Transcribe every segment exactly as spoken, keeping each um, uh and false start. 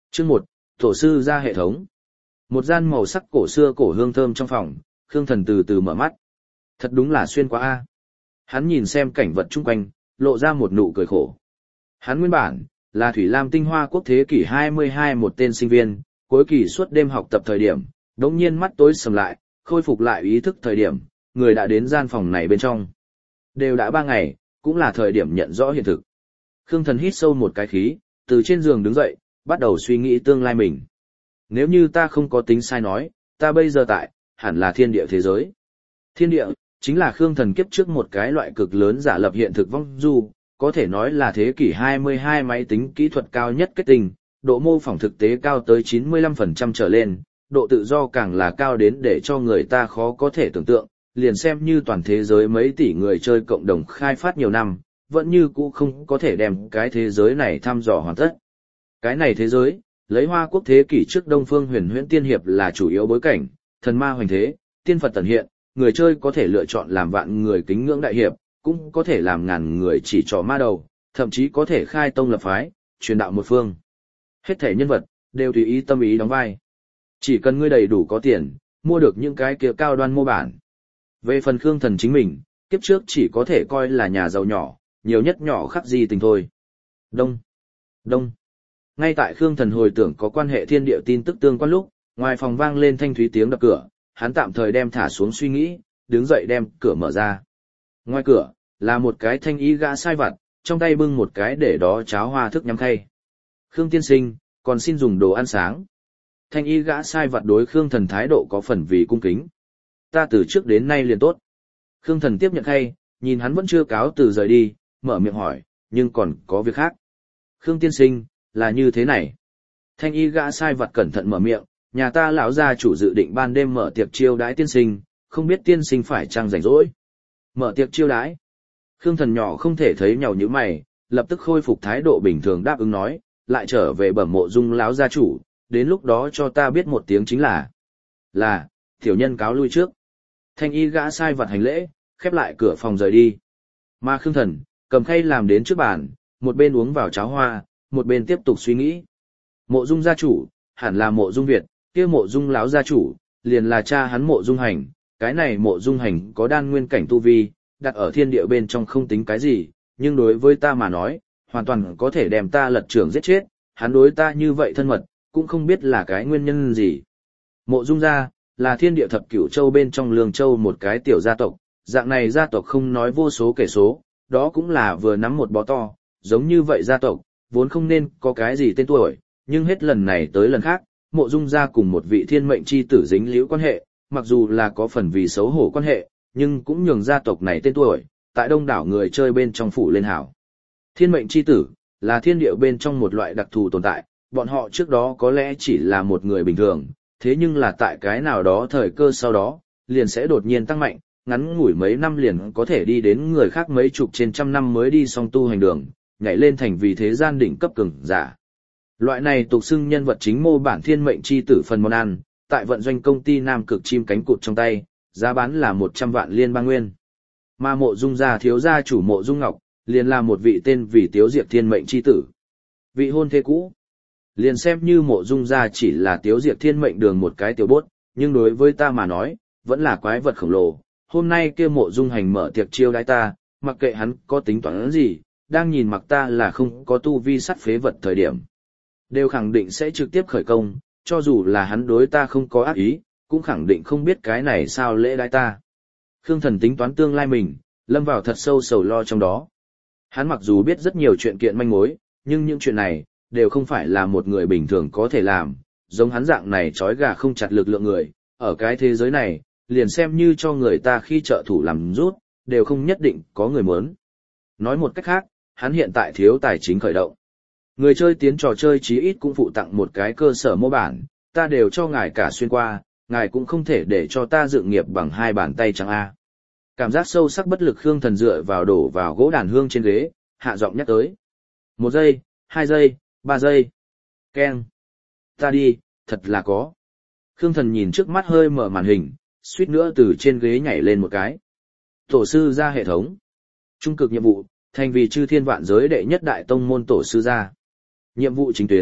Chương một, tổ sư ra hệ thống. Một gian màu sắc cổ xưa cổ hương thơm trong phòng, Khương Thần từ từ mở mắt. Thật đúng là xuyên qua a. Hắn nhìn xem cảnh vật chung quanh, lộ ra một nụ cười khổ. Hắn nguyên bản là Thủy Lam Tinh Hoa Quốc thế kỷ hai mươi hai một tên sinh viên, cuối kỳ suốt đêm học tập thời điểm, đột nhiên mắt tối sầm lại, khôi phục lại ý thức thời điểm, người đã đến gian phòng này bên trong. Đều đã ba ngày, cũng là thời điểm nhận rõ hiện thực. Khương Thần hít sâu một cái khí, từ trên giường đứng dậy, bắt đầu suy nghĩ tương lai mình. Nếu như ta không có tính sai nói, ta bây giờ tại, hẳn là thiên địa thế giới. Thiên địa, chính là Khương Thần kiếp trước một cái loại cực lớn giả lập hiện thực vong du, có thể nói là thế kỷ hai mươi hai máy tính kỹ thuật cao nhất kết tinh, độ mô phỏng thực tế cao tới chín mươi lăm phần trăm trở lên, độ tự do càng là cao đến để cho người ta khó có thể tưởng tượng, liền xem như toàn thế giới mấy tỷ người chơi cộng đồng khai phát nhiều năm, vẫn như cũ không có thể đem cái thế giới này thăm dò hoàn tất. Cái này thế giới, lấy Hoa Quốc thế kỷ trước Đông Phương Huyền Huyễn Tiên Hiệp là chủ yếu bối cảnh, thần ma hoành thế, tiên Phật tận hiện, người chơi có thể lựa chọn làm vạn người kính ngưỡng đại hiệp, cũng có thể làm ngàn người chỉ trỏ ma đầu, thậm chí có thể khai tông lập phái, truyền đạo một phương. Hết thể nhân vật, đều tùy ý tâm ý đóng vai. Chỉ cần ngươi đầy đủ có tiền, mua được những cái kia cao đoan mô bản. Về phần Khương Thần chính mình, kiếp trước chỉ có thể coi là nhà giàu nhỏ, nhiều nhất nhỏ khắc gì tình thôi. Đông, đông. Ngay tại Khương Thần hồi tưởng có quan hệ thiên địa tin tức tương quan lúc, ngoài phòng vang lên thanh thúy tiếng đập cửa, hắn tạm thời đem thả xuống suy nghĩ, đứng dậy đem cửa mở ra. Ngoài cửa, là một cái thanh y gã sai vặt, trong tay bưng một cái để đó cháo hoa thức nhắm khay. Khương tiên sinh, còn xin dùng đồ ăn sáng. Thanh y gã sai vặt đối Khương Thần thái độ có phần vì cung kính. Ta từ trước đến nay liền tốt. Khương Thần tiếp nhận khay, nhìn hắn vẫn chưa cáo từ rời đi, mở miệng hỏi, nhưng còn có việc khác. Khương tiên sinh, là như thế này. Thanh y gã sai vặt cẩn thận mở miệng, nhà ta lão gia chủ dự định ban đêm mở tiệc chiêu đãi tiên sinh, không biết tiên sinh phải chăng rảnh rỗi. Mở tiệc chiêu đãi. Khương Thần nhỏ không thể thấy nhàu nhíu mày, lập tức khôi phục thái độ bình thường đáp ứng nói, lại trở về bẩm Mộ Dung lão gia chủ, đến lúc đó cho ta biết một tiếng chính là. Là, tiểu nhân cáo lui trước. Thanh y gã sai vặt hành lễ, khép lại cửa phòng rời đi. Mà Khương Thần, cầm khay làm đến trước bàn, một bên uống vào cháo hoa, một bên tiếp tục suy nghĩ. Mộ Dung gia chủ, hẳn là Mộ Dung Việt, kia Mộ Dung lão gia chủ, liền là cha hắn Mộ Dung Hành, cái này Mộ Dung Hành có đan nguyên cảnh tu vi, đặt ở thiên địa bên trong không tính cái gì, nhưng đối với ta mà nói, hoàn toàn có thể đem ta lật trưởng giết chết, hắn đối ta như vậy thân mật, cũng không biết là cái nguyên nhân gì. Mộ Dung gia, là thiên địa thập cửu châu bên trong Lương Châu một cái tiểu gia tộc, dạng này gia tộc không nói vô số kể số, đó cũng là vừa nắm một bó to, giống như vậy gia tộc, vốn không nên có cái gì tên tuổi, nhưng hết lần này tới lần khác, Mộ Dung gia cùng một vị thiên mệnh chi tử dính liễu quan hệ, mặc dù là có phần vì xấu hổ quan hệ, nhưng cũng nhường gia tộc này tên tuổi, tại đông đảo người chơi bên trong phủ lên hảo. Thiên mệnh chi tử, là thiên địa bên trong một loại đặc thù tồn tại, bọn họ trước đó có lẽ chỉ là một người bình thường, thế nhưng là tại cái nào đó thời cơ sau đó, liền sẽ đột nhiên tăng mạnh, ngắn ngủi mấy năm liền có thể đi đến người khác mấy chục trên trăm năm mới đi xong tu hành đường, nhảy lên thành vì thế gian đỉnh cấp cường giả. Loại này tục xưng nhân vật chính mô bản thiên mệnh chi tử phần món ăn, tại vận doanh công ty Nam Cực chim cánh cụt trong tay, giá bán là một trăm vạn liên bang nguyên. Mà Mộ Dung gia thiếu gia chủ Mộ Dung Ngọc, liền là một vị tên vì Tiếu Diệp thiên mệnh chi tử. Vị hôn thê cũ. Liền xem như Mộ Dung gia chỉ là Tiếu Diệp thiên mệnh đường một cái tiểu bốt, nhưng đối với ta mà nói, vẫn là quái vật khổng lồ. Hôm nay kia Mộ Dung Hành mở tiệc chiêu đãi ta, mặc kệ hắn có tính toán gì, đang nhìn mặc ta là không có tu vi sắt phế vật thời điểm. Đều khẳng định sẽ trực tiếp khởi công, cho dù là hắn đối ta không có ác ý, cũng khẳng định không biết cái này sao lễ đãi ta. Khương Thần tính toán tương lai mình, lâm vào thật sâu sầu lo trong đó. Hắn mặc dù biết rất nhiều chuyện kiện manh mối, nhưng những chuyện này, đều không phải là một người bình thường có thể làm, giống hắn dạng này trói gà không chặt lực lượng người, ở cái thế giới này, liền xem như cho người ta khi trợ thủ làm rút, đều không nhất định có người muốn. Nói một cách khác, hắn hiện tại thiếu tài chính khởi động. Người chơi tiến trò chơi chí ít cũng phụ tặng một cái cơ sở mô bản, ta đều cho ngài cả xuyên qua, ngài cũng không thể để cho ta dựng nghiệp bằng hai bàn tay trắng A. Cảm giác sâu sắc bất lực Khương Thần dựa vào đổ vào gỗ đàn hương trên ghế, hạ giọng nhắc tới. Một giây, hai giây, ba giây. Keng. Ta đi, thật là có. Khương Thần nhìn trước mắt hơi mở màn hình, suýt nữa từ trên ghế nhảy lên một cái. Tổ sư ra hệ thống. Trung cực nhiệm vụ, thành vì chư thiên vạn giới đệ nhất đại tông môn tổ sư gia. Nhiệm vụ chính tuyến,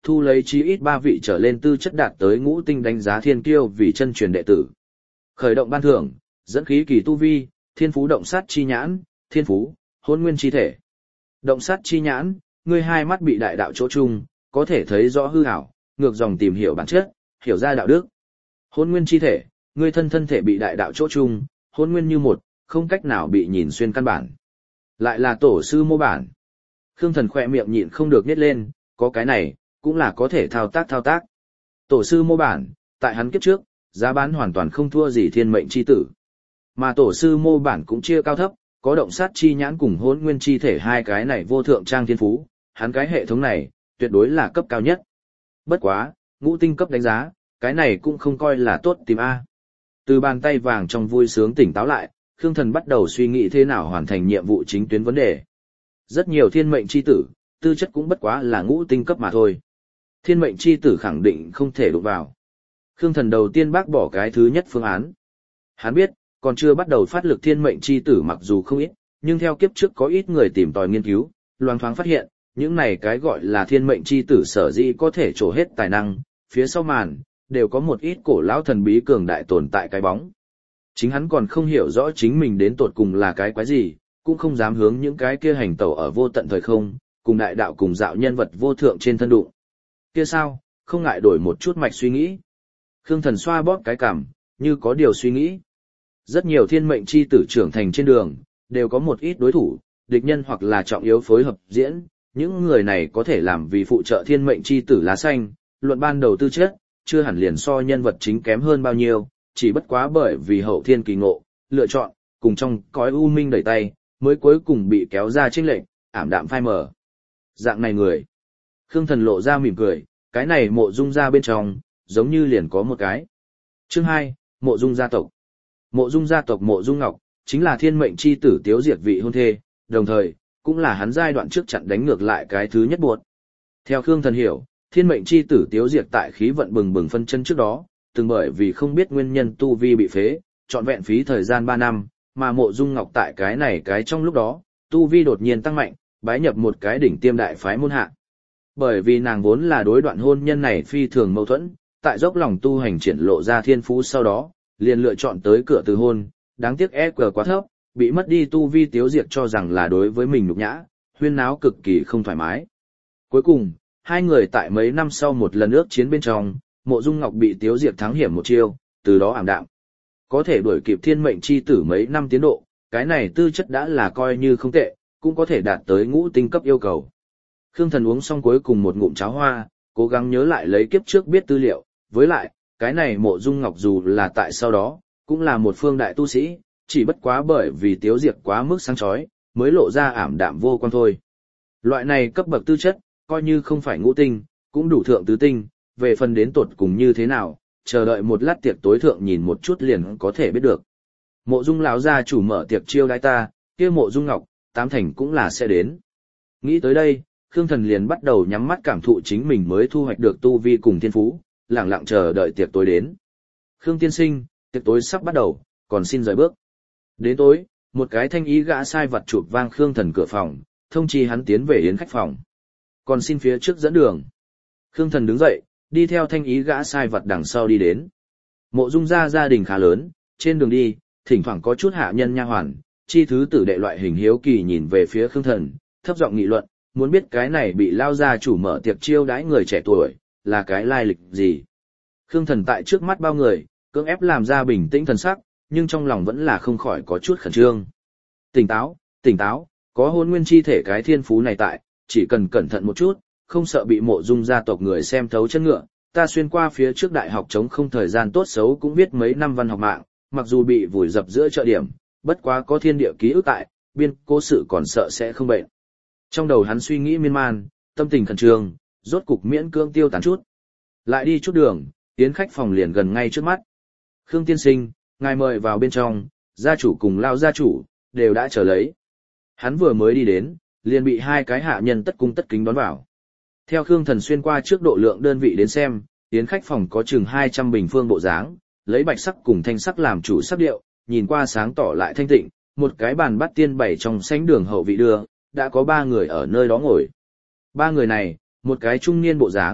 thu lấy chí ít ba vị trở lên tư chất đạt tới ngũ tinh đánh giá thiên kiêu vì chân truyền đệ tử. Khởi động ban thưởng, dẫn khí kỳ tu vi, thiên phú động sát chi nhãn, thiên phú, hôn nguyên chi thể. Động sát chi nhãn, ngươi hai mắt bị đại đạo chỗ chung, có thể thấy rõ hư ảo, ngược dòng tìm hiểu bản chất, hiểu ra đạo đức. Hôn nguyên chi thể, ngươi thân thân thể bị đại đạo chỗ chung, hôn nguyên như một, không cách nào bị nhìn xuyên căn bản. Lại là tổ sư mô bản. Khương Thần khỏe miệng nhịn không được nhếch lên, có cái này, cũng là có thể thao tác thao tác. Tổ sư mô bản, tại hắn kiếp trước, giá bán hoàn toàn không thua gì thiên mệnh chi tử. Mà tổ sư mô bản cũng chia cao thấp, có động sát chi nhãn cùng hỗn nguyên chi thể hai cái này vô thượng trang thiên phú, hắn cái hệ thống này, tuyệt đối là cấp cao nhất. Bất quá, ngũ tinh cấp đánh giá, cái này cũng không coi là tốt tìm A. Từ bàn tay vàng trong vui sướng tỉnh táo lại, Khương Thần bắt đầu suy nghĩ thế nào hoàn thành nhiệm vụ chính tuyến vấn đề. Rất nhiều thiên mệnh chi tử, tư chất cũng bất quá là ngũ tinh cấp mà thôi. Thiên mệnh chi tử khẳng định không thể đụng vào. Khương Thần đầu tiên bác bỏ cái thứ nhất phương án. Hắn biết, còn chưa bắt đầu phát lực thiên mệnh chi tử mặc dù không ít, nhưng theo kiếp trước có ít người tìm tòi nghiên cứu, loang thoáng phát hiện, những này cái gọi là thiên mệnh chi tử sở dĩ có thể trổ hết tài năng, phía sau màn, đều có một ít cổ lão thần bí cường đại tồn tại cái bóng. Chính hắn còn không hiểu rõ chính mình đến tột cùng là cái quái gì, cũng không dám hướng những cái kia hành tẩu ở vô tận thời không, cùng đại đạo cùng dạo nhân vật vô thượng trên thân đụng. Kia sao, không ngại đổi một chút mạch suy nghĩ. Khương Thần xoa bóp cái cằm, như có điều suy nghĩ. Rất nhiều thiên mệnh chi tử trưởng thành trên đường, đều có một ít đối thủ, địch nhân hoặc là trọng yếu phối hợp diễn, những người này có thể làm vì phụ trợ thiên mệnh chi tử lá xanh, luận ban đầu tư chất, chưa hẳn liền so nhân vật chính kém hơn bao nhiêu, chỉ bất quá bởi vì hậu thiên kỳ ngộ, lựa chọn, cùng trong cõi u minh đẩy tay, mới cuối cùng bị kéo ra chênh lệch, ảm đạm phai mờ. Dạng này người. Khương Thần lộ ra mỉm cười, cái này mộ dung ra bên trong, giống như liền có một cái. Chương hai, mộ dung gia tộc. Mộ dung gia tộc Mộ Dung Ngọc, chính là thiên mệnh chi tử Tiếu Diệt vị hôn thê, đồng thời, cũng là hắn giai đoạn trước chặn đánh ngược lại cái thứ nhất buộc. Theo Khương Thần hiểu, thiên mệnh chi tử Tiếu Diệt tại khí vận bừng bừng phân chân trước đó, từng bởi vì không biết nguyên nhân tu vi bị phế, trọn vẹn phí thời gian ba năm, mà Mộ Dung Ngọc tại cái này cái trong lúc đó, tu vi đột nhiên tăng mạnh, bái nhập một cái đỉnh tiêm đại phái môn hạ. Bởi vì nàng vốn là đối đoạn hôn nhân này phi thường mâu thuẫn, tại dốc lòng tu hành triển lộ ra thiên phú sau đó, liền lựa chọn tới cửa từ hôn, đáng tiếc e quy quá thấp, bị mất đi tu vi Tiếu Diệt cho rằng là đối với mình nhục nhã, huyên náo cực kỳ không thoải mái. Cuối cùng, hai người tại mấy năm sau một lần ước chiến bên trong, Mộ Dung Ngọc bị Tiếu Diệt thắng hiểm một chiêu, từ đó ảm đạm. Có thể đuổi kịp thiên mệnh chi tử mấy năm tiến độ, cái này tư chất đã là coi như không tệ, cũng có thể đạt tới ngũ tinh cấp yêu cầu. Khương Thần uống xong cuối cùng một ngụm cháo hoa, cố gắng nhớ lại lấy kiếp trước biết tư liệu, với lại, cái này Mộ Dung Ngọc dù là tại sau đó, cũng là một phương đại tu sĩ, chỉ bất quá bởi vì Tiếu Diệt quá mức sáng chói, mới lộ ra ảm đạm vô quan thôi. Loại này cấp bậc tư chất, coi như không phải ngũ tinh, cũng đủ thượng tứ tinh, về phần đến tột cùng như thế nào, chờ đợi một lát tiệc tối thượng nhìn một chút liền có thể biết được. Mộ Dung lão gia chủ mở tiệc chiêu đãi ta, kia Mộ Dung Ngọc, tám thành cũng là sẽ đến. Nghĩ tới đây, Khương Thần liền bắt đầu nhắm mắt cảm thụ chính mình mới thu hoạch được tu vi cùng thiên phú, lặng lặng chờ đợi tiệc tối đến. Khương tiên sinh, tiệc tối sắp bắt đầu, còn xin rời bước. Đến tối, một cái thanh ý gã sai vặt chụp vang Khương Thần cửa phòng, thông chi hắn tiến về yến khách phòng. Còn xin phía trước dẫn đường. Khương Thần đứng dậy, đi theo thanh ý gã sai vặt đằng sau đi đến. Mộ Dung gia gia đình khá lớn, trên đường đi, thỉnh thoảng có chút hạ nhân nha hoàn, chi thứ tử đệ loại hình hiếu kỳ nhìn về phía Khương Thần, thấp giọng nghị luận, muốn biết cái này bị lao gia chủ mở tiệc chiêu đãi người trẻ tuổi, là cái lai lịch gì. Khương Thần tại trước mắt bao người, cưỡng ép làm ra bình tĩnh thần sắc, nhưng trong lòng vẫn là không khỏi có chút khẩn trương. Tỉnh táo, tỉnh táo, có hôn nguyên chi thể cái thiên phú này tại, chỉ cần cẩn thận một chút, không sợ bị Mộ Dung gia tộc người xem thấu chân ngựa. Ta xuyên qua phía trước đại học chống không thời gian tốt xấu cũng biết mấy năm văn học mạng, mặc dù bị vùi dập giữa chợ điểm, bất quá có thiên địa ký ức tại, biên cố sự còn sợ sẽ không bệnh. Trong đầu hắn suy nghĩ miên man, tâm tình khẩn trương, rốt cục miễn cưỡng tiêu tán chút. Lại đi chút đường, yến khách phòng liền gần ngay trước mắt. Khương tiên sinh, ngài mời vào bên trong, gia chủ cùng lao gia chủ, đều đã chờ lấy. Hắn vừa mới đi đến, liền bị hai cái hạ nhân tất cung tất kính đón vào. Theo Khương Thần xuyên qua trước độ lượng đơn vị đến xem, yến khách phòng có chừng hai trăm bình phương bộ dáng, lấy bạch sắc cùng thanh sắc làm chủ sắc điệu, nhìn qua sáng tỏ lại thanh tịnh, một cái bàn bát tiên bày trong sánh đường hậu vị đưa, đã có ba người ở nơi đó ngồi. Ba người này, một cái trung niên bộ dáng,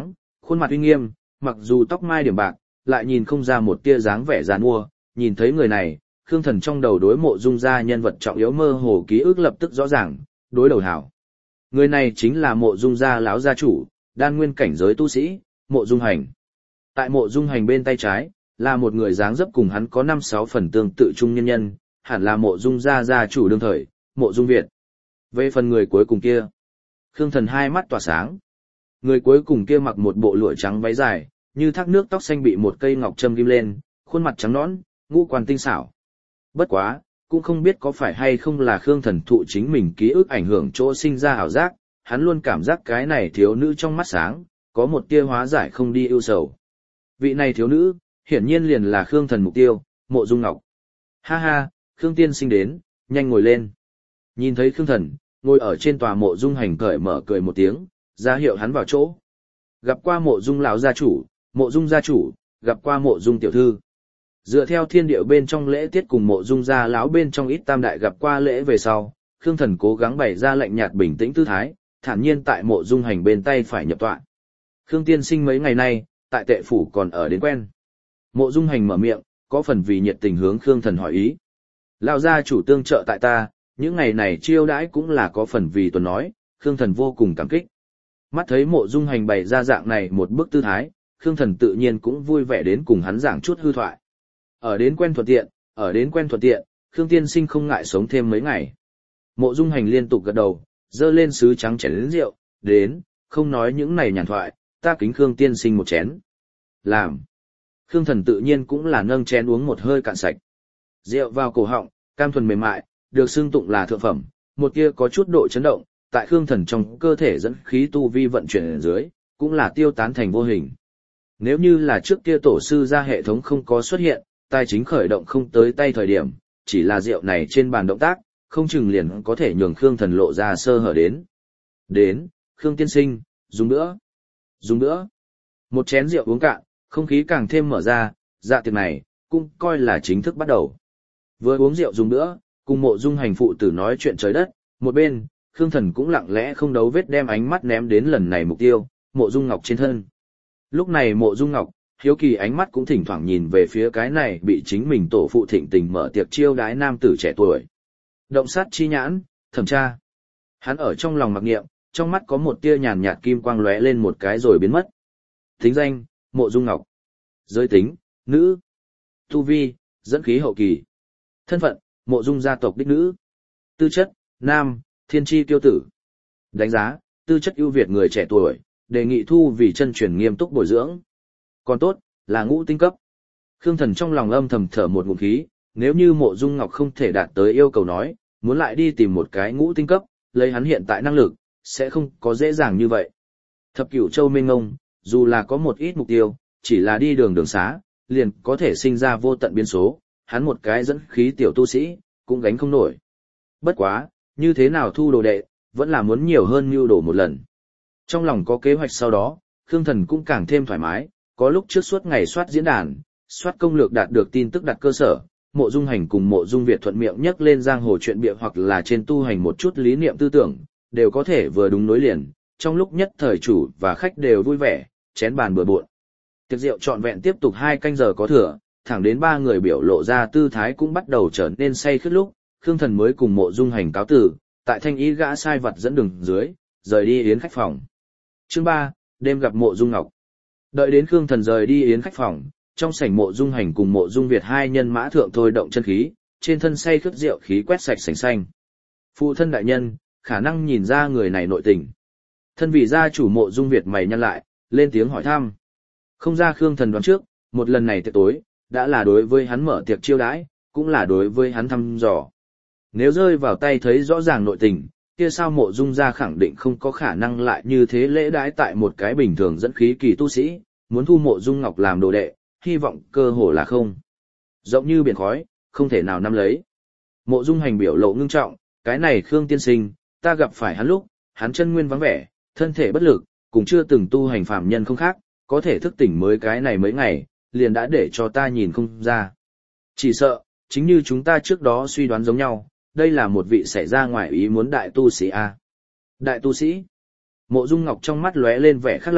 khuôn mặt uy nghiêm, mặc dù tóc mai điểm bạc, lại nhìn không ra một tia dáng vẻ giàn mua, nhìn thấy người này, Khương Thần trong đầu đối Mộ Dung gia nhân vật trọng yếu mơ hồ ký ức lập tức rõ ràng, đối đầu hảo. Người này chính là Mộ Dung gia lão gia chủ, đan nguyên cảnh giới tu sĩ, Mộ Dung Hành. Tại Mộ Dung Hành bên tay trái, là một người dáng dấp cùng hắn có năm sáu phần tương tự trung nhân nhân, hẳn là Mộ Dung gia gia chủ đương thời, Mộ Dung Việt. Về phần người cuối cùng kia, Khương Thần hai mắt tỏa sáng. Người cuối cùng kia mặc một bộ lụa trắng váy dài, như thác nước tóc xanh bị một cây ngọc châm ghim lên, khuôn mặt trắng nõn, ngũ quan tinh xảo. Bất quá, cũng không biết có phải hay không là Khương Thần thụ chính mình ký ức ảnh hưởng chỗ sinh ra ảo giác, hắn luôn cảm giác cái này thiếu nữ trong mắt sáng, có một tia hóa giải không đi ưu sầu. Vị này thiếu nữ, hiển nhiên liền là Khương Thần mục tiêu, Mộ Dung Ngọc. Ha ha, Khương tiên sinh đến, nhanh ngồi lên. Nhìn thấy Khương Thần, ngồi ở trên tòa Mộ Dung Hành cởi mở cười một tiếng, ra hiệu hắn vào chỗ. Gặp qua Mộ Dung lão gia chủ, Mộ Dung gia chủ, gặp qua Mộ Dung tiểu thư. Dựa theo thiên điệu bên trong lễ tiết cùng Mộ Dung gia lão bên trong ít tam đại gặp qua lễ về sau, Khương Thần cố gắng bày ra lạnh nhạt bình tĩnh tư thái, thản nhiên tại Mộ Dung Hành bên tay phải nhập tọa. Khương tiên sinh mấy ngày nay, tại Tệ phủ còn ở đến quen. Mộ Dung Hành mở miệng, có phần vì nhiệt tình hướng Khương Thần hỏi ý. Lão gia chủ tương trợ tại ta, những ngày này chiêu đãi cũng là có phần vì tuần nói, Khương Thần vô cùng cảm kích. Mắt thấy Mộ Dung Hành bày ra dạng này một bức tư thái, Khương Thần tự nhiên cũng vui vẻ đến cùng hắn giảng chút hư thoại. Ở đến quen thuận tiện, ở đến quen thuận tiện, Khương tiên sinh không ngại sống thêm mấy ngày. Mộ Dung Hành liên tục gật đầu, dơ lên sứ trắng chén đến rượu, đến, không nói những này nhàn thoại, ta kính Khương tiên sinh một chén. Làm. Khương Thần tự nhiên cũng là nâng chén uống một hơi cạn sạch. Rượu vào cổ họng, cam thuần mềm mại, được xưng tụng là thượng phẩm, một kia có chút độ chấn động, tại Khương Thần trong cơ thể dẫn khí tu vi vận chuyển ở dưới, cũng là tiêu tán thành vô hình. Nếu như là trước kia tổ sư ra hệ thống không có xuất hiện, tài chính khởi động không tới tay thời điểm, chỉ là rượu này trên bàn động tác, không chừng liền có thể nhường Khương Thần lộ ra sơ hở đến. Đến, Khương tiên sinh, dùng nữa. Dùng nữa. Một chén rượu uống cạn, không khí càng thêm mở ra, dạ tiệc này, cũng coi là chính thức bắt đầu. Vừa uống rượu dùng nữa, cùng Mộ Dung Hành phụ tử nói chuyện trời đất, một bên, Khương Thần cũng lặng lẽ không đấu vết đem ánh mắt ném đến lần này mục tiêu, Mộ Dung Ngọc trên thân. Lúc này Mộ Dung Ngọc, hiếu kỳ ánh mắt cũng thỉnh thoảng nhìn về phía cái này bị chính mình tổ phụ thịnh tình mở tiệc chiêu đái nam tử trẻ tuổi. Động sát chi nhãn, thẩm tra. Hắn ở trong lòng mặc niệm, trong mắt có một tia nhàn nhạt kim quang lóe lên một cái rồi biến mất. Tính danh, Mộ Dung Ngọc. Giới tính, nữ. Tu vi, dẫn khí hậu kỳ. Thân phận, Mộ Dung gia tộc đích nữ. Tư chất, nam, thiên chi tiêu tử. Đánh giá, tư chất ưu việt người trẻ tuổi, đề nghị thu vì chân truyền nghiêm túc bồi dưỡng. Còn tốt, là ngũ tinh cấp. Khương Thần trong lòng âm thầm thở một ngụm khí, nếu như Mộ Dung Ngọc không thể đạt tới yêu cầu nói, muốn lại đi tìm một cái ngũ tinh cấp, lấy hắn hiện tại năng lực, sẽ không có dễ dàng như vậy. Thập Cửu Châu mênh mông, dù là có một ít mục tiêu, chỉ là đi đường đường xá, liền có thể sinh ra vô tận biến số, hắn một cái dẫn khí tiểu tu sĩ, cũng gánh không nổi. Bất quá, như thế nào thu đồ đệ, vẫn là muốn nhiều hơn mưu đồ một lần. Trong lòng có kế hoạch sau đó, Khương Thần cũng càng thêm thoải mái, có lúc trước suốt ngày soát diễn đàn, soát công lược đạt được tin tức đặt cơ sở, Mộ Dung Hành cùng Mộ Dung Việt thuận miệng nhắc lên giang hồ chuyện bịa hoặc là trên tu hành một chút lý niệm tư tưởng, đều có thể vừa đúng nối liền, trong lúc nhất thời chủ và khách đều vui vẻ, chén bàn bừa bộn. Tiệc rượu trọn vẹn tiếp tục hai canh giờ có thừa, thẳng đến ba người biểu lộ ra tư thái cũng bắt đầu trở nên say khướt lúc, Khương Thần mới cùng Mộ Dung Hành cáo tử, tại thanh ý gã sai vật dẫn đường dưới, rời đi yến khách phòng. Chương ba, đêm gặp Mộ Dung Ngọc. Đợi đến Khương Thần rời đi yến khách phòng, trong sảnh Mộ Dung Hành cùng Mộ Dung Việt hai nhân mã thượng thôi động chân khí, trên thân say khướt rượu khí quét sạch sành xanh. Phụ thân đại nhân, khả năng nhìn ra người này nội tình. Thân vị gia chủ Mộ Dung Việt mày nhăn lại, lên tiếng hỏi thăm. Không ra Khương Thần đoán trước, một lần này tiệc tối, đã là đối với hắn mở tiệc chiêu đãi, cũng là đối với hắn thăm dò. Nếu rơi vào tay thấy rõ ràng nội tình, kia sao Mộ Dung gia khẳng định không có khả năng lại như thế lễ đãi tại một cái bình thường dẫn khí kỳ tu sĩ, muốn thu Mộ Dung Ngọc làm đồ đệ, hy vọng cơ hồ là không. Rộng như biển khói, không thể nào nắm lấy. Mộ Dung Hành biểu lộ ngưng trọng, cái này Khương tiên sinh, ta gặp phải hắn lúc, hắn chân nguyên vắng vẻ, thân thể bất lực, cũng chưa từng tu hành phàm nhân không khác, có thể thức tỉnh mới cái này mấy ngày, liền đã để cho ta nhìn không ra. Chỉ sợ, chính như chúng ta trước đó suy đoán giống nhau, đây là một vị xảy ra ngoài ý muốn đại tu sĩ a. Đại tu sĩ? Mộ Dung Ngọc trong mắt lóe lên vẻ khác lạ,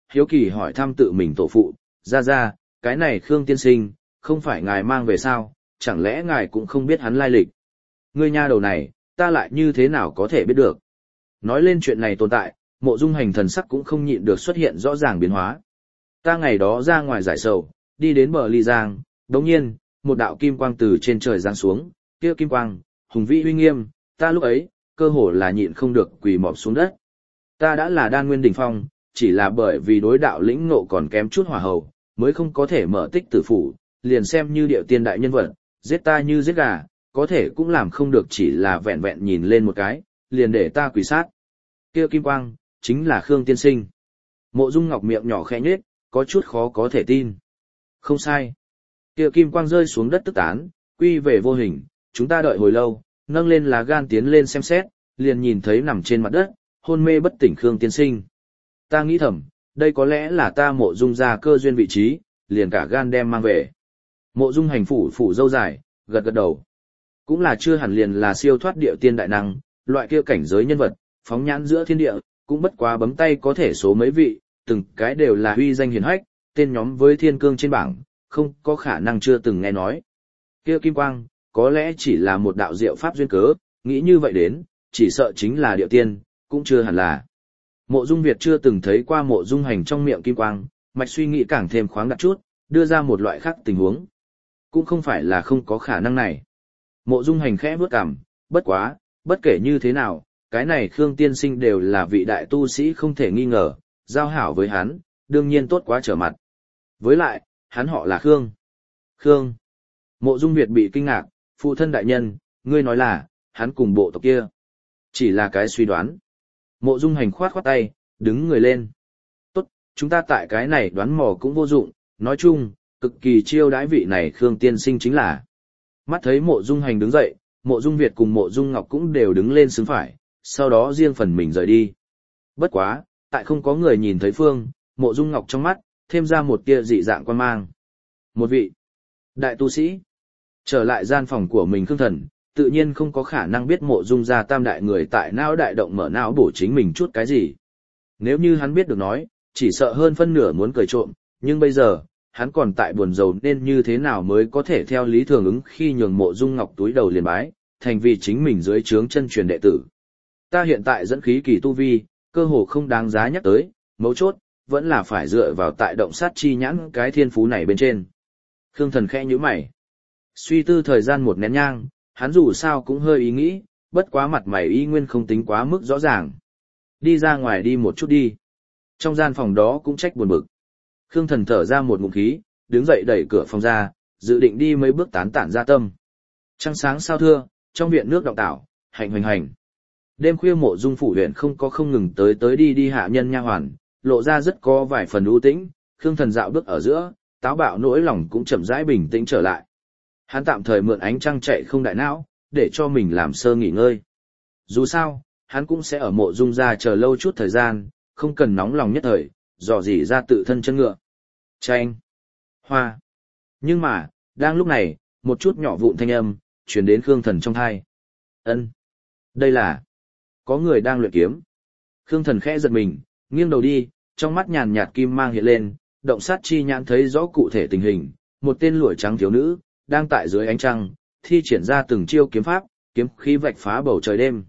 hiếu kỳ hỏi thăm tự mình tổ phụ, ra ra, cái này Khương tiên sinh, không phải ngài mang về sao, chẳng lẽ ngài cũng không biết hắn lai lịch. Ngươi nha đầu này, ta lại như thế nào có thể biết được. Nói lên chuyện này tồn tại, Mộ Dung Hành thần sắc cũng không nhịn được xuất hiện rõ ràng biến hóa. Ta ngày đó ra ngoài giải sầu, đi đến bờ Ly Giang, đống nhiên, một đạo kim quang từ trên trời giáng xuống, kia kim quang, hùng vĩ uy nghiêm, ta lúc ấy, cơ hồ là nhịn không được quỳ mọp xuống đất. Ta đã là đan nguyên đỉnh phong, chỉ là bởi vì đối đạo lĩnh ngộ còn kém chút hỏa hầu, mới không có thể mở tích tử phủ, liền xem như điệu tiên đại nhân vật, giết ta như giết gà, có thể cũng làm không được chỉ là vẹn vẹn nhìn lên một cái, liền để ta quỳ sát. Kia kim quang, chính là Khương tiên sinh. Mộ Dung Ngọc miệng nhỏ khẽ nhếch, có chút khó có thể tin. Không sai. Kia kim quang rơi xuống đất tức tán, quy về vô hình, chúng ta đợi hồi lâu, nâng lên lá gan tiến lên xem xét, liền nhìn thấy nằm trên mặt đất, hôn mê bất tỉnh Khương tiên sinh. Ta nghĩ thầm, đây có lẽ là ta Mộ Dung ra cơ duyên vị trí, liền cả gan đem mang về. Mộ Dung Hành phủ phủ dâu dài, gật gật đầu. Cũng là chưa hẳn liền là siêu thoát địa tiên đại năng, loại kia cảnh giới nhân vật, phóng nhãn giữa thiên địa, cũng bất quá bấm tay có thể số mấy vị, từng cái đều là uy danh hiển hách, tên nhóm với thiên cương trên bảng, không có khả năng chưa từng nghe nói. Kia kim quang, có lẽ chỉ là một đạo diệu pháp duyên cớ, nghĩ như vậy đến, chỉ sợ chính là địa tiên, cũng chưa hẳn là. Mộ Dung Việt chưa từng thấy qua Mộ Dung Hành trong miệng kim quang, mạch suy nghĩ càng thêm khoáng đạt chút, đưa ra một loại khác tình huống. Cũng không phải là không có khả năng này. Mộ Dung Hành khẽ bước cằm, bất quá, bất kể như thế nào, cái này Khương tiên sinh đều là vị đại tu sĩ không thể nghi ngờ, giao hảo với hắn, đương nhiên tốt quá trở mặt. Với lại, hắn họ là Khương. Khương. Mộ Dung Việt bị kinh ngạc, phụ thân đại nhân, ngươi nói là, hắn cùng bộ tộc kia. Chỉ là cái suy đoán. Mộ Dung Hành khoát khoát tay, đứng người lên. Tốt, chúng ta tại cái này đoán mò cũng vô dụng, nói chung, cực kỳ chiêu đãi vị này Khương tiên sinh chính là. Mắt thấy Mộ Dung Hành đứng dậy, Mộ Dung Việt cùng Mộ Dung Ngọc cũng đều đứng lên xứng phải, sau đó riêng phần mình rời đi. Bất quá, tại không có người nhìn thấy phương, Mộ Dung Ngọc trong mắt, thêm ra một tia dị dạng quan mang. Một vị đại tu sĩ, trở lại gian phòng của mình Khương Thần, tự nhiên không có khả năng biết Mộ Dung gia tam đại người tại não đại động mở não bổ chính mình chút cái gì. Nếu như hắn biết được nói, chỉ sợ hơn phân nửa muốn cười trộm, nhưng bây giờ, hắn còn tại buồn rầu nên như thế nào mới có thể theo lý thường ứng khi nhường Mộ Dung Ngọc túi đầu liền bái, thành vì chính mình dưới trướng chân truyền đệ tử. Ta hiện tại dẫn khí kỳ tu vi, cơ hồ không đáng giá nhắc tới, mấu chốt, vẫn là phải dựa vào tại động sát chi nhãn cái thiên phú này bên trên. Khương Thần khẽ nhíu mày. Suy tư thời gian một nén nhang, hắn dù sao cũng hơi ý nghĩ, bất quá mặt mày y nguyên không tính quá mức rõ ràng. Đi ra ngoài đi một chút đi. Trong gian phòng đó cũng trách buồn bực. Khương Thần thở ra một ngụm khí, đứng dậy đẩy cửa phòng ra, dự định đi mấy bước tán tản ra tâm. Trăng sáng sao thưa, trong viện nước động tảo, hành hành hành. Đêm khuya Mộ Dung phủ huyện không có không ngừng tới tới đi đi hạ nhân nha hoàn, lộ ra rất có vài phần ưu tĩnh. Khương Thần dạo bước ở giữa, táo bạo nỗi lòng cũng chậm rãi bình tĩnh trở lại. Hắn tạm thời mượn ánh trăng chạy không đại não, để cho mình làm sơ nghỉ ngơi. Dù sao, hắn cũng sẽ ở Mộ Dung gia chờ lâu chút thời gian, không cần nóng lòng nhất thời, dò dỉ ra tự thân chân ngựa. Chanh. Hoa. Nhưng mà, đang lúc này, một chút nhỏ vụn thanh âm, truyền đến Khương Thần trong tai. Ân, đây là... có người đang luyện kiếm. Khương Thần khẽ giật mình, nghiêng đầu đi, trong mắt nhàn nhạt kim mang hiện lên, động sát chi nhãn thấy rõ cụ thể tình hình, một tên lụa trắng thiếu nữ, đang tại dưới ánh trăng, thi triển ra từng chiêu kiếm pháp, kiếm khí vạch phá bầu trời đêm.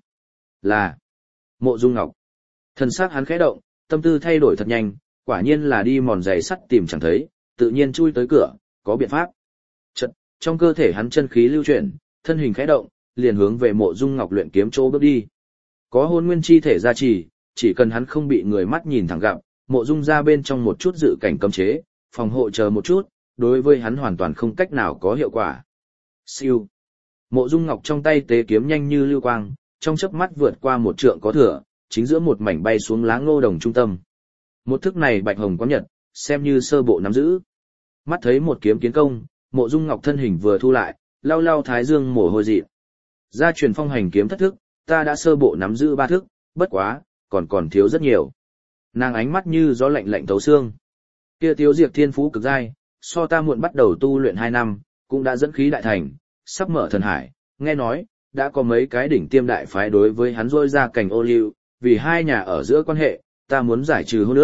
Là Mộ Dung Ngọc. Thần sắc hắn khẽ động, tâm tư thay đổi thật nhanh, quả nhiên là đi mòn giày sắt tìm chẳng thấy, tự nhiên chui tới cửa, có biện pháp. Chợt, trong cơ thể hắn chân khí lưu chuyển, thân hình khẽ động, liền hướng về Mộ Dung Ngọc luyện kiếm chỗ bước đi. Có hôn nguyên chi thể gia trì, chỉ cần hắn không bị người mắt nhìn thẳng gặp, Mộ Dung ra bên trong một chút dự cảnh cấm chế, phòng hộ chờ một chút, đối với hắn hoàn toàn không cách nào có hiệu quả. Siêu. Mộ Dung Ngọc trong tay tế kiếm nhanh như lưu quang, trong chớp mắt vượt qua một trượng có thừa, chính giữa một mảnh bay xuống lá ngô đồng trung tâm. Một thức này Bạch Hồng có nhật, xem như sơ bộ nắm giữ. Mắt thấy một kiếm kiến công, Mộ Dung Ngọc thân hình vừa thu lại, lau lau thái dương mồ hôi dị. Gia truyền phong hành kiếm thất thức, ta đã sơ bộ nắm giữ ba thức, bất quá, còn còn thiếu rất nhiều. Nàng ánh mắt như gió lạnh lạnh thấu xương. Kia Tiếu Diệp thiên phú cực giai, so ta muộn bắt đầu tu luyện hai năm, cũng đã dẫn khí đại thành, sắp mở thần hải, nghe nói, đã có mấy cái đỉnh tiêm đại phái đối với hắn rôi ra cành ô liu, vì hai nhà ở giữa quan hệ, ta muốn giải trừ hôn ước,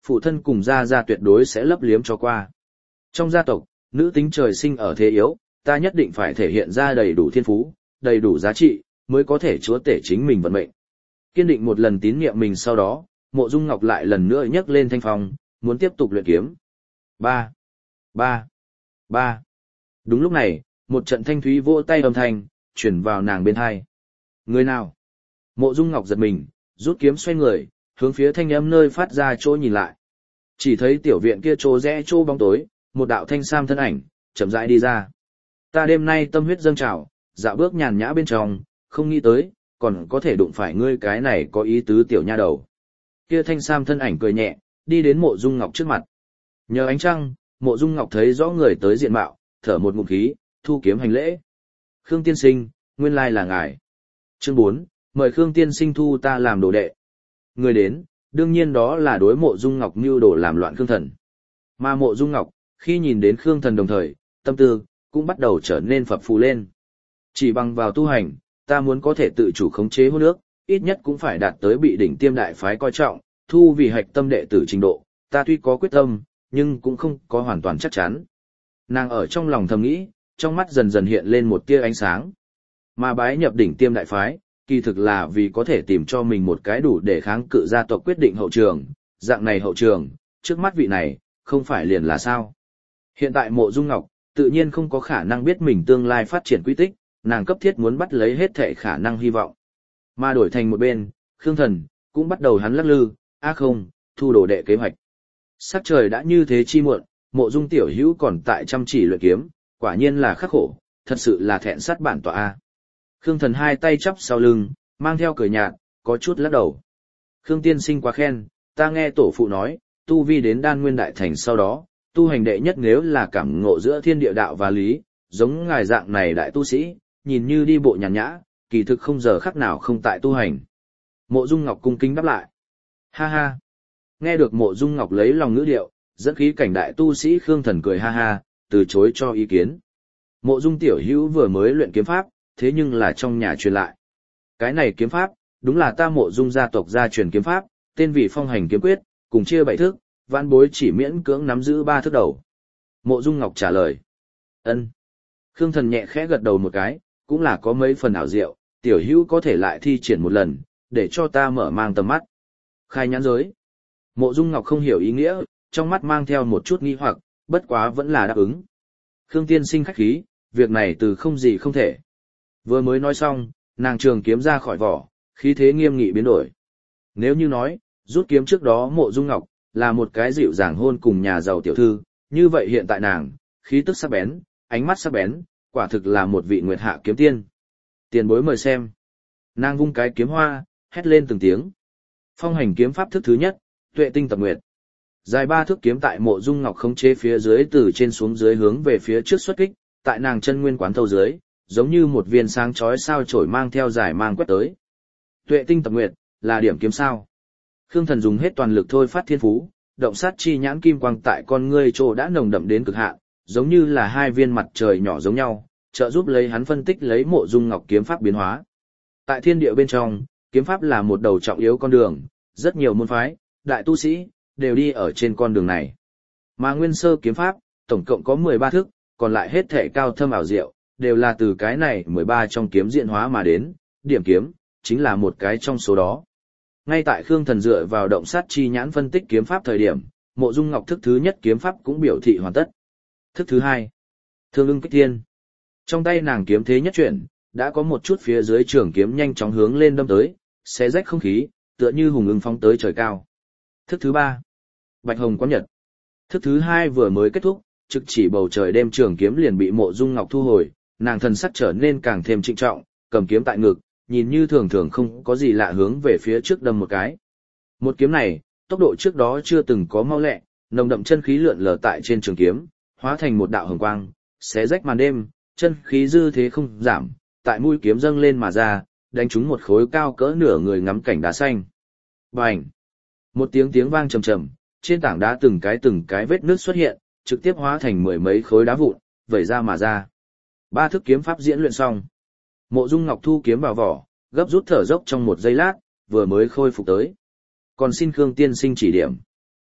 phụ thân cùng gia gia tuyệt đối sẽ lấp liếm cho qua. Trong gia tộc, nữ tính trời sinh ở thế yếu, ta nhất định phải thể hiện ra đầy đủ thiên phú, đầy đủ giá trị, mới có thể chúa tể chính mình vận mệnh. Kiên định một lần tín nhiệm mình sau đó, Mộ Dung Ngọc lại lần nữa nhấc lên thanh phong, muốn tiếp tục luyện kiếm. Ba, ba, ba. Đúng lúc này, một trận thanh thúy vỗ tay âm thanh, chuyển vào nàng bên hai. Người nào? Mộ Dung Ngọc giật mình, rút kiếm xoay người, hướng phía thanh âm nơi phát ra chỗ nhìn lại. Chỉ thấy tiểu viện kia chỗ rẽ chỗ bóng tối, một đạo thanh sam thân ảnh, chậm rãi đi ra. Ta đêm nay tâm huyết dâng trào, dạo bước nhàn nhã bên trong, không nghĩ tới, còn có thể đụng phải ngươi cái này có ý tứ tiểu nha đầu. Kia thanh sam thân ảnh cười nhẹ, đi đến Mộ Dung Ngọc trước mặt. Nhờ ánh trăng, Mộ Dung Ngọc thấy rõ người tới diện mạo, thở một ngụm khí, thu kiếm hành lễ. Khương tiên sinh, nguyên lai là ngài. Chương bốn, mời Khương tiên sinh thu ta làm đồ đệ. Người đến, đương nhiên đó là đối Mộ Dung Ngọc mưu đồ làm loạn Khương Thần. Mà Mộ Dung Ngọc, khi nhìn đến Khương Thần đồng thời, tâm tư cũng bắt đầu trở nên phập phù lên. Chỉ bằng vào tu hành, ta muốn có thể tự chủ khống chế hôn ước, ít nhất cũng phải đạt tới bị đỉnh tiêm đại phái coi trọng, thu vì hạch tâm đệ tử trình độ, ta tuy có quyết tâm, nhưng cũng không có hoàn toàn chắc chắn. Nàng ở trong lòng thầm nghĩ, trong mắt dần dần hiện lên một tia ánh sáng. Mà bái nhập đỉnh tiêm đại phái, kỳ thực là vì có thể tìm cho mình một cái đủ để kháng cự gia tộc quyết định hậu trường, dạng này hậu trường, trước mắt vị này, không phải liền là sao. Hiện tại Mộ Dung Ngọc, tự nhiên không có khả năng biết mình tương lai phát triển quy tích, nàng cấp thiết muốn bắt lấy hết thệ khả năng hy vọng. Mà đổi thành một bên, Khương Thần, cũng bắt đầu hắn lắc lư, á không, thu đồ đệ kế hoạch. Sắc trời đã như thế chi muộn, Mộ Dung tiểu hữu còn tại chăm chỉ luyện kiếm, quả nhiên là khắc khổ, thật sự là thẹn sát bản tọa a. Khương Thần hai tay chắp sau lưng, mang theo cười nhạt, có chút lắc đầu. Khương tiên sinh quá khen, ta nghe tổ phụ nói, tu vi đến đan nguyên đại thành sau đó, tu hành đệ nhất nếu là cảm ngộ giữa thiên địa đạo và lý, giống ngài dạng này đại tu sĩ, nhìn như đi bộ nhàn nhã, kỳ thực không giờ khắc nào không tại tu hành. Mộ Dung Ngọc cung kính đáp lại. Ha ha. Nghe được Mộ Dung Ngọc lấy lòng ngữ điệu, dẫn khí cảnh đại tu sĩ Khương Thần cười ha ha, từ chối cho ý kiến. Mộ Dung tiểu hữu vừa mới luyện kiếm pháp, thế nhưng là trong nhà truyền lại. Cái này kiếm pháp, đúng là ta Mộ Dung gia tộc gia truyền kiếm pháp, tên vì Phong Hành kiếm quyết, cùng chia bảy thức, vãn bối chỉ miễn cưỡng nắm giữ ba thức đầu. Mộ Dung Ngọc trả lời. Ân. Khương Thần nhẹ khẽ gật đầu một cái, cũng là có mấy phần ảo diệu, tiểu hữu có thể lại thi triển một lần, để cho ta mở mang tầm mắt. Khai nhãn giới. Mộ Dung Ngọc không hiểu ý nghĩa, trong mắt mang theo một chút nghi hoặc, bất quá vẫn là đáp ứng. Khương tiên sinh khách khí, việc này từ không gì không thể. Vừa mới nói xong, nàng trường kiếm ra khỏi vỏ, khí thế nghiêm nghị biến đổi. Nếu như nói, rút kiếm trước đó Mộ Dung Ngọc là một cái dịu dàng hôn cùng nhà giàu tiểu thư, như vậy hiện tại nàng, khí tức sắc bén, ánh mắt sắc bén, quả thực là một vị nguyệt hạ kiếm tiên. Tiền bối mời xem. Nàng vung cái kiếm hoa, hét lên từng tiếng. Phong Hành kiếm pháp thức thứ nhất, Tuệ tinh tập nguyệt. Dài ba thước kiếm tại Mộ Dung Ngọc khống chế phía dưới từ trên xuống dưới hướng về phía trước xuất kích, tại nàng chân nguyên quán thâu dưới, giống như một viên sáng chói sao chổi mang theo dài mang quét tới. Tuệ tinh tập nguyệt, là điểm kiếm sao? Khương Thần dùng hết toàn lực thôi phát thiên phú, động sát chi nhãn kim quang tại con ngươi chỗ đã nồng đậm đến cực hạn, giống như là hai viên mặt trời nhỏ giống nhau, trợ giúp lấy hắn phân tích lấy Mộ Dung Ngọc kiếm pháp biến hóa. Tại thiên địa bên trong, kiếm pháp là một đầu trọng yếu con đường, rất nhiều môn phái, đại tu sĩ đều đi ở trên con đường này. Mà nguyên sơ kiếm pháp, tổng cộng có mười ba thức, còn lại hết thể cao thâm ảo diệu, đều là từ cái này mười ba trong kiếm diễn hóa mà đến, điểm kiếm chính là một cái trong số đó. Ngay tại Khương Thần dựa vào động sát chi nhãn phân tích kiếm pháp thời điểm, Mộ Dung Ngọc thức thứ nhất kiếm pháp cũng biểu thị hoàn tất. Thức thứ hai, Thương Ưng Kích Thiên. Trong tay nàng kiếm thế nhất chuyển, đã có một chút phía dưới trường kiếm nhanh chóng hướng lên đâm tới, xé rách không khí, tựa như hùng ưng phóng tới trời cao. Thức thứ ba, Bạch Hồng Quán Nhật. Thức thứ hai vừa mới kết thúc, trực chỉ bầu trời đêm trường kiếm liền bị Mộ Dung Ngọc thu hồi, nàng thần sắc trở nên càng thêm trịnh trọng, cầm kiếm tại ngực, nhìn như thường thường không có gì lạ hướng về phía trước đâm một cái. Một kiếm này, tốc độ trước đó chưa từng có mau lẹ, nồng đậm chân khí lượn lờ tại trên trường kiếm, hóa thành một đạo hồng quang, xé rách màn đêm, chân khí dư thế không giảm, tại mũi kiếm dâng lên mà ra, đánh trúng một khối cao cỡ nửa người ngắm cảnh đá xanh. Bành! Một tiếng tiếng vang trầm trầm, trên tảng đá từng cái từng cái vết nước xuất hiện, trực tiếp hóa thành mười mấy khối đá vụn, vẩy ra mà ra. Ba thức kiếm pháp diễn luyện xong. Mộ Dung Ngọc thu kiếm vào vỏ, gấp rút thở dốc trong một giây lát, vừa mới khôi phục tới. Còn xin Khương tiên sinh chỉ điểm.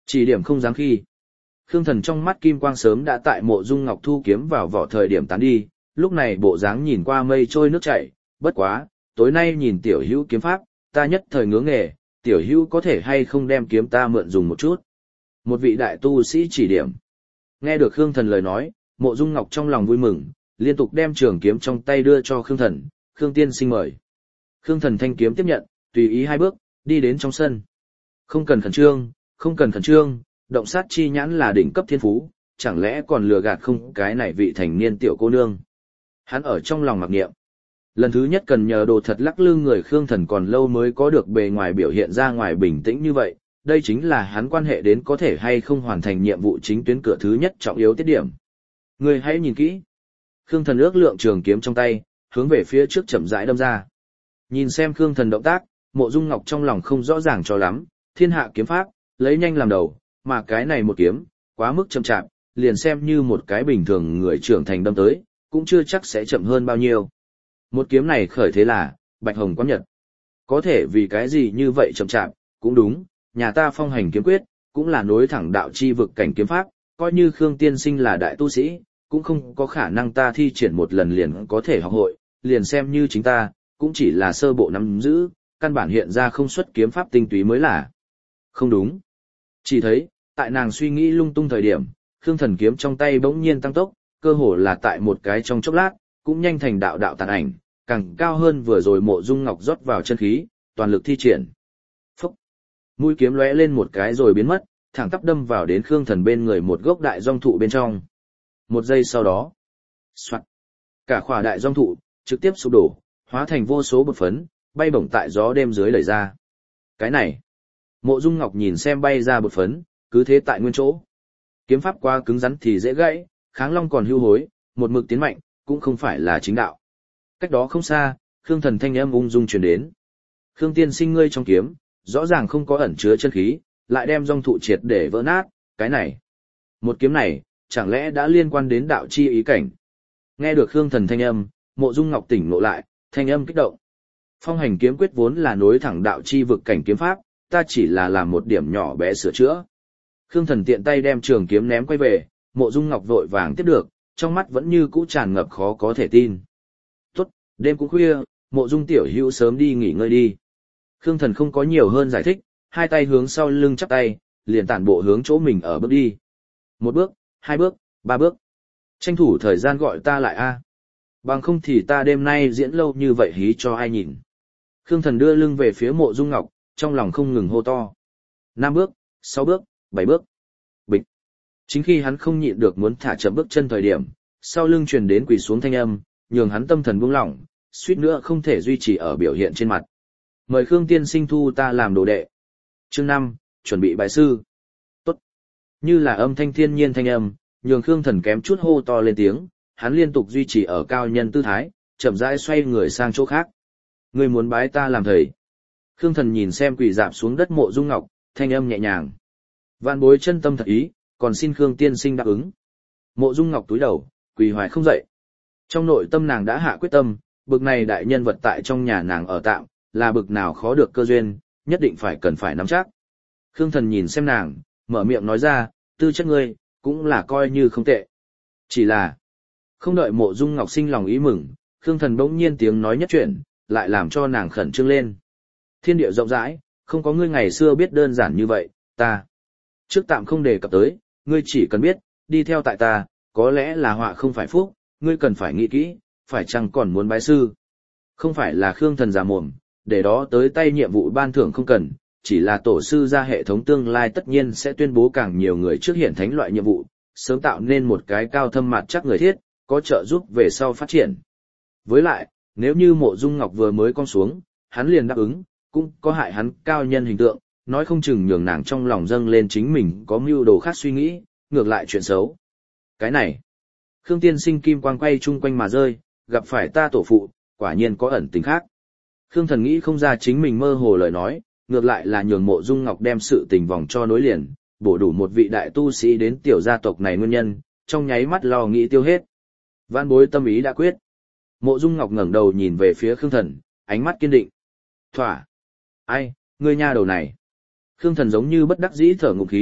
Chỉ điểm không dám khi. Khương Thần trong mắt kim quang sớm đã tại Mộ Dung Ngọc thu kiếm vào vỏ thời điểm tán đi, lúc này bộ dáng nhìn qua mây trôi nước chảy, bất quá, tối nay nhìn tiểu hữu kiếm pháp, ta nhất thời ngưỡng nghề, tiểu hữu có thể hay không đem kiếm ta mượn dùng một chút. Một vị đại tu sĩ chỉ điểm. Nghe được Khương Thần lời nói, Mộ Dung Ngọc trong lòng vui mừng, liên tục đem trường kiếm trong tay đưa cho Khương Thần, Khương tiên sinh mời. Khương Thần thanh kiếm tiếp nhận, tùy ý hai bước, đi đến trong sân. Không cần khẩn trương, không cần khẩn trương, động sát chi nhãn là đỉnh cấp thiên phú, chẳng lẽ còn lừa gạt không cái này vị thành niên tiểu cô nương. Hắn ở trong lòng mặc niệm. Lần thứ nhất cần nhờ đồ thật lắc lư người Khương Thần còn lâu mới có được bề ngoài biểu hiện ra ngoài bình tĩnh như vậy, đây chính là hắn quan hệ đến có thể hay không hoàn thành nhiệm vụ chính tuyến cửa thứ nhất trọng yếu tiết điểm. Người hãy nhìn kỹ. Khương Thần ước lượng trường kiếm trong tay, hướng về phía trước chậm rãi đâm ra. Nhìn xem Khương Thần động tác, Mộ Dung Ngọc trong lòng không rõ ràng cho lắm, thiên hạ kiếm pháp, lấy nhanh làm đầu, mà cái này một kiếm, quá mức chậm chạp, liền xem như một cái bình thường người trưởng thành đâm tới, cũng chưa chắc sẽ chậm hơn bao nhiêu. Một kiếm này khởi thế là, Bạch Hồng Quán Nhật. Có thể vì cái gì như vậy chậm chạp, cũng đúng, nhà ta phong hành kiếm quyết, cũng là nối thẳng đạo chi vực cảnh kiếm pháp, coi như Khương tiên sinh là đại tu sĩ, cũng không có khả năng ta thi triển một lần liền có thể học hội, liền xem như chính ta, cũng chỉ là sơ bộ nắm giữ, căn bản hiện ra không xuất kiếm pháp tinh túy mới là. Không đúng. Chỉ thấy, tại nàng suy nghĩ lung tung thời điểm, Khương Thần kiếm trong tay bỗng nhiên tăng tốc, cơ hồ là tại một cái trong chốc lát, cũng nhanh thành đạo đạo tàn ảnh, càng cao hơn vừa rồi Mộ Dung Ngọc rót vào chân khí, toàn lực thi triển. Phúc! Mũi kiếm lóe lên một cái rồi biến mất, thẳng tắp đâm vào đến Khương Thần bên người một gốc đại dong thụ bên trong. Một giây sau đó, soạt, cả khỏa đại dong thụ trực tiếp sụp đổ, hóa thành vô số bột phấn, bay bổng tại gió đêm dưới đẩy ra. Cái này, Mộ Dung Ngọc nhìn xem bay ra bột phấn, cứ thế tại nguyên chỗ. Kiếm pháp quá cứng rắn thì dễ gãy, kháng long còn hưu hối, một mực tiến mạnh, cũng không phải là chính đạo. Cách đó không xa, Khương Thần thanh âm ung dung truyền đến. Khương tiên sinh ngươi trong kiếm, rõ ràng không có ẩn chứa chân khí, lại đem dong thụ triệt để vỡ nát, cái này. Một kiếm này, chẳng lẽ đã liên quan đến đạo chi ý cảnh. Nghe được Khương Thần thanh âm, Mộ Dung Ngọc tỉnh ngộ lại, thanh âm kích động. Phong hành kiếm quyết vốn là nối thẳng đạo chi vực cảnh kiếm pháp, ta chỉ là làm một điểm nhỏ bé sửa chữa. Khương Thần tiện tay đem trường kiếm ném quay về, Mộ Dung Ngọc vội vàng tiếp được, trong mắt vẫn như cũ tràn ngập khó có thể tin. Tốt, đêm cũng khuya, Mộ Dung tiểu hữu sớm đi nghỉ ngơi đi. Khương Thần không có nhiều hơn giải thích, hai tay hướng sau lưng chắp tay, liền tản bộ hướng chỗ mình ở bước đi. Một bước, hai bước, ba bước. Tranh thủ thời gian gọi ta lại a. Bằng không thì ta đêm nay diễn lâu như vậy hí cho ai nhìn. Khương Thần đưa lưng về phía Mộ Dung Ngọc, trong lòng không ngừng hô to. Năm bước, sáu bước, bảy bước. Bịch. Chính khi hắn không nhịn được muốn thả chậm bước chân thời điểm, sau lưng truyền đến quỳ xuống thanh âm, nhường hắn tâm thần buông lỏng, suýt nữa không thể duy trì ở biểu hiện trên mặt. Mời Khương tiên sinh thu ta làm đồ đệ. Chương năm, chuẩn bị bài sư. Tốt. Như là âm thanh thiên nhiên thanh âm, nhường Khương Thần kém chút hô to lên tiếng, hắn liên tục duy trì ở cao nhân tư thái, chậm rãi xoay người sang chỗ khác. Ngươi muốn bái ta làm thầy. Khương Thần nhìn xem quỳ rạp xuống đất Mộ Dung Ngọc, thanh âm nhẹ nhàng. Vạn bối chân tâm thật ý, còn xin Khương tiên sinh đáp ứng. Mộ Dung Ngọc túi đầu, quỳ hoài không dậy. Trong nội tâm nàng đã hạ quyết tâm, bực này đại nhân vật tại trong nhà nàng ở tạm, là bực nào khó được cơ duyên, nhất định phải cần phải nắm chắc. Khương Thần nhìn xem nàng, mở miệng nói ra, tư chất ngươi, cũng là coi như không tệ. Chỉ là, không đợi Mộ Dung Ngọc sinh lòng ý mừng, Khương Thần bỗng nhiên tiếng nói nhất chuyện, lại làm cho nàng khẩn trương lên. Thiên địa rộng rãi, không có ngươi ngày xưa biết đơn giản như vậy, ta. Trước tạm không đề cập tới, ngươi chỉ cần biết, đi theo tại ta, có lẽ là họa không phải phúc, ngươi cần phải nghĩ kỹ, phải chăng còn muốn bái sư. Không phải là Khương Thần già mồm, để đó tới tay nhiệm vụ ban thưởng không cần, chỉ là tổ sư ra hệ thống tương lai tất nhiên sẽ tuyên bố càng nhiều người trước hiện thánh loại nhiệm vụ, sớm tạo nên một cái cao thâm mặt chắc người thiết, có trợ giúp về sau phát triển. Với lại, nếu như Mộ Dung Ngọc vừa mới con xuống, hắn liền đáp ứng, cũng có hại hắn cao nhân hình tượng, nói không chừng nhường nàng trong lòng dâng lên chính mình có mưu đồ khác suy nghĩ, ngược lại chuyện xấu. Cái này, Khương tiên sinh kim quang quay chung quanh mà rơi, gặp phải ta tổ phụ, quả nhiên có ẩn tình khác. Khương Thần nghĩ không ra chính mình mơ hồ lời nói, ngược lại là nhường Mộ Dung Ngọc đem sự tình vòng cho nối liền, bổ đủ một vị đại tu sĩ đến tiểu gia tộc này nguyên nhân, trong nháy mắt lo nghĩ tiêu hết. Vạn bối tâm ý đã quyết. Mộ Dung Ngọc ngẩng đầu nhìn về phía Khương Thần, ánh mắt kiên định. Thỏa. Ai, ngươi nha đầu này. Khương Thần giống như bất đắc dĩ thở ngụm khí,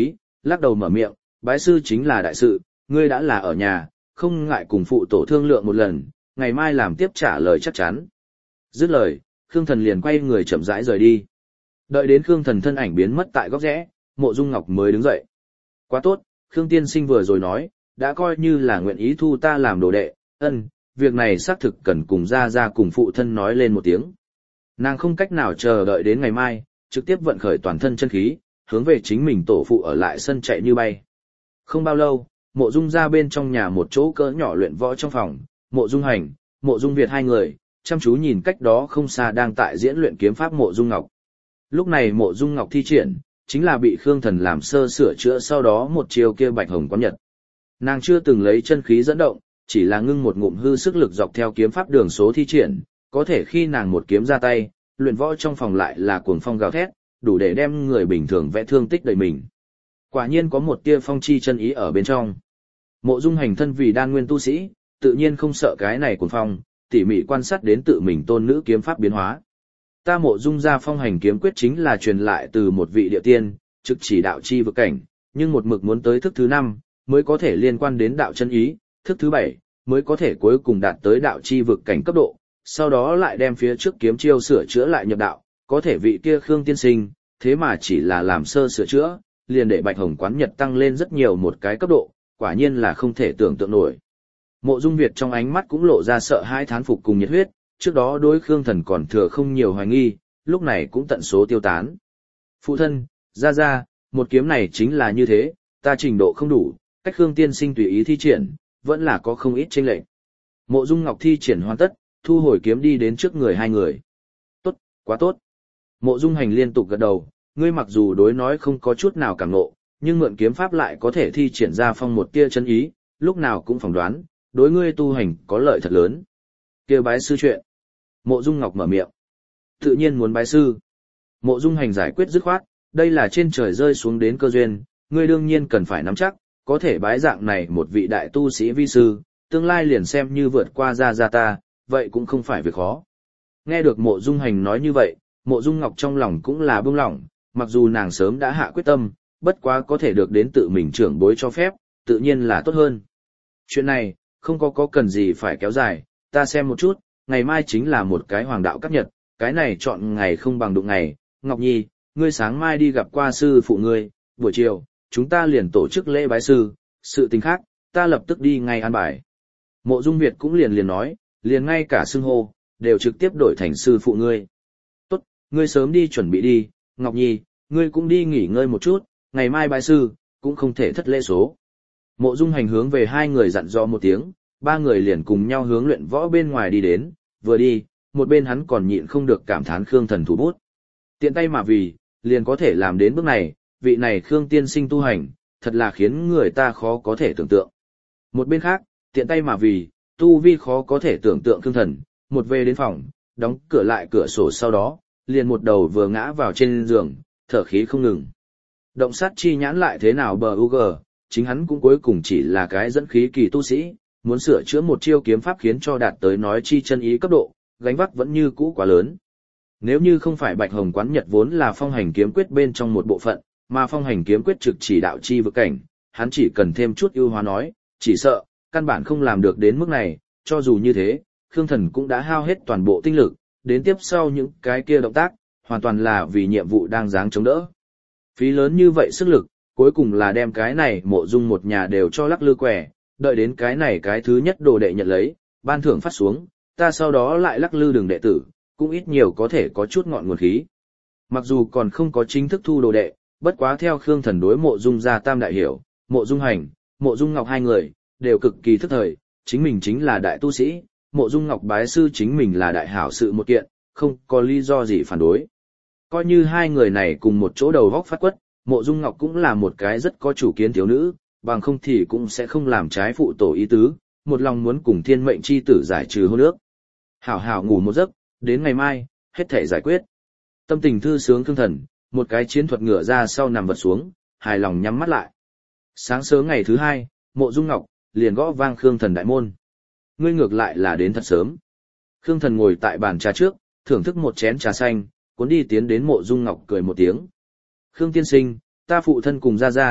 lắc đầu mở miệng, bái sư chính là đại sự, ngươi đã là ở nhà, không ngại cùng phụ tổ thương lượng một lần, ngày mai làm tiếp trả lời chắc chắn. Dứt lời, Khương Thần liền quay người chậm rãi rời đi. Đợi đến Khương Thần thân ảnh biến mất tại góc rẽ, Mộ Dung Ngọc mới đứng dậy. Quá tốt, Khương tiên sinh vừa rồi nói, đã coi như là nguyện ý thu ta làm đồ đệ, ân, việc này xác thực cần cùng ra ra cùng phụ thân nói lên một tiếng. Nàng không cách nào chờ đợi đến ngày mai, trực tiếp vận khởi toàn thân chân khí, hướng về chính mình tổ phụ ở lại sân chạy như bay. Không bao lâu, Mộ Dung ra bên trong nhà một chỗ cỡ nhỏ luyện võ trong phòng, Mộ Dung Hành, Mộ Dung Việt hai người, chăm chú nhìn cách đó không xa đang tại diễn luyện kiếm pháp Mộ Dung Ngọc. Lúc này Mộ Dung Ngọc thi triển, chính là bị Khương Thần làm sơ sửa chữa sau đó một chiều kia Bạch Hồng Quán Nhật. Nàng chưa từng lấy chân khí dẫn động, chỉ là ngưng một ngụm hư sức lực dọc theo kiếm pháp đường số thi triển, có thể khi nàng một kiếm ra tay, luyện võ trong phòng lại là cuồng phong gào thét, đủ để đem người bình thường vẽ thương tích đầy mình. Quả nhiên có một tia phong chi chân ý ở bên trong. Mộ Dung Hành thân vì đan nguyên tu sĩ, tự nhiên không sợ cái này cuồng phong, tỉ mỉ quan sát đến tự mình tôn nữ kiếm pháp biến hóa. Ta Mộ Dung gia phong hành kiếm quyết chính là truyền lại từ một vị địa tiên, trực chỉ đạo chi vực cảnh, nhưng một mực muốn tới thức thứ năm mới có thể liên quan đến đạo chân ý, thức thứ bảy mới có thể cuối cùng đạt tới đạo chi vực cảnh cấp độ, sau đó lại đem phía trước kiếm chiêu sửa chữa lại nhập đạo, có thể vị kia Khương tiên sinh, thế mà chỉ là làm sơ sửa chữa, liền để Bạch Hồng Quán Nhật tăng lên rất nhiều một cái cấp độ, quả nhiên là không thể tưởng tượng nổi. Mộ Dung Việt trong ánh mắt cũng lộ ra sợ hãi thán phục cùng nhiệt huyết, trước đó đối Khương Thần còn thừa không nhiều hoài nghi, lúc này cũng tận số tiêu tán. Phụ thân, ra ra, một kiếm này chính là như thế, ta trình độ không đủ, cách Khương tiên sinh tùy ý thi triển, vẫn là có không ít chênh lệch. Mộ Dung Ngọc thi triển hoàn tất, thu hồi kiếm đi đến trước người hai người. Tốt, quá tốt. Mộ Dung Hành liên tục gật đầu, ngươi mặc dù đối nói không có chút nào cảm ngộ, nhưng mượn kiếm pháp lại có thể thi triển ra phong một tia chân ý, lúc nào cũng phỏng đoán, đối ngươi tu hành có lợi thật lớn. Kia bái sư chuyện. Mộ Dung Ngọc mở miệng. Tự nhiên muốn bái sư. Mộ Dung Hành giải quyết dứt khoát, đây là trên trời rơi xuống đến cơ duyên, ngươi đương nhiên cần phải nắm chắc, có thể bái dạng này một vị đại tu sĩ vi sư, tương lai liền xem như vượt qua ra ra ta, vậy cũng không phải việc khó. Nghe được Mộ Dung Hành nói như vậy, Mộ Dung Ngọc trong lòng cũng là bông lỏng, mặc dù nàng sớm đã hạ quyết tâm, bất quá có thể được đến tự mình trưởng bối cho phép, tự nhiên là tốt hơn. Chuyện này, không có có cần gì phải kéo dài, ta xem một chút, ngày mai chính là một cái hoàng đạo cấp nhật, cái này chọn ngày không bằng đụng ngày, Ngọc Nhi, ngươi sáng mai đi gặp qua sư phụ ngươi, buổi chiều, chúng ta liền tổ chức lễ bái sư, sự tình khác, ta lập tức đi ngay an bài. Mộ Dung Việt cũng liền liền nói, liền ngay cả xưng hô, đều trực tiếp đổi thành sư phụ ngươi. Tốt, ngươi sớm đi chuẩn bị đi, Ngọc Nhi, ngươi cũng đi nghỉ ngơi một chút, ngày mai bái sư, cũng không thể thất lễ số. Mộ Dung Hành hướng về hai người dặn dò một tiếng, ba người liền cùng nhau hướng luyện võ bên ngoài đi đến, vừa đi, một bên hắn còn nhịn không được cảm thán Khương Thần thủ bút. Tiện tay mà vì, liền có thể làm đến bước này, vị này Khương tiên sinh tu hành, thật là khiến người ta khó có thể tưởng tượng. Một bên khác, tiện tay mà vì, tu vi khó có thể tưởng tượng Khương Thần, một về đến phòng, đóng cửa lại cửa sổ sau đó, liền một đầu vừa ngã vào trên giường, thở khí không ngừng. Động sát chi nhãn lại thế nào bờ u gờ, chính hắn cũng cuối cùng chỉ là cái dẫn khí kỳ tu sĩ, muốn sửa chữa một chiêu kiếm pháp khiến cho đạt tới nói chi chân ý cấp độ, gánh vác vẫn như cũ quá lớn. Nếu như không phải Bạch Hồng Quán Nhật vốn là phong hành kiếm quyết bên trong một bộ phận, mà phong hành kiếm quyết trực chỉ đạo chi vực cảnh, hắn chỉ cần thêm chút ưu hóa nói, chỉ sợ, căn bản không làm được đến mức này, cho dù như thế, Khương Thần cũng đã hao hết toàn bộ tinh lực, đến tiếp sau những cái kia động tác, hoàn toàn là vì nhiệm vụ đang giáng chống đỡ. Phí lớn như vậy sức lực, cuối cùng là đem cái này Mộ Dung một nhà đều cho lắc lư quẻ, đợi đến cái này cái thứ nhất đồ đệ nhận lấy, ban thưởng phát xuống, ta sau đó lại lắc lư đường đệ tử, cũng ít nhiều có thể có chút ngọn nguồn khí. Mặc dù còn không có chính thức thu đồ đệ, bất quá theo Khương Thần đối Mộ Dung gia tam đại hiểu, Mộ Dung Hành, Mộ Dung Ngọc hai người, đều cực kỳ thức thời, chính mình chính là đại tu sĩ, Mộ Dung Ngọc bái sư chính mình là đại hảo sự một kiện, không có lý do gì phản đối. Coi như hai người này cùng một chỗ đầu góc phát quất, Mộ Dung Ngọc cũng là một cái rất có chủ kiến thiếu nữ, bằng không thì cũng sẽ không làm trái phụ tổ ý tứ, một lòng muốn cùng thiên mệnh chi tử giải trừ hôn ước. Hảo hảo ngủ một giấc, đến ngày mai, hết thể giải quyết. Tâm tình thư sướng Khương Thần, một cái chiến thuật ngựa ra sau nằm vật xuống, hài lòng nhắm mắt lại. Sáng sớm ngày thứ hai, Mộ Dung Ngọc liền gõ vang Khương Thần đại môn. Ngươi ngược lại là đến thật sớm. Khương Thần ngồi tại bàn trà trước, thưởng thức một chén trà xanh, cuốn đi tiến đến Mộ Dung Ngọc cười một tiếng. Khương tiên sinh, ta phụ thân cùng ra ra,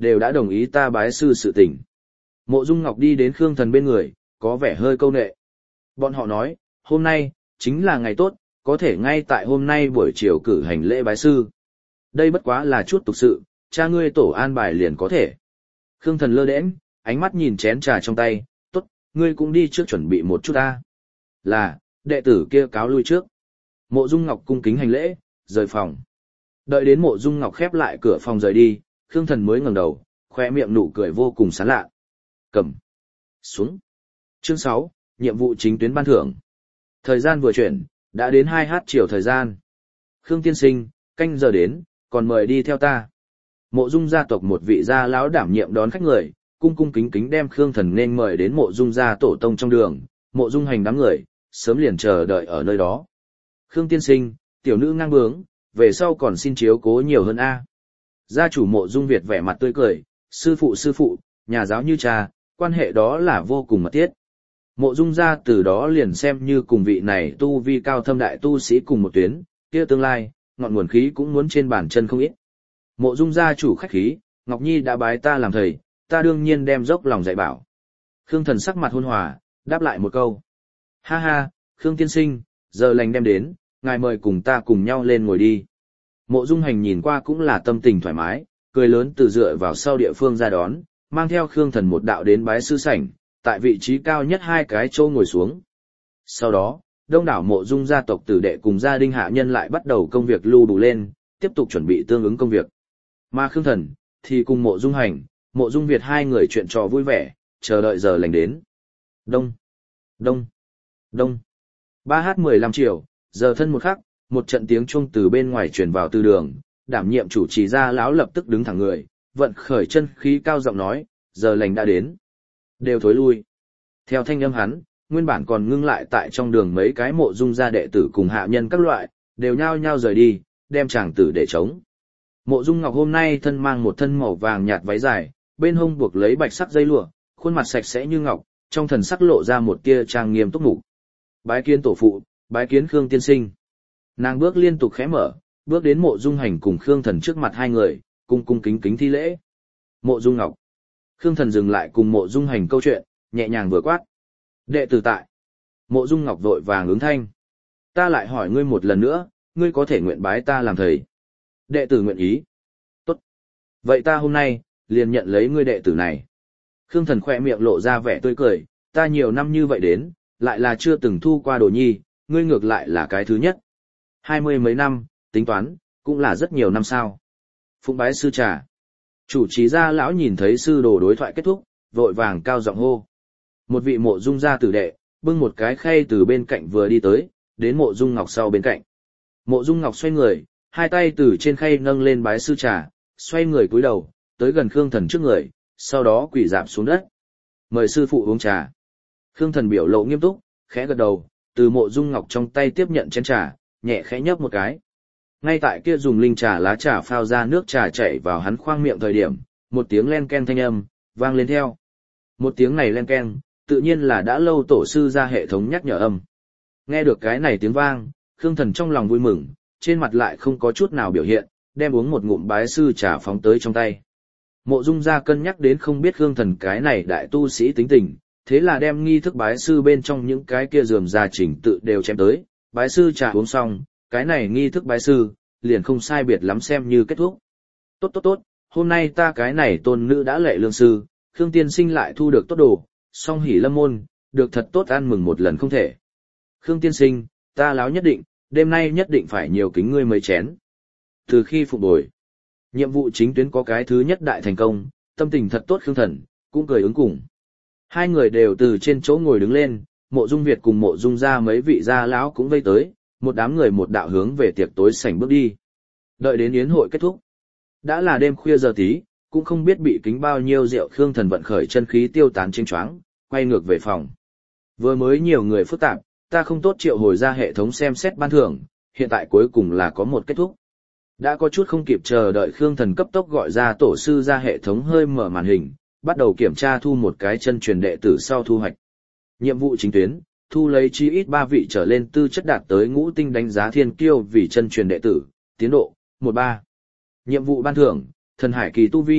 đều đã đồng ý ta bái sư sự tình. Mộ Dung Ngọc đi đến Khương Thần bên người, có vẻ hơi câu nệ. Bọn họ nói, hôm nay, chính là ngày tốt, có thể ngay tại hôm nay buổi chiều cử hành lễ bái sư. Đây bất quá là chút tục sự, cha ngươi tổ an bài liền có thể. Khương Thần lơ đễnh, ánh mắt nhìn chén trà trong tay, tốt, ngươi cũng đi trước chuẩn bị một chút ta. Là, đệ tử kia cáo lui trước. Mộ Dung Ngọc cung kính hành lễ, rời phòng. Đợi đến Mộ Dung Ngọc khép lại cửa phòng rời đi, Khương Thần mới ngẩng đầu, khoe miệng nụ cười vô cùng sán lạ. Cầm. Xuống. Chương sáu, nhiệm vụ chính tuyến ban thưởng. Thời gian vừa chuyển, đã đến hai h chiều thời gian. Khương tiên sinh, canh giờ đến, còn mời đi theo ta. Mộ Dung gia tộc một vị gia lão đảm nhiệm đón khách người, cung cung kính kính đem Khương Thần nên mời đến Mộ Dung gia tổ tông trong đường, Mộ Dung Hành đám người, sớm liền chờ đợi ở nơi đó. Khương tiên sinh, tiểu nữ ngang bướng, về sau còn xin chiếu cố nhiều hơn a. Gia chủ Mộ Dung Việt vẻ mặt tươi cười, sư phụ sư phụ, nhà giáo như cha, quan hệ đó là vô cùng mật thiết. Mộ Dung gia từ đó liền xem như cùng vị này tu vi cao thâm đại tu sĩ cùng một tuyến, kia tương lai, ngọn nguồn khí cũng muốn trên bàn chân không ít. Mộ Dung gia chủ khách khí, Ngọc Nhi đã bái ta làm thầy, ta đương nhiên đem dốc lòng dạy bảo. Khương Thần sắc mặt hôn hòa, đáp lại một câu. Ha ha, Khương tiên sinh, giờ lành đem đến, ngài mời cùng ta cùng nhau lên ngồi đi. Mộ Dung Hành nhìn qua cũng là tâm tình thoải mái, cười lớn từ dựa vào sau địa phương ra đón, mang theo Khương Thần một đạo đến bái sư sảnh, tại vị trí cao nhất hai cái chỗ ngồi xuống. Sau đó, đông đảo Mộ Dung gia tộc tử đệ cùng gia đình hạ nhân lại bắt đầu công việc lưu đủ lên, tiếp tục chuẩn bị tương ứng công việc. Mà Khương Thần, thì cùng Mộ Dung Hành, Mộ Dung Việt hai người chuyện trò vui vẻ, chờ đợi giờ lành đến. Đông, đông, đông. ba h mười lăm chiều, giờ thân một khắc, một trận tiếng chuông từ bên ngoài truyền vào từ đường, đảm nhiệm chủ trì gia lão lập tức đứng thẳng người, vận khởi chân khí cao giọng nói, giờ lành đã đến. Đều thối lui. Theo thanh âm hắn, nguyên bản còn ngưng lại tại trong đường mấy cái Mộ Dung gia đệ tử cùng hạ nhân các loại, đều nhao nhao rời đi, đem chàng tử để chống. Mộ Dung Ngọc hôm nay thân mang một thân màu vàng nhạt váy dài, bên hông buộc lấy bạch sắc dây lụa, khuôn mặt sạch sẽ như ngọc, trong thần sắc lộ ra một tia trang nghiêm túc mục. Bái kiến tổ phụ, bái kiến Khương tiên sinh. Nàng bước liên tục khẽ mở, bước đến Mộ Dung Hành cùng Khương Thần trước mặt hai người, cung cung kính kính thi lễ. Mộ Dung Ngọc. Khương Thần dừng lại cùng Mộ Dung Hành câu chuyện, nhẹ nhàng vừa quát. Đệ tử tại. Mộ Dung Ngọc vội vàng ứng thanh. Ta lại hỏi ngươi một lần nữa, ngươi có thể nguyện bái ta làm thầy. Đệ tử nguyện ý. Tốt. Vậy ta hôm nay, liền nhận lấy ngươi đệ tử này. Khương Thần khỏe miệng lộ ra vẻ tươi cười, ta nhiều năm như vậy đến, lại là chưa từng thu qua đồ nhi, ngươi ngược lại là cái thứ nhất. Hai mươi mấy năm, tính toán, cũng là rất nhiều năm sao. Phụng bái sư trà. Chủ trì gia lão nhìn thấy sư đồ đối thoại kết thúc, vội vàng cao giọng hô. Một vị Mộ Dung gia tử đệ, bưng một cái khay từ bên cạnh vừa đi tới, đến Mộ Dung Ngọc sau bên cạnh. Mộ Dung Ngọc xoay người, hai tay từ trên khay nâng lên bái sư trà, xoay người cúi đầu, tới gần Khương Thần trước người, sau đó quỳ rạp xuống đất. Mời sư phụ uống trà. Khương Thần biểu lộ nghiêm túc, khẽ gật đầu, từ Mộ Dung Ngọc trong tay tiếp nhận chén trà, nhẹ khẽ nhấp một cái. Ngay tại kia dùng linh trà lá trà phao ra nước trà chảy vào hắn khoang miệng thời điểm, một tiếng len ken thanh âm vang lên theo. Một tiếng này len ken, tự nhiên là đã lâu tổ sư ra hệ thống nhắc nhở âm. Nghe được cái này tiếng vang, Khương Thần trong lòng vui mừng, trên mặt lại không có chút nào biểu hiện, đem uống một ngụm bái sư trà phóng tới trong tay. Mộ Dung gia cân nhắc đến không biết Khương Thần cái này đại tu sĩ tính tình, thế là đem nghi thức bái sư bên trong những cái kia rườm rà chỉnh tự đều chém tới, bái sư trà uống xong, cái này nghi thức bái sư, liền không sai biệt lắm xem như kết thúc. Tốt tốt tốt, hôm nay ta cái này tôn nữ đã lệ lương sư, Khương tiên sinh lại thu được tốt đồ, song hỷ lâm môn, được thật tốt ăn mừng một lần không thể. Khương tiên sinh, ta láo nhất định, đêm nay nhất định phải nhiều kính ngươi mấy chén. Từ khi phục bồi, nhiệm vụ chính tuyến có cái thứ nhất đại thành công, tâm tình thật tốt Khương Thần, cũng cười ứng cùng. Hai người đều từ trên chỗ ngồi đứng lên, Mộ Dung Việt cùng Mộ Dung gia mấy vị gia lão cũng vây tới, một đám người một đạo hướng về tiệc tối sảnh bước đi. Đợi đến yến hội kết thúc, đã là đêm khuya giờ tí, cũng không biết bị kính bao nhiêu rượu Khương Thần vận khởi chân khí tiêu tán chênh choáng, quay ngược về phòng. Vừa mới nhiều người phức tạp, ta không tốt triệu hồi ra hệ thống xem xét ban thưởng, hiện tại cuối cùng là có một kết thúc. Đã có chút không kịp chờ đợi Khương Thần cấp tốc gọi ra tổ sư ra hệ thống hơi mở màn hình, bắt đầu kiểm tra thu một cái chân truyền đệ tử sau thu hoạch. Nhiệm vụ chính tuyến, thu lấy chí ít ba vị trở lên tư chất đạt tới ngũ tinh đánh giá thiên kiêu vì chân truyền đệ tử, tiến độ một ba. Nhiệm vụ ban thưởng, thần hải kỳ tu vi,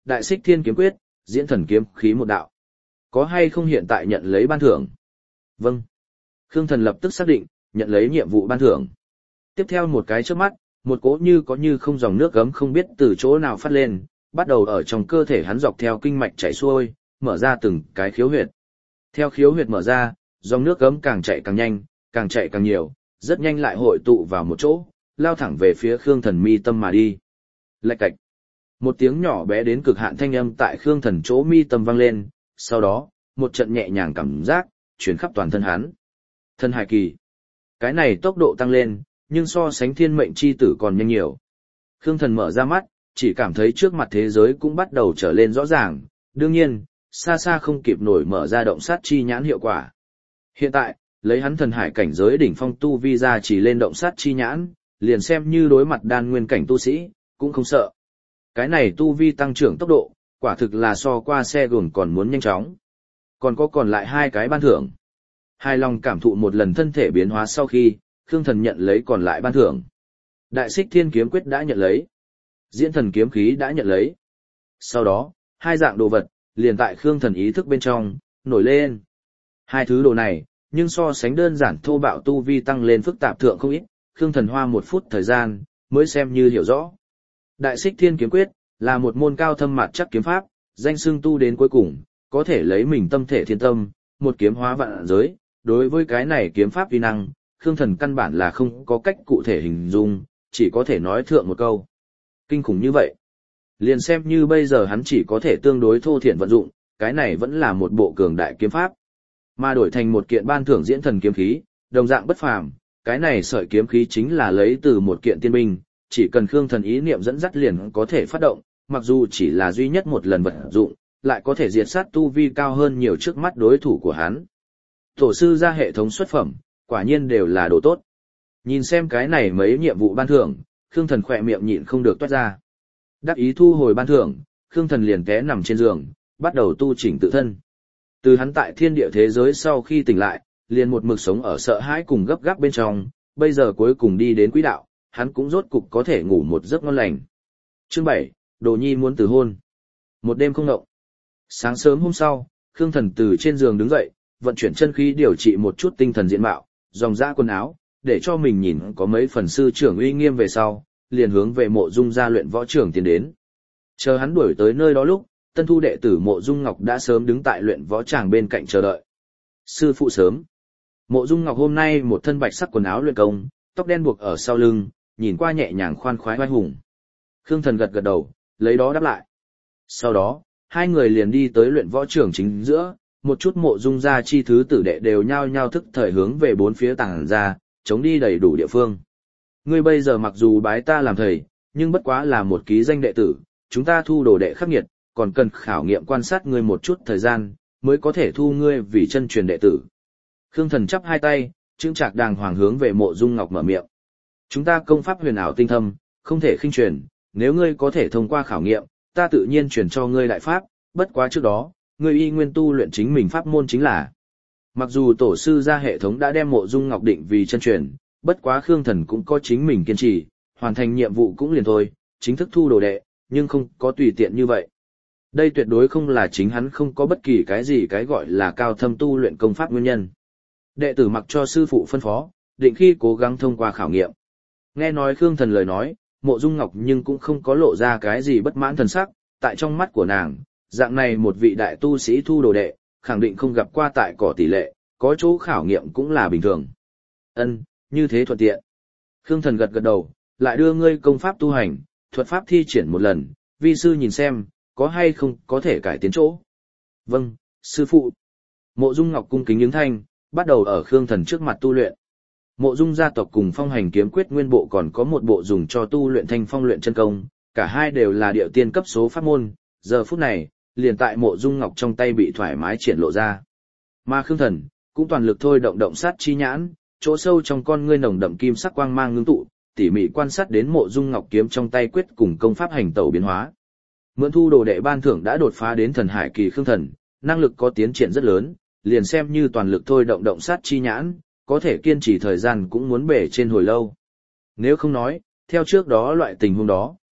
Đại Xích Thiên Kiếm Quyết, Diễn Thần Kiếm Khí một đạo. Có hay không hiện tại nhận lấy ban thưởng? Vâng. Khương Thần lập tức xác định, nhận lấy nhiệm vụ ban thưởng. Tiếp theo một cái chớp mắt, một cỗ như có như không dòng nước gấm không biết từ chỗ nào phát lên, bắt đầu ở trong cơ thể hắn dọc theo kinh mạch chảy xuôi, mở ra từng cái khiếu huyệt. Theo khiếu huyệt mở ra, dòng nước gấm càng chạy càng nhanh, càng chạy càng nhiều, rất nhanh lại hội tụ vào một chỗ, lao thẳng về phía Khương Thần mi tâm mà đi. Lạch cạch. Một tiếng nhỏ bé đến cực hạn thanh âm tại Khương Thần chỗ mi tâm vang lên, sau đó, một trận nhẹ nhàng cảm giác chuyển khắp toàn thân hắn. Thân hải kỳ. Cái này tốc độ tăng lên, nhưng so sánh thiên mệnh chi tử còn nhanh nhiều. Khương Thần mở ra mắt, chỉ cảm thấy trước mặt thế giới cũng bắt đầu trở lên rõ ràng, đương nhiên, xa xa không kịp nổi mở ra động sát chi nhãn hiệu quả. Hiện tại, lấy hắn thần hải cảnh giới đỉnh phong tu vi ra chỉ lên động sát chi nhãn, liền xem như đối mặt đan nguyên cảnh tu sĩ, cũng không sợ. Cái này tu vi tăng trưởng tốc độ, quả thực là so qua xe gồn còn muốn nhanh chóng. Còn có còn lại hai cái ban thưởng. Hài lòng cảm thụ một lần thân thể biến hóa sau khi, Khương Thần nhận lấy còn lại ban thưởng. Đại Xích Thiên Kiếm Quyết đã nhận lấy. Diễn Thần Kiếm Khí đã nhận lấy. Sau đó, hai dạng đồ vật, liền tại Khương Thần ý thức bên trong, nổi lên. Hai thứ đồ này, nhưng so sánh đơn giản thô bạo tu vi tăng lên phức tạp thượng không ít, Khương Thần hoa một phút thời gian, mới xem như hiểu rõ. Đại Xích Thiên Kiếm Quyết, là một môn cao thâm mạt chắc kiếm pháp, danh xưng tu đến cuối cùng, có thể lấy mình tâm thể thiên tâm, một kiếm hóa vạn giới. Đối với cái này kiếm pháp uy năng, Khương Thần căn bản là không có cách cụ thể hình dung, chỉ có thể nói thượng một câu. Kinh khủng như vậy. Liền xem như bây giờ hắn chỉ có thể tương đối thô thiển vận dụng, cái này vẫn là một bộ cường đại kiếm pháp. Mà đổi thành một kiện ban thưởng diễn thần kiếm khí, đồng dạng bất phàm, cái này sợi kiếm khí chính là lấy từ một kiện tiên binh, chỉ cần Khương Thần ý niệm dẫn dắt liền có thể phát động, mặc dù chỉ là duy nhất một lần vận dụng, lại có thể diệt sát tu vi cao hơn nhiều trước mắt đối thủ của hắn. Tổ sư ra hệ thống xuất phẩm, quả nhiên đều là đồ tốt. Nhìn xem cái này mấy nhiệm vụ ban thưởng, Khương Thần khỏe miệng nhịn không được toát ra. Đắc ý thu hồi ban thưởng, Khương Thần liền té nằm trên giường, bắt đầu tu chỉnh tự thân. Từ hắn tại thiên địa thế giới sau khi tỉnh lại, liền một mực sống ở sợ hãi cùng gấp gáp bên trong, bây giờ cuối cùng đi đến quỹ đạo, hắn cũng rốt cục có thể ngủ một giấc ngon lành. Chương bảy, Đồ Nhi muốn từ hôn. Một đêm không ngộng. Sáng sớm hôm sau, Khương Thần từ trên giường đứng dậy, vận chuyển chân khí điều trị một chút tinh thần diện mạo, dòng dã quần áo, để cho mình nhìn có mấy phần sư trưởng uy nghiêm về sau, liền hướng về Mộ Dung gia luyện võ trưởng tiến đến. Chờ hắn đuổi tới nơi đó lúc, tân thu đệ tử Mộ Dung Ngọc đã sớm đứng tại luyện võ tràng bên cạnh chờ đợi. Sư phụ sớm. Mộ Dung Ngọc hôm nay một thân bạch sắc quần áo luyện công, tóc đen buộc ở sau lưng, nhìn qua nhẹ nhàng khoan khoái oai hùng. Khương Thần gật gật đầu, lấy đó đáp lại. Sau đó, hai người liền đi tới luyện võ trưởng chính giữa, một chút Mộ Dung gia chi thứ tử đệ đều nhao nhao thức thời hướng về bốn phía tàng ra, chống đi đầy đủ địa phương. Ngươi bây giờ mặc dù bái ta làm thầy, nhưng bất quá là một ký danh đệ tử, chúng ta thu đồ đệ khắc nghiệt, còn cần khảo nghiệm quan sát ngươi một chút thời gian, mới có thể thu ngươi vì chân truyền đệ tử. Khương Thần chắp hai tay, chững chạc đàng hoàng hướng về Mộ Dung Ngọc mở miệng. Chúng ta công pháp huyền ảo tinh thâm, không thể khinh truyền, nếu ngươi có thể thông qua khảo nghiệm, ta tự nhiên truyền cho ngươi đại pháp, bất quá trước đó, ngươi y nguyên tu luyện chính mình pháp môn chính là. Mặc dù tổ sư gia hệ thống đã đem Mộ Dung Ngọc định vì chân truyền, bất quá Khương Thần cũng có chính mình kiên trì, hoàn thành nhiệm vụ cũng liền thôi, chính thức thu đồ đệ, nhưng không có tùy tiện như vậy. Đây tuyệt đối không là chính hắn không có bất kỳ cái gì cái gọi là cao thâm tu luyện công pháp nguyên nhân. Đệ tử mặc cho sư phụ phân phó, định khi cố gắng thông qua khảo nghiệm. Nghe nói Khương Thần lời nói, Mộ Dung Ngọc nhưng cũng không có lộ ra cái gì bất mãn thần sắc, tại trong mắt của nàng, dạng này một vị đại tu sĩ thu đồ đệ, khẳng định không gặp qua tại cỏ tỷ lệ, có chỗ khảo nghiệm cũng là bình thường. Ân, như thế thuận tiện. Khương Thần gật gật đầu, lại đưa ngươi công pháp tu hành, thuật pháp thi triển một lần, vi sư nhìn xem, có hay không có thể cải tiến chỗ. Vâng, sư phụ. Mộ Dung Ngọc cung kính ứng thanh, bắt đầu ở Khương Thần trước mặt tu luyện. Mộ Dung gia tộc cùng Phong Hành kiếm quyết nguyên bộ còn có một bộ dùng cho tu luyện Thanh Phong luyện chân công, cả hai đều là điệu tiên cấp số pháp môn, giờ phút này, liền tại Mộ Dung Ngọc trong tay bị thoải mái triển lộ ra. Mà Khương Thần cũng toàn lực thôi động động sát chi nhãn, chỗ sâu trong con ngươi nồng đậm kim sắc quang mang ngưng tụ, tỉ mỉ quan sát đến Mộ Dung Ngọc kiếm trong tay quyết cùng công pháp hành tẩu biến hóa. Mượn thu đồ đệ ban thưởng đã đột phá đến thần hải kỳ Khương Thần, năng lực có tiến triển rất lớn, liền xem như toàn lực thôi động động sát chi nhãn, có thể kiên trì thời gian cũng muốn bể trên hồi lâu. Nếu không nói, theo trước đó loại tình huống đó,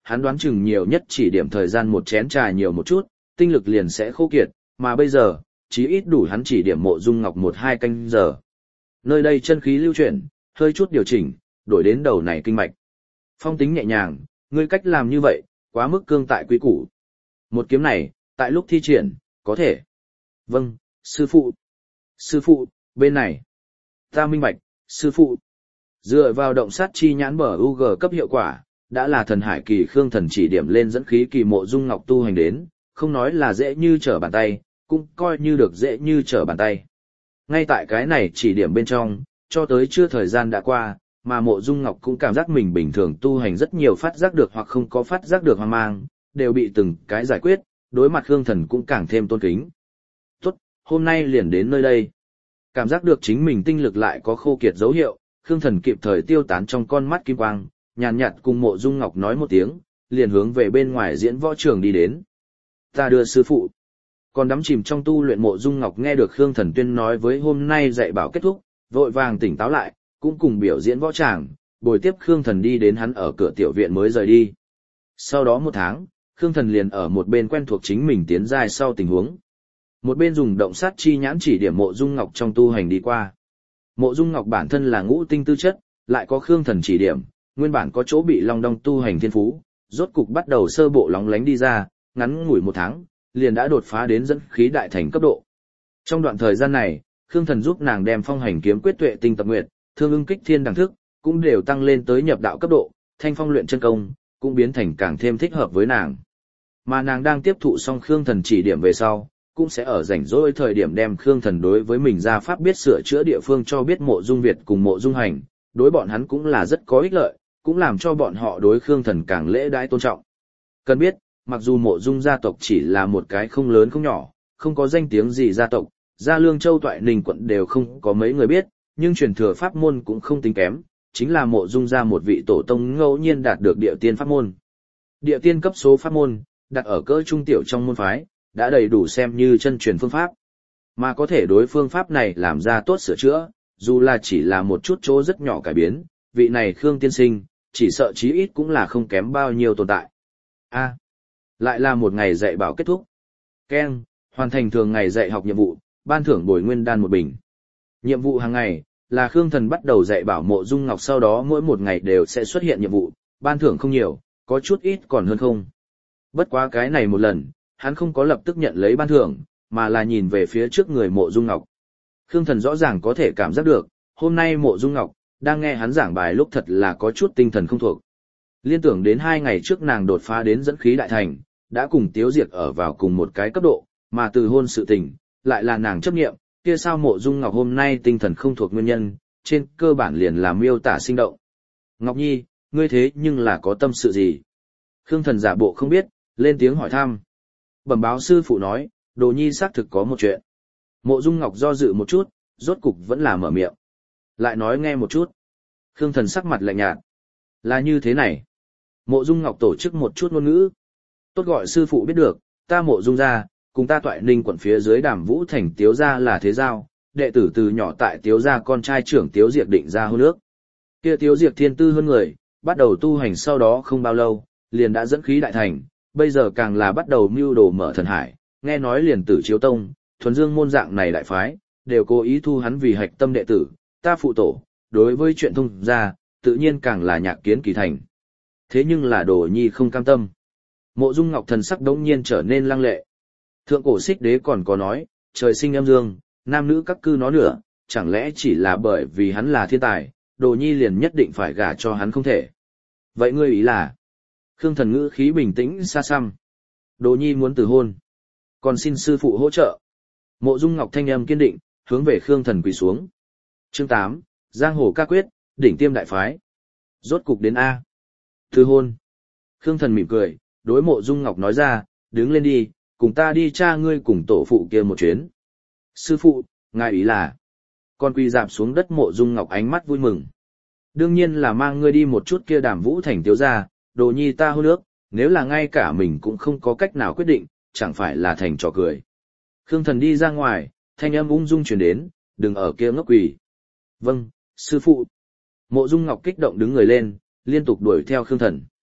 hắn đoán chừng nhiều nhất chỉ điểm thời gian một chén trà nhiều một chút, tinh lực liền sẽ khô kiệt, mà bây giờ, chí ít đủ hắn chỉ điểm Mộ Dung Ngọc một hai canh giờ. Nơi đây chân khí lưu chuyển, hơi chút điều chỉnh, đổi đến đầu này kinh mạch. Phong tính nhẹ nhàng, ngươi cách làm như vậy, quá mức cương tại quý củ. Một kiếm này, tại lúc thi triển, có thể. Vâng, sư phụ. Sư phụ, bên này. Ta minh bạch, sư phụ. Dựa vào động sát chi nhãn bờ u gờ cấp hiệu quả, đã là thần hải kỳ khương thần chỉ điểm lên dẫn khí kỳ Mộ Dung Ngọc tu hành đến, không nói là dễ như trở bàn tay, cũng coi như được dễ như trở bàn tay. Ngay tại cái này chỉ điểm bên trong, cho tới chưa thời gian đã qua, mà Mộ Dung Ngọc cũng cảm giác mình bình thường tu hành rất nhiều phát giác được hoặc không có phát giác được hoang mang, đều bị từng cái giải quyết, đối mặt Khương Thần cũng càng thêm tôn kính. Tốt, hôm nay liền đến nơi đây. Cảm giác được chính mình tinh lực lại có khô kiệt dấu hiệu, Khương Thần kịp thời tiêu tán trong con mắt kim quang, nhàn nhạt cùng Mộ Dung Ngọc nói một tiếng, liền hướng về bên ngoài diễn võ trường đi đến. Ta đưa sư phụ. Còn đắm chìm trong tu luyện Mộ Dung Ngọc nghe được Khương Thần tuyên nói với hôm nay dạy bảo kết thúc, vội vàng tỉnh táo lại, cũng cùng biểu diễn võ tràng, bồi tiếp Khương Thần đi đến hắn ở cửa tiểu viện mới rời đi. Sau đó một tháng, Khương Thần liền ở một bên quen thuộc chính mình tiến giai sau tình huống. Một bên dùng động sát chi nhãn chỉ điểm Mộ Dung Ngọc trong tu hành đi qua. Mộ Dung Ngọc bản thân là ngũ tinh tư chất, lại có Khương Thần chỉ điểm, nguyên bản có chỗ bị long đong tu hành thiên phú, rốt cục bắt đầu sơ bộ lóng lánh đi ra, ngắn ngủi một tháng, liền đã đột phá đến dẫn khí đại thành cấp độ. Trong đoạn thời gian này, Khương Thần giúp nàng đem phong hành kiếm quyết tuệ tinh tập nguyệt, thương ưng kích thiên đẳng thức, cũng đều tăng lên tới nhập đạo cấp độ, thanh phong luyện chân công, cũng biến thành càng thêm thích hợp với nàng. Mà nàng đang tiếp thụ xong Khương Thần chỉ điểm về sau, cũng sẽ ở rảnh rỗi thời điểm đem Khương Thần đối với mình ra pháp biết sửa chữa địa phương cho biết Mộ Dung Việt cùng Mộ Dung Hành, đối bọn hắn cũng là rất có ích lợi, cũng làm cho bọn họ đối Khương Thần càng lễ đãi tôn trọng. Cần biết, mặc dù Mộ Dung gia tộc chỉ là một cái không lớn không nhỏ, không có danh tiếng gì gia tộc, Gia Lương Châu Toại Ninh quận đều không có mấy người biết, nhưng truyền thừa pháp môn cũng không tính kém, chính là Mộ Dung gia một vị tổ tông ngẫu nhiên đạt được địa tiên pháp môn. Địa tiên cấp số pháp môn, đặt ở cỡ trung tiểu trong môn phái, đã đầy đủ xem như chân truyền phương pháp. Mà có thể đối phương pháp này làm ra tốt sửa chữa, dù là chỉ là một chút chỗ rất nhỏ cải biến, vị này Khương tiên sinh, chỉ sợ chí ít cũng là không kém bao nhiêu tồn tại. A, lại là một ngày dạy bảo kết thúc. Keng, hoàn thành thường ngày dạy học nhiệm vụ, ban thưởng bồi nguyên đan một bình. Nhiệm vụ hàng ngày là Khương Thần bắt đầu dạy bảo Mộ Dung Ngọc, sau đó mỗi một ngày đều sẽ xuất hiện nhiệm vụ, ban thưởng không nhiều, có chút ít còn hơn không. Bất quá cái này một lần, hắn không có lập tức nhận lấy ban thưởng, mà là nhìn về phía trước người Mộ Dung Ngọc. Khương Thần rõ ràng có thể cảm giác được, hôm nay Mộ Dung Ngọc đang nghe hắn giảng bài lúc thật là có chút tinh thần không thuộc. Liên tưởng đến hai ngày trước nàng đột phá đến dẫn khí đại thành, đã cùng Tiếu Diệt ở vào cùng một cái cấp độ, mà từ hôn sự tình, lại là nàng chấp nghiệm, kia sao Mộ Dung Ngọc hôm nay tinh thần không thuộc nguyên nhân, trên cơ bản liền là miêu tả sinh động. Ngọc Nhi, ngươi thế nhưng là có tâm sự gì? Khương Thần giả bộ không biết, lên tiếng hỏi thăm. Bẩm báo sư phụ nói, Đồ Nhi xác thực có một chuyện. Mộ Dung Ngọc do dự một chút, rốt cục vẫn là mở miệng. Lại nói nghe một chút. Khương Thần sắc mặt lạnh nhạt. Là như thế này. Mộ Dung Ngọc tổ chức một chút ngôn ngữ. Tốt gọi sư phụ biết được, ta Mộ Dung gia, cùng ta Toại Ninh quận phía dưới Đàm Vũ thành Tiếu gia là thế giao, đệ tử từ nhỏ tại Tiếu gia con trai trưởng Tiếu Diệp định ra hôn ước. Kia Tiếu Diệp thiên tư hơn người, bắt đầu tu hành sau đó không bao lâu, liền đã dẫn khí đại thành, bây giờ càng là bắt đầu mưu đồ mở thần hải, nghe nói liền tử Chiếu Tông, thuần dương môn dạng này đại phái, đều cố ý thu hắn vì hạch tâm đệ tử, ta phụ tổ, đối với chuyện thông gia, tự nhiên càng là nhạc kiến kỳ thành. Thế nhưng là Đồ Nhi không cam tâm. Mộ Dung Ngọc thần sắc đống nhiên trở nên lăng lệ. Thượng cổ Xích Đế còn có nói, trời sinh âm dương, nam nữ các cư nó nửa, chẳng lẽ chỉ là bởi vì hắn là thiên tài, Đồ Nhi liền nhất định phải gả cho hắn không thể. Vậy ngươi ý là? Khương Thần ngữ khí bình tĩnh xa xăm. Đồ Nhi muốn từ hôn, còn xin sư phụ hỗ trợ. Mộ Dung Ngọc thanh âm kiên định, hướng về Khương Thần quỳ xuống. Chương tám, Giang Hồ ca quyết, đỉnh tiêm đại phái. Rốt cục đến A. Từ hôn. Khương Thần mỉm cười, đối Mộ Dung Ngọc nói ra, đứng lên đi, cùng ta đi cha ngươi cùng tổ phụ kia một chuyến. Sư phụ, ngài ý là? Con quỳ dạp xuống đất Mộ Dung Ngọc ánh mắt vui mừng. Đương nhiên là mang ngươi đi một chút kia Đàm Vũ thành Tiếu gia, Đồ Nhi ta hôn ước, nếu là ngay cả mình cũng không có cách nào quyết định, chẳng phải là thành trò cười. Khương Thần đi ra ngoài, thanh âm ung dung truyền đến, đừng ở kia ngốc quỳ. Vâng, sư phụ. Mộ Dung Ngọc kích động đứng người lên, liên tục đuổi theo Khương Thần.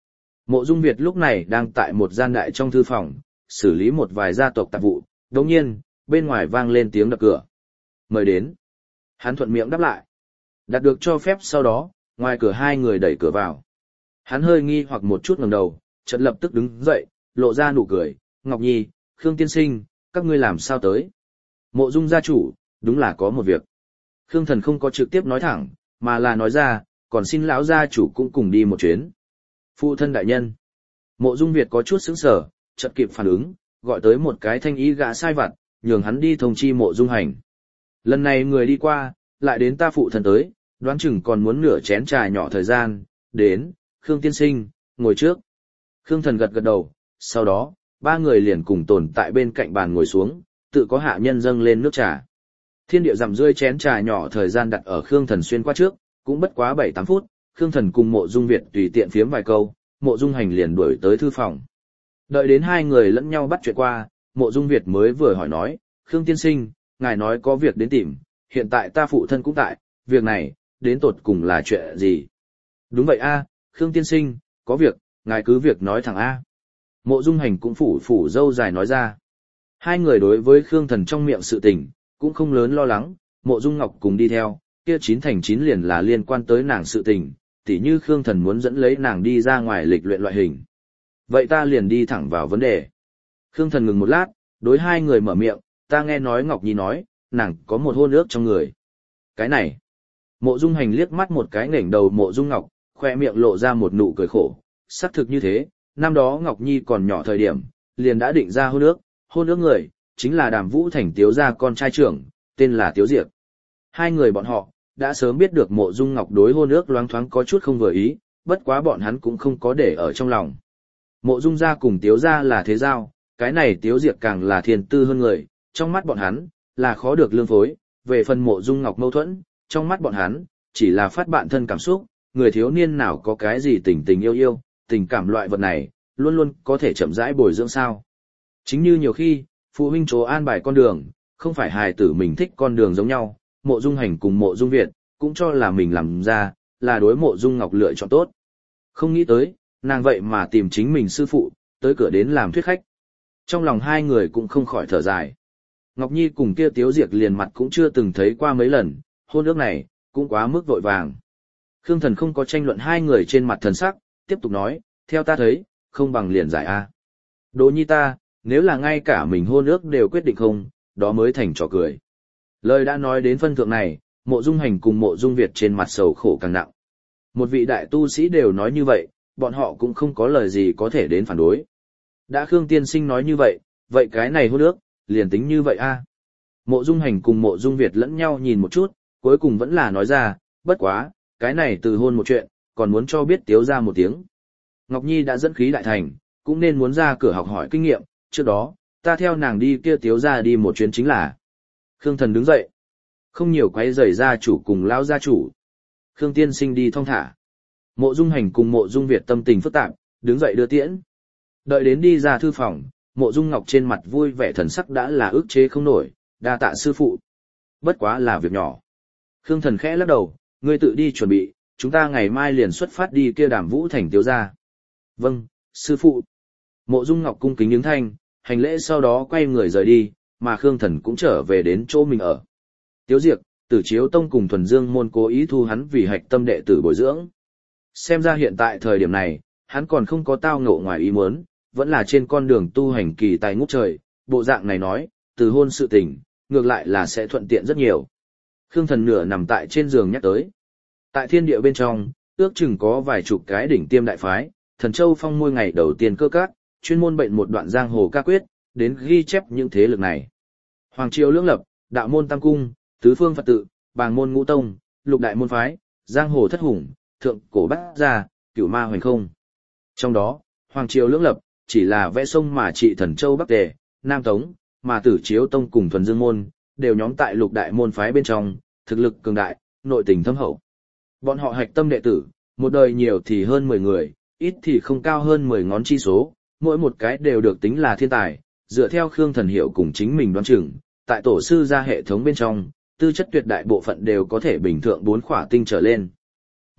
Mộ Dung Việt lúc này đang tại một gian đại trong thư phòng, xử lý một vài gia tộc tạp vụ, đồng nhiên, bên ngoài vang lên tiếng đập cửa. Mời đến. Hắn thuận miệng đáp lại. Đạt được cho phép sau đó, ngoài cửa hai người đẩy cửa vào. Hắn hơi nghi hoặc một chút ngẩng đầu, chợt lập tức đứng dậy, lộ ra nụ cười, Ngọc Nhi, Khương Tiên Sinh, các ngươi làm sao tới? Mộ Dung gia chủ, đúng là có một việc. Khương Thần không có trực tiếp nói thẳng, mà là nói ra, còn xin lão gia chủ cũng cùng đi một chuyến. Phụ thân đại nhân. Mộ Dung Việt có chút sững sờ, chợt kịp phản ứng, gọi tới một cái thanh ý gã sai vặt, nhường hắn đi thông chi Mộ Dung Hành. Lần này người đi qua, lại đến ta phụ thân tới, đoán chừng còn muốn nửa chén trà nhỏ thời gian, đến, Khương Tiên Sinh, ngồi trước. Khương Thần gật gật đầu, sau đó, ba người liền cùng tồn tại bên cạnh bàn ngồi xuống, tự có hạ nhân dâng lên nước trà. Thiên địa dặm rơi chén trà nhỏ thời gian đặt ở Khương Thần xuyên qua trước, cũng bất quá bảy tám phút, Khương Thần cùng Mộ Dung Việt tùy tiện phiếm vài câu, Mộ Dung Hành liền đuổi tới thư phòng. Đợi đến hai người lẫn nhau bắt chuyện qua, Mộ Dung Việt mới vừa hỏi nói, Khương Tiên Sinh, ngài nói có việc đến tìm, hiện tại ta phụ thân cũng tại, việc này, đến tột cùng là chuyện gì? Đúng vậy a, Khương Tiên Sinh, có việc, ngài cứ việc nói thẳng a. Mộ Dung Hành cũng phủ phủ dâu dài nói ra. Hai người đối với Khương Thần trong miệng sự tình, cũng không lớn lo lắng, Mộ Dung Ngọc cùng đi theo, kia chín thành chín liền là liên quan tới nàng sự tình, tỉ như Khương Thần muốn dẫn lấy nàng đi ra ngoài lịch luyện loại hình. Vậy ta liền đi thẳng vào vấn đề. Khương Thần ngừng một lát, đối hai người mở miệng, ta nghe nói Ngọc Nhi nói, nàng có một hôn ước trong người. Cái này. Mộ Dung Hành liếc mắt một cái nghển đầu Mộ Dung Ngọc, khoe miệng lộ ra một nụ cười khổ, xác thực như thế, năm đó Ngọc Nhi còn nhỏ thời điểm, liền đã định ra hôn ước, hôn ước người, chính là Đàm Vũ Thành Tiếu gia con trai trưởng, tên là Tiếu Diệp. Hai người bọn họ, đã sớm biết được Mộ Dung Ngọc đối hôn ước loáng thoáng có chút không vừa ý, bất quá bọn hắn cũng không có để ở trong lòng. Mộ Dung gia cùng Tiếu gia là thế giao, cái này Tiếu Diệp càng là thiên tư hơn người, trong mắt bọn hắn, là khó được lương phối, về phần Mộ Dung Ngọc mâu thuẫn, trong mắt bọn hắn, chỉ là phát bạn thân cảm xúc, người thiếu niên nào có cái gì tình tình yêu yêu, tình cảm loại vật này, luôn luôn có thể chậm rãi bồi dưỡng sao. Chính như nhiều khi, phụ huynh chỗ an bài con đường, không phải hài tử mình thích con đường giống nhau, Mộ Dung Hành cùng Mộ Dung Việt, cũng cho là mình làm ra, là đối Mộ Dung Ngọc lựa chọn tốt. Không nghĩ tới, nàng vậy mà tìm chính mình sư phụ, tới cửa đến làm thuyết khách. Trong lòng hai người cũng không khỏi thở dài. Ngọc Nhi cùng kia Tiếu Diệp liền mặt cũng chưa từng thấy qua mấy lần, hôn ước này, cũng quá mức vội vàng. Khương Thần không có tranh luận hai người trên mặt thần sắc, tiếp tục nói, theo ta thấy, không bằng liền giải A. Đỗ Nhi ta, nếu là ngay cả mình hôn ước đều quyết định không, đó mới thành trò cười. Lời đã nói đến phân thượng này, Mộ Dung Hành cùng Mộ Dung Việt trên mặt sầu khổ càng nặng. Một vị đại tu sĩ đều nói như vậy, bọn họ cũng không có lời gì có thể đến phản đối. Đã Khương Tiên Sinh nói như vậy, vậy cái này hôn ước, liền tính như vậy a. Mộ Dung Hành cùng Mộ Dung Việt lẫn nhau nhìn một chút, cuối cùng vẫn là nói ra, bất quá, cái này từ hôn một chuyện, còn muốn cho biết Tiếu ra một tiếng. Ngọc Nhi đã dẫn khí đại thành, cũng nên muốn ra cửa học hỏi kinh nghiệm, trước đó, ta theo nàng đi kia Tiếu ra đi một chuyến chính là. Khương Thần đứng dậy, không nhiều quấy rầy gia chủ cùng lão gia chủ. Khương Tiên Sinh đi thong thả. Mộ Dung Hành cùng Mộ Dung Việt tâm tình phức tạp, đứng dậy đưa tiễn. Đợi đến đi ra thư phòng, Mộ Dung Ngọc trên mặt vui vẻ thần sắc đã là ức chế không nổi, đa tạ sư phụ. Bất quá là việc nhỏ. Khương Thần khẽ lắc đầu, ngươi tự đi chuẩn bị, chúng ta ngày mai liền xuất phát đi kia Đàm Vũ Thành Tiếu gia. Vâng, sư phụ. Mộ Dung Ngọc cung kính ứng thanh, hành lễ sau đó quay người rời đi, mà Khương Thần cũng trở về đến chỗ mình ở. Tiếu Diệp, Tử Chiếu Tông cùng Thuần Dương môn cố ý thu hắn vì hạch tâm đệ tử bồi dưỡng. Xem ra hiện tại thời điểm này, hắn còn không có tao ngộ ngoài ý muốn, vẫn là trên con đường tu hành kỳ tài ngút trời, bộ dạng này nói, từ hôn sự tình, ngược lại là sẽ thuận tiện rất nhiều. Khương Thần nửa nằm tại trên giường nhắc tới. Tại thiên địa bên trong, ước chừng có vài chục cái đỉnh tiêm đại phái, Thần Châu Phong môi ngày đầu tiên cơ các, chuyên môn bệnh một đoạn giang hồ ca quyết, đến ghi chép những thế lực này. Hoàng triều lưỡng lập, đạo môn tam cung, tứ phương Phật tự, bàng môn ngũ tông, lục đại môn phái, giang hồ thất hùng, thượng cổ bát gia, cửu ma hoành không. Trong đó, Hoàng triều lưỡng lập, chỉ là vẽ sông mà trị Thần Châu Bắc Tề, Nam Tống, mà Tử Chiếu Tông cùng Thuần Dương môn, đều nhóm tại lục đại môn phái bên trong, thực lực cường đại, nội tình thâm hậu. Bọn họ hạch tâm đệ tử, một đời nhiều thì hơn mười người, ít thì không cao hơn mười ngón chi số, mỗi một cái đều được tính là thiên tài, dựa theo Khương Thần hiểu cùng chính mình đoán chừng, tại tổ sư gia hệ thống bên trong, tư chất tuyệt đại bộ phận đều có thể bình thường bốn khỏa tinh trở lên.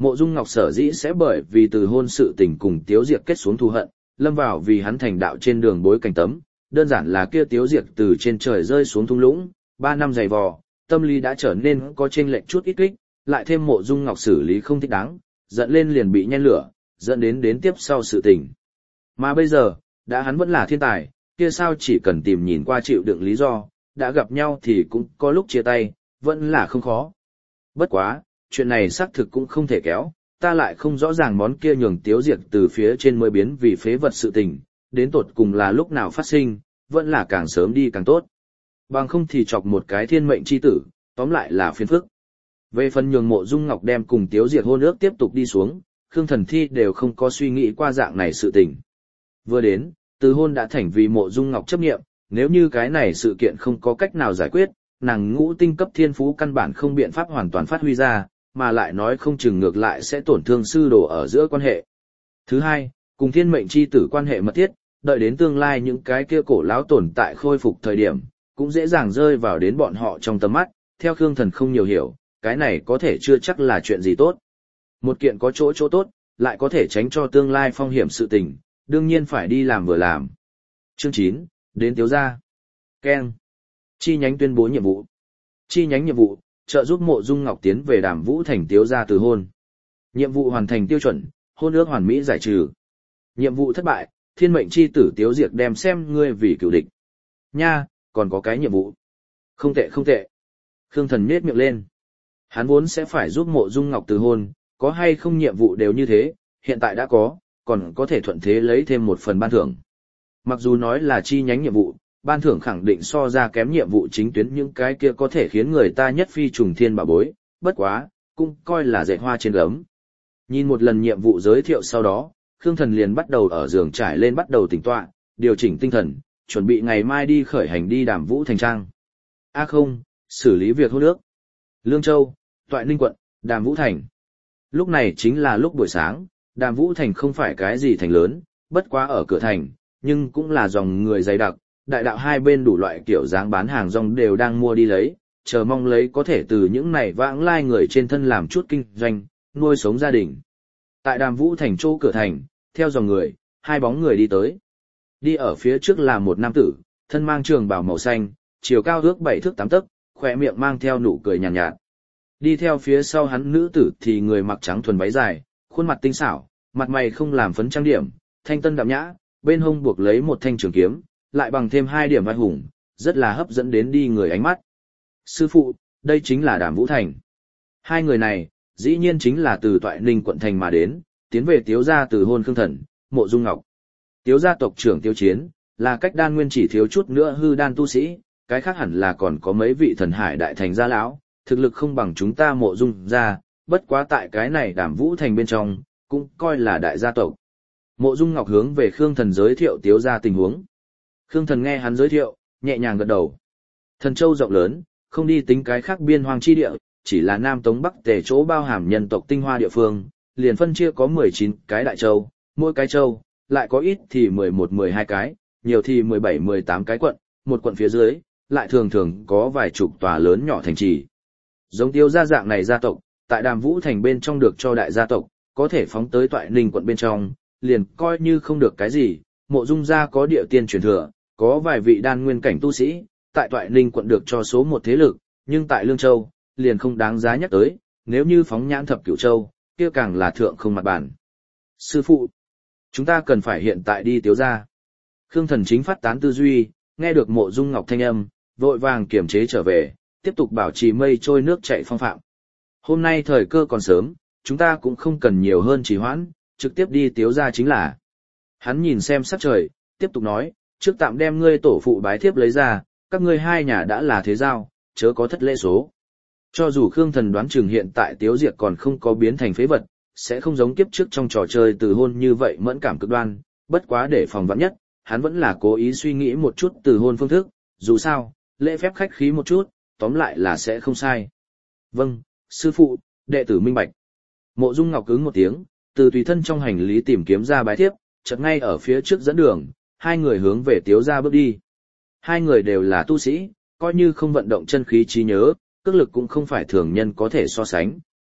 Mộ Dung Ngọc sở dĩ sẽ bởi vì từ hôn sự tình cùng Tiếu Diệp kết xuống thù hận, lâm vào vì hắn thành đạo trên đường bối cảnh tấm, đơn giản là kia Tiếu Diệp từ trên trời rơi xuống thung lũng, ba năm dày vò, tâm lý đã trở nên có chênh lệch chút ít kích, lại thêm Mộ Dung Ngọc xử lý không thích đáng, giận lên liền bị nhen lửa, dẫn đến đến tiếp sau sự tình. Mà bây giờ, đã hắn vẫn là thiên tài, kia sao chỉ cần tìm nhìn qua chịu đựng lý do, đã gặp nhau thì cũng có lúc chia tay, vẫn là không khó. Bất quá, chuyện này xác thực cũng không thể kéo, ta lại không rõ ràng món kia nhường Tiếu Diệp từ phía trên mới biến vì phế vật sự tình, đến tột cùng là lúc nào phát sinh, vẫn là càng sớm đi càng tốt. Bằng không thì chọc một cái thiên mệnh chi tử, tóm lại là phiền phức. Về phần nhường Mộ Dung Ngọc đem cùng Tiếu Diệp hôn ước tiếp tục đi xuống, Khương Thần Thi đều không có suy nghĩ qua dạng này sự tình. Vừa đến, từ hôn đã thành vì Mộ Dung Ngọc chấp nghiệm, nếu như cái này sự kiện không có cách nào giải quyết, nàng ngũ tinh cấp thiên phú căn bản không biện pháp hoàn toàn phát huy ra, mà lại nói không chừng ngược lại sẽ tổn thương sư đồ ở giữa quan hệ. Thứ hai, cùng thiên mệnh chi tử quan hệ mật thiết, đợi đến tương lai những cái kia cổ lão tồn tại khôi phục thời điểm, cũng dễ dàng rơi vào đến bọn họ trong tầm mắt, theo Khương Thần không nhiều hiểu, cái này có thể chưa chắc là chuyện gì tốt. Một kiện có chỗ chỗ tốt, lại có thể tránh cho tương lai phong hiểm sự tình, đương nhiên phải đi làm vừa làm. Chương chín, đến Tiếu gia. Ken. Chi nhánh tuyên bố nhiệm vụ. Chi nhánh nhiệm vụ, trợ giúp Mộ Dung Ngọc tiến về Đàm Vũ thành Tiếu gia từ hôn. Nhiệm vụ hoàn thành tiêu chuẩn, hôn ước hoàn mỹ giải trừ. Nhiệm vụ thất bại, thiên mệnh chi tử Tiếu Diệp đem xem ngươi vì cựu địch. Nha, còn có cái nhiệm vụ. Không tệ không tệ. Khương Thần nhếch miệng lên. Hắn vốn sẽ phải giúp Mộ Dung Ngọc từ hôn, có hay không nhiệm vụ đều như thế, hiện tại đã có, còn có thể thuận thế lấy thêm một phần ban thưởng. Mặc dù nói là chi nhánh nhiệm vụ, ban thưởng khẳng định so ra kém nhiệm vụ chính tuyến những cái kia có thể khiến người ta nhất phi trùng thiên bảo bối, bất quá, cũng coi là dạy hoa trên gấm. Nhìn một lần nhiệm vụ giới thiệu sau đó, Khương Thần liền bắt đầu ở giường trải lên bắt đầu tỉnh tọa, điều chỉnh tinh thần, chuẩn bị ngày mai đi khởi hành đi Đàm Vũ thành trang. A không, xử lý việc hôn ước. Lương Châu, Toại Ninh quận, Đàm Vũ thành. Lúc này chính là lúc buổi sáng, Đàm Vũ thành không phải cái gì thành lớn, bất quá ở cửa thành, nhưng cũng là dòng người dày đặc, đại đạo hai bên đủ loại kiểu dáng bán hàng rong đều đang mua đi lấy, chờ mong lấy có thể từ những này vãng lai người trên thân làm chút kinh doanh, nuôi sống gia đình. Tại Đàm Vũ thành chỗ cửa thành, theo dòng người, hai bóng người đi tới. Đi ở phía trước là một nam tử, thân mang trường bào màu xanh, chiều cao ước bảy thước tám tấc, khỏe miệng mang theo nụ cười nhàn nhạt, nhạt. Đi theo phía sau hắn nữ tử thì người mặc trắng thuần váy dài, khuôn mặt tinh xảo, mặt mày không làm phấn trang điểm, thanh tân đạm nhã, bên hông buộc lấy một thanh trường kiếm, lại bằng thêm hai điểm vai hùng, rất là hấp dẫn đến đi người ánh mắt. Sư phụ, đây chính là Đàm Vũ thành. Hai người này, dĩ nhiên chính là từ Toại Ninh quận thành mà đến, tiến về Tiếu gia từ hôn Khương Thần, Mộ Dung Ngọc. Tiếu gia tộc trưởng Tiếu Chiến, là cách đan nguyên chỉ thiếu chút nữa hư đan tu sĩ, cái khác hẳn là còn có mấy vị thần hải đại thành gia lão, thực lực không bằng chúng ta Mộ Dung gia, bất quá tại cái này Đàm Vũ thành bên trong, cũng coi là đại gia tộc. Mộ Dung Ngọc hướng về Khương Thần giới thiệu Tiếu gia tình huống. Khương Thần nghe hắn giới thiệu, nhẹ nhàng gật đầu. Thần châu rộng lớn, không đi tính cái khác biên hoang chi địa, chỉ là Nam Tống Bắc Tề chỗ bao hàm nhân tộc tinh hoa địa phương, liền phân chia có mười chín cái đại châu, mỗi cái châu, lại có ít thì mười một mười hai cái, nhiều thì mười bảy mười tám cái quận, một quận phía dưới, lại thường thường có vài chục tòa lớn nhỏ thành trì. Giống Tiếu gia dạng này gia tộc, tại Đàm Vũ thành bên trong được cho đại gia tộc, có thể phóng tới Toại Ninh quận bên trong, liền coi như không được cái gì. Mộ Dung gia có địa tiên truyền thừa, có vài vị đan nguyên cảnh tu sĩ, tại Toại Ninh quận được cho số một thế lực, nhưng tại Lương Châu, liền không đáng giá nhắc tới, nếu như phóng nhãn thập cửu châu, kia càng là thượng không mặt bản. Sư phụ, chúng ta cần phải hiện tại đi Tiếu gia. Khương Thần chính phát tán tư duy, nghe được Mộ Dung Ngọc thanh âm, vội vàng kiềm chế trở về, tiếp tục bảo trì mây trôi nước chảy phong phạm. Hôm nay thời cơ còn sớm, chúng ta cũng không cần nhiều hơn trì hoãn, trực tiếp đi Tiếu gia chính là. Hắn nhìn xem sắc trời, tiếp tục nói, trước tạm đem ngươi tổ phụ bái thiếp lấy ra, các ngươi hai nhà đã là thế giao, chớ có thất lễ số. Cho dù Khương Thần đoán chừng hiện tại Tiếu Diệp còn không có biến thành phế vật, sẽ không giống kiếp trước trong trò chơi từ hôn như vậy mẫn cảm cực đoan, bất quá để phòng vạn nhất, hắn vẫn là cố ý suy nghĩ một chút từ hôn phương thức, dù sao, lễ phép khách khí một chút, tóm lại là sẽ không sai. Vâng, sư phụ, đệ tử minh bạch. Mộ Dung Ngọc ứng một tiếng, từ tùy thân trong hành lý tìm kiếm ra bái thiếp, chợt ngay ở phía trước dẫn đường, hai người hướng về Tiếu gia bước đi. Hai người đều là tu sĩ, coi như không vận động chân khí trí nhớ, cước lực cũng không phải thường nhân có thể so sánh.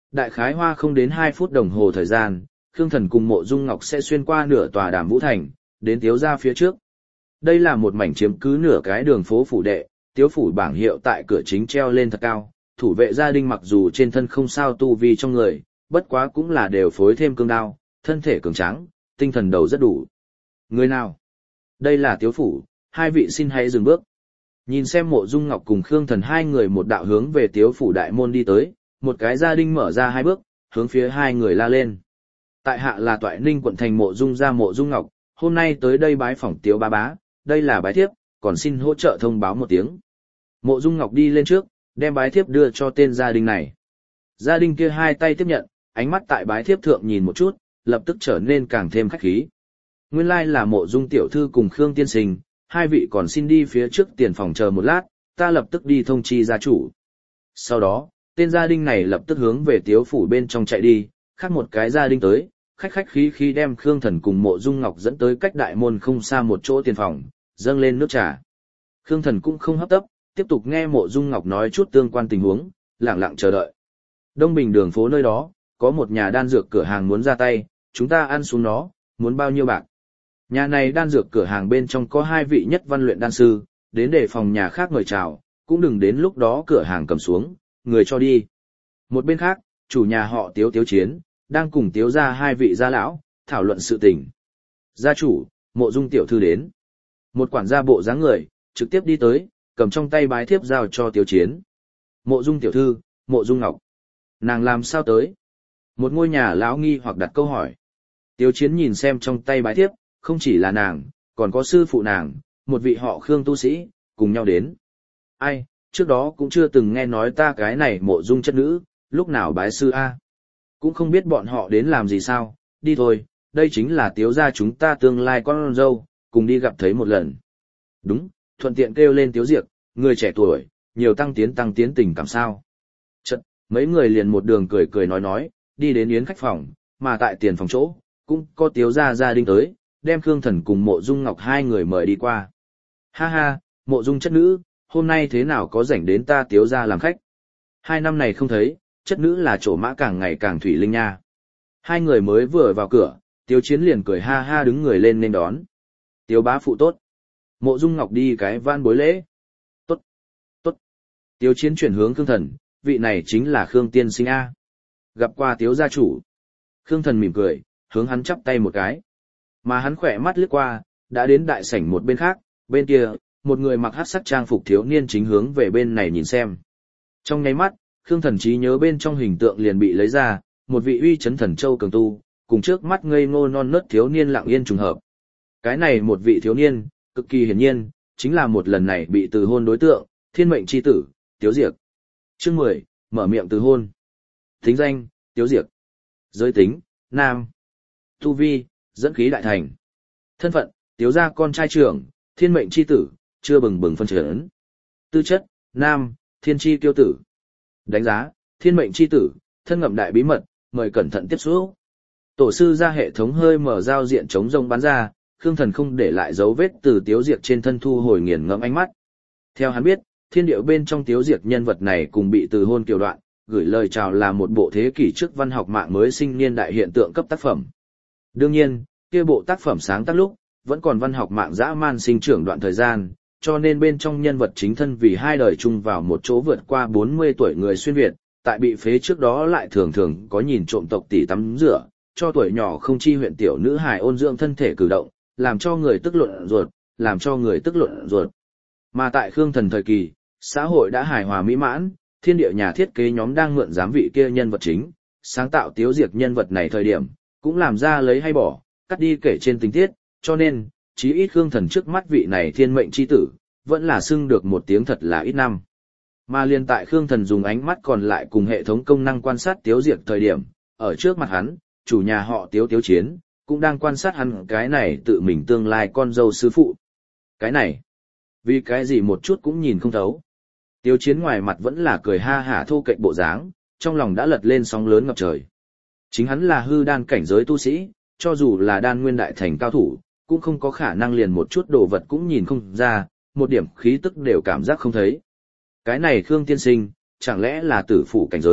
Đại khái hoa không đến hai phút đồng hồ thời gian, Khương Thần cùng Mộ Dung Ngọc sẽ xuyên qua nửa tòa Đàm Vũ Thành, đến Tiếu gia phía trước. Đây là một mảnh chiếm cứ nửa cái đường phố phủ đệ, Tiếu phủ bảng hiệu tại cửa chính treo lên thật cao, thủ vệ gia đình mặc dù trên thân không sao tu vi trong người, bất quá cũng là đều phối thêm cương đao, thân thể cường tráng, tinh thần đầu rất đủ. Người nào? Đây là Tiếu phủ, hai vị xin hãy dừng bước. Nhìn xem Mộ Dung Ngọc cùng Khương Thần hai người một đạo hướng về Tiếu phủ đại môn đi tới, một cái gia đình mở ra hai bước, hướng phía hai người la lên. Tại hạ là Toại Ninh quận thành Mộ Dung gia Mộ Dung Ngọc, hôm nay tới đây bái phỏng Tiếu bá bá, đây là bái thiếp, còn xin hỗ trợ thông báo một tiếng. Mộ Dung Ngọc đi lên trước, đem bái thiếp đưa cho tên gia đình này. Gia đình kia hai tay tiếp nhận, ánh mắt tại bái thiếp thượng nhìn một chút, lập tức trở nên càng thêm khách khí. Nguyên lai là Mộ Dung tiểu thư cùng Khương tiên sinh, hai vị còn xin đi phía trước tiền phòng chờ một lát, ta lập tức đi thông chi gia chủ. Sau đó, tên gia đình này lập tức hướng về Tiếu phủ bên trong chạy đi, khác một cái gia đình tới, khách khách khí khí đem Khương Thần cùng Mộ Dung Ngọc dẫn tới cách đại môn không xa một chỗ tiền phòng, dâng lên nước trà. Khương Thần cũng không hấp tấp, tiếp tục nghe Mộ Dung Ngọc nói chút tương quan tình huống, lặng lặng chờ đợi. Đông Bình đường phố nơi đó, có một nhà đan dược cửa hàng muốn ra tay, chúng ta ăn xuống nó, muốn bao nhiêu bạc? Nhà này đan dược cửa hàng bên trong có hai vị nhất văn luyện đan sư, đến để phòng nhà khác mời chào, cũng đừng đến lúc đó cửa hàng cầm xuống, người cho đi. Một bên khác, chủ nhà họ Tiếu Tiếu Chiến, đang cùng Tiếu gia hai vị gia lão, thảo luận sự tình. Gia chủ, Mộ Dung tiểu thư đến. Một quản gia bộ dáng người, trực tiếp đi tới, cầm trong tay bái thiếp giao cho Tiếu Chiến. Mộ Dung tiểu thư, Mộ Dung Ngọc. Nàng làm sao tới? Một ngôi nhà lão nghi hoặc đặt câu hỏi. Tiếu Chiến nhìn xem trong tay bái thiếp, không chỉ là nàng, còn có sư phụ nàng, một vị họ Khương tu sĩ, cùng nhau đến. Ai, trước đó cũng chưa từng nghe nói ta cái này Mộ Dung chất nữ, lúc nào bái sư A. Cũng không biết bọn họ đến làm gì sao, đi thôi, đây chính là Tiếu gia chúng ta tương lai con dâu, cùng đi gặp thấy một lần. Đúng, thuận tiện kêu lên Tiếu Diệp, người trẻ tuổi, nhiều tăng tiến tăng tiến tình cảm sao. Chật, mấy người liền một đường cười cười nói nói, đi đến yến khách phòng, mà tại tiền phòng chỗ, cũng có Tiếu gia gia đình tới, đem Khương Thần cùng Mộ Dung Ngọc hai người mời đi qua. Ha ha, Mộ Dung chất nữ, hôm nay thế nào có rảnh đến ta Tiếu gia làm khách. Hai năm này không thấy, chất nữ là chỗ mã càng ngày càng thủy linh nha. Hai người mới vừa vào cửa, Tiếu Chiến liền cười ha ha đứng người lên nên đón. Tiếu bá phụ tốt. Mộ Dung Ngọc đi cái van bối lễ. Tốt, tốt. Tiếu Chiến chuyển hướng Khương Thần, vị này chính là Khương tiên sinh A. Gặp qua Tiếu gia chủ. Khương Thần mỉm cười, hướng hắn chắp tay một cái. Mà hắn khỏe mắt lướt qua, đã đến đại sảnh một bên khác, bên kia, một người mặc hắc sắc trang phục thiếu niên chính hướng về bên này nhìn xem. Trong nháy mắt, Khương Thần trí nhớ bên trong hình tượng liền bị lấy ra, một vị uy chấn thần châu cường tu, cùng trước mắt ngây ngô non nớt thiếu niên lặng yên trùng hợp. Cái này một vị thiếu niên, cực kỳ hiển nhiên, chính là một lần này bị từ hôn đối tượng, thiên mệnh chi tử, Tiếu Diệp. Chương mười, mở miệng từ hôn. Tính danh, Tiếu Diệp. Giới tính, nam. Tu vi, dẫn khí đại thành. Thân phận, Tiếu gia con trai trưởng, thiên mệnh chi tử, chưa bừng bừng phân chấn. Tư chất, nam, thiên chi kiêu tử. Đánh giá, thiên mệnh chi tử, thân ngậm đại bí mật, mời cẩn thận tiếp xúc. Tổ sư ra hệ thống hơi mở giao diện chống rông bắn ra, Khương Thần không để lại dấu vết từ Tiếu Diệp trên thân thu hồi nghiền ngẫm ánh mắt. Theo hắn biết, thiên điệu bên trong Tiếu Diệp nhân vật này cùng bị từ hôn kiều đoạn, gửi lời chào là một bộ thế kỷ trước văn học mạng mới sinh niên đại hiện tượng cấp tác phẩm. Đương nhiên, kia bộ tác phẩm sáng tác lúc, vẫn còn văn học mạng dã man sinh trưởng đoạn thời gian, cho nên bên trong nhân vật chính thân vì hai đời chung vào một chỗ vượt qua bốn mươi tuổi người xuyên Việt, tại bị phế trước đó lại thường thường có nhìn trộm tộc tỷ tắm rửa, cho tuổi nhỏ không chi huyện tiểu nữ hài ôn dưỡng thân thể cử động, làm cho người tức luận ruột, làm cho người tức luận ruột. Mà tại Khương Thần thời kỳ, xã hội đã hài hòa mỹ mãn, thiên địa nhà thiết kế nhóm đang mượn giám vị kia nhân vật chính, sáng tạo Tiếu Diệp nhân vật này thời điểm, cũng làm ra lấy hay bỏ, cắt đi kể trên tình tiết, cho nên, chí ít Khương Thần trước mắt vị này thiên mệnh chi tử, vẫn là xưng được một tiếng thật là ít năm. Mà liên tại Khương Thần dùng ánh mắt còn lại cùng hệ thống công năng quan sát Tiếu Diệp thời điểm, ở trước mặt hắn, chủ nhà họ Tiếu Tiếu Chiến, cũng đang quan sát hắn cái này tự mình tương lai con dâu sư phụ. Cái này, vì cái gì một chút cũng nhìn không thấu. Tiếu Chiến ngoài mặt vẫn là cười ha hả thô kệch bộ dáng, trong lòng đã lật lên sóng lớn ngập trời. Chính hắn là hư đan cảnh giới tu sĩ, cho dù là đan nguyên đại thành cao thủ, cũng không có khả năng liền một chút đồ vật cũng nhìn không ra, một điểm khí tức đều cảm giác không thấy. Cái này Khương tiên sinh, chẳng lẽ là tử phụ cảnh giới,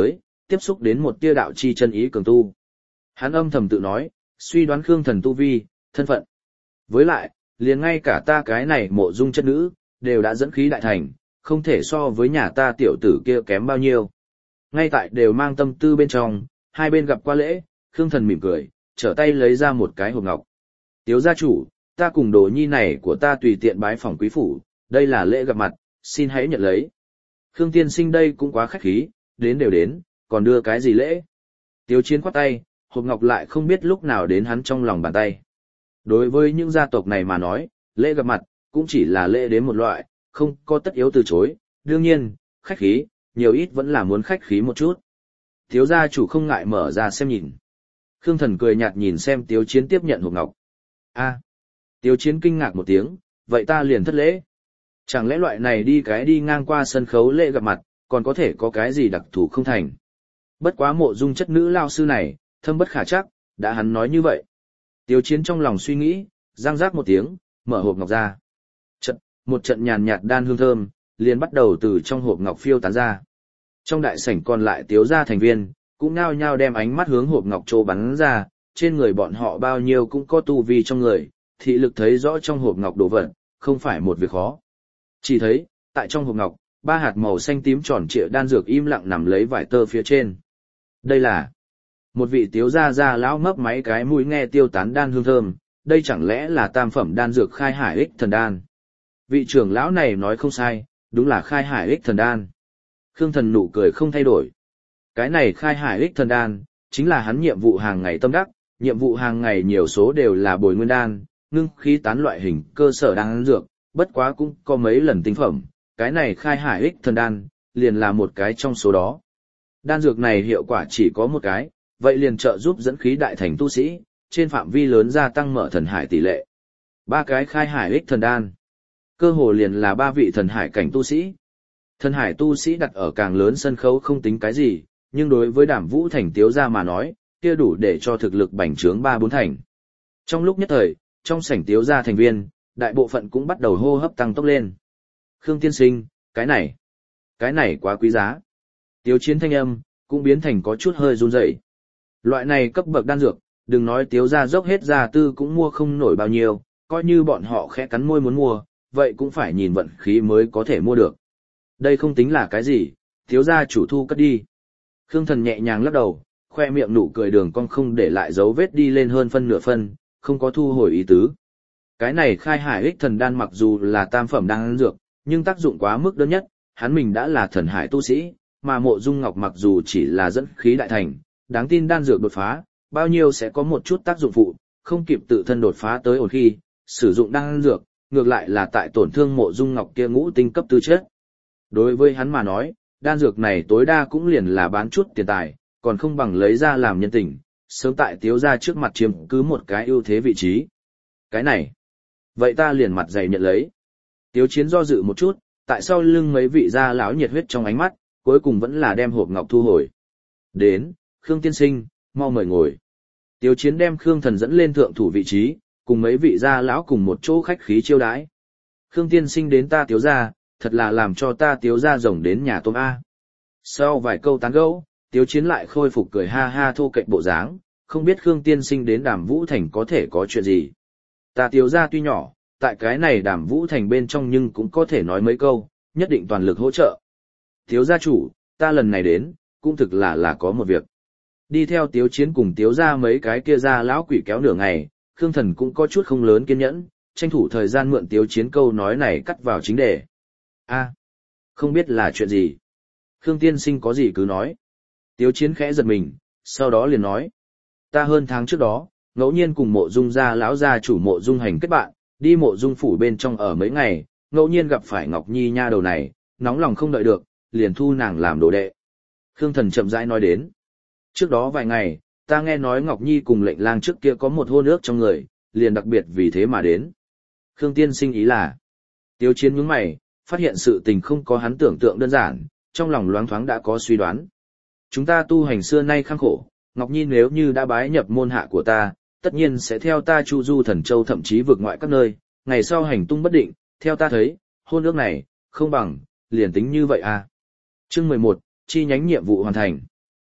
tiếp xúc đến một tia đạo chi chân ý cường tu. Hắn âm thầm tự nói, suy đoán Khương Thần tu vi, thân phận. Với lại, liền ngay cả ta cái này mộ dung chất nữ, đều đã dẫn khí đại thành, không thể so với nhà ta tiểu tử kia kém bao nhiêu. Ngay tại đều mang tâm tư bên trong, hai bên gặp qua lễ, Khương Thần mỉm cười, trở tay lấy ra một cái hộp ngọc. Tiếu gia chủ, ta cùng đồ nhi này của ta tùy tiện bái phỏng quý phủ, đây là lễ gặp mặt, xin hãy nhận lấy. Khương tiên sinh đây cũng quá khách khí, đến đều đến, còn đưa cái gì lễ? Tiếu Chiến khoát tay, hộp ngọc lại không biết lúc nào đến hắn trong lòng bàn tay. Đối với những gia tộc này mà nói, lễ gặp mặt, cũng chỉ là lễ đến một loại, không có tất yếu từ chối, đương nhiên, khách khí, nhiều ít vẫn là muốn khách khí một chút. Tiếu gia chủ không ngại mở ra xem nhìn. Khương Thần cười nhạt nhìn xem Tiếu Chiến tiếp nhận hộp ngọc. A. Tiếu Chiến kinh ngạc một tiếng, vậy ta liền thất lễ. Chẳng lẽ loại này đi cái đi ngang qua sân khấu lễ gặp mặt, còn có thể có cái gì đặc thù không thành. Bất quá mộ dung chất nữ lao sư này, thâm bất khả chắc, đã hắn nói như vậy. Tiếu Chiến trong lòng suy nghĩ, răng rác một tiếng, mở hộp ngọc ra. Trận, một trận nhàn nhạt đan hương thơm, liền bắt đầu từ trong hộp ngọc phiêu tán ra. Trong đại sảnh còn lại Tiếu gia thành viên, cũng nhao nhao đem ánh mắt hướng hộp ngọc trô bắn ra, trên người bọn họ bao nhiêu cũng có tu vi trong người, thị lực thấy rõ trong hộp ngọc đồ vật, không phải một việc khó. Chỉ thấy, tại trong hộp ngọc, ba hạt màu xanh tím tròn trịa đan dược im lặng nằm lấy vải tơ phía trên. Đây là một vị Tiếu gia gia lão mấp máy cái mũi nghe tiêu tán đan hương thơm, đây chẳng lẽ là tam phẩm đan dược khai hải ích thần đan. Vị trưởng lão này nói không sai, đúng là khai hải ích thần đan. Khương Thần nụ cười không thay đổi. Cái này khai hải ích thần đan, chính là hắn nhiệm vụ hàng ngày tâm đắc, nhiệm vụ hàng ngày nhiều số đều là bồi nguyên đan, ngưng khí tán loại hình cơ sở đan dược, bất quá cũng có mấy lần tinh phẩm, cái này khai hải ích thần đan, liền là một cái trong số đó. Đan dược này hiệu quả chỉ có một cái, vậy liền trợ giúp dẫn khí đại thành tu sĩ, trên phạm vi lớn gia tăng mở thần hải tỷ lệ. Ba cái khai hải ích thần đan, cơ hồ liền là ba vị thần hải cảnh tu sĩ. Thần hải tu sĩ đặt ở càng lớn sân khấu không tính cái gì, nhưng đối với Đàm Vũ Thành Tiếu gia mà nói, kia đủ để cho thực lực bành trướng ba bốn thành. Trong lúc nhất thời, trong sảnh Tiếu gia thành viên, đại bộ phận cũng bắt đầu hô hấp tăng tốc lên. Khương tiên sinh, cái này, cái này quá quý giá. Tiếu Chiến thanh âm, cũng biến thành có chút hơi run rẩy. Loại này cấp bậc đan dược, đừng nói Tiếu gia dốc hết gia tư cũng mua không nổi bao nhiêu, coi như bọn họ khẽ cắn môi muốn mua, vậy cũng phải nhìn vận khí mới có thể mua được. Đây không tính là cái gì, Tiếu gia chủ thu cất đi. Khương Thần nhẹ nhàng lắc đầu, khoe miệng nụ cười đường cong không để lại dấu vết đi lên hơn phân nửa phân, không có thu hồi ý tứ. Cái này khai hải ích thần đan mặc dù là tam phẩm đan dược, nhưng tác dụng quá mức đơn nhất, hắn mình đã là thần hải tu sĩ, mà mộ dung ngọc mặc dù chỉ là dẫn khí đại thành, đáng tin đan dược đột phá, bao nhiêu sẽ có một chút tác dụng phụ, không kịp tự thân đột phá tới ổn khi, sử dụng đan dược, ngược lại là tại tổn thương mộ dung ngọc kia ngũ tinh cấp tư chất. Đối với hắn mà nói, đan dược này tối đa cũng liền là bán chút tiền tài, còn không bằng lấy ra làm nhân tình, sớm tại Tiếu gia trước mặt chiếm cứ một cái ưu thế vị trí. Cái này, vậy ta liền mặt dày nhận lấy. Tiếu Chiến do dự một chút, tại sau lưng mấy vị gia lão nhiệt huyết trong ánh mắt, cuối cùng vẫn là đem hộp ngọc thu hồi. Đến, Khương tiên sinh, mau mời ngồi. Tiếu Chiến đem Khương Thần dẫn lên thượng thủ vị trí, cùng mấy vị gia lão cùng một chỗ khách khí chiêu đãi. Khương tiên sinh đến ta Tiếu gia, thật là làm cho ta Tiếu gia rồng đến nhà tôm A. Sau vài câu tán gẫu, Tiếu Chiến lại khôi phục cười ha ha thô kệch bộ dáng, không biết Khương tiên sinh đến Đàm Vũ Thành có thể có chuyện gì. Ta Tiếu gia tuy nhỏ, tại cái này Đàm Vũ Thành bên trong nhưng cũng có thể nói mấy câu, nhất định toàn lực hỗ trợ. Tiếu gia chủ, ta lần này đến, cũng thực là là có một việc. Đi theo Tiếu Chiến cùng Tiếu gia mấy cái kia gia lão quỷ kéo nửa ngày, Khương Thần cũng có chút không lớn kiên nhẫn, tranh thủ thời gian mượn Tiếu Chiến câu nói này cắt vào chính đề. A, không biết là chuyện gì. Khương tiên sinh có gì cứ nói. Tiếu Chiến khẽ giật mình, sau đó liền nói. Ta hơn tháng trước đó, ngẫu nhiên cùng mộ dung gia lão gia chủ mộ dung hành kết bạn, đi mộ dung phủ bên trong ở mấy ngày, ngẫu nhiên gặp phải Ngọc Nhi nha đầu này, nóng lòng không đợi được, liền thu nàng làm đồ đệ. Khương Thần chậm rãi nói đến. Trước đó vài ngày, ta nghe nói Ngọc Nhi cùng lệnh lang trước kia có một hôn ước trong người, liền đặc biệt vì thế mà đến. Khương tiên sinh ý là. Tiếu Chiến nhướng mày, phát hiện sự tình không có hắn tưởng tượng đơn giản, trong lòng loáng thoáng đã có suy đoán. Chúng ta tu hành xưa nay khăng khổ, Ngọc Nhi nếu như đã bái nhập môn hạ của ta, tất nhiên sẽ theo ta chu du thần châu thậm chí vượt ngoại các nơi, ngày sau hành tung bất định, theo ta thấy, hôn ước này, không bằng, liền tính như vậy à. Chương mười một, chi nhánh nhiệm vụ hoàn thành.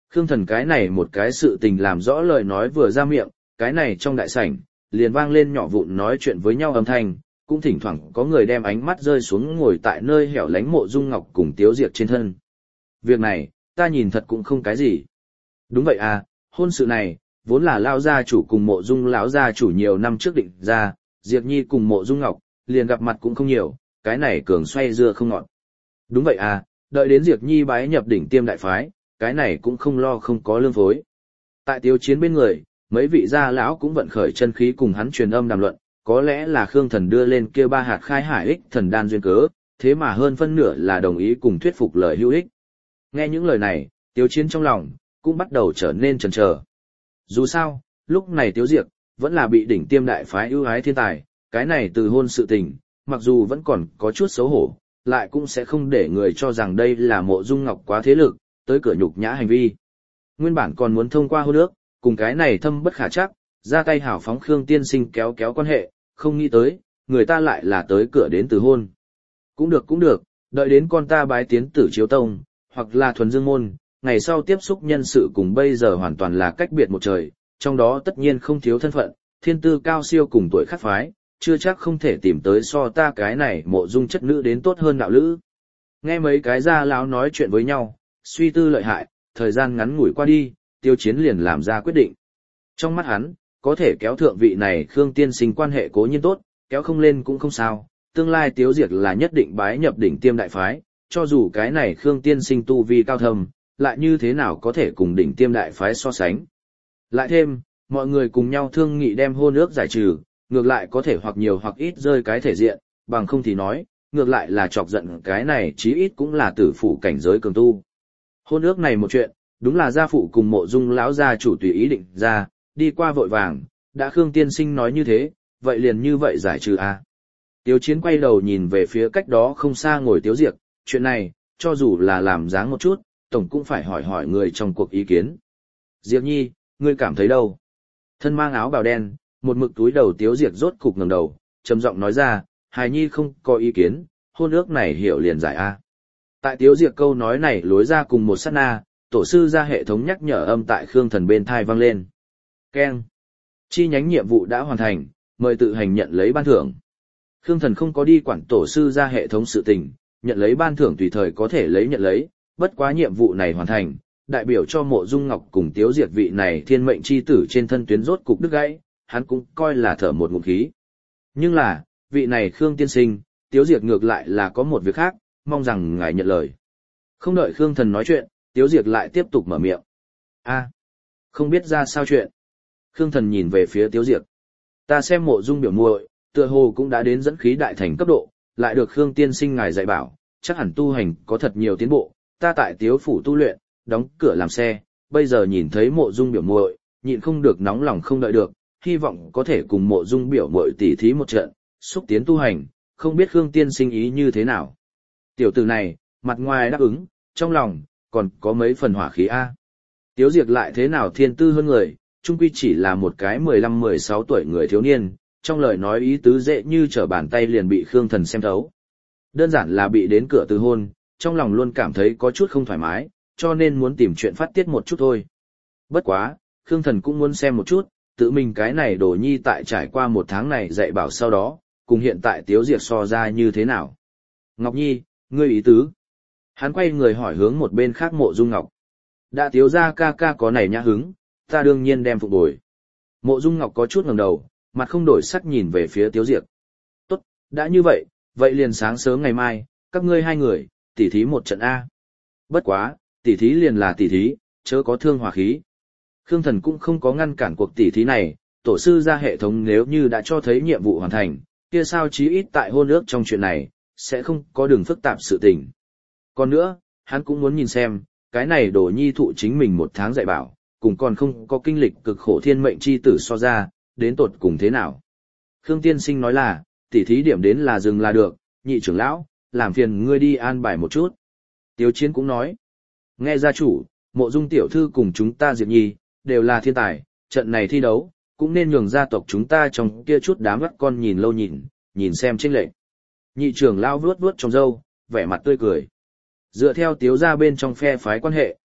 Khương Thần cái này một cái sự tình làm rõ lời nói vừa ra miệng, cái này trong đại sảnh, liền vang lên nhỏ vụn nói chuyện với nhau âm thanh, cũng thỉnh thoảng có người đem ánh mắt rơi xuống ngồi tại nơi hẻo lánh Mộ Dung Ngọc cùng Tiếu Diệp trên thân. Việc này, ta nhìn thật cũng không cái gì. Đúng vậy à, hôn sự này, vốn là Lao gia chủ cùng Mộ Dung lão gia chủ nhiều năm trước định ra, Diệp Nhi cùng Mộ Dung Ngọc, liền gặp mặt cũng không nhiều, cái này cường xoay dưa không ngọt. Đúng vậy à, đợi đến Diệp Nhi bái nhập đỉnh tiêm đại phái, cái này cũng không lo không có lương phối. Tại Tiếu Chiến bên người, mấy vị gia lão cũng vận khởi chân khí cùng hắn truyền âm đàm luận, có lẽ là Khương Thần đưa lên kia ba hạt khai hải ích thần đan duyên cớ, thế mà hơn phân nửa là đồng ý cùng thuyết phục lời hữu ích. Nghe những lời này, Tiếu Chiến trong lòng cũng bắt đầu trở nên chần chờ. Dù sao, lúc này Tiếu Diệp vẫn là bị đỉnh tiêm đại phái ưu ái thiên tài, cái này từ hôn sự tình, mặc dù vẫn còn có chút xấu hổ, lại cũng sẽ không để người cho rằng đây là Mộ Dung Ngọc quá thế lực, tới cửa nhục nhã hành vi. Nguyên bản còn muốn thông qua hôn ước, cùng cái này thâm bất khả trắc, ra tay hảo phóng Khương tiên sinh kéo kéo quan hệ, không nghĩ tới, người ta lại là tới cửa đến từ hôn. Cũng được cũng được, đợi đến con ta bái tiến tử chiếu tông, hoặc là thuần dương môn, ngày sau tiếp xúc nhân sự cùng bây giờ hoàn toàn là cách biệt một trời, trong đó tất nhiên không thiếu thân phận, thiên tư cao siêu cùng tuổi khác phái, chưa chắc không thể tìm tới so ta cái này Mộ Dung chất nữ đến tốt hơn đạo lữ. Nghe mấy cái gia lão nói chuyện với nhau, suy tư lợi hại, thời gian ngắn ngủi qua đi, Tiêu Chiến liền làm ra quyết định. Trong mắt hắn, có thể kéo thượng vị này Khương tiên sinh quan hệ cố nhiên tốt, kéo không lên cũng không sao, tương lai Tiếu Diệp là nhất định bái nhập đỉnh tiêm đại phái, cho dù cái này Khương tiên sinh tu vi cao thâm, lại như thế nào có thể cùng đỉnh tiêm đại phái so sánh. Lại thêm, mọi người cùng nhau thương nghị đem hôn ước giải trừ, ngược lại có thể hoặc nhiều hoặc ít rơi cái thể diện, bằng không thì nói, ngược lại là chọc giận cái này chí ít cũng là tử phủ cảnh giới cường tu. Hôn ước này một chuyện, đúng là gia phụ cùng Mộ Dung lão gia chủ tùy ý định ra, đi qua vội vàng, đã Khương tiên sinh nói như thế, vậy liền như vậy giải trừ a. À. Tiếu Chiến quay đầu nhìn về phía cách đó không xa ngồi Tiếu Diệp, chuyện này, cho dù là làm dáng một chút, tổng cũng phải hỏi hỏi người trong cuộc ý kiến. Diệp Nhi, ngươi cảm thấy đâu? Thân mang áo bào đen, một mực túi đầu Tiếu Diệp rốt cục ngẩng đầu, trầm giọng nói ra, hài nhi không có ý kiến, hôn ước này hiểu liền giải a. Tại Tiếu Diệp câu nói này lối ra cùng một sát na, tổ sư ra hệ thống nhắc nhở âm tại Khương Thần bên thai vang lên. Keng. Chi nhánh nhiệm vụ đã hoàn thành, mời tự hành nhận lấy ban thưởng. Khương Thần không có đi quản tổ sư ra hệ thống sự tình, nhận lấy ban thưởng tùy thời có thể lấy nhận lấy, bất quá nhiệm vụ này hoàn thành, đại biểu cho Mộ Dung Ngọc cùng Tiếu Diệp vị này thiên mệnh chi tử trên thân tuyến rốt cục đứt gãy, hắn cũng coi là thở một ngụm khí. Nhưng là, vị này Khương tiên sinh, Tiếu Diệp ngược lại là có một việc khác, mong rằng ngài nhận lời. Không đợi Khương Thần nói chuyện, Tiếu Diệp lại tiếp tục mở miệng. A, không biết ra sao chuyện. Khương Thần nhìn về phía Tiếu Diệp. Ta xem Mộ Dung biểu muội, tựa hồ cũng đã đến dẫn khí đại thành cấp độ, lại được Khương tiên sinh ngài dạy bảo, chắc hẳn tu hành có thật nhiều tiến bộ. Ta tại Tiếu phủ tu luyện, đóng cửa làm xe, bây giờ nhìn thấy Mộ Dung biểu muội, nhịn không được nóng lòng không đợi được, hy vọng có thể cùng Mộ Dung biểu muội tỉ thí một trận, xúc tiến tu hành, không biết Khương tiên sinh ý như thế nào. Tiểu tử này, mặt ngoài đáp ứng, trong lòng còn có mấy phần hỏa khí a. Tiếu Diệp lại thế nào thiên tư hơn người, chung quy chỉ là một cái mười lăm mười sáu tuổi người thiếu niên, trong lời nói ý tứ dễ như trở bàn tay liền bị Khương Thần xem thấu. Đơn giản là bị đến cửa từ hôn, trong lòng luôn cảm thấy có chút không thoải mái, cho nên muốn tìm chuyện phát tiết một chút thôi. Bất quá, Khương Thần cũng muốn xem một chút, tự mình cái này đồ nhi tại trải qua một tháng này dạy bảo sau đó, cùng hiện tại Tiếu Diệp so ra như thế nào. Ngọc Nhi, ngươi ý tứ. Hắn quay người hỏi hướng một bên khác Mộ Dung Ngọc. Đã Tiếu gia ca ca có này nhã hứng, ta đương nhiên đem phục bồi. Mộ Dung Ngọc có chút ngẩng đầu, mặt không đổi sắc nhìn về phía Tiếu Diệp. Tốt, đã như vậy, vậy liền sáng sớm ngày mai, các ngươi hai người, tỉ thí một trận A. Bất quá, tỉ thí liền là tỉ thí, chớ có thương hòa khí. Khương Thần cũng không có ngăn cản cuộc tỉ thí này, tổ sư ra hệ thống nếu như đã cho thấy nhiệm vụ hoàn thành, kia sao chí ít tại hôn ước trong chuyện này, sẽ không có đường phức tạp sự tình. Còn nữa, hắn cũng muốn nhìn xem, cái này đồ nhi thụ chính mình một tháng dạy bảo, cùng còn không có kinh lịch cực khổ thiên mệnh chi tử so ra, đến tột cùng thế nào. Khương tiên sinh nói là, tỉ thí điểm đến là dừng là được, nhị trưởng lão, làm phiền ngươi đi an bài một chút. Tiếu Chiến cũng nói, nghe gia chủ, Mộ Dung tiểu thư cùng chúng ta Diệp Nhi, đều là thiên tài, trận này thi đấu, cũng nên nhường gia tộc chúng ta trong kia chút đám vắt con nhìn lâu nhìn, nhìn xem chênh lệch. Nhị trưởng lão vuốt vuốt trong râu, vẻ mặt tươi cười. Dựa theo Tiếu gia bên trong phe phái quan hệ,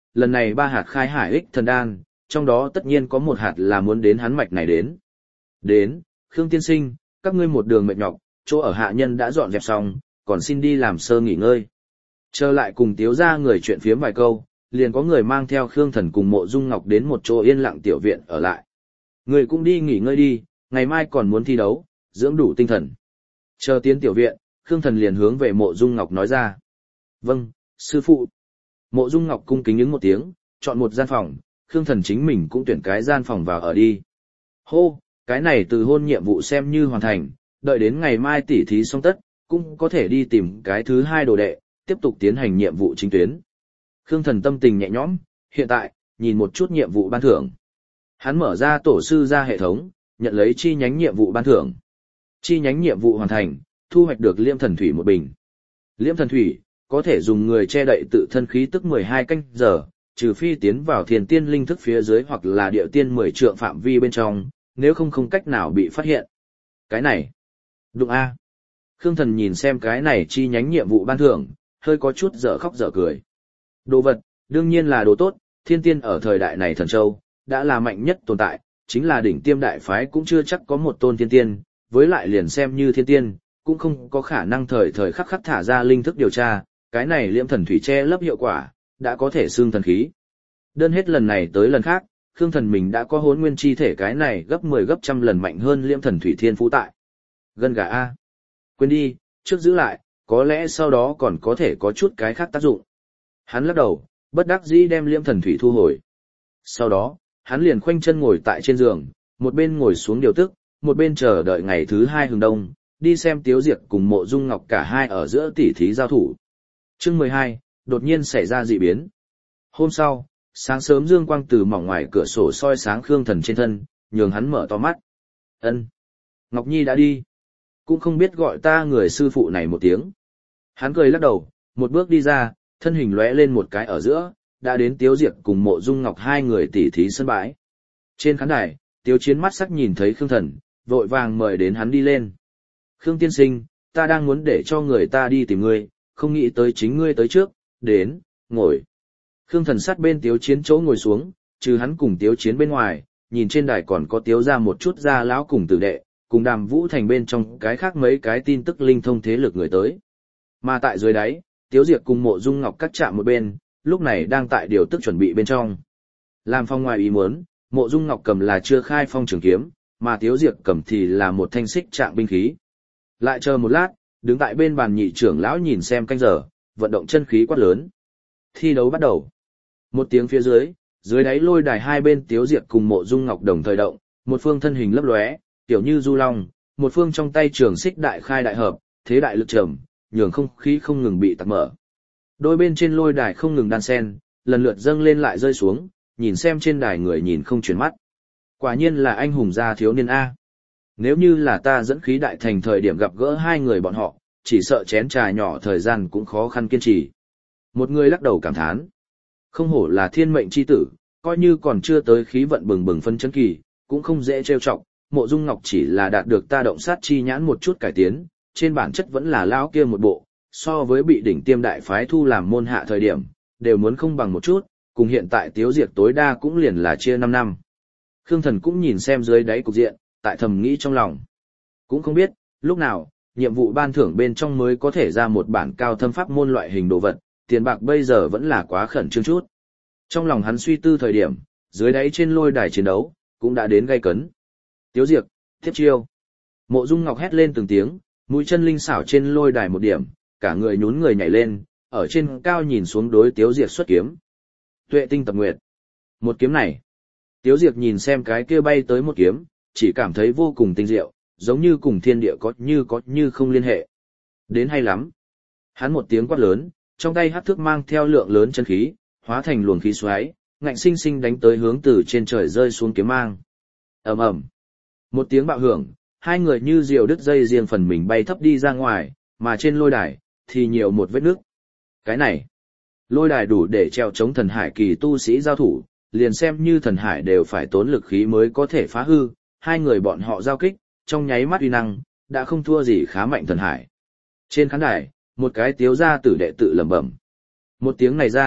lần này ba hạt khai hải ích thần đan, trong đó tất nhiên có một hạt là muốn đến hắn mạch này đến. Đến, Khương tiên sinh, các ngươi một đường mệt nhọc, chỗ ở hạ nhân đã dọn dẹp xong, còn xin đi làm sơ nghỉ ngơi. Trở lại cùng Tiếu gia người chuyện phiếm vài câu, liền có người mang theo Khương Thần cùng Mộ Dung Ngọc đến một chỗ yên lặng tiểu viện ở lại. Người cũng đi nghỉ ngơi đi, ngày mai còn muốn thi đấu, dưỡng đủ tinh thần. Chờ tiến tiểu viện, Khương Thần liền hướng về Mộ Dung Ngọc nói ra. Vâng, sư phụ. Mộ Dung Ngọc cung kính ứng một tiếng, chọn một gian phòng, Khương Thần chính mình cũng tuyển cái gian phòng vào ở đi. Hô, cái này từ hôn nhiệm vụ xem như hoàn thành, đợi đến ngày mai tỉ thí xong tất, cũng có thể đi tìm cái thứ hai đồ đệ, tiếp tục tiến hành nhiệm vụ chính tuyến. Khương Thần tâm tình nhẹ nhõm, hiện tại, nhìn một chút nhiệm vụ ban thưởng. Hắn mở ra tổ sư ra hệ thống, nhận lấy chi nhánh nhiệm vụ ban thưởng. Chi nhánh nhiệm vụ hoàn thành, thu hoạch được liễm thần thủy một bình. Liễm thần thủy, có thể dùng người che đậy tự thân khí tức mười hai canh giờ, trừ phi tiến vào thiền tiên linh thức phía dưới hoặc là địa tiên mười trượng phạm vi bên trong, nếu không không cách nào bị phát hiện. Cái này, đúng a. Khương Thần nhìn xem cái này chi nhánh nhiệm vụ ban thưởng, hơi có chút dở khóc dở cười. Đồ vật, đương nhiên là đồ tốt, thiên tiên ở thời đại này thần châu, đã là mạnh nhất tồn tại, chính là đỉnh tiêm đại phái cũng chưa chắc có một tôn thiên tiên, với lại liền xem như thiên tiên, cũng không có khả năng thời thời khắc khắc thả ra linh thức điều tra, cái này liễm thần thủy che lấp hiệu quả, đã có thể xương thần khí. Đơn hết lần này tới lần khác, Khương Thần mình đã có hỗn nguyên chi thể cái này gấp mười gấp trăm lần mạnh hơn liễm thần thủy thiên phú tại. Gân gà A. Quên đi, trước giữ lại, có lẽ sau đó còn có thể có chút cái khác tác dụng. Hắn lắc đầu, bất đắc dĩ đem liễm thần thủy thu hồi. Sau đó, hắn liền khoanh chân ngồi tại trên giường, một bên ngồi xuống điều tức, một bên chờ đợi ngày thứ hai hừng đông, đi xem Tiếu Diệp cùng Mộ Dung Ngọc cả hai ở giữa tỉ thí giao thủ. Chương mười hai, đột nhiên xảy ra dị biến. Hôm sau, sáng sớm dương quang từ mỏng ngoài cửa sổ soi sáng Khương Thần trên thân, nhường hắn mở to mắt. Ân, Ngọc Nhi đã đi. Cũng không biết gọi ta người sư phụ này một tiếng. Hắn cười lắc đầu, một bước đi ra, thân hình lóe lên một cái ở giữa, đã đến Tiếu Diệp cùng Mộ Dung Ngọc hai người tỉ thí sân bãi. Trên khán đài, Tiếu Chiến mắt sắc nhìn thấy Khương Thần, vội vàng mời đến hắn đi lên. Khương tiên sinh, ta đang muốn để cho người ta đi tìm ngươi, không nghĩ tới chính ngươi tới trước, đến, ngồi. Khương Thần sát bên Tiếu Chiến chỗ ngồi xuống, trừ hắn cùng Tiếu Chiến bên ngoài, nhìn trên đài còn có Tiếu ra một chút gia lão cùng tử đệ, cùng Đàm Vũ Thành bên trong cái khác mấy cái tin tức linh thông thế lực người tới. Mà tại dưới đáy, Tiếu Diệp cùng Mộ Dung Ngọc cắt chạm một bên, lúc này đang tại điều tức chuẩn bị bên trong. Làm phong ngoài ý muốn, Mộ Dung Ngọc cầm là chưa khai phong trường kiếm, mà Tiếu Diệp cầm thì là một thanh xích trạng binh khí. Lại chờ một lát, đứng tại bên bàn nhị trưởng lão nhìn xem canh giờ, vận động chân khí quát lớn. Thi đấu bắt đầu. Một tiếng phía dưới, dưới đáy lôi đài hai bên Tiếu Diệp cùng Mộ Dung Ngọc đồng thời động, một phương thân hình lấp lóe, tiểu như du long, một phương trong tay trường xích đại khai đại hợp, thế đại lực trầm, nhường không khí không ngừng bị tắc mở. Đôi bên trên lôi đài không ngừng đan sen, lần lượt dâng lên lại rơi xuống, nhìn xem trên đài người nhìn không chuyển mắt. Quả nhiên là anh hùng gia thiếu niên A. Nếu như là ta dẫn khí đại thành thời điểm gặp gỡ hai người bọn họ, chỉ sợ chén trà nhỏ thời gian cũng khó khăn kiên trì. Một người lắc đầu cảm thán. Không hổ là thiên mệnh chi tử, coi như còn chưa tới khí vận bừng bừng phân chấn kỳ, cũng không dễ trêu chọc. Mộ Dung Ngọc chỉ là đạt được ta động sát chi nhãn một chút cải tiến, trên bản chất vẫn là lão kia một bộ, so với bị đỉnh tiêm đại phái thu làm môn hạ thời điểm, đều muốn không bằng một chút, cùng hiện tại Tiếu Diệp tối đa cũng liền là chia năm năm. Khương Thần cũng nhìn xem dưới đáy cục diện, tại thầm nghĩ trong lòng. Cũng không biết, lúc nào, nhiệm vụ ban thưởng bên trong mới có thể ra một bản cao thâm pháp môn loại hình đồ vật, tiền bạc bây giờ vẫn là quá khẩn trương chút. Trong lòng hắn suy tư thời điểm, dưới đáy trên lôi đài chiến đấu, cũng đã đến gay cấn. Tiếu Diệp, tiếp chiêu. Mộ Dung Ngọc hét lên từng tiếng, mũi chân linh xảo trên lôi đài một điểm, cả người nhún người nhảy lên, ở trên cao nhìn xuống đối Tiếu Diệp xuất kiếm. Tuệ tinh tập nguyệt. Một kiếm này. Tiếu Diệp nhìn xem cái kia bay tới một kiếm, chỉ cảm thấy vô cùng tinh diệu, giống như cùng thiên địa có như có như không liên hệ. Đến hay lắm. Hắn một tiếng quát lớn, trong tay hắc thước mang theo lượng lớn chân khí, hóa thành luồng khí xoáy, ngạnh sinh sinh đánh tới hướng từ trên trời rơi xuống kiếm mang. Ầm ầm. Một tiếng bạo hưởng, hai người như diều đứt dây riêng phần mình bay thấp đi ra ngoài, mà trên lôi đài thì nhiều một vết nước. Cái này, lôi đài đủ để treo chống thần hải kỳ tu sĩ giao thủ, liền xem như thần hải đều phải tốn lực khí mới có thể phá hư, hai người bọn họ giao kích, trong nháy mắt uy năng, đã không thua gì khá mạnh thần hải. Trên khán đài, một cái tiếu gia tử đệ tự lẩm bẩm. Một tiếng này ra,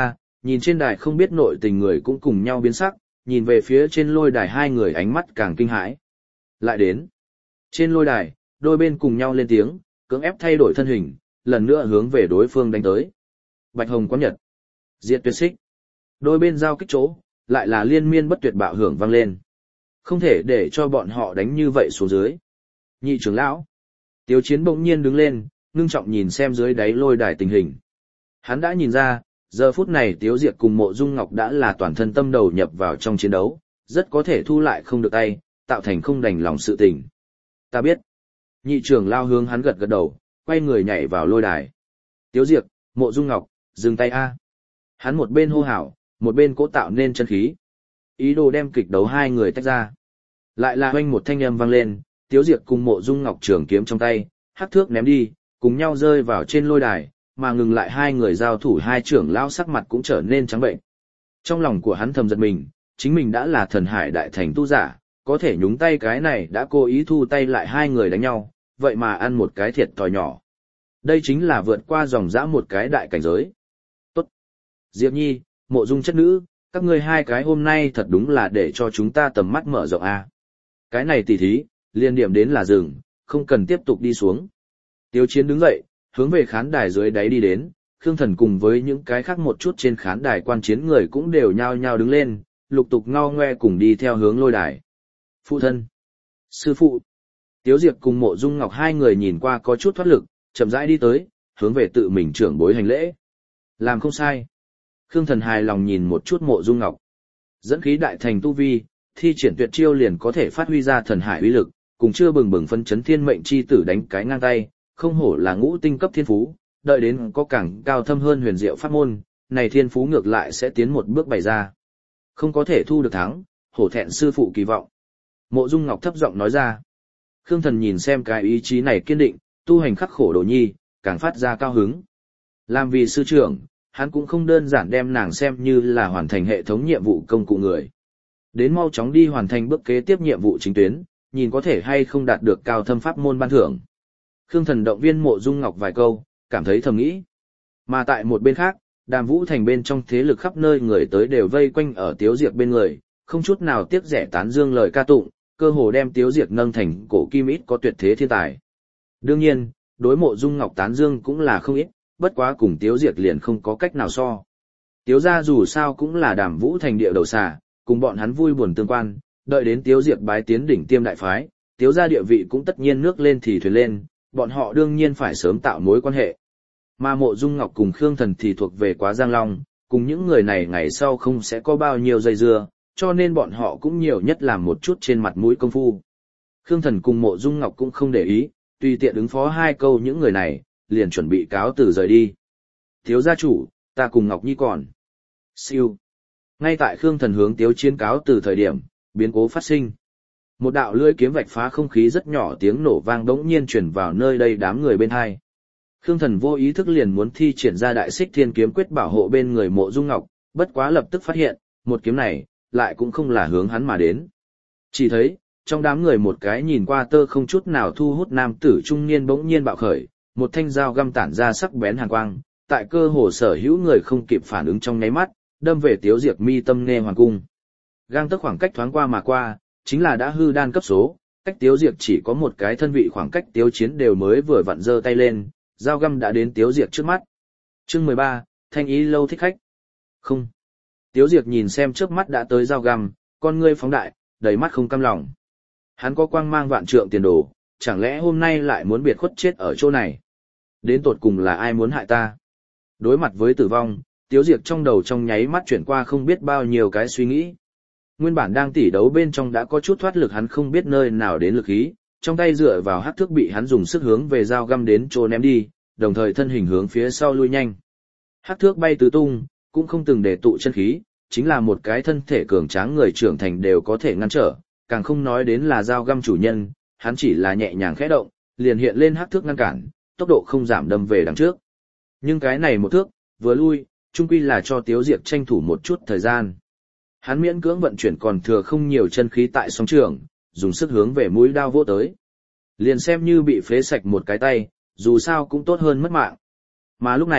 nhìn trên đài không biết nội tình người cũng cùng nhau biến sắc, nhìn về phía trên lôi đài hai người ánh mắt càng kinh hãi. Lại đến. Trên lôi đài, đôi bên cùng nhau lên tiếng, cưỡng ép thay đổi thân hình, lần nữa hướng về đối phương đánh tới. Bạch Hồng Quán Nhật. Diệt Tuyệt Xích. Đôi bên giao kích chỗ, lại là liên miên bất tuyệt bạo hưởng vang lên. Không thể để cho bọn họ đánh như vậy xuống dưới. Nhị trưởng lão. Tiếu Chiến bỗng nhiên đứng lên, ngưng trọng nhìn xem dưới đáy lôi đài tình hình. Hắn đã nhìn ra, giờ phút này Tiếu Diệp cùng Mộ Dung Ngọc đã là toàn thân tâm đầu nhập vào trong chiến đấu, rất có thể thu lại không được tay, tạo thành không đành lòng sự tình. Ta biết. Nhị trưởng lao hướng hắn gật gật đầu, quay người nhảy vào lôi đài. Tiếu Diệp, Mộ Dung Ngọc, dừng tay a. Hắn một bên hô hào, một bên cố tạo nên chân khí. Ý đồ đem kịch đấu hai người tách ra. Lại là hoanh một thanh âm vang lên, Tiếu Diệp cùng Mộ Dung Ngọc trường kiếm trong tay, hắc thước ném đi, cùng nhau rơi vào trên lôi đài, mà ngừng lại hai người giao thủ hai trưởng lão sắc mặt cũng trở nên trắng bệnh. Trong lòng của hắn thầm giật mình, chính mình đã là thần hải đại thành tu giả, có thể nhúng tay cái này đã cố ý thu tay lại hai người đánh nhau, vậy mà ăn một cái thiệt thòi nhỏ. Đây chính là vượt qua dòng dã một cái đại cảnh giới. Tốt. Diệp Nhi, Mộ Dung chất nữ, các ngươi hai cái hôm nay thật đúng là để cho chúng ta tầm mắt mở rộng a. Cái này tỉ thí, liên điểm đến là dừng, không cần tiếp tục đi xuống. Tiếu Chiến đứng dậy, hướng về khán đài dưới đáy đi đến, Khương Thần cùng với những cái khác một chút trên khán đài quan chiến người cũng đều nhao nhao đứng lên, lục tục ngao ngoe cùng đi theo hướng lôi đài. Phụ thân, sư phụ, Tiếu Diệp cùng Mộ Dung Ngọc hai người nhìn qua có chút thoát lực, chậm rãi đi tới, hướng về tự mình trưởng bối hành lễ. Làm không sai. Khương Thần hài lòng nhìn một chút Mộ Dung Ngọc. Dẫn khí đại thành tu vi, thi triển tuyệt chiêu liền có thể phát huy ra thần hải uy lực, cùng chưa bừng bừng phân chấn thiên mệnh chi tử đánh cái ngang tay, không hổ là ngũ tinh cấp thiên phú, đợi đến có càng cao thâm hơn huyền diệu pháp môn, này thiên phú ngược lại sẽ tiến một bước bày ra. Không có thể thu được thắng, hổ thẹn sư phụ kỳ vọng. Mộ Dung Ngọc thấp giọng nói ra. Khương Thần nhìn xem cái ý chí này kiên định, tu hành khắc khổ đồ nhi, càng phát ra cao hứng. Làm vì sư trưởng, hắn cũng không đơn giản đem nàng xem như là hoàn thành hệ thống nhiệm vụ công cụ người. Đến mau chóng đi hoàn thành bước kế tiếp nhiệm vụ chính tuyến, nhìn có thể hay không đạt được cao thâm pháp môn ban thưởng. Khương Thần động viên Mộ Dung Ngọc vài câu, cảm thấy thầm nghĩ. Mà tại một bên khác, Đàm Vũ Thành bên trong thế lực khắp nơi người tới đều vây quanh ở Tiếu Diệp bên người, không chút nào tiếc rẻ tán dương lời ca tụng, cơ hồ đem Tiếu Diệp nâng thành cổ kim ít có tuyệt thế thiên tài. Đương nhiên, đối Mộ Dung Ngọc tán dương cũng là không ít, bất quá cùng Tiếu Diệp liền không có cách nào so. Tiếu gia dù sao cũng là Đàm Vũ Thành địa đầu xà, cùng bọn hắn vui buồn tương quan, đợi đến Tiếu Diệp bái tiến đỉnh tiêm đại phái, Tiếu gia địa vị cũng tất nhiên nước lên thì thuyền lên, bọn họ đương nhiên phải sớm tạo mối quan hệ. Mà Mộ Dung Ngọc cùng Khương Thần thì thuộc về Quá Giang Long, cùng những người này ngày sau không sẽ có bao nhiêu dây dưa, cho nên bọn họ cũng nhiều nhất làm một chút trên mặt mũi công phu. Khương Thần cùng Mộ Dung Ngọc cũng không để ý, tùy tiện ứng phó hai câu những người này, liền chuẩn bị cáo từ rời đi. Thiếu gia chủ, ta cùng Ngọc Nhi còn. Siêu. Ngay tại Khương Thần hướng Tiếu Chiến cáo từ thời điểm, biến cố phát sinh. Một đạo lưỡi kiếm vạch phá không khí rất nhỏ, tiếng nổ vang đống nhiên truyền vào nơi đây đám người bên hai. Khương Thần vô ý thức liền muốn thi triển ra Đại Xích Thiên Kiếm quyết bảo hộ bên người Mộ Dung Ngọc, bất quá lập tức phát hiện, một kiếm này lại cũng không là hướng hắn mà đến. Chỉ thấy, trong đám người một cái nhìn qua tơ không chút nào thu hút nam tử trung niên bỗng nhiên bạo khởi, một thanh dao găm tản ra sắc bén hàn quang, tại cơ hồ sở hữu người không kịp phản ứng trong nháy mắt, đâm về Tiếu Diệp mi tâm nghe hoàng cung. Gang tấc khoảng cách thoáng qua mà qua, chính là đã hư đan cấp số, cách Tiếu Diệp chỉ có một cái thân vị khoảng cách Tiếu Chiến đều mới vừa vặn giơ tay lên, dao găm đã đến Tiếu Diệp trước mắt. Chương mười ba, Thanh Ý lâu thích khách. Không. Tiếu Diệp nhìn xem trước mắt đã tới dao găm, con ngươi phóng đại, đầy mắt không cam lòng. Hắn có quang mang vạn trượng tiền đồ, chẳng lẽ hôm nay lại muốn biệt khuất chết ở chỗ này? Đến tột cùng là ai muốn hại ta? Đối mặt với tử vong, Tiếu Diệp trong đầu trong nháy mắt chuyển qua không biết bao nhiêu cái suy nghĩ. Nguyên bản đang tỉ đấu bên trong đã có chút thoát lực, hắn không biết nơi nào đến lực khí, trong tay dựa vào hắc thước bị hắn dùng sức hướng về dao găm đến chỗ ném đi, đồng thời thân hình hướng phía sau lui nhanh. Hắc thước bay tứ tung, cũng không từng để tụ chân khí, chính là một cái thân thể cường tráng người trưởng thành đều có thể ngăn trở, càng không nói đến là dao găm chủ nhân, hắn chỉ là nhẹ nhàng khẽ động, liền hiện lên hắc thước ngăn cản, tốc độ không giảm đâm về đằng trước. Nhưng cái này một thước, vừa lui, chung quy là cho Tiếu Diệp tranh thủ một chút thời gian. Hắn miễn cưỡng vận chuyển còn thừa không nhiều chân khí tại song trường, dùng sức hướng về mũi đao vỗ tới. Liền xem như bị phế sạch một cái tay, dù sao cũng tốt hơn mất mạng. Mà lúc này,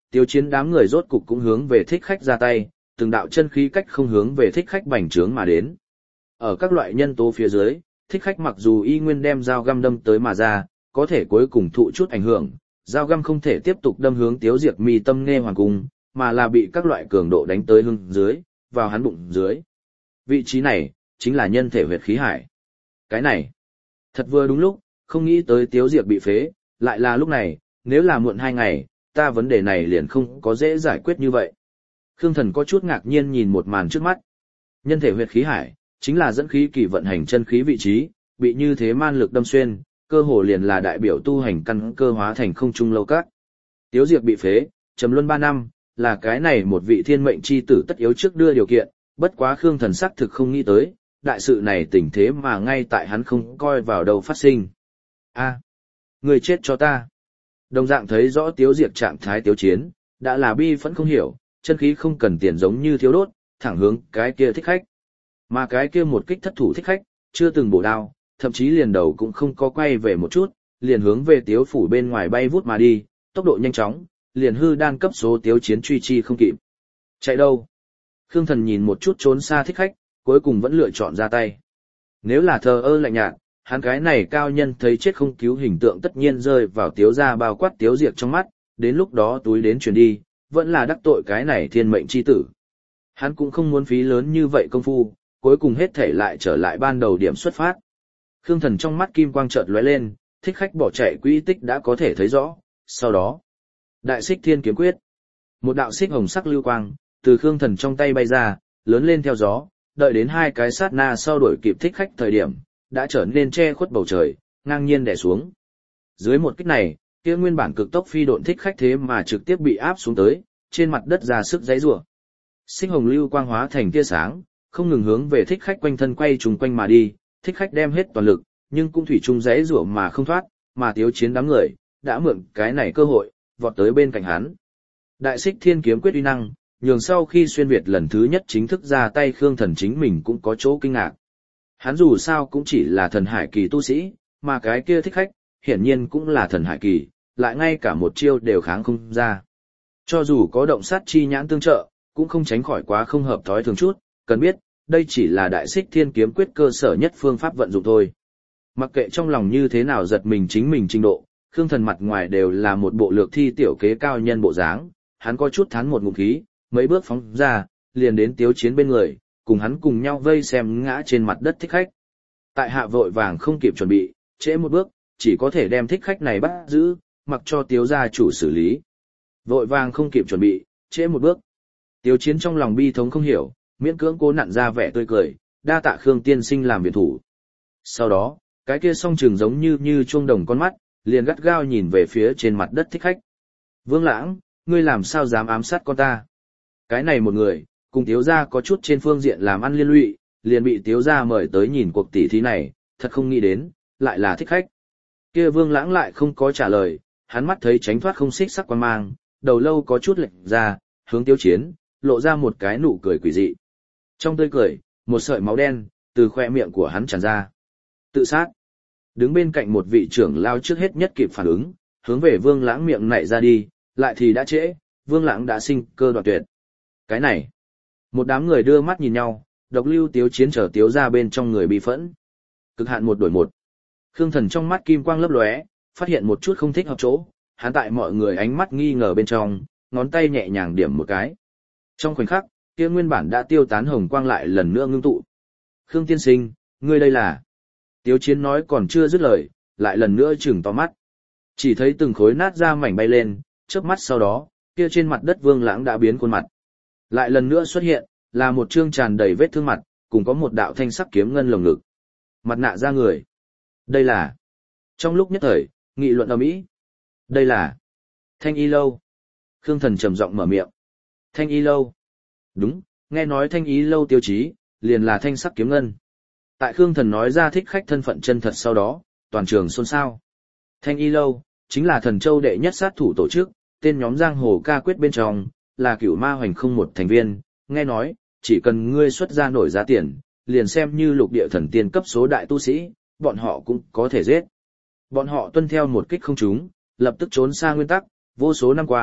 Tiếu Chiến đám người rốt cục cũng hướng về thích khách ra tay, từng đạo chân khí cách không hướng về thích khách bành trướng mà đến. Ở các loại nhân tố phía dưới, thích khách mặc dù y nguyên đem dao găm đâm tới mà ra, có thể cuối cùng thụ chút ảnh hưởng, dao găm không thể tiếp tục đâm hướng Tiếu Diệp mi tâm nghe hoàng cung, mà là bị các loại cường độ đánh tới hưng dưới, vào hắn bụng dưới. Vị trí này, chính là nhân thể huyệt khí hải. Cái này, thật vừa đúng lúc, không nghĩ tới Tiếu Diệp bị phế, lại là lúc này, nếu là muộn hai ngày, ta vấn đề này liền không có dễ giải quyết như vậy. Khương Thần có chút ngạc nhiên nhìn một màn trước mắt. Nhân thể huyệt khí hải, chính là dẫn khí kỳ vận hành chân khí vị trí, bị như thế man lực đâm xuyên, cơ hồ liền là đại biểu tu hành căn cơ hóa thành không trung lâu các. Tiếu Diệp bị phế, trầm luân ba năm, là cái này một vị thiên mệnh chi tử tất yếu trước đưa điều kiện, bất quá Khương Thần xác thực không nghĩ tới, đại sự này tình thế mà ngay tại hắn không coi vào đâu phát sinh. A, người chết cho ta. Đồng dạng thấy rõ Tiếu Diệp trạng thái Tiếu Chiến, đã là bi phẫn không hiểu, chân khí không cần tiền giống như thiếu đốt, thẳng hướng cái kia thích khách. Mà cái kia một kích thất thủ thích khách, chưa từng bổ đao, thậm chí liền đầu cũng không có quay về một chút, liền hướng về Tiếu phủ bên ngoài bay vút mà đi, tốc độ nhanh chóng, liền hư đan cấp số Tiếu Chiến truy chi không kịp. Chạy đâu? Khương Thần nhìn một chút trốn xa thích khách, cuối cùng vẫn lựa chọn ra tay. Nếu là thờ ơ lạnh nhạt, hắn cái này cao nhân thấy chết không cứu hình tượng tất nhiên rơi vào Tiếu gia bao quát Tiếu Diệp trong mắt, đến lúc đó túi đến chuyển đi, vẫn là đắc tội cái này thiên mệnh chi tử. Hắn cũng không muốn phí lớn như vậy công phu, cuối cùng hết thể lại trở lại ban đầu điểm xuất phát. Khương Thần trong mắt kim quang chợt lóe lên, thích khách bỏ chạy quỹ tích đã có thể thấy rõ, sau đó, đại xích thiên kiếm quyết. Một đạo xích hồng sắc lưu quang, từ Khương Thần trong tay bay ra, lớn lên theo gió, đợi đến hai cái sát na sau đuổi kịp thích khách thời điểm, đã trở nên che khuất bầu trời, ngang nhiên đè xuống. Dưới một kích này, kia nguyên bản cực tốc phi độn thích khách thế mà trực tiếp bị áp xuống tới, trên mặt đất ra sức giãy giụa. Xích hồng lưu quang hóa thành tia sáng, không ngừng hướng về thích khách quanh thân quay trùng quanh mà đi, thích khách đem hết toàn lực, nhưng cũng thủy chung giãy giụa mà không thoát, mà Tiếu Chiến đám người đã mượn cái này cơ hội, vọt tới bên cạnh hắn. Đại xích thiên kiếm quyết uy năng, nhường sau khi xuyên việt lần thứ nhất chính thức ra tay Khương Thần chính mình cũng có chỗ kinh ngạc. Hắn dù sao cũng chỉ là thần hải kỳ tu sĩ, mà cái kia thích khách, hiển nhiên cũng là thần hải kỳ, lại ngay cả một chiêu đều kháng không ra. Cho dù có động sát chi nhãn tương trợ, cũng không tránh khỏi quá không hợp thói thường chút, cần biết, đây chỉ là đại xích thiên kiếm quyết cơ sở nhất phương pháp vận dụng thôi. Mặc kệ trong lòng như thế nào giật mình chính mình trình độ, Khương Thần mặt ngoài đều là một bộ lược thi tiểu kế cao nhân bộ dáng, hắn có chút thán một ngụm khí, mấy bước phóng ra, liền đến Tiếu Chiến bên người, cùng hắn cùng nhau vây xem ngã trên mặt đất thích khách. Tại hạ vội vàng không kịp chuẩn bị, trễ một bước, chỉ có thể đem thích khách này bắt giữ, mặc cho Tiếu gia chủ xử lý. Vội vàng không kịp chuẩn bị, trễ một bước. Tiếu Chiến trong lòng bi thống không hiểu, miễn cưỡng cố nặn ra vẻ tươi cười, đa tạ Khương tiên sinh làm viện thủ. Sau đó, cái kia song trường giống như như chuông đồng con mắt, liền gắt gao nhìn về phía trên mặt đất thích khách. Vương Lãng, ngươi làm sao dám ám sát con ta? Cái này một người, cùng Tiếu gia có chút trên phương diện làm ăn liên lụy, liền bị Tiếu gia mời tới nhìn cuộc tỷ thí này, thật không nghĩ đến, lại là thích khách. Kia Vương Lãng lại không có trả lời, hắn mắt thấy tránh thoát không xích sắc quan mang, đầu lâu có chút lệch ra, hướng Tiếu Chiến, lộ ra một cái nụ cười quỷ dị. Trong tươi cười, một sợi máu đen từ khoe miệng của hắn tràn ra. Tự sát. Đứng bên cạnh một vị trưởng lao trước hết nhất kịp phản ứng, hướng về Vương Lãng miệng nảy ra đi, lại thì đã trễ, Vương Lãng đã sinh cơ đoạn tuyệt. Cái này, một đám người đưa mắt nhìn nhau, độc lưu Tiếu Chiến trở Tiếu ra bên trong người bị phẫn. Cực hạn một đổi một. Khương Thần trong mắt kim quang lấp lóe, phát hiện một chút không thích hợp chỗ, hắn tại mọi người ánh mắt nghi ngờ bên trong, ngón tay nhẹ nhàng điểm một cái. Trong khoảnh khắc, kia nguyên bản đã tiêu tán hồng quang lại lần nữa ngưng tụ. Khương tiên sinh, ngươi đây là... Tiếu Chiến nói còn chưa dứt lời, lại lần nữa chừng to mắt. Chỉ thấy từng khối nát ra mảnh bay lên, chớp mắt sau đó, kia trên mặt đất Vương Lãng đã biến khuôn mặt. Lại lần nữa xuất hiện, là một trương tràn đầy vết thương mặt, cùng có một đạo thanh sắc kiếm ngân lồng ngực. Mặt nạ ra người. Đây là... Trong lúc nhất thời, nghị luận ầm ĩ. Đây là... Thanh y lâu. Khương Thần trầm giọng mở miệng. Thanh y lâu. Đúng, nghe nói thanh y lâu tiêu chí, liền là thanh sắc kiếm ngân. Tại Khương Thần nói ra thích khách thân phận chân thật sau đó, toàn trường xôn xao. Thanh y lâu, chính là Thần Châu đệ nhất sát thủ tổ chức, tên nhóm giang hồ ca quyết bên trong, là cửu ma hoành không một thành viên, nghe nói, chỉ cần ngươi xuất ra nổi giá tiền, liền xem như lục địa thần tiên cấp số đại tu sĩ, bọn họ cũng có thể giết. Bọn họ tuân theo một kích không trúng, lập tức trốn xa nguyên tắc, vô số năm qua,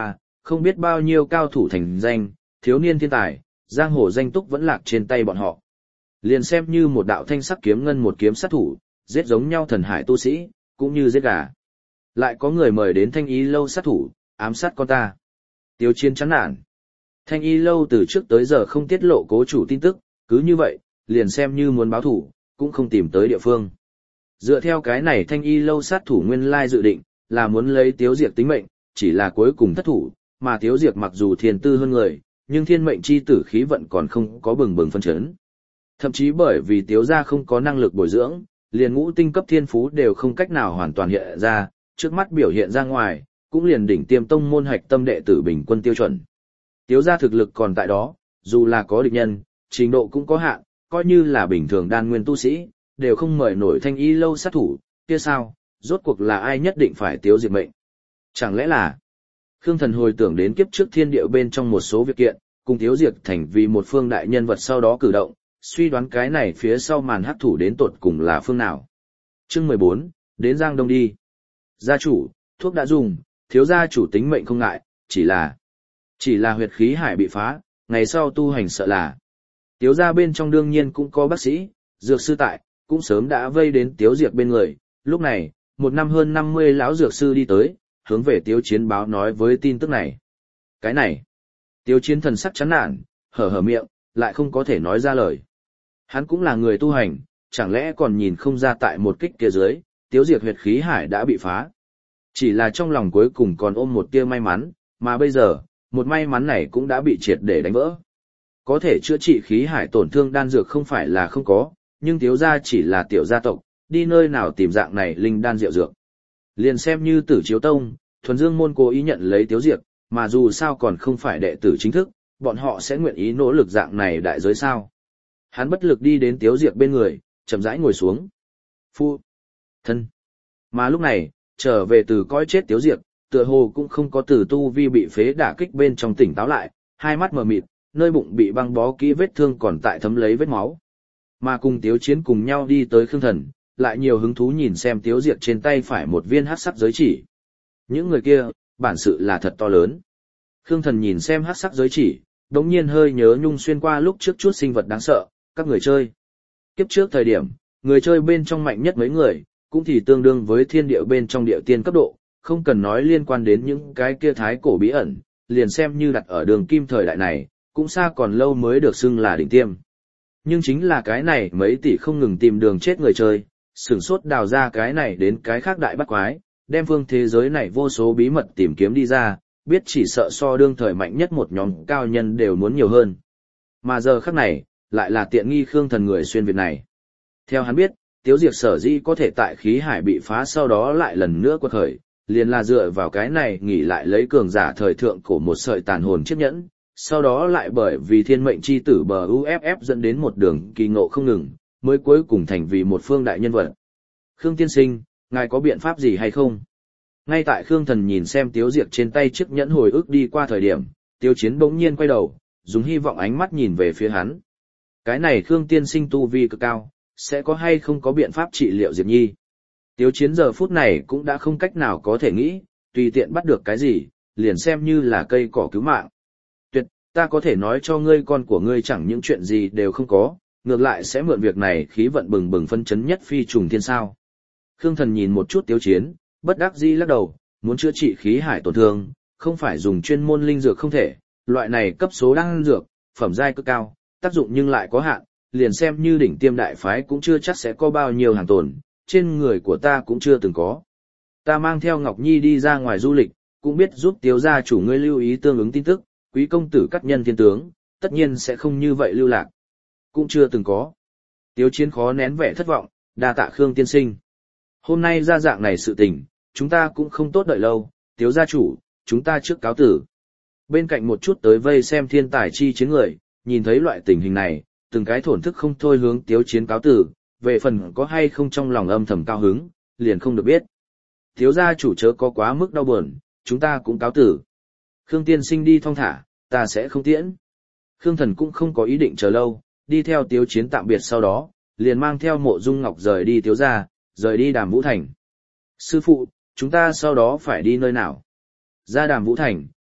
không biết bao nhiêu cao thủ thành danh, thiếu niên thiên tài, giang hồ danh túc vẫn lạc trên tay bọn họ. Liền xem như một đạo thanh sắc kiếm ngân một kiếm sát thủ, giết giống nhau thần hải tu sĩ, cũng như giết gà. Lại có người mời đến thanh y lâu sát thủ, ám sát con ta. Tiêu Chiến chán nản. Thanh y lâu từ trước tới giờ không tiết lộ cố chủ tin tức, cứ như vậy, liền xem như muốn báo thủ, cũng không tìm tới địa phương. Dựa theo cái này thanh y lâu sát thủ nguyên lai dự định, là muốn lấy Tiếu Diệp tính mệnh, chỉ là cuối cùng thất thủ, mà Tiếu Diệp mặc dù thiên tư hơn người, nhưng thiên mệnh chi tử khí vận còn không có bừng bừng phân chấn. Thậm chí bởi vì Tiếu gia không có năng lực bồi dưỡng, liền ngũ tinh cấp thiên phú đều không cách nào hoàn toàn hiện ra, trước mắt biểu hiện ra ngoài, cũng liền đỉnh tiêm tông môn hạch tâm đệ tử bình quân tiêu chuẩn. Tiếu gia thực lực còn tại đó, dù là có địch nhân, trình độ cũng có hạn, coi như là bình thường đan nguyên tu sĩ, đều không mời nổi thanh y lâu sát thủ, kia sao, rốt cuộc là ai nhất định phải Tiếu Diệp mệnh? Chẳng lẽ là... Khương Thần hồi tưởng đến kiếp trước thiên điệu bên trong một số việc kiện, cùng Tiếu Diệp thành vì một phương đại nhân vật sau đó cử động, suy đoán cái này phía sau màn hắc thủ đến tột cùng là phương nào. Chương mười bốn, đến Giang Đông đi. Gia chủ, thuốc đã dùng, thiếu gia chủ tính mệnh không ngại, chỉ là... Chỉ là huyệt khí hải bị phá, ngày sau tu hành sợ là... Tiếu gia bên trong đương nhiên cũng có bác sĩ, dược sư tại, cũng sớm đã vây đến Tiếu Diệp bên người. Lúc này, một năm hơn năm mươi lão dược sư đi tới, hướng về Tiếu Chiến báo nói với tin tức này. Cái này, Tiếu Chiến thần sắc chán nản, hở hở miệng, lại không có thể nói ra lời. Hắn cũng là người tu hành, chẳng lẽ còn nhìn không ra tại một kích kia dưới, Tiếu Diệp huyệt khí hải đã bị phá. Chỉ là trong lòng cuối cùng còn ôm một tia may mắn, mà bây giờ, một may mắn này cũng đã bị triệt để đánh vỡ. Có thể chữa trị khí hải tổn thương đan dược không phải là không có, nhưng Tiếu gia chỉ là tiểu gia tộc, đi nơi nào tìm dạng này linh đan rượu dược. Liền xem như Tử Chiếu Tông, Thuần Dương môn cố ý nhận lấy Tiếu Diệp, mà dù sao còn không phải đệ tử chính thức, bọn họ sẽ nguyện ý nỗ lực dạng này đại giới sao. Hắn bất lực đi đến Tiếu Diệp bên người, chậm rãi ngồi xuống. Phu, thân. Mà lúc này, trở về từ cõi chết Tiếu Diệp, tựa hồ cũng không có từ tu vi bị phế đả kích bên trong tỉnh táo lại, hai mắt mờ mịt, nơi bụng bị băng bó kỹ vết thương còn tại thấm lấy vết máu. Mà cùng Tiếu Chiến cùng nhau đi tới Khương Thần, lại nhiều hứng thú nhìn xem Tiếu Diệp trên tay phải một viên hắc sắc giới chỉ. Những người kia, bản sự là thật to lớn. Khương Thần nhìn xem hắc sắc giới chỉ, đống nhiên hơi nhớ nhung xuyên qua lúc trước chút sinh vật đáng sợ, các người chơi. Kiếp trước thời điểm, người chơi bên trong mạnh nhất mấy người, cũng thì tương đương với thiên địa bên trong địa tiên cấp độ, không cần nói liên quan đến những cái kia thái cổ bí ẩn, liền xem như đặt ở đường kim thời đại này, cũng xa còn lâu mới được xưng là đỉnh tiêm. Nhưng chính là cái này mấy tỷ không ngừng tìm đường chết người chơi, sửng sốt đào ra cái này đến cái khác đại bắt quái, đem phương thế giới này vô số bí mật tìm kiếm đi ra, biết chỉ sợ so đương thời mạnh nhất một nhóm cao nhân đều muốn nhiều hơn. Mà giờ khắc này, lại là tiện nghi Khương Thần người xuyên Việt này. Theo hắn biết, Tiếu Diệp sở dĩ có thể tại khí hải bị phá sau đó lại lần nữa quật khởi, liền là dựa vào cái này nghỉ lại lấy cường giả thời thượng cổ một sợi tàn hồn chiếc nhẫn, sau đó lại bởi vì thiên mệnh chi tử bờ u ép ép dẫn đến một đường kỳ ngộ không ngừng, mới cuối cùng thành vì một phương đại nhân vật. Khương tiên sinh, ngài có biện pháp gì hay không? Ngay tại Khương Thần nhìn xem Tiếu Diệp trên tay chiếc nhẫn hồi ức đi qua thời điểm, Tiếu Chiến bỗng nhiên quay đầu, dùng hy vọng ánh mắt nhìn về phía hắn. Cái này Khương tiên sinh tu vi cực cao, sẽ có hay không có biện pháp trị liệu Diệp Nhi? Tiếu Chiến giờ phút này cũng đã không cách nào có thể nghĩ, tùy tiện bắt được cái gì, liền xem như là cây cỏ cứu mạng. Tuyệt, ta có thể nói cho ngươi con của ngươi chẳng những chuyện gì đều không có, ngược lại sẽ mượn việc này khí vận bừng bừng phân chấn nhất phi trùng thiên sao. Khương Thần nhìn một chút Tiếu Chiến, bất đắc dĩ lắc đầu, muốn chữa trị khí hải tổn thương, không phải dùng chuyên môn linh dược không thể, loại này cấp số đan dược, phẩm giai cực cao, tác dụng nhưng lại có hạn, liền xem như đỉnh tiêm đại phái cũng chưa chắc sẽ có bao nhiêu hàng tồn, trên người của ta cũng chưa từng có. Ta mang theo Ngọc Nhi đi ra ngoài du lịch, cũng biết giúp Tiếu gia chủ ngươi lưu ý tương ứng tin tức, quý công tử cắt nhân thiên tướng, tất nhiên sẽ không như vậy lưu lạc. Cũng chưa từng có. Tiếu Chiến khó nén vẻ thất vọng, đa tạ Khương tiên sinh. Hôm nay ra dạng này sự tình, chúng ta cũng không tốt đợi lâu, Tiếu gia chủ, chúng ta trước cáo tử. Bên cạnh một chút tới vây xem thiên tài chi chiến người, nhìn thấy loại tình hình này, từng cái thổn thức không thôi hướng Tiếu Chiến cáo tử, về phần có hay không trong lòng âm thầm cao hứng, liền không được biết. Tiếu gia chủ chớ có quá mức đau buồn, chúng ta cũng cáo tử. Khương tiên sinh đi thong thả, ta sẽ không tiễn. Khương Thần cũng không có ý định chờ lâu, đi theo Tiếu Chiến tạm biệt sau đó, liền mang theo Mộ Dung Ngọc rời đi Tiếu gia, rời đi Đàm Vũ Thành. Sư phụ, chúng ta sau đó phải đi nơi nào? Ra Đàm Vũ Thành,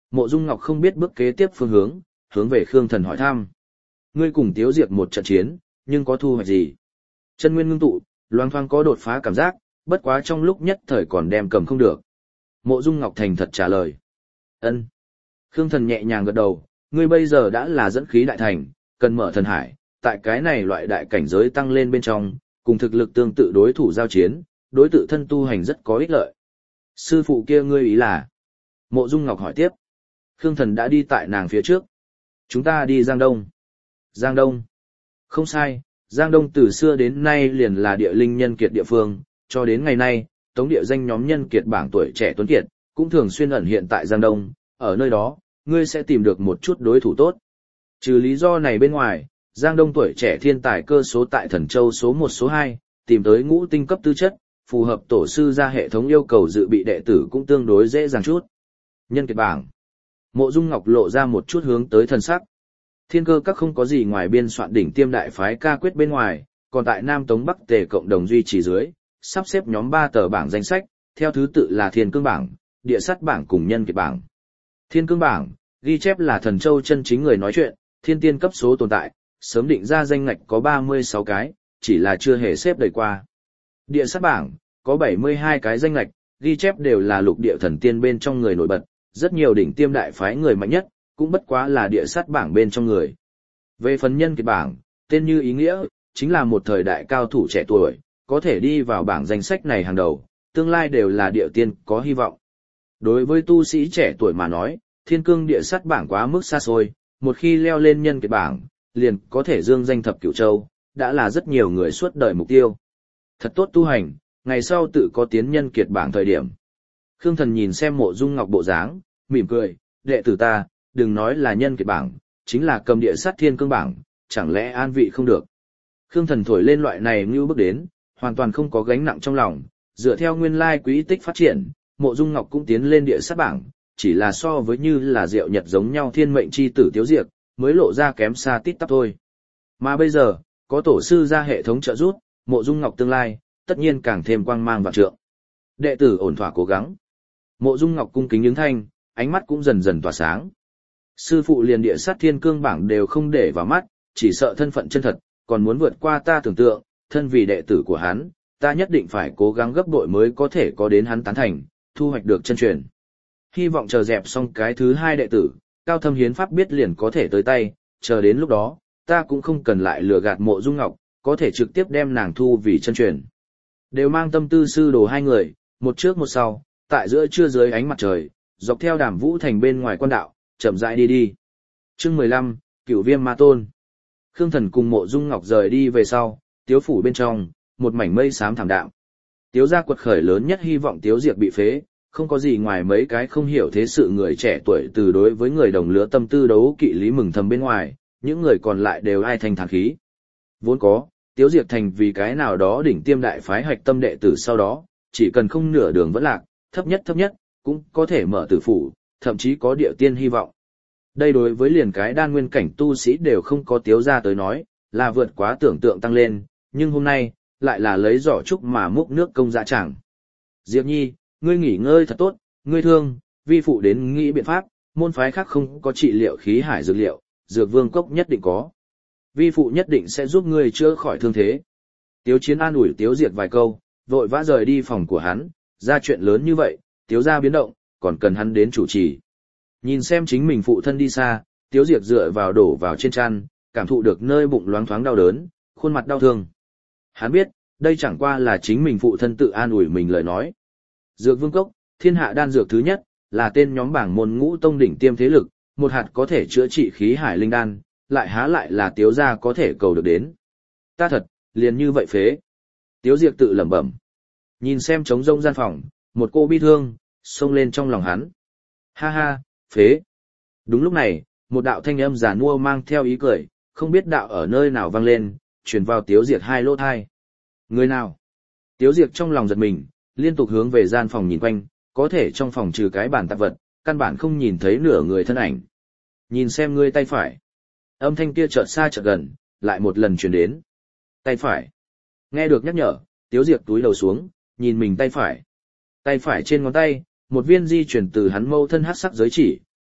Mộ Dung Ngọc không biết bước kế tiếp phương hướng, hướng về Khương Thần hỏi thăm. Ngươi cùng Tiếu Diệp một trận chiến, nhưng có thu hoạch gì? Chân nguyên ngưng tụ, loang thoáng có đột phá cảm giác, bất quá trong lúc nhất thời còn đem cầm không được. Mộ Dung Ngọc thành thật trả lời. Ân. Khương Thần nhẹ nhàng gật đầu, ngươi bây giờ đã là dẫn khí đại thành, cần mở thần hải, tại cái này loại đại cảnh giới tăng lên bên trong, cùng thực lực tương tự đối thủ giao chiến, đối tự thân tu hành rất có ích lợi. Sư phụ kia ngươi ý là? Mộ Dung Ngọc hỏi tiếp. Khương Thần đã đi tại nàng phía trước. Chúng ta đi Giang Đông. Giang Đông. Không sai, Giang Đông từ xưa đến nay liền là địa linh nhân kiệt địa phương, cho đến ngày nay, tống địa danh nhóm nhân kiệt bảng tuổi trẻ tuấn kiệt, cũng thường xuyên ẩn hiện tại Giang Đông, ở nơi đó, ngươi sẽ tìm được một chút đối thủ tốt. Trừ lý do này bên ngoài, Giang Đông tuổi trẻ thiên tài cơ số tại Thần Châu số một số hai, tìm tới ngũ tinh cấp tư chất, phù hợp tổ sư ra hệ thống yêu cầu dự bị đệ tử cũng tương đối dễ dàng chút. Nhân kiệt bảng. Mộ Dung Ngọc lộ ra một chút hướng tới thần sắc. Thiên Cơ Các không có gì ngoài biên soạn đỉnh tiêm đại phái ca quyết bên ngoài, còn tại Nam Tống Bắc Tề cộng đồng duy trì dưới, sắp xếp nhóm ba tờ bảng danh sách, theo thứ tự là Thiên Cương bảng, Địa Sắt bảng cùng Nhân kiệt bảng. Thiên Cương bảng, ghi chép là Thần Châu chân chính người nói chuyện, thiên tiên cấp số tồn tại, sớm định ra danh ngạch có ba mươi sáu cái, chỉ là chưa hề xếp đầy qua. Địa Sắt bảng, có bảy mươi hai cái danh ngạch, ghi chép đều là lục địa thần tiên bên trong người nổi bật, rất nhiều đỉnh tiêm đại phái người mạnh nhất, cũng bất quá là Địa Sắt bảng bên trong người. Về phần Nhân kiệt bảng, tên như ý nghĩa, chính là một thời đại cao thủ trẻ tuổi, có thể đi vào bảng danh sách này hàng đầu, tương lai đều là địa tiên có hy vọng. Đối với tu sĩ trẻ tuổi mà nói, Thiên Cương Địa Sắt bảng quá mức xa xôi, một khi leo lên Nhân kiệt bảng, liền có thể dương danh thập cửu châu, đã là rất nhiều người suốt đời mục tiêu. Thật tốt tu hành, ngày sau tự có tiến Nhân kiệt bảng thời điểm. Khương Thần nhìn xem Mộ Dung Ngọc bộ dáng, mỉm cười, đệ tử ta, đừng nói là Nhân kiệt bảng, chính là cầm Địa Sắt Thiên Cương bảng, chẳng lẽ an vị không được. Khương Thần thổi lên loại này như bước đến, hoàn toàn không có gánh nặng trong lòng, dựa theo nguyên lai quý tích phát triển, Mộ Dung Ngọc cũng tiến lên Địa Sắt bảng, chỉ là so với như là Diệu Nhật giống nhau thiên mệnh chi tử Tiếu Diệp, mới lộ ra kém xa tít tắp thôi. Mà bây giờ, có tổ sư ra hệ thống trợ giúp, Mộ Dung Ngọc tương lai, tất nhiên càng thêm quang mang vạn trượng. Đệ tử ổn thỏa cố gắng. Mộ Dung Ngọc cung kính ứng thanh, ánh mắt cũng dần dần tỏa sáng. Sư phụ liền Địa Sắt Thiên Cương bảng đều không để vào mắt, chỉ sợ thân phận chân thật, còn muốn vượt qua ta tưởng tượng, thân vì đệ tử của hắn, ta nhất định phải cố gắng gấp bội mới có thể có đến hắn tán thành, thu hoạch được chân truyền. Hy vọng chờ dẹp xong cái thứ hai đệ tử, cao thâm hiến pháp biết liền có thể tới tay, chờ đến lúc đó, ta cũng không cần lại lừa gạt Mộ Dung Ngọc, có thể trực tiếp đem nàng thu vì chân truyền. Đều mang tâm tư sư đồ hai người, một trước một sau, tại giữa trưa dưới ánh mặt trời, dọc theo Đàm Vũ Thành bên ngoài quan đạo, chậm rãi đi đi. Chương mười lăm, Cửu Viêm Ma Tôn. Khương Thần cùng Mộ Dung Ngọc rời đi về sau, Tiếu phủ bên trong, một mảnh mây xám thảm đạm. Tiếu gia quật khởi lớn nhất hy vọng Tiếu Diệp bị phế, không có gì ngoài mấy cái không hiểu thế sự người trẻ tuổi từ đối với người đồng lứa tâm tư đấu kỵ lý mừng thầm bên ngoài, những người còn lại đều ai thành thản khí. Vốn có, Tiếu Diệp thành vì cái nào đó đỉnh tiêm đại phái hoạch tâm đệ tử sau đó, chỉ cần không nửa đường vẫn lạc, thấp nhất thấp nhất, cũng có thể mở tử phủ, thậm chí có địa tiên hy vọng. Đây đối với liền cái đan nguyên cảnh tu sĩ đều không có Tiếu gia tới nói, là vượt quá tưởng tượng tăng lên, nhưng hôm nay, lại là lấy giỏ trúc mà múc nước công dạ chẳng. Diệp Nhi, ngươi nghỉ ngơi thật tốt, ngươi thương, vi phụ đến nghĩ biện pháp, môn phái khác không có trị liệu khí hải dược liệu, dược vương cốc nhất định có. Vi phụ nhất định sẽ giúp ngươi chữa khỏi thương thế. Tiếu Chiến an ủi Tiếu Diệp vài câu, vội vã rời đi phòng của hắn, ra chuyện lớn như vậy, Tiếu gia biến động, còn cần hắn đến chủ trì. Nhìn xem chính mình phụ thân đi xa, Tiếu Diệp dựa vào đổ vào trên chăn, cảm thụ được nơi bụng loáng thoáng đau đớn, khuôn mặt đau thương. Hắn biết, đây chẳng qua là chính mình phụ thân tự an ủi mình lời nói. Dược vương cốc, thiên hạ đan dược thứ nhất, là tên nhóm bảng môn ngũ tông đỉnh tiêm thế lực, một hạt có thể chữa trị khí hải linh đan, lại há lại là Tiếu gia có thể cầu được đến. Ta thật, liền như vậy phế. Tiếu Diệp tự lẩm bẩm. Nhìn xem trống rông gian phòng, một cô bi thương, xông lên trong lòng hắn. Ha ha, phế. Đúng lúc này, một đạo thanh âm giản mua mang theo ý cười, không biết đạo ở nơi nào vang lên, truyền vào Tiếu Diệp hai lỗ thai. Người nào? Tiếu Diệp trong lòng giật mình, liên tục hướng về gian phòng nhìn quanh, có thể trong phòng trừ cái bàn tạp vật, căn bản không nhìn thấy nửa người thân ảnh. Nhìn xem ngươi tay phải. Âm thanh kia chợt xa chợt gần, lại một lần truyền đến. Tay phải. Nghe được nhắc nhở, Tiếu Diệp túi đầu xuống, nhìn mình tay phải. Tay phải trên ngón tay, một viên di chuyển từ hắn mâu thân hắc sắc giới chỉ,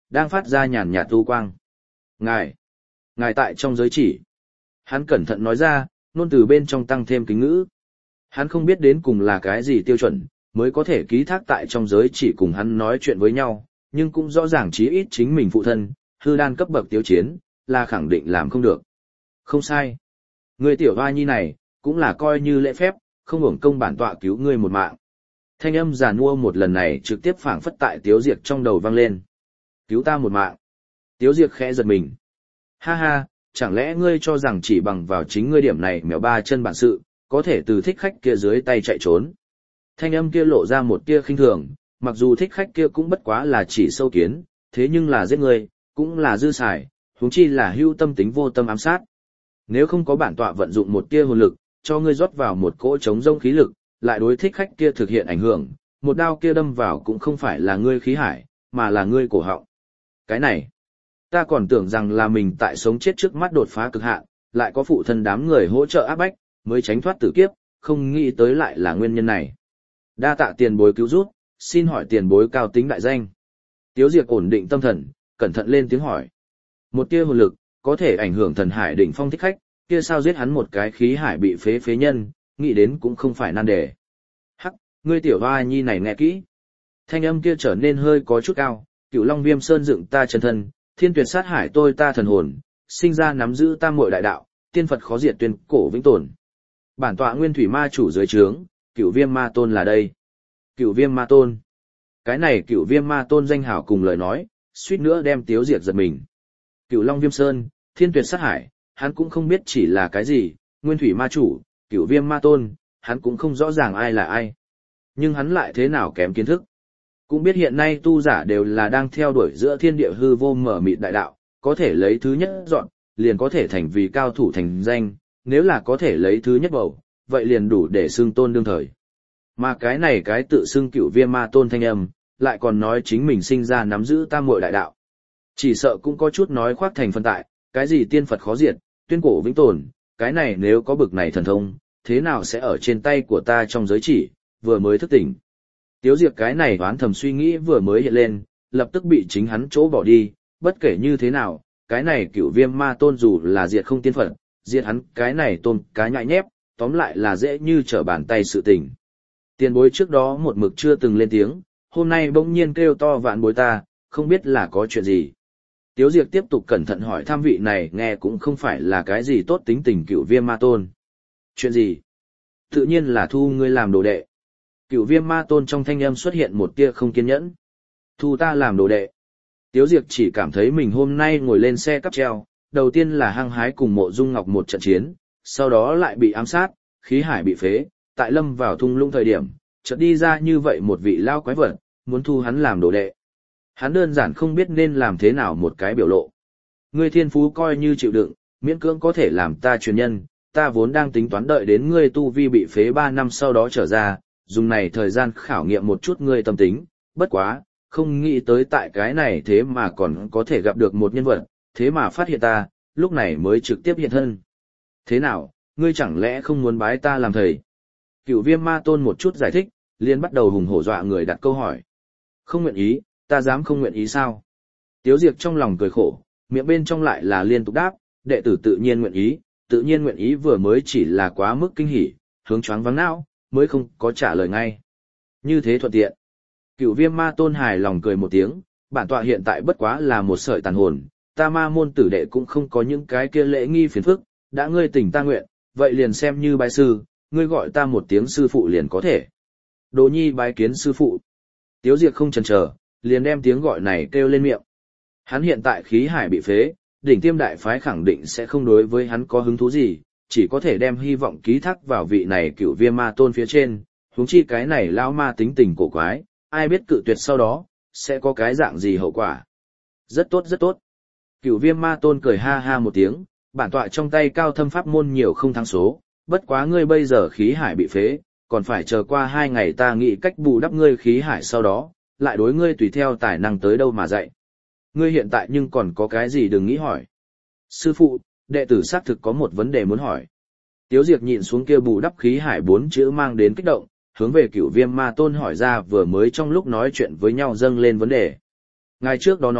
đang phát ra nhàn nhạt tu quang. Ngài, ngài tại trong giới chỉ. Hắn cẩn thận nói ra, nôn từ bên trong tăng thêm kính ngữ. Hắn không biết đến cùng là cái gì tiêu chuẩn, mới có thể ký thác tại trong giới chỉ cùng hắn nói chuyện với nhau, nhưng cũng rõ ràng chí ít chính mình phụ thân, hư đan cấp bậc tiếu chiến, là khẳng định làm không được. Không sai. Người tiểu hoa nhi này, cũng là coi như lễ phép, không hưởng công bản tọa cứu ngươi một mạng. Thanh âm giàn mua một lần này trực tiếp phảng phất tại Tiếu Diệp trong đầu vang lên. Cứu ta một mạng. Tiếu Diệp khẽ giật mình. Ha ha, chẳng lẽ ngươi cho rằng chỉ bằng vào chính ngươi điểm này mèo ba chân bản sự, có thể từ thích khách kia dưới tay chạy trốn. Thanh âm kia lộ ra một tia khinh thường, mặc dù thích khách kia cũng bất quá là chỉ sâu kiến, thế nhưng là giết ngươi, cũng là dư xài, huống chi là hưu tâm tính vô tâm ám sát. Nếu không có bản tọa vận dụng một tia hồn lực, cho ngươi rót vào một cỗ chống rông khí lực, lại đối thích khách kia thực hiện ảnh hưởng, một đao kia đâm vào cũng không phải là ngươi khí hải, mà là ngươi cổ họng. Cái này, ta còn tưởng rằng là mình tại sống chết trước mắt đột phá cực hạn, lại có phụ thân đám người hỗ trợ áp bách, mới tránh thoát tử kiếp, không nghĩ tới lại là nguyên nhân này. Đa tạ tiền bối cứu giúp, xin hỏi tiền bối cao tính đại danh. Tiếu Diệp ổn định tâm thần, cẩn thận lên tiếng hỏi. Một tia hồn lực, có thể ảnh hưởng thần hải đỉnh phong thích khách, kia sao giết hắn một cái khí hải bị phế phế nhân, nghĩ đến cũng không phải nan đề. Hắc, ngươi tiểu hoa nhi này nghe kỹ. Thanh âm kia trở nên hơi có chút cao, Cửu Long Viêm Sơn dựng ta chân thân, thiên tuyệt sát hải tôi ta thần hồn, sinh ra nắm giữ tam muội đại đạo, tiên Phật khó diệt tuyên cổ vĩnh tồn. Bản tọa Nguyên Thủy Ma chủ dưới trướng, Cửu Viêm Ma Tôn là đây. Cửu Viêm Ma Tôn. Cái này Cửu Viêm Ma Tôn danh hảo cùng lời nói, suýt nữa đem Tiếu Diệp giật mình. Cửu Long Viêm Sơn, thiên tuyệt sát hải, hắn cũng không biết chỉ là cái gì, Nguyên Thủy Ma chủ, Cửu Viêm Ma Tôn, hắn cũng không rõ ràng ai là ai. Nhưng hắn lại thế nào kém kiến thức. Cũng biết hiện nay tu giả đều là đang theo đuổi giữa thiên địa hư vô mở mịt đại đạo, có thể lấy thứ nhất dọn, liền có thể thành vì cao thủ thành danh, nếu là có thể lấy thứ nhất bầu, vậy liền đủ để xưng tôn đương thời. Mà cái này cái tự xưng Cửu Viêm Ma Tôn thanh âm, lại còn nói chính mình sinh ra nắm giữ tam muội đại đạo. Chỉ sợ cũng có chút nói khoác thành phân tại, cái gì tiên Phật khó diệt, tuyên cổ vĩnh tồn, cái này nếu có bực này thần thông, thế nào sẽ ở trên tay của ta trong giới chỉ, vừa mới thức tỉnh. Tiếu Diệp cái này đoán thầm suy nghĩ vừa mới hiện lên, lập tức bị chính hắn chỗ bỏ đi, bất kể như thế nào, cái này Cửu Viêm Ma Tôn dù là diệt không tiên Phật, diệt hắn cái này tôn cá nhại nhép, tóm lại là dễ như trở bàn tay sự tình. Tiền bối trước đó một mực chưa từng lên tiếng, hôm nay bỗng nhiên kêu to vạn bối ta, không biết là có chuyện gì. Tiếu Diệp tiếp tục cẩn thận hỏi tham vị này nghe cũng không phải là cái gì tốt tính tình Cửu Viêm Ma Tôn. Chuyện gì? Tự nhiên là thu ngươi làm đồ đệ. Cửu Viêm Ma Tôn trong thanh âm xuất hiện một tia không kiên nhẫn. Thu ta làm đồ đệ. Tiếu Diệp chỉ cảm thấy mình hôm nay ngồi lên xe cắp treo, đầu tiên là hăng hái cùng Mộ Dung Ngọc một trận chiến, sau đó lại bị ám sát, khí hải bị phế, tại lâm vào thung lũng thời điểm, chợt đi ra như vậy một vị lao quái vật, muốn thu hắn làm đồ đệ. Hắn đơn giản không biết nên làm thế nào một cái biểu lộ. Ngươi thiên phú coi như chịu đựng, miễn cưỡng có thể làm ta truyền nhân, ta vốn đang tính toán đợi đến ngươi tu vi bị phế ba năm sau đó trở ra, dùng này thời gian khảo nghiệm một chút ngươi tâm tính, bất quá, không nghĩ tới tại cái này thế mà còn có thể gặp được một nhân vật, thế mà phát hiện ta, lúc này mới trực tiếp hiện thân. Thế nào, ngươi chẳng lẽ không muốn bái ta làm thầy? Cửu Viêm Ma Tôn một chút giải thích, liền bắt đầu hùng hổ dọa người đặt câu hỏi. Không nguyện ý, ta dám không nguyện ý sao? Tiếu Diệp trong lòng cười khổ, miệng bên trong lại là liên tục đáp, đệ tử tự nhiên nguyện ý, tự nhiên nguyện ý vừa mới chỉ là quá mức kinh hỉ, hướng choáng vắng não, mới không có trả lời ngay. Như thế thuận tiện. Cửu Viêm Ma Tôn hài lòng cười một tiếng, bản tọa hiện tại bất quá là một sợi tàn hồn, ta ma môn tử đệ cũng không có những cái kia lễ nghi phiền phức, đã ngươi tỉnh ta nguyện, vậy liền xem như bái sư, ngươi gọi ta một tiếng sư phụ liền có thể. Đồ nhi bái kiến sư phụ. Tiếu Diệp không chần chờ, liền đem tiếng gọi này kêu lên miệng. Hắn hiện tại khí hải bị phế, đỉnh tiêm đại phái khẳng định sẽ không đối với hắn có hứng thú gì, chỉ có thể đem hy vọng ký thác vào vị này Cửu Viêm Ma Tôn phía trên, huống chi cái này lão ma tính tình cổ quái, ai biết cự tuyệt sau đó, sẽ có cái dạng gì hậu quả. Rất tốt rất tốt. Cửu Viêm Ma Tôn cười ha ha một tiếng, bản tọa trong tay cao thâm pháp môn nhiều không thắng số, bất quá ngươi bây giờ khí hải bị phế, còn phải chờ qua hai ngày ta nghĩ cách bù đắp ngươi khí hải sau đó, lại đối ngươi tùy theo tài năng tới đâu mà dạy. Ngươi hiện tại nhưng còn có cái gì đừng nghĩ hỏi. Sư phụ, đệ tử xác thực có một vấn đề muốn hỏi. Tiếu Diệp nhịn xuống kia bù đắp khí hải bốn chữ mang đến kích động, hướng về Cửu Viêm Ma Tôn hỏi ra vừa mới trong lúc nói chuyện với nhau dâng lên vấn đề. Ngài trước đó nói,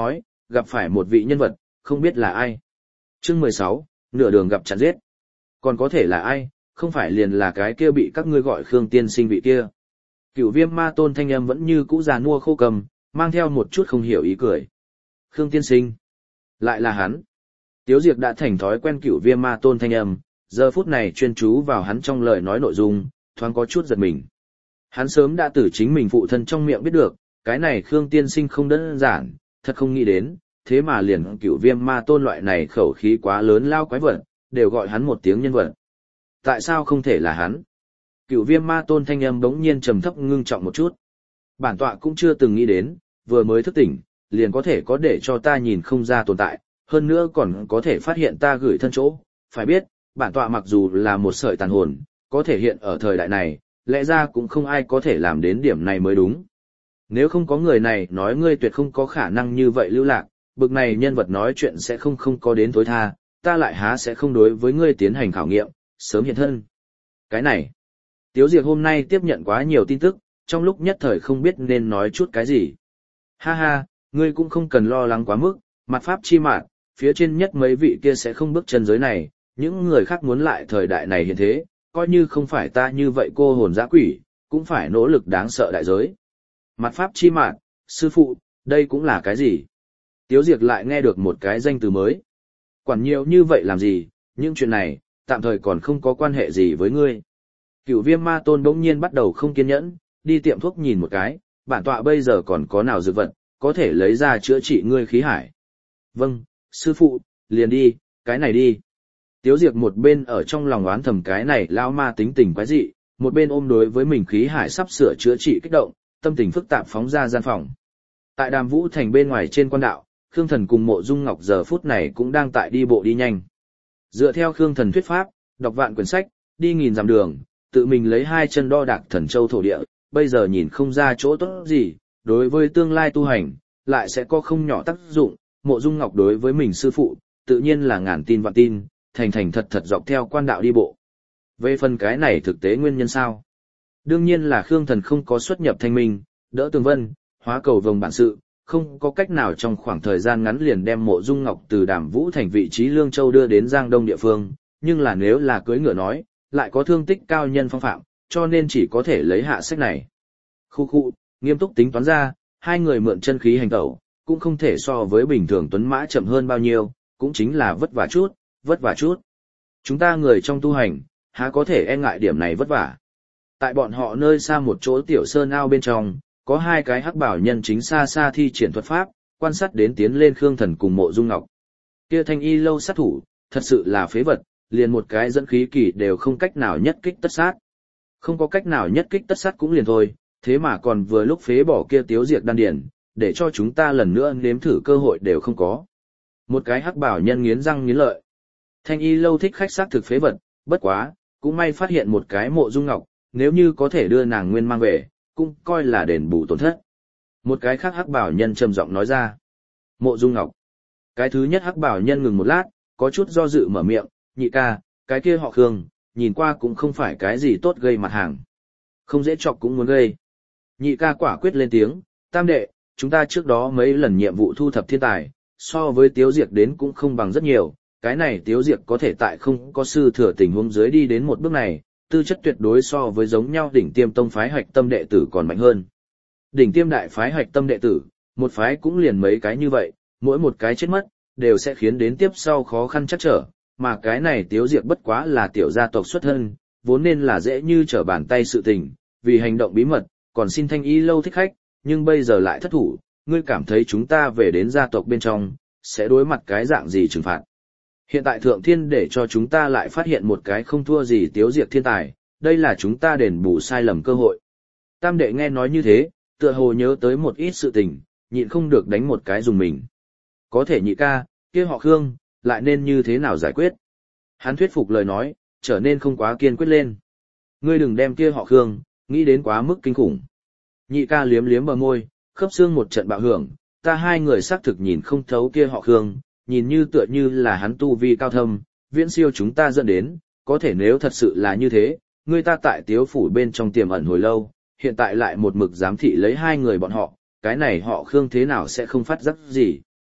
gặp phải một vị nhân vật, không biết là ai. Chương mười sáu, nửa đường gặp chặn giết. Còn có thể là ai, không phải liền là cái kia bị các ngươi gọi Khương tiên sinh vị kia. Cửu Viêm Ma Tôn thanh âm vẫn như cũ già nua khô cầm, mang theo một chút không hiểu ý cười. Khương tiên sinh, lại là hắn. Tiếu Diệp đã thành thói quen Cửu Viêm Ma Tôn thanh âm, giờ phút này chuyên chú vào hắn trong lời nói nội dung, thoáng có chút giật mình. Hắn sớm đã từ chính mình phụ thân trong miệng biết được, cái này Khương tiên sinh không đơn giản, thật không nghĩ đến, thế mà liền Cửu Viêm Ma Tôn loại này khẩu khí quá lớn lao quái vật, đều gọi hắn một tiếng nhân vật. Tại sao không thể là hắn? Cửu Viêm Ma Tôn thanh âm bỗng nhiên trầm thấp ngưng trọng một chút. Bản tọa cũng chưa từng nghĩ đến, vừa mới thức tỉnh, liền có thể có để cho ta nhìn không ra tồn tại, hơn nữa còn có thể phát hiện ta gửi thân chỗ. Phải biết, bản tọa mặc dù là một sợi tàn hồn, có thể hiện ở thời đại này, lẽ ra cũng không ai có thể làm đến điểm này mới đúng. Nếu không có người này nói ngươi tuyệt không có khả năng như vậy lưu lạc, bực này nhân vật nói chuyện sẽ không không có đến tối tha, ta lại há sẽ không đối với ngươi tiến hành khảo nghiệm, sớm hiện thân. Cái này, Tiếu Diệp hôm nay tiếp nhận quá nhiều tin tức, trong lúc nhất thời không biết nên nói chút cái gì. Ha ha, ngươi cũng không cần lo lắng quá mức, mặt pháp chi mạn, phía trên nhất mấy vị kia sẽ không bước chân giới này, những người khác muốn lại thời đại này hiện thế, coi như không phải ta như vậy cô hồn dã quỷ, cũng phải nỗ lực đáng sợ đại giới. Mặt pháp chi mạn, sư phụ, đây cũng là cái gì? Tiếu Diệp lại nghe được một cái danh từ mới. Quản nhiều như vậy làm gì, những chuyện này, tạm thời còn không có quan hệ gì với ngươi. Cửu Viêm Ma Tôn bỗng nhiên bắt đầu không kiên nhẫn, đi tiệm thuốc nhìn một cái, bản tọa bây giờ còn có nào dược vật, có thể lấy ra chữa trị ngươi khí hải. Vâng, sư phụ, liền đi, cái này đi. Tiếu Diệp một bên ở trong lòng oán thầm cái này lão ma tính tình quái dị, một bên ôm đối với mình khí hải sắp sửa chữa trị kích động, tâm tình phức tạp phóng ra gian phòng. Tại Đàm Vũ Thành bên ngoài trên quan đạo, Khương Thần cùng Mộ Dung Ngọc giờ phút này cũng đang tại đi bộ đi nhanh. Dựa theo Khương Thần thuyết pháp, đọc vạn quyển sách, đi nghìn dặm đường, tự mình lấy hai chân đo đạc thần châu thổ địa, bây giờ nhìn không ra chỗ tốt gì, đối với tương lai tu hành, lại sẽ có không nhỏ tác dụng. Mộ Dung Ngọc đối với mình sư phụ, tự nhiên là ngàn tin vạn tin, thành thành thật thật dọc theo quan đạo đi bộ. Về phần cái này thực tế nguyên nhân sao? Đương nhiên là Khương Thần không có xuất nhập thanh minh, đỡ tường vân, hóa cầu vồng bản sự, không có cách nào trong khoảng thời gian ngắn liền đem Mộ Dung Ngọc từ Đàm Vũ Thành vị trí Lương Châu đưa đến Giang Đông địa phương, nhưng là nếu là cưỡi ngựa nói, lại có thương tích cao nhân phong phạm, cho nên chỉ có thể lấy hạ sách này. Khu khu, nghiêm túc tính toán ra, hai người mượn chân khí hành tẩu, cũng không thể so với bình thường tuấn mã chậm hơn bao nhiêu, cũng chính là vất vả chút, vất vả chút. Chúng ta người trong tu hành, há có thể e ngại điểm này vất vả. Tại bọn họ nơi xa một chỗ tiểu sơn ao bên trong, có hai cái hắc bảo nhân chính xa xa thi triển thuật pháp, quan sát đến tiến lên Khương Thần cùng Mộ Dung Ngọc. Kia thanh y lâu sát thủ, thật sự là phế vật, liền một cái dẫn khí kỳ đều không cách nào nhất kích tất sát. Không có cách nào nhất kích tất sát cũng liền thôi, thế mà còn vừa lúc phế bỏ kia Tiếu Diệp đan điển, để cho chúng ta lần nữa nếm thử cơ hội đều không có. Một cái hắc bảo nhân nghiến răng nghiến lợi. Thanh y lâu thích khách sát thực phế vật, bất quá, cũng may phát hiện một cái Mộ Dung Ngọc, nếu như có thể đưa nàng nguyên mang về, cũng coi là đền bù tổn thất. Một cái khác hắc bảo nhân trầm giọng nói ra. Mộ Dung Ngọc. Cái thứ nhất hắc bảo nhân ngừng một lát, có chút do dự mở miệng, nhị ca, cái kia họ Khương, nhìn qua cũng không phải cái gì tốt gây mặt hàng. Không dễ chọc cũng muốn gây. Nhị ca quả quyết lên tiếng, tam đệ, chúng ta trước đó mấy lần nhiệm vụ thu thập thiên tài, so với Tiếu Diệp đến cũng không bằng rất nhiều, cái này Tiếu Diệp có thể tại không có sư thừa tình huống dưới đi đến một bước này, tư chất tuyệt đối so với giống nhau đỉnh tiêm tông phái hạch tâm đệ tử còn mạnh hơn. Đỉnh tiêm đại phái hạch tâm đệ tử, một phái cũng liền mấy cái như vậy, mỗi một cái chết mất, đều sẽ khiến đến tiếp sau khó khăn chắc trở, mà cái này Tiếu Diệp bất quá là tiểu gia tộc xuất thân, vốn nên là dễ như trở bàn tay sự tình, vì hành động bí mật, còn xin thanh y lâu thích khách, nhưng bây giờ lại thất thủ, ngươi cảm thấy chúng ta về đến gia tộc bên trong, sẽ đối mặt cái dạng gì trừng phạt. Hiện tại Thượng Thiên để cho chúng ta lại phát hiện một cái không thua gì Tiếu Diệp thiên tài, đây là chúng ta đền bù sai lầm cơ hội. Tam đệ nghe nói như thế, tựa hồ nhớ tới một ít sự tình, nhịn không được đánh một cái dùng mình. Có thể nhị ca, kia họ Khương, lại nên như thế nào giải quyết? Hắn thuyết phục lời nói, trở nên không quá kiên quyết lên. Ngươi đừng đem kia họ Khương, nghĩ đến quá mức kinh khủng. Nhị ca liếm liếm bờ môi, khớp xương một trận bạo hưởng, ta hai người xác thực nhìn không thấu kia họ Khương, nhìn như tựa như là hắn tu vi cao thâm, viễn siêu chúng ta dẫn đến, có thể nếu thật sự là như thế, người ta tại Tiếu phủ bên trong tiềm ẩn hồi lâu, hiện tại lại một mực giám thị lấy hai người bọn họ, cái này họ Khương thế nào sẽ không phát giác gì.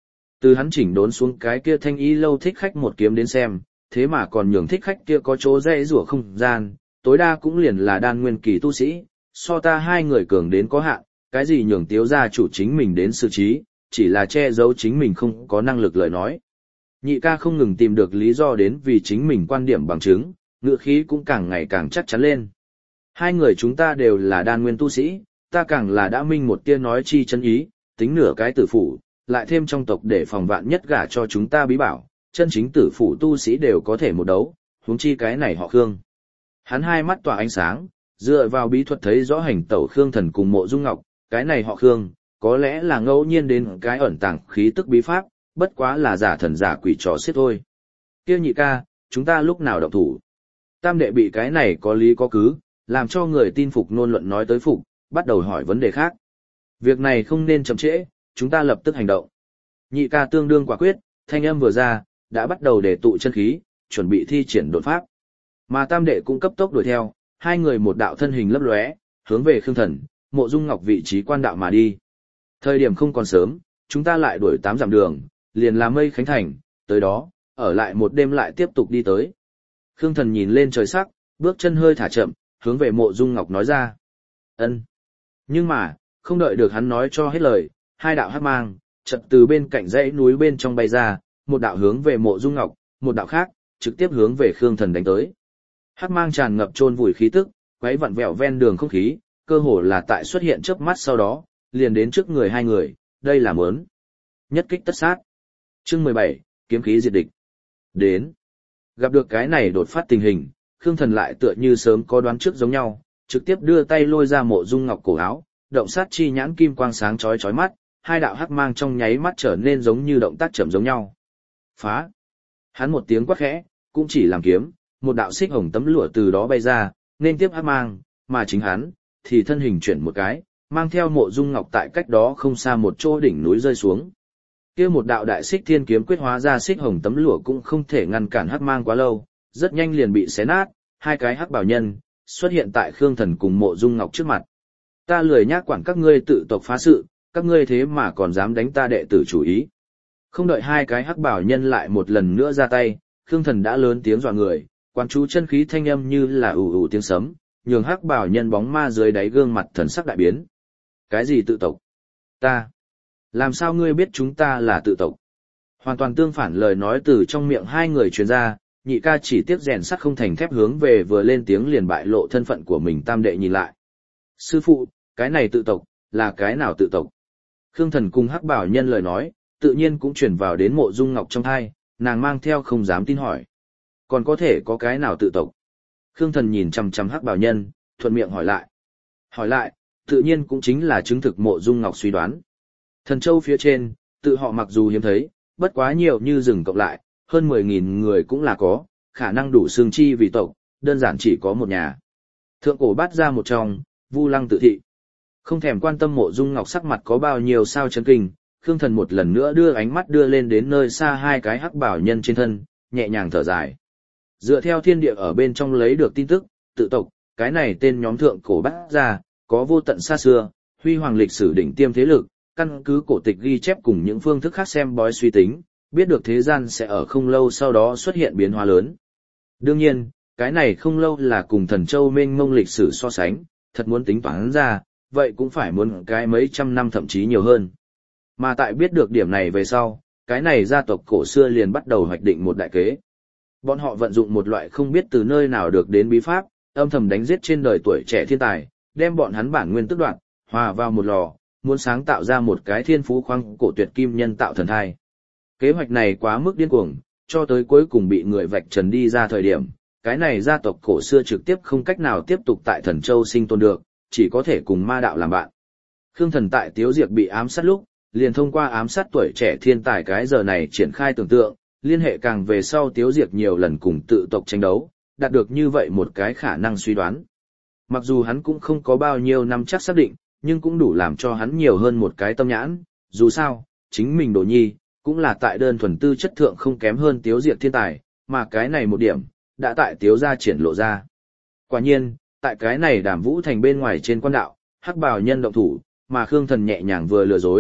Từ hắn chỉnh đốn xuống cái kia thanh y lâu thích khách một kiếm đến xem, thế mà còn nhường thích khách kia có chỗ dễ rủa không gian, tối đa cũng liền là đan nguyên kỳ tu sĩ, so ta hai người cường đến có hạn, cái gì nhường tiếu gia chủ chính mình đến xử trí, chỉ là che giấu chính mình không có năng lực lời nói. Nhị ca không ngừng tìm được lý do đến vì chính mình quan điểm bằng chứng, ngữ khí cũng càng ngày càng chắc chắn lên. Hai người chúng ta đều là đan nguyên tu sĩ, ta càng là đã minh một tia nói chi chân ý, tính nửa cái tử phủ, lại thêm trong tộc để phòng vạn nhất gả cho chúng ta bí bảo, chân chính tử phủ tu sĩ đều có thể một đấu, huống chi cái này họ Khương. Hắn hai mắt tỏa ánh sáng, dựa vào bí thuật thấy rõ hành tẩu Khương Thần cùng Mộ Dung Ngọc, cái này họ Khương, có lẽ là ngẫu nhiên đến cái ẩn tàng khí tức bí pháp, bất quá là giả thần giả quỷ trò xiết thôi. Kia nhị ca, chúng ta lúc nào động thủ? Tam đệ bị cái này có lý có cứ, làm cho người tin phục nôn luận nói tới phục, bắt đầu hỏi vấn đề khác. Việc này không nên chậm trễ, chúng ta lập tức hành động. Nhị ca tương đương quả quyết, thanh âm vừa ra, đã bắt đầu để tụ chân khí, chuẩn bị thi triển đột pháp. Mà tam đệ cũng cấp tốc đuổi theo, hai người một đạo thân hình lấp lóe, hướng về Khương Thần, Mộ Dung Ngọc vị trí quan đạo mà đi. Thời điểm không còn sớm, chúng ta lại đuổi tám dặm đường, liền là Mây Khánh Thành, tới đó, ở lại một đêm lại tiếp tục đi tới. Khương Thần nhìn lên trời sắc, bước chân hơi thả chậm, hướng về Mộ Dung Ngọc nói ra. Ân. Nhưng mà, không đợi được hắn nói cho hết lời, hai đạo hắc mang, chợt từ bên cạnh dãy núi bên trong bay ra, một đạo hướng về Mộ Dung Ngọc, một đạo khác, trực tiếp hướng về Khương Thần đánh tới. Hắc mang tràn ngập chôn vùi khí tức, quấy vặn vẹo ven đường không khí, cơ hồ là tại xuất hiện chớp mắt sau đó, liền đến trước người hai người, đây là muốn nhất kích tất sát. Chương mười bảy, kiếm khí diệt địch. Đến. Gặp được cái này đột phát tình hình, Khương Thần lại tựa như sớm có đoán trước giống nhau, trực tiếp đưa tay lôi ra Mộ Dung Ngọc cổ áo, động sát chi nhãn kim quang sáng chói chói mắt, hai đạo hắc mang trong nháy mắt trở nên giống như động tác chậm giống nhau. Phá! Hắn một tiếng quát khẽ, cũng chỉ làm kiếm, một đạo xích hồng tấm lụa từ đó bay ra, nên tiếp hắc mang, mà chính hắn thì thân hình chuyển một cái, mang theo Mộ Dung Ngọc tại cách đó không xa một chỗ đỉnh núi rơi xuống. Kia một đạo đại xích thiên kiếm quyết hóa ra xích hồng tấm lụa cũng không thể ngăn cản hắc mang quá lâu, rất nhanh liền bị xé nát, hai cái hắc bảo nhân xuất hiện tại Khương Thần cùng Mộ Dung Ngọc trước mặt. Ta lười nhác quản các ngươi tự tộc phá sự, các ngươi thế mà còn dám đánh ta đệ tử chủ ý. Không đợi hai cái hắc bảo nhân lại một lần nữa ra tay, Khương Thần đã lớn tiếng dọa người, quán chú chân khí thanh âm như là ù ù tiếng sấm, nhường hắc bảo nhân bóng ma dưới đáy gương mặt thần sắc đại biến. Cái gì tự tộc? Ta? Làm sao ngươi biết chúng ta là tự tộc? Hoàn toàn tương phản lời nói từ trong miệng hai người truyền ra, nhị ca chỉ tiếc rèn sắt không thành thép hướng về vừa lên tiếng liền bại lộ thân phận của mình tam đệ nhìn lại. Sư phụ, cái này tự tộc, là cái nào tự tộc? Khương Thần cùng hắc bảo nhân lời nói, tự nhiên cũng truyền vào đến Mộ Dung Ngọc trong thai, nàng mang theo không dám tin hỏi. Còn có thể có cái nào tự tộc? Khương Thần nhìn chằm chằm hắc bảo nhân, thuận miệng hỏi lại. Hỏi lại, tự nhiên cũng chính là chứng thực Mộ Dung Ngọc suy đoán. Thần Châu phía trên, tự họ mặc dù hiếm thấy, bất quá nhiều như rừng cộng lại, hơn mười nghìn người cũng là có, khả năng đủ xương chi vì tộc, đơn giản chỉ có một nhà. Thượng cổ bắt ra một trong, Vu Lăng tự thị. Không thèm quan tâm Mộ Dung Ngọc sắc mặt có bao nhiêu sao chấn kinh, Khương Thần một lần nữa đưa ánh mắt đưa lên đến nơi xa hai cái hắc bảo nhân trên thân, nhẹ nhàng thở dài. Dựa theo thiên địa ở bên trong lấy được tin tức, tự tộc, cái này tên nhóm thượng cổ bắt ra, có vô tận xa xưa, huy hoàng lịch sử đỉnh tiêm thế lực, căn cứ cổ tịch ghi chép cùng những phương thức khác xem bói suy tính, biết được thế gian sẽ ở không lâu sau đó xuất hiện biến hóa lớn. Đương nhiên, cái này không lâu là cùng Thần Châu mênh mông lịch sử so sánh, thật muốn tính toán ra, vậy cũng phải muốn cái mấy trăm năm thậm chí nhiều hơn. Mà tại biết được điểm này về sau, cái này gia tộc cổ xưa liền bắt đầu hoạch định một đại kế. Bọn họ vận dụng một loại không biết từ nơi nào được đến bí pháp, âm thầm đánh giết trên đời tuổi trẻ thiên tài, đem bọn hắn bản nguyên tức đoạn, hòa vào một lò, muốn sáng tạo ra một cái thiên phú khoáng cổ tuyệt kim nhân tạo thần thai. Kế hoạch này quá mức điên cuồng, cho tới cuối cùng bị người vạch trần đi ra thời điểm, cái này gia tộc cổ xưa trực tiếp không cách nào tiếp tục tại Thần Châu sinh tồn được, chỉ có thể cùng ma đạo làm bạn. Khương Thần tại Tiếu Diệp bị ám sát lúc, liền thông qua ám sát tuổi trẻ thiên tài cái giờ này triển khai tưởng tượng, liên hệ càng về sau Tiếu Diệp nhiều lần cùng tự tộc tranh đấu, đạt được như vậy một cái khả năng suy đoán. Mặc dù hắn cũng không có bao nhiêu năm chắc xác định, nhưng cũng đủ làm cho hắn nhiều hơn một cái tâm nhãn, dù sao, chính mình Đồ Nhi, cũng là tại đơn thuần tư chất thượng không kém hơn Tiếu Diệp thiên tài, mà cái này một điểm, đã tại Tiếu gia triển lộ ra. Quả nhiên, tại cái này Đàm Vũ Thành bên ngoài trên quan đạo, hắc bào nhân động thủ, mà Khương Thần nhẹ nhàng vừa lừa dối,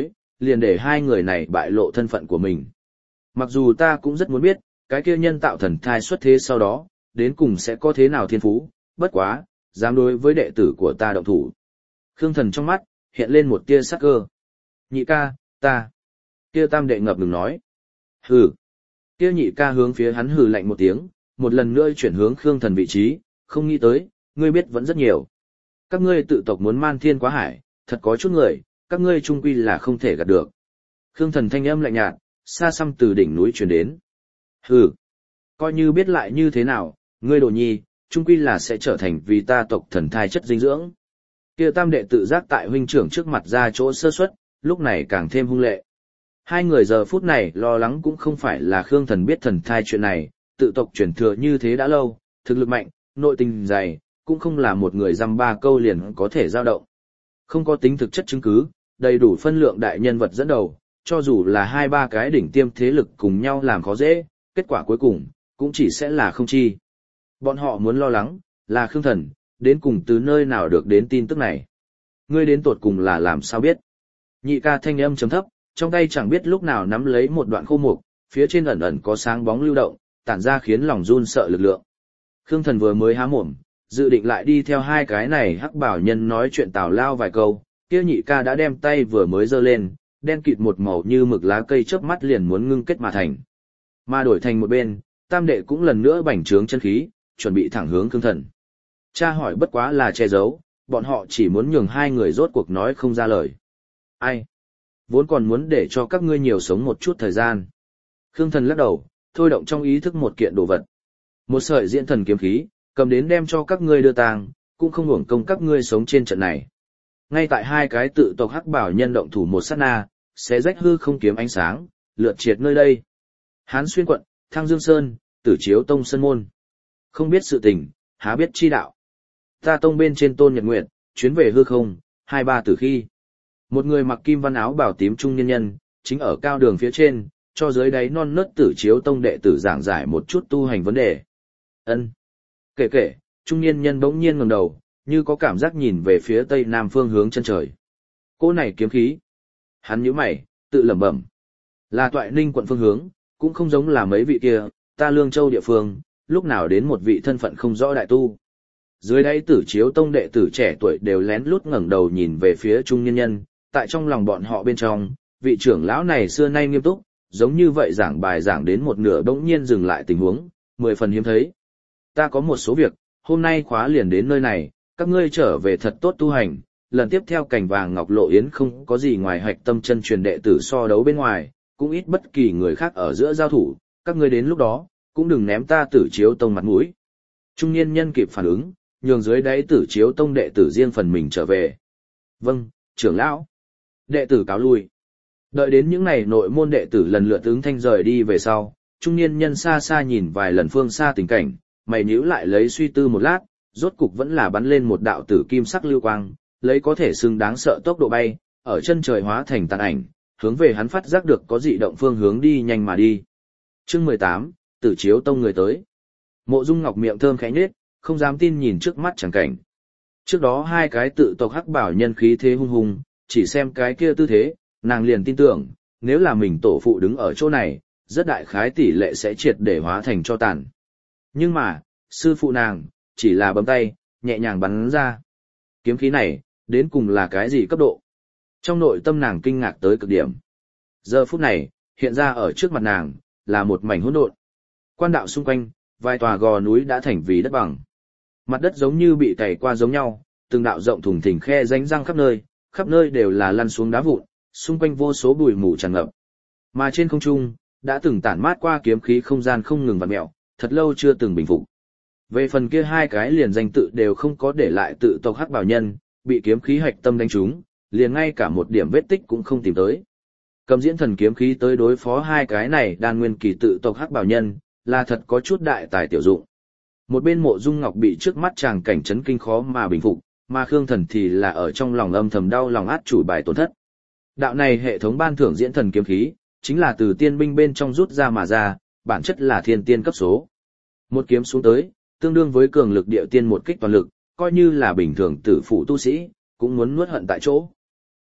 liền để hai người này bại lộ thân phận của mình. Mặc dù ta cũng rất muốn biết, cái kia nhân tạo thần thai xuất thế sau đó, đến cùng sẽ có thế nào thiên phú, bất quá, dám đối với đệ tử của ta động thủ. Khương Thần trong mắt, hiện lên một tia sắc cơ. Nhị ca, ta. Kia tam đệ ngập ngừng nói. Hừ. Kia nhị ca hướng phía hắn hừ lạnh một tiếng, một lần nữa chuyển hướng Khương Thần vị trí, không nghĩ tới, ngươi biết vẫn rất nhiều. Các ngươi tự tộc muốn man thiên quá hải, thật có chút người, các ngươi trung quy là không thể gạt được. Khương Thần thanh âm lạnh nhạt, xa xăm từ đỉnh núi truyền đến. Hừ. Coi như biết lại như thế nào, ngươi đồ nhi, trung quy là sẽ trở thành vì ta tộc thần thai chất dinh dưỡng. Kia tam đệ tự giác tại huynh trưởng trước mặt ra chỗ sơ suất, lúc này càng thêm hung lệ. Hai người giờ phút này lo lắng cũng không phải là Khương Thần biết thần thai chuyện này, tự tộc truyền thừa như thế đã lâu, thực lực mạnh, nội tình dày, cũng không là một người dăm ba câu liền có thể dao động. Không có tính thực chất chứng cứ, đầy đủ phân lượng đại nhân vật dẫn đầu, cho dù là hai ba cái đỉnh tiêm thế lực cùng nhau làm khó dễ, kết quả cuối cùng, cũng chỉ sẽ là không chi. Bọn họ muốn lo lắng, là Khương Thần, đến cùng từ nơi nào được đến tin tức này. Ngươi đến tột cùng là làm sao biết? Nhị ca thanh âm trầm thấp, trong tay chẳng biết lúc nào nắm lấy một đoạn khô mục, phía trên ẩn ẩn có sáng bóng lưu động, tản ra khiến lòng run sợ lực lượng. Khương Thần vừa mới há mồm, dự định lại đi theo hai cái này hắc bảo nhân nói chuyện tào lao vài câu, kia nhị ca đã đem tay vừa mới giơ lên, đen kịt một màu như mực lá cây chớp mắt liền muốn ngưng kết mà thành. Mà đổi thành một bên, tam đệ cũng lần nữa bành trướng chân khí, chuẩn bị thẳng hướng Khương Thần. Cha hỏi bất quá là che giấu, bọn họ chỉ muốn nhường hai người rốt cuộc nói không ra lời. Ai? Vốn còn muốn để cho các ngươi nhiều sống một chút thời gian. Khương Thần lắc đầu, thôi động trong ý thức một kiện đồ vật. Một sợi diễn thần kiếm khí, cầm đến đem cho các ngươi đưa tang, cũng không hưởng công các ngươi sống trên trận này. Ngay tại hai cái tự tộc hắc bảo nhân động thủ một sát na, sẽ rách hư không kiếm ánh sáng, lượt triệt nơi đây. Hán Xuyên quận, Thăng Dương Sơn, Tử Chiếu Tông Sơn Môn. Không biết sự tình, há biết chi đạo. Ta tông bên trên Tôn Nhật Nguyệt, chuyến về hư không, hai ba tử khi. Một người mặc kim văn áo bảo tím trung nhân nhân, chính ở cao đường phía trên, cho dưới đáy non nớt Tử Chiếu Tông đệ tử giảng giải một chút tu hành vấn đề. Ân. Kể kể, trung niên nhân bỗng nhiên ngẩng đầu, như có cảm giác nhìn về phía tây nam phương hướng chân trời. Cỗ này kiếm khí. Hắn nhíu mày, tự lẩm bẩm. Là Toại Ninh quận phương hướng, cũng không giống là mấy vị kia, ta Lương Châu địa phương, lúc nào đến một vị thân phận không rõ đại tu. Dưới đáy Tử Chiếu Tông đệ tử trẻ tuổi đều lén lút ngẩng đầu nhìn về phía trung niên nhân, tại trong lòng bọn họ bên trong, vị trưởng lão này xưa nay nghiêm túc, giống như vậy giảng bài giảng đến một nửa bỗng nhiên dừng lại tình huống, mười phần hiếm thấy. Ta có một số việc, hôm nay khóa liền đến nơi này, các ngươi trở về thật tốt tu hành, lần tiếp theo Cành Vàng Ngọc Lộ Yến không có gì ngoài hạch tâm chân truyền đệ tử so đấu bên ngoài, cũng ít bất kỳ người khác ở giữa giao thủ, các ngươi đến lúc đó, cũng đừng ném ta Tử Chiếu Tông mặt mũi. Trung niên nhân kịp phản ứng, nhường dưới đáy Tử Chiếu Tông đệ tử riêng phần mình trở về. Vâng, trưởng lão. Đệ tử cáo lui. Đợi đến những ngày nội môn đệ tử lần lượt ứng thanh rời đi về sau, trung niên nhân xa xa nhìn vài lần phương xa tình cảnh, mày nhíu lại lấy suy tư một lát, rốt cục vẫn là bắn lên một đạo tử kim sắc lưu quang, lấy có thể xưng đáng sợ tốc độ bay, ở chân trời hóa thành tàn ảnh, hướng về hắn phát giác được có dị động phương hướng đi nhanh mà đi. Chương mười tám, Tử Chiếu Tông người tới. Mộ Dung Ngọc miệng thơm khẽ nhếch, không dám tin nhìn trước mắt chẳng cảnh. Trước đó hai cái tự tộc hắc bảo nhân khí thế hung hùng, chỉ xem cái kia tư thế, nàng liền tin tưởng, nếu là mình tổ phụ đứng ở chỗ này, rất đại khái tỷ lệ sẽ triệt để hóa thành cho tàn. Nhưng mà, sư phụ nàng, chỉ là bấm tay, nhẹ nhàng bắn ra. Kiếm khí này, đến cùng là cái gì cấp độ? Trong nội tâm nàng kinh ngạc tới cực điểm. Giờ phút này, hiện ra ở trước mặt nàng, là một mảnh hỗn độn. Quan đạo xung quanh, vài tòa gò núi đã thành vì đất bằng. Mặt đất giống như bị cày qua giống nhau, từng đạo rộng thùng thình khe rãnh răng khắp nơi, khắp nơi đều là lăn xuống đá vụn, xung quanh vô số bụi mù tràn ngập. Mà trên không trung, đã từng tản mát qua kiếm khí không gian không ngừng vặn mèo, thật lâu chưa từng bình phục. Về phần kia hai cái liền danh tự đều không có để lại tự tộc hắc bảo nhân, bị kiếm khí hạch tâm đánh trúng, liền ngay cả một điểm vết tích cũng không tìm tới. Cầm diễn thần kiếm khí tới đối phó hai cái này đan nguyên kỳ tự tộc hắc bảo nhân, là thật có chút đại tài tiểu dụng. Một bên Mộ Dung Ngọc bị trước mắt chàng cảnh chấn kinh khó mà bình phục, mà Khương Thần thì là ở trong lòng âm thầm đau lòng át chủ bài tổn thất. Đạo này hệ thống ban thưởng diễn thần kiếm khí, chính là từ tiên binh bên trong rút ra mà ra, bản chất là thiên tiên cấp số. Một kiếm xuống tới, tương đương với cường lực địa tiên một kích toàn lực, coi như là bình thường tử phụ tu sĩ, cũng muốn nuốt hận tại chỗ.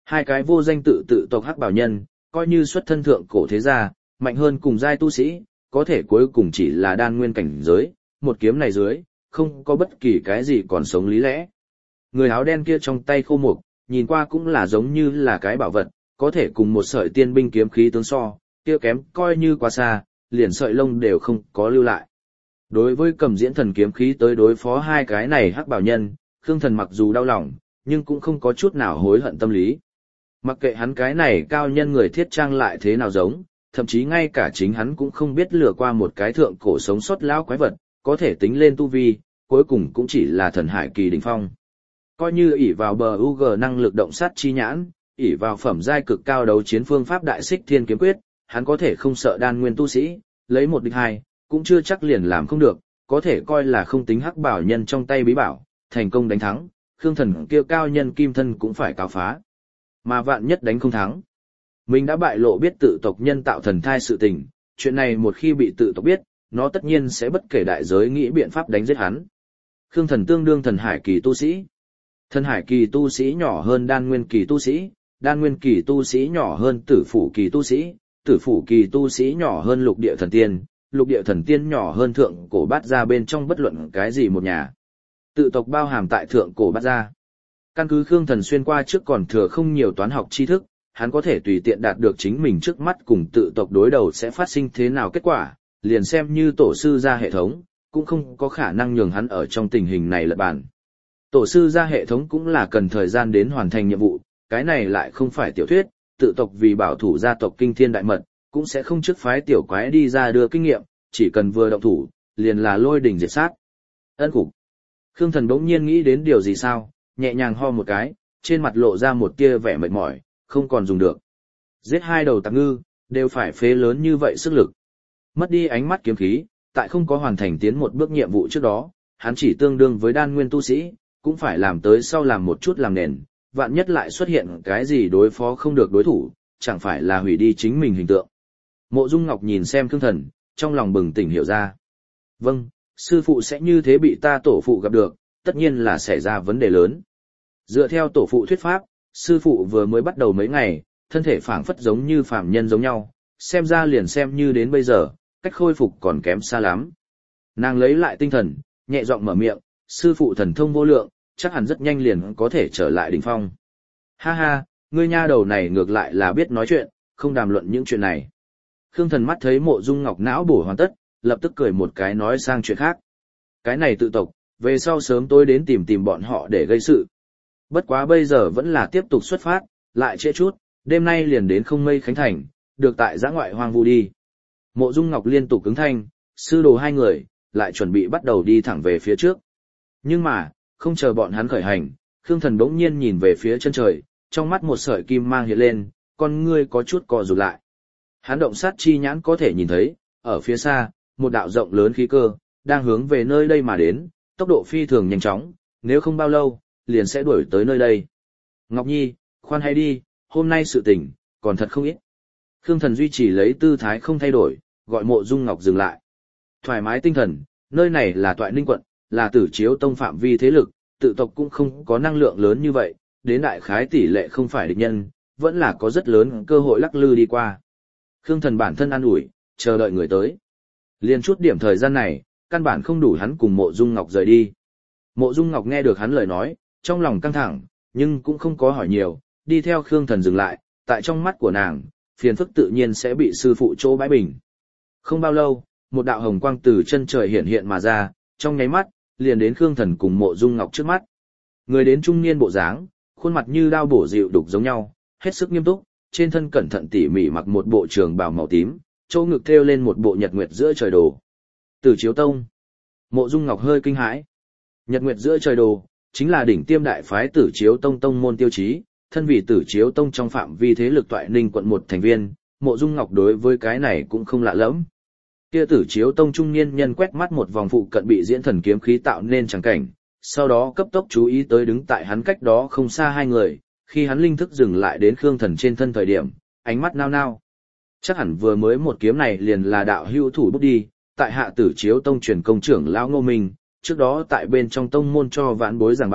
Hai cái vô danh tự tự tộc hắc bảo nhân, coi như xuất thân thượng cổ thế gia, mạnh hơn cùng giai tu sĩ, có thể cuối cùng chỉ là đan nguyên cảnh giới, một kiếm này dưới, không có bất kỳ cái gì còn sống lý lẽ. Người áo đen kia trong tay khô mục, nhìn qua cũng là giống như là cái bảo vật, có thể cùng một sợi tiên binh kiếm khí tướng so, kia kém coi như quá xa, liền sợi lông đều không có lưu lại. Đối với cầm diễn thần kiếm khí tới đối phó hai cái này hắc bảo nhân, Khương Thần mặc dù đau lòng, nhưng cũng không có chút nào hối hận tâm lý. Mặc kệ hắn cái này cao nhân người thiết trang lại thế nào giống, thậm chí ngay cả chính hắn cũng không biết lừa qua một cái thượng cổ sống sót lão quái vật, có thể tính lên tu vi, cuối cùng cũng chỉ là thần hải kỳ đỉnh phong. Coi như ỷ vào bờ u giê năng lực động sát chi nhãn, ỷ vào phẩm giai cực cao đấu chiến phương pháp đại xích thiên kiếm quyết, hắn có thể không sợ đan nguyên tu sĩ, lấy một địch hai, cũng chưa chắc liền làm không được, có thể coi là không tính hắc bảo nhân trong tay bí bảo, thành công đánh thắng, Khương Thần kia cao nhân kim thân cũng phải cáo phá. Mà vạn nhất đánh không thắng, mình đã bại lộ biết tự tộc nhân tạo thần thai sự tình, chuyện này một khi bị tự tộc biết, nó tất nhiên sẽ bất kể đại giới nghĩ biện pháp đánh giết hắn. Khương Thần tương đương thần hải kỳ tu sĩ. Thần hải kỳ tu sĩ nhỏ hơn đan nguyên kỳ tu sĩ, đan nguyên kỳ tu sĩ nhỏ hơn tử phủ kỳ tu sĩ, tử phủ kỳ tu sĩ nhỏ hơn lục địa thần tiên, lục địa thần tiên nhỏ hơn thượng cổ bát gia bên trong bất luận cái gì một nhà. Tự tộc bao hàm tại thượng cổ bát gia. Căn cứ Khương Thần xuyên qua trước còn thừa không nhiều toán học tri thức, hắn có thể tùy tiện đạt được chính mình trước mắt cùng tự tộc đối đầu sẽ phát sinh thế nào kết quả, liền xem như tổ sư ra hệ thống, cũng không có khả năng nhường hắn ở trong tình hình này lật bàn. Tổ sư ra hệ thống cũng là cần thời gian đến hoàn thành nhiệm vụ, cái này lại không phải tiểu thuyết, tự tộc vì bảo thủ gia tộc kinh thiên đại mật, cũng sẽ không trước phái tiểu quái đi ra đưa kinh nghiệm, chỉ cần vừa động thủ, liền là lôi đỉnh diệt sát. Ân cục. Khương Thần bỗng nhiên nghĩ đến điều gì sao, nhẹ nhàng ho một cái, trên mặt lộ ra một tia vẻ mệt mỏi, không còn dùng được. Giết hai đầu tặc ngư, đều phải phế lớn như vậy sức lực. Mất đi ánh mắt kiếm khí, tại không có hoàn thành tiến một bước nhiệm vụ trước đó, hắn chỉ tương đương với đan nguyên tu sĩ, cũng phải làm tới sau làm một chút làm nền, vạn nhất lại xuất hiện cái gì đối phó không được đối thủ, chẳng phải là hủy đi chính mình hình tượng. Mộ Dung Ngọc nhìn xem Khương Thần, trong lòng bừng tỉnh hiểu ra. Vâng, sư phụ sẽ như thế bị ta tổ phụ gặp được, tất nhiên là xảy ra vấn đề lớn. Dựa theo tổ phụ thuyết pháp, sư phụ vừa mới bắt đầu mấy ngày, thân thể phảng phất giống như phàm nhân giống nhau, xem ra liền xem như đến bây giờ, cách khôi phục còn kém xa lắm. Nàng lấy lại tinh thần, nhẹ giọng mở miệng, sư phụ thần thông vô lượng, chắc hẳn rất nhanh liền có thể trở lại đỉnh phong. Ha ha, ngươi nha đầu này ngược lại là biết nói chuyện, không đàm luận những chuyện này. Khương Thần mắt thấy Mộ Dung Ngọc não bổ hoàn tất, lập tức cười một cái nói sang chuyện khác. Cái này tự tộc, về sau sớm tôi đến tìm tìm bọn họ để gây sự. Bất quá bây giờ vẫn là tiếp tục xuất phát, lại trễ chút, đêm nay liền đến Không Mây Khánh Thành, được tại giã ngoại hoang vu đi. Mộ Dung Ngọc liên tục ứng thanh, sư đồ hai người, lại chuẩn bị bắt đầu đi thẳng về phía trước. Nhưng mà, không chờ bọn hắn khởi hành, Khương Thần bỗng nhiên nhìn về phía chân trời, trong mắt một sợi kim mang hiện lên, con ngươi có chút co rụt lại. Hắn động sát chi nhãn có thể nhìn thấy, ở phía xa, một đạo rộng lớn khí cơ, đang hướng về nơi đây mà đến, tốc độ phi thường nhanh chóng, nếu không bao lâu, liền sẽ đuổi tới nơi đây. Ngọc Nhi, khoan hay đi, hôm nay sự tình, còn thật không ít. Khương Thần duy trì lấy tư thái không thay đổi, gọi Mộ Dung Ngọc dừng lại. Thoải mái tinh thần, nơi này là Toại Ninh quận, là Tử Chiếu tông phạm vi thế lực, tự tộc cũng không có năng lượng lớn như vậy, đến đại khái tỷ lệ không phải địch nhân, vẫn là có rất lớn cơ hội lắc lư đi qua. Khương Thần bản thân an ủi, chờ đợi người tới. Liên chút điểm thời gian này, căn bản không đủ hắn cùng Mộ Dung Ngọc rời đi. Mộ Dung Ngọc nghe được hắn lời nói, trong lòng căng thẳng, nhưng cũng không có hỏi nhiều, đi theo Khương Thần dừng lại, tại trong mắt của nàng, phiền phức tự nhiên sẽ bị sư phụ chỗ bãi bình. Không bao lâu, một đạo hồng quang từ chân trời hiện hiện mà ra, trong nháy mắt, liền đến Khương Thần cùng Mộ Dung Ngọc trước mắt. Người đến trung niên bộ dáng, khuôn mặt như đao bổ dịu đục giống nhau, hết sức nghiêm túc, trên thân cẩn thận tỉ mỉ mặc một bộ trường bào màu tím, chỗ ngực thêu lên một bộ nhật nguyệt giữa trời đồ. Tử Chiếu tông. Mộ Dung Ngọc hơi kinh hãi. Nhật nguyệt giữa trời đồ chính là đỉnh tiêm đại phái Tử Chiếu tông tông môn tiêu chí, thân vì Tử Chiếu tông trong phạm vi thế lực Toại Ninh quận một thành viên, Mộ Dung Ngọc đối với cái này cũng không lạ lẫm. Kia Tử Chiếu tông trung niên nhân quét mắt một vòng phụ cận bị diễn thần kiếm khí tạo nên chẳng cảnh, sau đó cấp tốc chú ý tới đứng tại hắn cách đó không xa hai người, khi hắn linh thức dừng lại đến Khương Thần trên thân thời điểm, ánh mắt nao nao. Chắc hẳn vừa mới một kiếm này liền là đạo hữu thủ bút đi, tại hạ Tử Chiếu tông truyền công trưởng lão Ngô Minh, trước đó tại bên trong tông môn cho vãn bối giảng bài,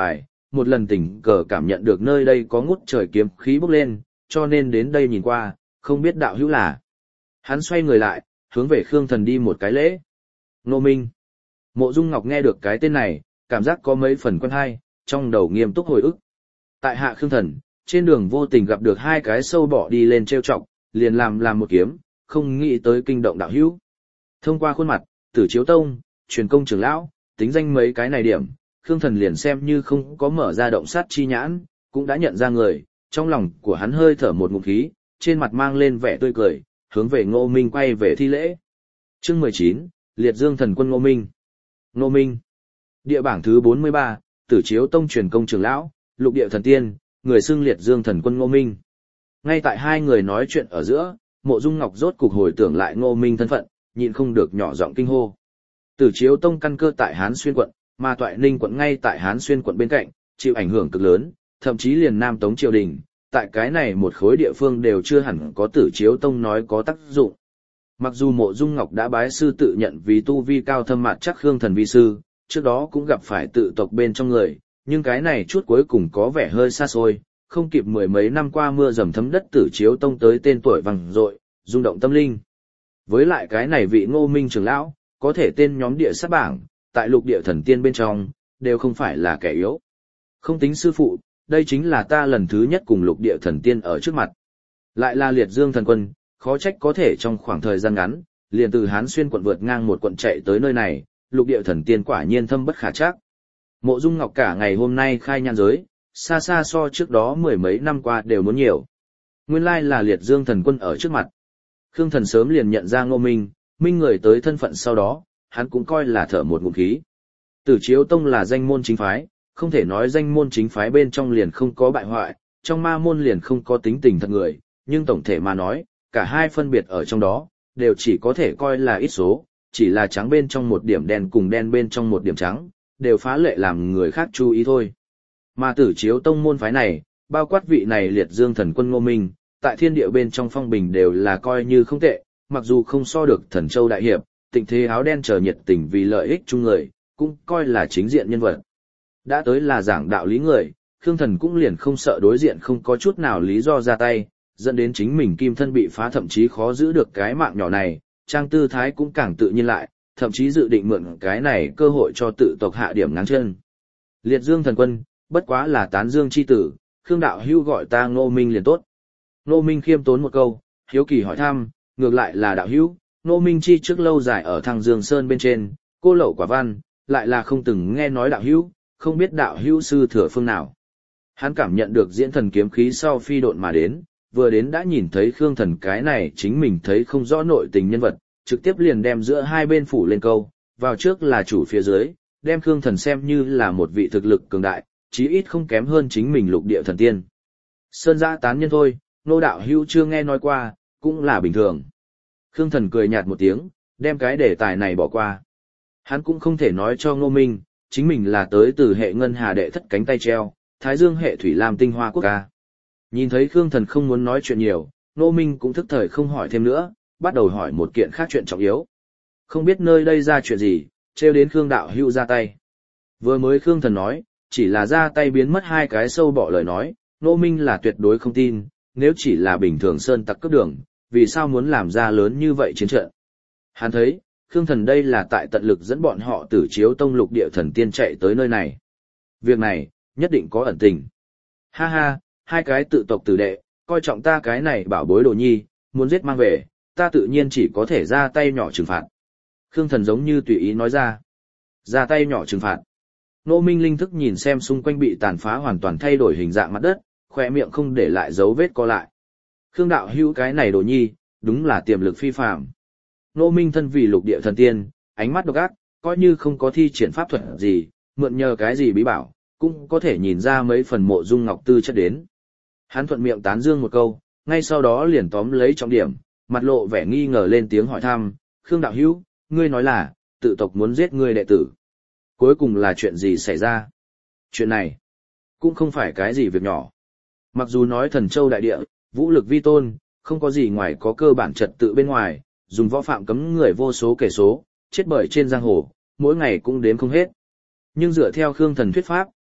một lần tình cờ cảm nhận được nơi đây có ngút trời kiếm khí bốc lên, cho nên đến đây nhìn qua, không biết đạo hữu là. Hắn xoay người lại, hướng về Khương Thần đi một cái lễ. Ngô Minh. Mộ Dung Ngọc nghe được cái tên này, cảm giác có mấy phần quen hay, trong đầu nghiêm túc hồi ức. Tại hạ Khương Thần, trên đường vô tình gặp được hai cái sâu bọ đi lên trêu chọc, liền làm làm một kiếm, không nghĩ tới kinh động đạo hữu. Thông qua khuôn mặt, Tử Chiếu Tông, truyền công trưởng lão, tính danh mấy cái này điểm, Khương Thần liền xem như không có mở ra động sát chi nhãn, cũng đã nhận ra người, trong lòng của hắn hơi thở một ngụm khí, trên mặt mang lên vẻ tươi cười, hướng về Ngô Minh quay về thi lễ. Chương mười chín, Liệt Dương Thần Quân Ngô Minh. Ngô Minh. Địa bảng thứ bốn mươi ba, Tử Chiếu Tông truyền công trưởng lão, Lục Địa Thần Tiên, người xưng Liệt Dương Thần Quân Ngô Minh. Ngay tại hai người nói chuyện ở giữa, Mộ Dung Ngọc rốt cục hồi tưởng lại Ngô Minh thân phận, nhịn không được nhỏ giọng kinh hô. Tử Chiếu Tông căn cơ tại Hán Xuyên quận, mà Toại Ninh quận ngay tại Hán Xuyên quận bên cạnh, chịu ảnh hưởng cực lớn, thậm chí liền Nam Tống triều đình, tại cái này một khối địa phương đều chưa hẳn có Tử Chiếu Tông nói có tác dụng. Mặc dù Mộ Dung Ngọc đã bái sư tự nhận vì tu vi cao thâm mạt chắc Khương Thần vi sư, trước đó cũng gặp phải tự tộc bên trong người, nhưng cái này chút cuối cùng có vẻ hơi xa xôi, không kịp mười mấy năm qua mưa dầm thấm đất Tử Chiếu Tông tới tên tuổi vang dội, rung động tâm linh. Với lại cái này vị Ngô Minh trưởng lão, có thể tên nhóm địa sát bảng, tại Lục Địa Thần Tiên bên trong, đều không phải là kẻ yếu. Không tính sư phụ, đây chính là ta lần thứ nhất cùng Lục Địa Thần Tiên ở trước mặt. Lại là Liệt Dương Thần Quân, khó trách có thể trong khoảng thời gian ngắn, liền từ Hán Xuyên quận vượt ngang một quận chạy tới nơi này, Lục Địa Thần Tiên quả nhiên thâm bất khả trắc. Mộ Dung Ngọc cả ngày hôm nay khai nhan giới, xa xa so trước đó mười mấy năm qua đều muốn nhiều. Nguyên lai là Liệt Dương Thần Quân ở trước mặt. Khương Thần sớm liền nhận ra Ngô Minh, minh người tới thân phận sau đó, hắn cũng coi là thở một ngụm khí. Tử Chiếu Tông là danh môn chính phái, không thể nói danh môn chính phái bên trong liền không có bại hoại, trong ma môn liền không có tính tình thật người, nhưng tổng thể mà nói, cả hai phân biệt ở trong đó, đều chỉ có thể coi là ít số, chỉ là trắng bên trong một điểm đen cùng đen bên trong một điểm trắng, đều phá lệ làm người khác chú ý thôi. Mà Tử Chiếu Tông môn phái này, bao quát vị này Liệt Dương Thần Quân Ngô Minh, tại thiên địa bên trong phong bình đều là coi như không tệ, mặc dù không so được Thần Châu đại hiệp, Tịnh Thế áo đen chờ nhiệt tình vì lợi ích chung người, cũng coi là chính diện nhân vật. Đã tới là giảng đạo lý người, Khương Thần cũng liền không sợ đối diện không có chút nào lý do ra tay, dẫn đến chính mình kim thân bị phá thậm chí khó giữ được cái mạng nhỏ này, trang tư thái cũng càng tự nhiên lại, thậm chí dự định mượn cái này cơ hội cho tự tộc hạ điểm ngáng chân. Liệt Dương Thần Quân, bất quá là tán dương chi tử, Khương đạo hưu gọi ta Ngô Minh liền tốt. Ngô Minh khiêm tốn một câu, hiếu kỳ hỏi thăm, ngược lại là đạo hữu, Ngô Minh chi trước lâu dài ở Thăng Dương Sơn bên trên, cô lậu quả văn, lại là không từng nghe nói đạo hữu, không biết đạo hữu sư thừa phương nào. Hắn cảm nhận được diễn thần kiếm khí sau phi độn mà đến, vừa đến đã nhìn thấy Khương Thần cái này chính mình thấy không rõ nội tình nhân vật, trực tiếp liền đem giữa hai bên phủ lên câu, vào trước là chủ phía dưới, đem Khương Thần xem như là một vị thực lực cường đại, chí ít không kém hơn chính mình Lục Địa Thần Tiên. Sơn giã tán nhân thôi, nô đạo hữu chưa nghe nói qua, cũng là bình thường. Khương Thần cười nhạt một tiếng, đem cái đề tài này bỏ qua. Hắn cũng không thể nói cho Ngô Minh, chính mình là tới từ hệ ngân hà đệ thất cánh tay treo, Thái Dương hệ thủy lam tinh hoa quốc ca. Nhìn thấy Khương Thần không muốn nói chuyện nhiều, Ngô Minh cũng thức thời không hỏi thêm nữa, bắt đầu hỏi một kiện khác chuyện trọng yếu. Không biết nơi đây ra chuyện gì, trêu đến Khương đạo hữu ra tay. Vừa mới Khương Thần nói, chỉ là ra tay biến mất hai cái sâu bỏ lời nói, Ngô Minh là tuyệt đối không tin, nếu chỉ là bình thường sơn tặc cướp đường, vì sao muốn làm ra lớn như vậy chiến trận. Hắn thấy, Khương Thần đây là tại tận lực dẫn bọn họ Tử Chiếu Tông Lục Địa Thần Tiên chạy tới nơi này. Việc này, nhất định có ẩn tình. Ha ha, hai cái tự tộc tử đệ, coi trọng ta cái này bảo bối đồ nhi, muốn giết mang về, ta tự nhiên chỉ có thể ra tay nhỏ trừng phạt. Khương Thần giống như tùy ý nói ra. Ra tay nhỏ trừng phạt. Nô Minh linh thức nhìn xem xung quanh bị tàn phá hoàn toàn thay đổi hình dạng mặt đất, khỏe miệng không để lại dấu vết co lại. Khương đạo hữu cái này đồ nhi, đúng là tiềm lực phi phàm. Nô Minh thân vì Lục Địa Thần Tiên, ánh mắt độc ác, coi như không có thi triển pháp thuật gì, mượn nhờ cái gì bí bảo, cũng có thể nhìn ra mấy phần Mộ Dung Ngọc tư chất đến. Hắn thuận miệng tán dương một câu, ngay sau đó liền tóm lấy trọng điểm, mặt lộ vẻ nghi ngờ lên tiếng hỏi thăm, Khương đạo hữu, ngươi nói là, tự tộc muốn giết ngươi đệ tử. Cuối cùng là chuyện gì xảy ra? Chuyện này, cũng không phải cái gì việc nhỏ. Mặc dù nói Thần Châu đại địa, vũ lực vi tôn, không có gì ngoài có cơ bản trật tự bên ngoài, dùng võ phạm cấm người vô số kể số, chết bởi trên giang hồ, mỗi ngày cũng đếm không hết. Nhưng dựa theo Khương Thần thuyết pháp,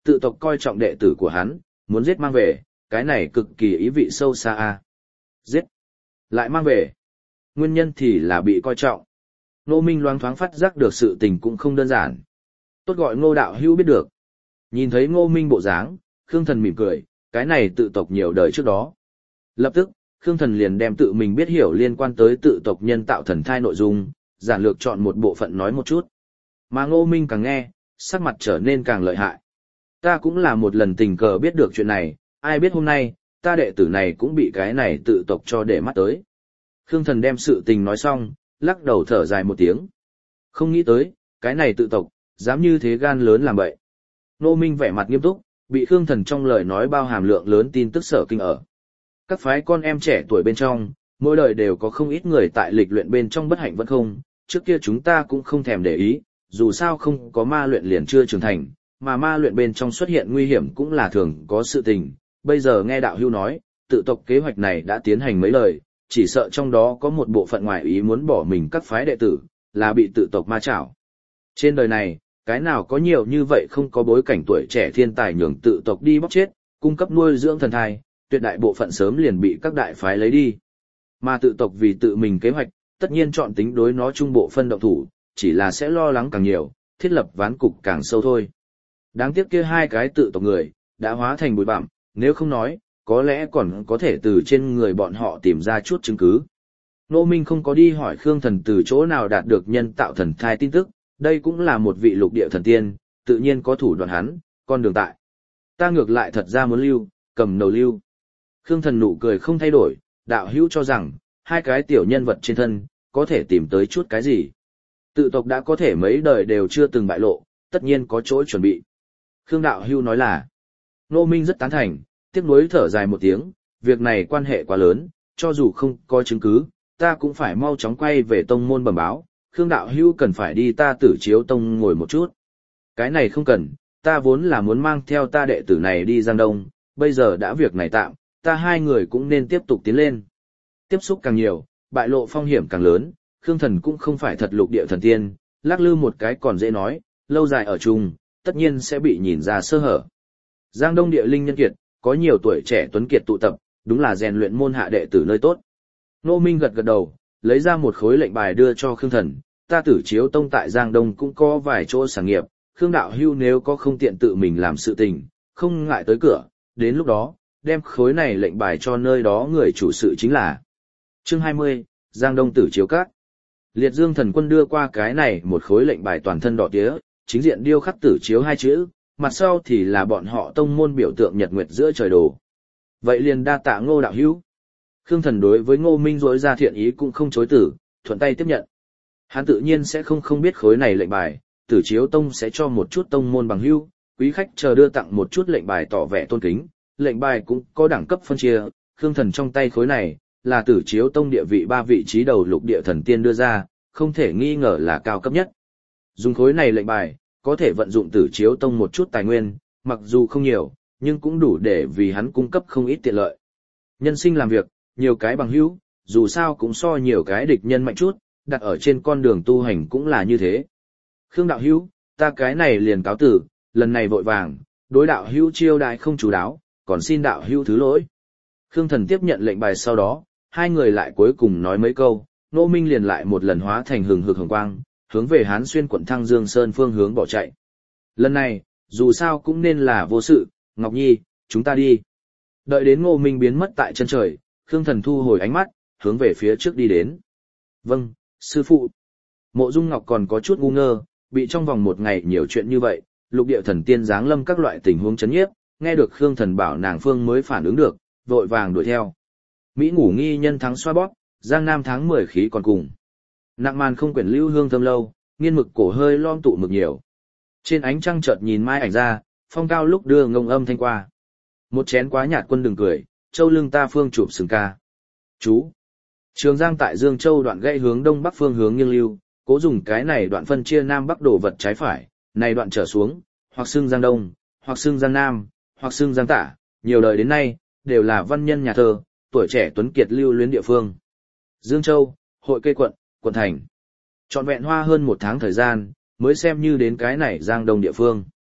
tự tộc coi trọng đệ tử của hắn, muốn giết mang về, cái này cực kỳ ý vị sâu xa a. Giết, lại mang về. Nguyên nhân thì là bị coi trọng. Ngô Minh loáng thoáng phát giác được sự tình cũng không đơn giản. Tốt gọi Ngô đạo hữu biết được. Nhìn thấy Ngô Minh bộ dáng, Khương Thần mỉm cười, cái này tự tộc nhiều đời trước đó. Lập tức, Khương Thần liền đem tự mình biết hiểu liên quan tới tự tộc nhân tạo thần thai nội dung, giản lược chọn một bộ phận nói một chút. Mà Ngô Minh càng nghe, sắc mặt trở nên càng lợi hại. Ta cũng là một lần tình cờ biết được chuyện này, ai biết hôm nay, ta đệ tử này cũng bị cái này tự tộc cho để mắt tới. Khương Thần đem sự tình nói xong, lắc đầu thở dài một tiếng. Không nghĩ tới, cái này tự tộc, dám như thế gan lớn làm vậy. Ngô Minh vẻ mặt nghiêm túc, bị Khương Thần trong lời nói bao hàm lượng lớn tin tức sở kinh ở. Các phái con em trẻ tuổi bên trong, mỗi đời đều có không ít người tại lịch luyện bên trong bất hạnh vẫn không, trước kia chúng ta cũng không thèm để ý, dù sao không có ma luyện liền chưa trưởng thành, mà ma luyện bên trong xuất hiện nguy hiểm cũng là thường có sự tình. Bây giờ nghe đạo hưu nói, tự tộc kế hoạch này đã tiến hành mấy lời, chỉ sợ trong đó có một bộ phận ngoại ý muốn bỏ mình các phái đệ tử, là bị tự tộc ma chảo. Trên đời này, cái nào có nhiều như vậy không có bối cảnh tuổi trẻ thiên tài nhường tự tộc đi bóc chết, cung cấp nuôi dưỡng thần thai, tuyệt đại bộ phận sớm liền bị các đại phái lấy đi. Mà tự tộc vì tự mình kế hoạch, tất nhiên chọn tính đối nó trung bộ phân động thủ, chỉ là sẽ lo lắng càng nhiều, thiết lập ván cục càng sâu thôi. Đáng tiếc kia hai cái tự tộc người, đã hóa thành bụi bặm, nếu không nói, có lẽ còn có thể từ trên người bọn họ tìm ra chút chứng cứ. Nô Minh không có đi hỏi Khương Thần từ chỗ nào đạt được nhân tạo thần thai tin tức, đây cũng là một vị lục địa thần tiên, tự nhiên có thủ đoạn hắn, con đường tại. Ta ngược lại thật ra muốn lưu, cầm đầu lưu. Khương Thần nụ cười không thay đổi, đạo hữu cho rằng, hai cái tiểu nhân vật trên thân, có thể tìm tới chút cái gì. Tự tộc đã có thể mấy đời đều chưa từng bại lộ, tất nhiên có chỗ chuẩn bị. Khương đạo hữu nói là, Nô Minh rất tán thành, tiếc nuối thở dài một tiếng, việc này quan hệ quá lớn, cho dù không có chứng cứ, ta cũng phải mau chóng quay về tông môn bẩm báo, Khương đạo hữu cần phải đi ta Tử Chiếu tông ngồi một chút. Cái này không cần, ta vốn là muốn mang theo ta đệ tử này đi Giang Đông, bây giờ đã việc này tạm, ta hai người cũng nên tiếp tục tiến lên. Tiếp xúc càng nhiều, bại lộ phong hiểm càng lớn, Khương Thần cũng không phải thật lục địa thần tiên, lắc lư một cái còn dễ nói, lâu dài ở chung, tất nhiên sẽ bị nhìn ra sơ hở. Giang Đông địa linh nhân kiệt, có nhiều tuổi trẻ tuấn kiệt tụ tập, đúng là rèn luyện môn hạ đệ tử nơi tốt. Nô Minh gật gật đầu, lấy ra một khối lệnh bài đưa cho Khương Thần, ta Tử Chiếu tông tại Giang Đông cũng có vài chỗ sản nghiệp, Khương đạo hưu nếu có không tiện tự mình làm sự tình, không ngại tới cửa, đến lúc đó, đem khối này lệnh bài cho nơi đó người chủ sự chính là. Chương hai mươi, Giang Đông Tử Chiếu Các. Liệt Dương thần quân đưa qua cái này một khối lệnh bài toàn thân đỏ tía, chính diện điêu khắc Tử Chiếu hai chữ, mặt sau thì là bọn họ tông môn biểu tượng nhật nguyệt giữa trời đồ. Vậy liền đa tạ Ngô đạo hữu. Khương Thần đối với Ngô Minh rỗi ra thiện ý cũng không chối từ, thuận tay tiếp nhận. Hắn tự nhiên sẽ không không biết khối này lệnh bài, Tử Chiếu tông sẽ cho một chút tông môn bằng hữu, quý khách chờ đưa tặng một chút lệnh bài tỏ vẻ tôn kính, lệnh bài cũng có đẳng cấp phân chia, Khương Thần trong tay khối này là Tử Chiếu tông địa vị ba vị trí đầu lục địa thần tiên đưa ra, không thể nghi ngờ là cao cấp nhất. Dùng khối này lệnh bài, có thể vận dụng Tử Chiếu tông một chút tài nguyên, mặc dù không nhiều, nhưng cũng đủ để vì hắn cung cấp không ít tiện lợi. Nhân sinh làm việc, nhiều cái bằng hữu, dù sao cũng so nhiều cái địch nhân mạnh chút, đặt ở trên con đường tu hành cũng là như thế. Khương đạo hữu, ta cái này liền cáo tử, lần này vội vàng, đối đạo hữu chiêu đại không chú đáo, còn xin đạo hữu thứ lỗi. Khương Thần tiếp nhận lệnh bài sau đó, hai người lại cuối cùng nói mấy câu, Nô Minh liền lại một lần hóa thành hừng hực hồng quang, hướng về Hán Xuyên quận Thăng Dương Sơn phương hướng bỏ chạy. Lần này, dù sao cũng nên là vô sự, Ngọc Nhi, chúng ta đi. Đợi đến Ngô Minh biến mất tại chân trời, Khương Thần thu hồi ánh mắt, hướng về phía trước đi đến. Vâng, sư phụ. Mộ Dung Ngọc còn có chút ngu ngơ, bị trong vòng một ngày nhiều chuyện như vậy, lục địa thần tiên giáng lâm các loại tình huống chấn nhiếp, nghe được Khương Thần bảo nàng phương mới phản ứng được, vội vàng đuổi theo. Mỹ ngủ nghi nhân thắng xoa bóp, Giang Nam tháng mười khí còn cùng. Nặng màn không quyển lưu hương thơm lâu, nghiên mực cổ hơi lom tụ mực nhiều. Trên ánh trăng chợt nhìn mai ảnh ra, phong cao lúc đưa ngông âm thanh qua. Một chén quá nhạt quân đừng cười, châu lưng ta phương chụp sừng ca. Chú. Trường Giang tại Dương Châu đoạn gãy hướng đông bắc phương hướng nghiêng lưu, cố dùng cái này đoạn phân chia nam bắc đổ vật trái phải, này đoạn trở xuống, hoặc xưng Giang Đông, hoặc xưng Giang Nam, hoặc xưng Giang Tả, nhiều đời đến nay, đều là văn nhân nhà thơ, tuổi trẻ tuấn kiệt lưu luyến địa phương. Dương Châu, hội cây quận, quận thành. Trọn vẹn hoa hơn một tháng thời gian, mới xem như đến cái này Giang Đông địa phương.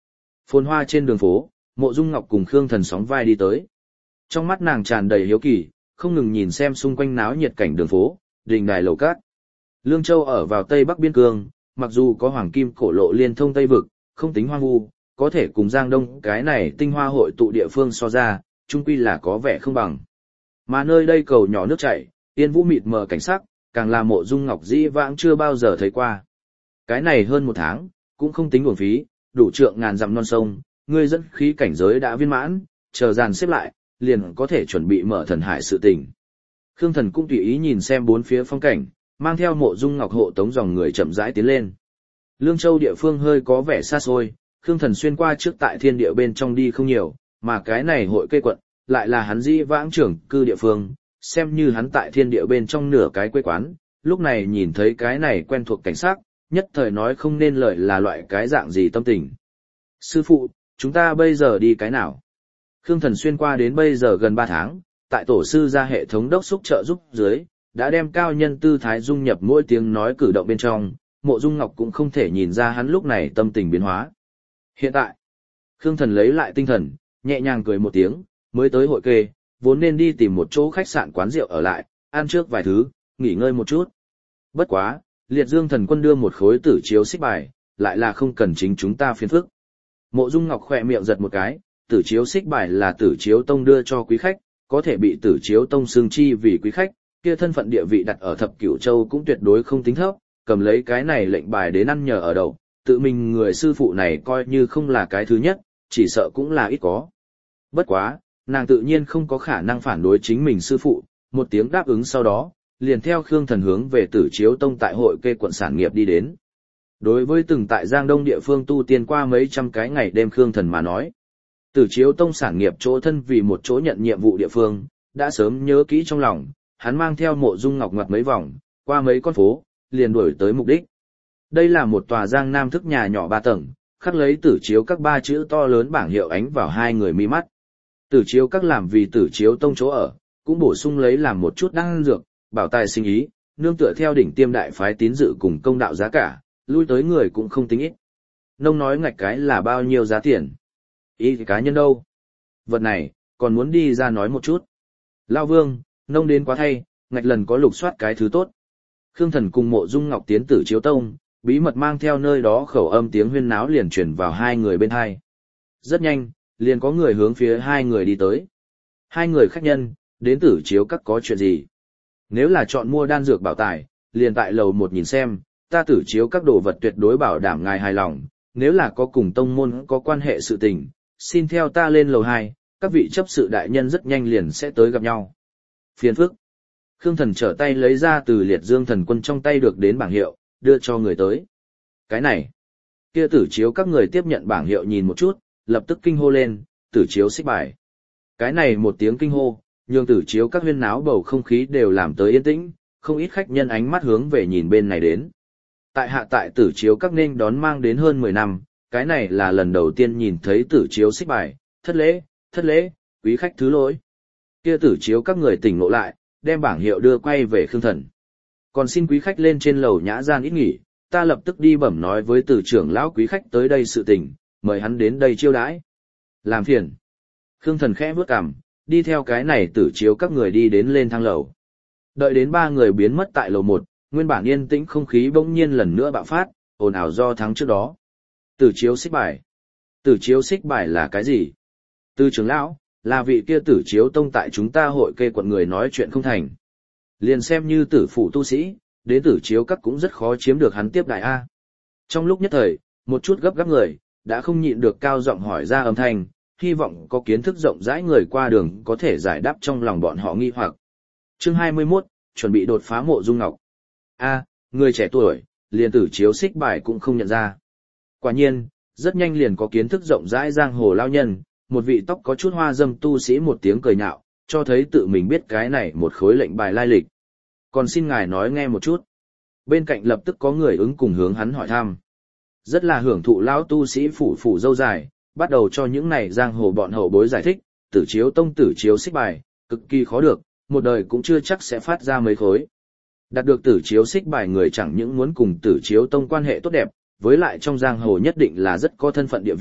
Phồn hoa trên đường phố, Mộ Dung Ngọc cùng Khương Thần sóng vai đi tới. Trong mắt nàng tràn đầy hiếu kỳ, không ngừng nhìn xem xung quanh náo nhiệt cảnh đường phố, đình đài lầu cát. Lương Châu ở vào tây bắc biên cương, mặc dù có hoàng kim cổ lộ liên thông tây vực, không tính hoang vu, có thể cùng Giang Đông cái này tinh hoa hội tụ địa phương so ra, chung quy là có vẻ không bằng. Mà nơi đây cầu nhỏ nước chảy, yên vũ mịt mờ cảnh sắc, càng là Mộ Dung Ngọc dĩ vãng chưa bao giờ thấy qua. Cái này hơn một tháng, cũng không tính uổng phí, đủ trượng ngàn dặm non sông, ngươi dẫn khí cảnh giới đã viên mãn, chờ dàn xếp lại, liền có thể chuẩn bị mở thần hải sự tình. Khương Thần cũng tùy ý nhìn xem bốn phía phong cảnh, mang theo Mộ Dung Ngọc hộ tống dòng người chậm rãi tiến lên. Lương Châu địa phương hơi có vẻ xa xôi, Khương Thần xuyên qua trước tại thiên địa bên trong đi không nhiều, mà cái này hội cây quận, lại là hắn dĩ vãng trưởng cư địa phương, xem như hắn tại thiên địa bên trong nửa cái quê quán, lúc này nhìn thấy cái này quen thuộc cảnh sắc, nhất thời nói không nên lời là loại cái dạng gì tâm tình. Sư phụ, chúng ta bây giờ đi cái nào? Khương Thần xuyên qua đến bây giờ gần ba tháng, tại tổ sư ra hệ thống đốc xúc trợ giúp dưới, đã đem cao nhân tư thái dung nhập mỗi tiếng nói cử động bên trong, Mộ Dung Ngọc cũng không thể nhìn ra hắn lúc này tâm tình biến hóa. Hiện tại, Khương Thần lấy lại tinh thần, nhẹ nhàng cười một tiếng, mới tới hội kê, vốn nên đi tìm một chỗ khách sạn quán rượu ở lại, ăn trước vài thứ, nghỉ ngơi một chút. Bất quá, Liệt Dương Thần Quân đưa một khối tử chiếu xích bài, lại là không cần chính chúng ta phiền phức. Mộ Dung Ngọc khỏe miệng giật một cái, tử chiếu xích bài là tử chiếu tông đưa cho quý khách, có thể bị tử chiếu tông xương chi vì quý khách, kia thân phận địa vị đặt ở thập cửu châu cũng tuyệt đối không tính thấp, cầm lấy cái này lệnh bài đến ăn nhờ ở đầu, tự mình người sư phụ này coi như không là cái thứ nhất, chỉ sợ cũng là ít có. Bất quá, nàng tự nhiên không có khả năng phản đối chính mình sư phụ, một tiếng đáp ứng sau đó, liền theo Khương Thần hướng về Tử Chiếu Tông tại hội kê quận sản nghiệp đi đến. Đối với từng tại Giang Đông địa phương tu tiên qua mấy trăm cái ngày đêm Khương Thần mà nói, Tử Chiếu Tông sản nghiệp chỗ thân vì một chỗ nhận nhiệm vụ địa phương, đã sớm nhớ kỹ trong lòng, hắn mang theo Mộ Dung Ngọc ngoặt mấy vòng, qua mấy con phố, liền đuổi tới mục đích. Đây là một tòa Giang Nam thức nhà nhỏ ba tầng, khắc lấy Tử Chiếu các ba chữ to lớn bảng hiệu ánh vào hai người mi mắt. Tử Chiếu các làm vì Tử Chiếu Tông chỗ ở, cũng bổ sung lấy làm một chút đan dược, bảo tài sinh ý, nương tựa theo đỉnh tiêm đại phái tín dự cùng công đạo giá cả, lui tới người cũng không tính ít. Nông nói ngạch cái là bao nhiêu giá tiền? Ý thì cá nhân đâu? Vật này, còn muốn đi ra nói một chút. Lao Vương, nông đến quá thay, ngạch lần có lục soát cái thứ tốt. Khương Thần cùng Mộ Dung Ngọc tiến Tử Chiếu Tông, bí mật mang theo nơi đó khẩu âm tiếng huyên náo liền truyền vào hai người bên hai. Rất nhanh, liền có người hướng phía hai người đi tới. Hai người khách nhân, đến Tử Chiếu các có chuyện gì? Nếu là chọn mua đan dược bảo tài, liền tại lầu một nhìn xem, ta Tử Chiếu các đồ vật tuyệt đối bảo đảm ngài hài lòng, nếu là có cùng tông môn có quan hệ sự tình, xin theo ta lên lầu hai, các vị chấp sự đại nhân rất nhanh liền sẽ tới gặp nhau. Phiền phức. Khương Thần trở tay lấy ra từ Liệt Dương Thần Quân trong tay được đến bảng hiệu, đưa cho người tới. Cái này. Kia Tử Chiếu các người tiếp nhận bảng hiệu nhìn một chút, lập tức kinh hô lên, Tử Chiếu xích bài. Cái này một tiếng kinh hô, nhường Tử Chiếu các huyên náo bầu không khí đều làm tới yên tĩnh, không ít khách nhân ánh mắt hướng về nhìn bên này đến. Tại hạ tại Tử Chiếu các nên đón mang đến hơn mười năm, cái này là lần đầu tiên nhìn thấy Tử Chiếu xích bài, thất lễ, thất lễ, quý khách thứ lỗi. Kia Tử Chiếu các người tỉnh ngộ lại, đem bảng hiệu đưa quay về Khương Thần. Còn xin quý khách lên trên lầu nhã gian ít nghỉ, ta lập tức đi bẩm nói với Tử trưởng lão quý khách tới đây sự tình, mời hắn đến đây chiêu đãi. Làm phiền. Khương Thần khẽ bước cằm, đi theo cái này Tử Chiếu các người đi đến lên thang lầu. Đợi đến ba người biến mất tại lầu một, nguyên bản yên tĩnh không khí bỗng nhiên lần nữa bạo phát, ồn ào do tháng trước đó. Tử Chiếu xích bài. Tử Chiếu xích bài là cái gì? Từ trưởng lão, là vị kia Tử Chiếu Tông tại chúng ta hội kê quận người nói chuyện không thành. Liền xem như tử phủ tu sĩ, đến Tử Chiếu các cũng rất khó chiếm được hắn tiếp đại A. Trong lúc nhất thời, một chút gấp gáp người, đã không nhịn được cao giọng hỏi ra âm thanh, hy vọng có kiến thức rộng rãi người qua đường có thể giải đáp trong lòng bọn họ nghi hoặc. Chương hai mươi mốt, chuẩn bị đột phá Mộ Dung Ngọc. A, người trẻ tuổi, liền Tử Chiếu xích bài cũng không nhận ra. Quả nhiên, rất nhanh liền có kiến thức rộng rãi giang hồ lao nhân, một vị tóc có chút hoa dâm tu sĩ một tiếng cười nhạo, cho thấy tự mình biết cái này một khối lệnh bài lai lịch. Còn xin ngài nói nghe một chút. Bên cạnh lập tức có người ứng cùng hướng hắn hỏi thăm. Rất là hưởng thụ lão tu sĩ phủ phủ dâu dài, bắt đầu cho những này giang hồ bọn hậu bối giải thích, Tử Chiếu Tông Tử Chiếu xích bài, cực kỳ khó được, một đời cũng chưa chắc sẽ phát ra mấy khối. Đạt được Tử Chiếu xích bài người chẳng những muốn cùng Tử Chiếu Tông quan hệ tốt đẹp, với lại trong giang hồ nhất định là rất có thân phận địa vị,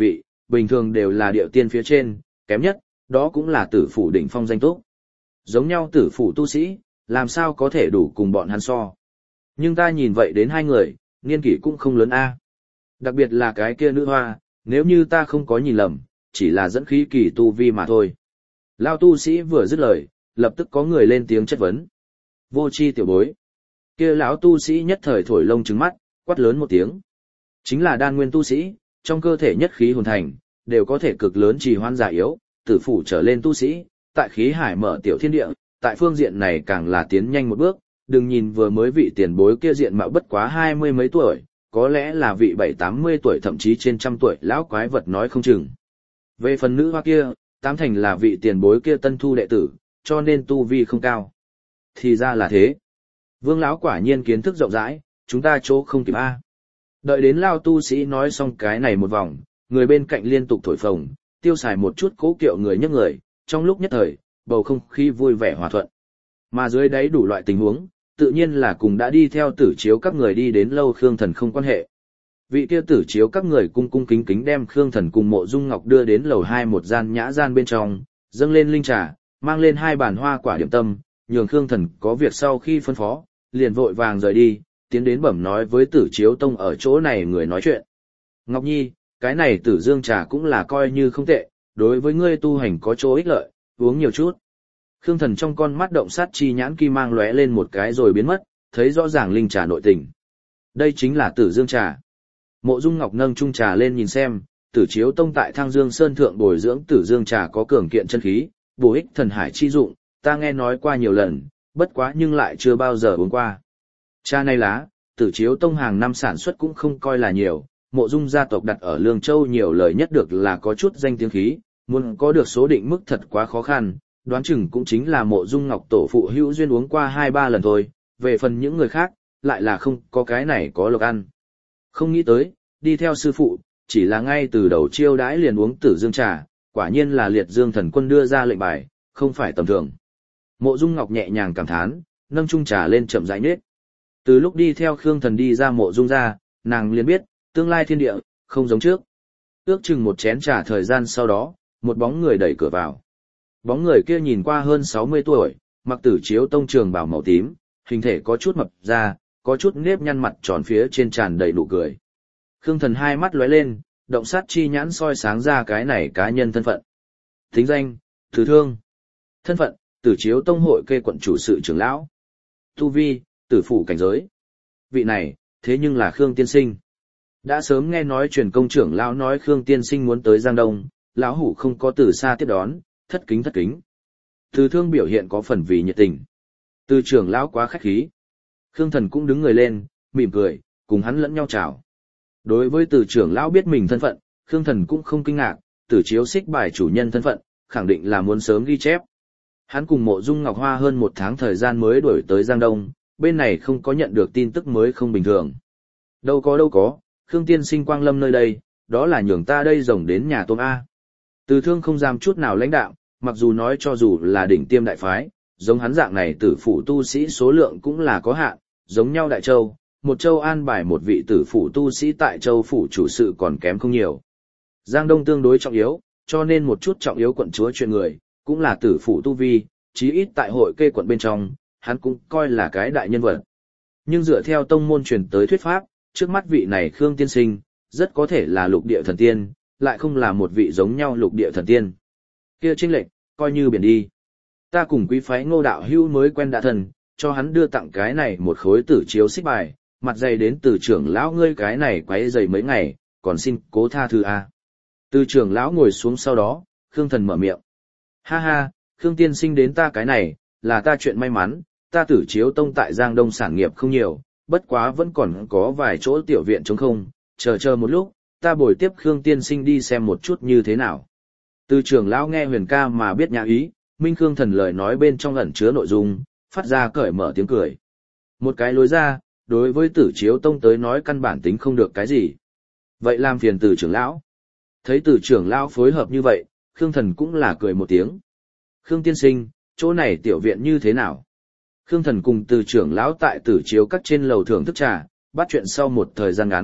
bình thường đều là điệu tiên phía trên, kém nhất, đó cũng là tử phủ đỉnh phong danh túc. Giống nhau tử phủ tu sĩ, làm sao có thể đủ cùng bọn hắn so. Nhưng ta nhìn vậy đến hai người, niên kỷ cũng không lớn a. Đặc biệt là cái kia nữ hoa, nếu như ta không có nhìn lầm, chỉ là dẫn khí kỳ tu vi mà thôi. Lao tu sĩ vừa dứt lời, lập tức có người lên tiếng chất vấn. Vô chi tiểu bối. Kia lão tu sĩ nhất thời thổi lông trứng mắt, quát lớn một tiếng. Chính là đan nguyên tu sĩ, trong cơ thể nhất khí hồn thành, đều có thể cực lớn trì hoãn giả yếu, tử phủ trở lên tu sĩ, tại khí hải mở tiểu thiên địa, tại phương diện này càng là tiến nhanh một bước, đừng nhìn vừa mới vị tiền bối kia diện mạo bất quá hai mươi mấy tuổi, có lẽ là vị bảy tám mươi tuổi thậm chí trên trăm tuổi lão quái vật nói không chừng. Về phần nữ hoa kia, tám thành là vị tiền bối kia tân thu đệ tử, cho nên tu vi không cao. Thì ra là thế. Vương lão quả nhiên kiến thức rộng rãi, chúng ta chỗ không kịp a. Đợi đến lao tu sĩ nói xong cái này một vòng, người bên cạnh liên tục thổi phồng, tiêu xài một chút cố kiệu người nhấc người, trong lúc nhất thời, bầu không khí vui vẻ hòa thuận. Mà dưới đáy đủ loại tình huống, tự nhiên là cùng đã đi theo tử chiếu các người đi đến lâu Khương Thần không quan hệ. Vị kia tử chiếu các người cung cung kính kính đem Khương Thần cùng Mộ Dung Ngọc đưa đến lầu hai một gian nhã gian bên trong, dâng lên linh trà, mang lên hai bàn hoa quả điểm tâm, nhường Khương Thần có việc sau khi phân phó, liền vội vàng rời đi, tiến đến bẩm nói với tử chiếu tông ở chỗ này người nói chuyện. Ngọc Nhi, cái này tử dương trà cũng là coi như không tệ, đối với ngươi tu hành có chỗ ích lợi, uống nhiều chút. Khương Thần trong con mắt động sát chi nhãn kim mang lóe lên một cái rồi biến mất, thấy rõ ràng linh trà nội tình. Đây chính là tử dương trà. Mộ Dung Ngọc nâng chung trà lên nhìn xem, tử chiếu tông tại Thăng Dương Sơn Thượng bồi dưỡng tử dương trà có cường kiện chân khí, bổ ích thần hải chi dụng, ta nghe nói qua nhiều lần, bất quá nhưng lại chưa bao giờ uống qua. Trà này lá, tử chiếu tông hàng năm sản xuất cũng không coi là nhiều, Mộ Dung gia tộc đặt ở Lương Châu nhiều lời nhất được là có chút danh tiếng khí, muốn có được số định mức thật quá khó khăn, đoán chừng cũng chính là Mộ Dung Ngọc tổ phụ hữu duyên uống qua hai ba lần thôi, về phần những người khác, lại là không có cái này có lộc ăn. Không nghĩ tới, đi theo sư phụ, chỉ là ngay từ đầu chiêu đãi liền uống tử dương trà, quả nhiên là liệt dương thần quân đưa ra lệnh bài, không phải tầm thường. Mộ Dung Ngọc nhẹ nhàng cảm thán, nâng chung trà lên chậm rãi nết. Từ lúc đi theo Khương Thần đi ra Mộ Dung ra, nàng liền biết, tương lai thiên địa, không giống trước. Ước chừng một chén trà thời gian sau đó, một bóng người đẩy cửa vào. Bóng người kia nhìn qua hơn sáu mươi tuổi, mặc tử chiếu tông trường bào màu tím, hình thể có chút mập ra, có chút nếp nhăn mặt tròn phía trên tràn đầy nụ cười. Khương Thần hai mắt lóe lên, động sát chi nhãn soi sáng ra cái này cá nhân thân phận. Tính danh, Từ Thương. Thân phận, tử chiếu tông hội kê quận chủ sự trưởng lão. Tu vi, tử phủ cảnh giới. Vị này, thế nhưng là Khương tiên sinh. Đã sớm nghe nói truyền công trưởng lão nói Khương tiên sinh muốn tới Giang Đông, lão hủ không có từ xa tiếp đón, thất kính thất kính. Từ Thương biểu hiện có phần vì nhiệt tình. Từ trưởng lão quá khách khí. Khương Thần cũng đứng người lên, mỉm cười, cùng hắn lẫn nhau chào. Đối với từ trưởng lão biết mình thân phận, Khương Thần cũng không kinh ngạc, tử chiếu xích bài chủ nhân thân phận, khẳng định là muốn sớm ghi chép. Hắn cùng Mộ Dung Ngọc Hoa hơn một tháng thời gian mới đuổi tới Giang Đông, bên này không có nhận được tin tức mới không bình thường. Đâu có đâu có, Khương tiên sinh quang lâm nơi đây, đó là nhường ta đây rồng đến nhà tôm A. Từ Thương không dám chút nào lãnh đạo, mặc dù nói cho dù là đỉnh tiêm đại phái, giống hắn dạng này tử phủ tu sĩ số lượng cũng là có hạn, giống nhau Đại Châu, một châu an bài một vị tử phủ tu sĩ tại châu phủ chủ sự còn kém không nhiều. Giang Đông tương đối trọng yếu, cho nên một chút trọng yếu quận chúa chuyện người, cũng là tử phủ tu vi, chí ít tại hội kê quận bên trong, hắn cũng coi là cái đại nhân vật. Nhưng dựa theo tông môn truyền tới thuyết pháp, trước mắt vị này Khương tiên sinh, rất có thể là lục địa thần tiên, lại không là một vị giống nhau lục địa thần tiên. Kia chênh lệch, coi như biển đi. Ta cùng quý phái Ngô đạo hữu mới quen đã thần, cho hắn đưa tặng cái này một khối tử chiếu xích bài, mặt dày đến từ trưởng lão ngươi cái này quấy dày mấy ngày, còn xin cố tha thứ a. Từ trưởng lão ngồi xuống sau đó, Khương Thần mở miệng. Ha ha, Khương tiên sinh đến ta cái này, là ta chuyện may mắn, ta tử chiếu tông tại Giang Đông sản nghiệp không nhiều, bất quá vẫn còn có vài chỗ tiểu viện trống không, chờ chờ một lúc, ta bồi tiếp Khương tiên sinh đi xem một chút như thế nào. Từ trưởng lão nghe huyền ca mà biết nhã ý, Minh Khương Thần lời nói bên trong ẩn chứa nội dung, phát ra cởi mở tiếng cười. Một cái lối ra, đối với tử chiếu tông tới nói căn bản tính không được cái gì. Vậy làm phiền từ trưởng lão. Thấy từ trưởng lão phối hợp như vậy, Khương Thần cũng là cười một tiếng. Khương tiên sinh, chỗ này tiểu viện như thế nào? Khương Thần cùng từ trưởng lão tại tử chiếu các trên lầu thưởng thức trà, bắt chuyện sau một thời gian ngắn,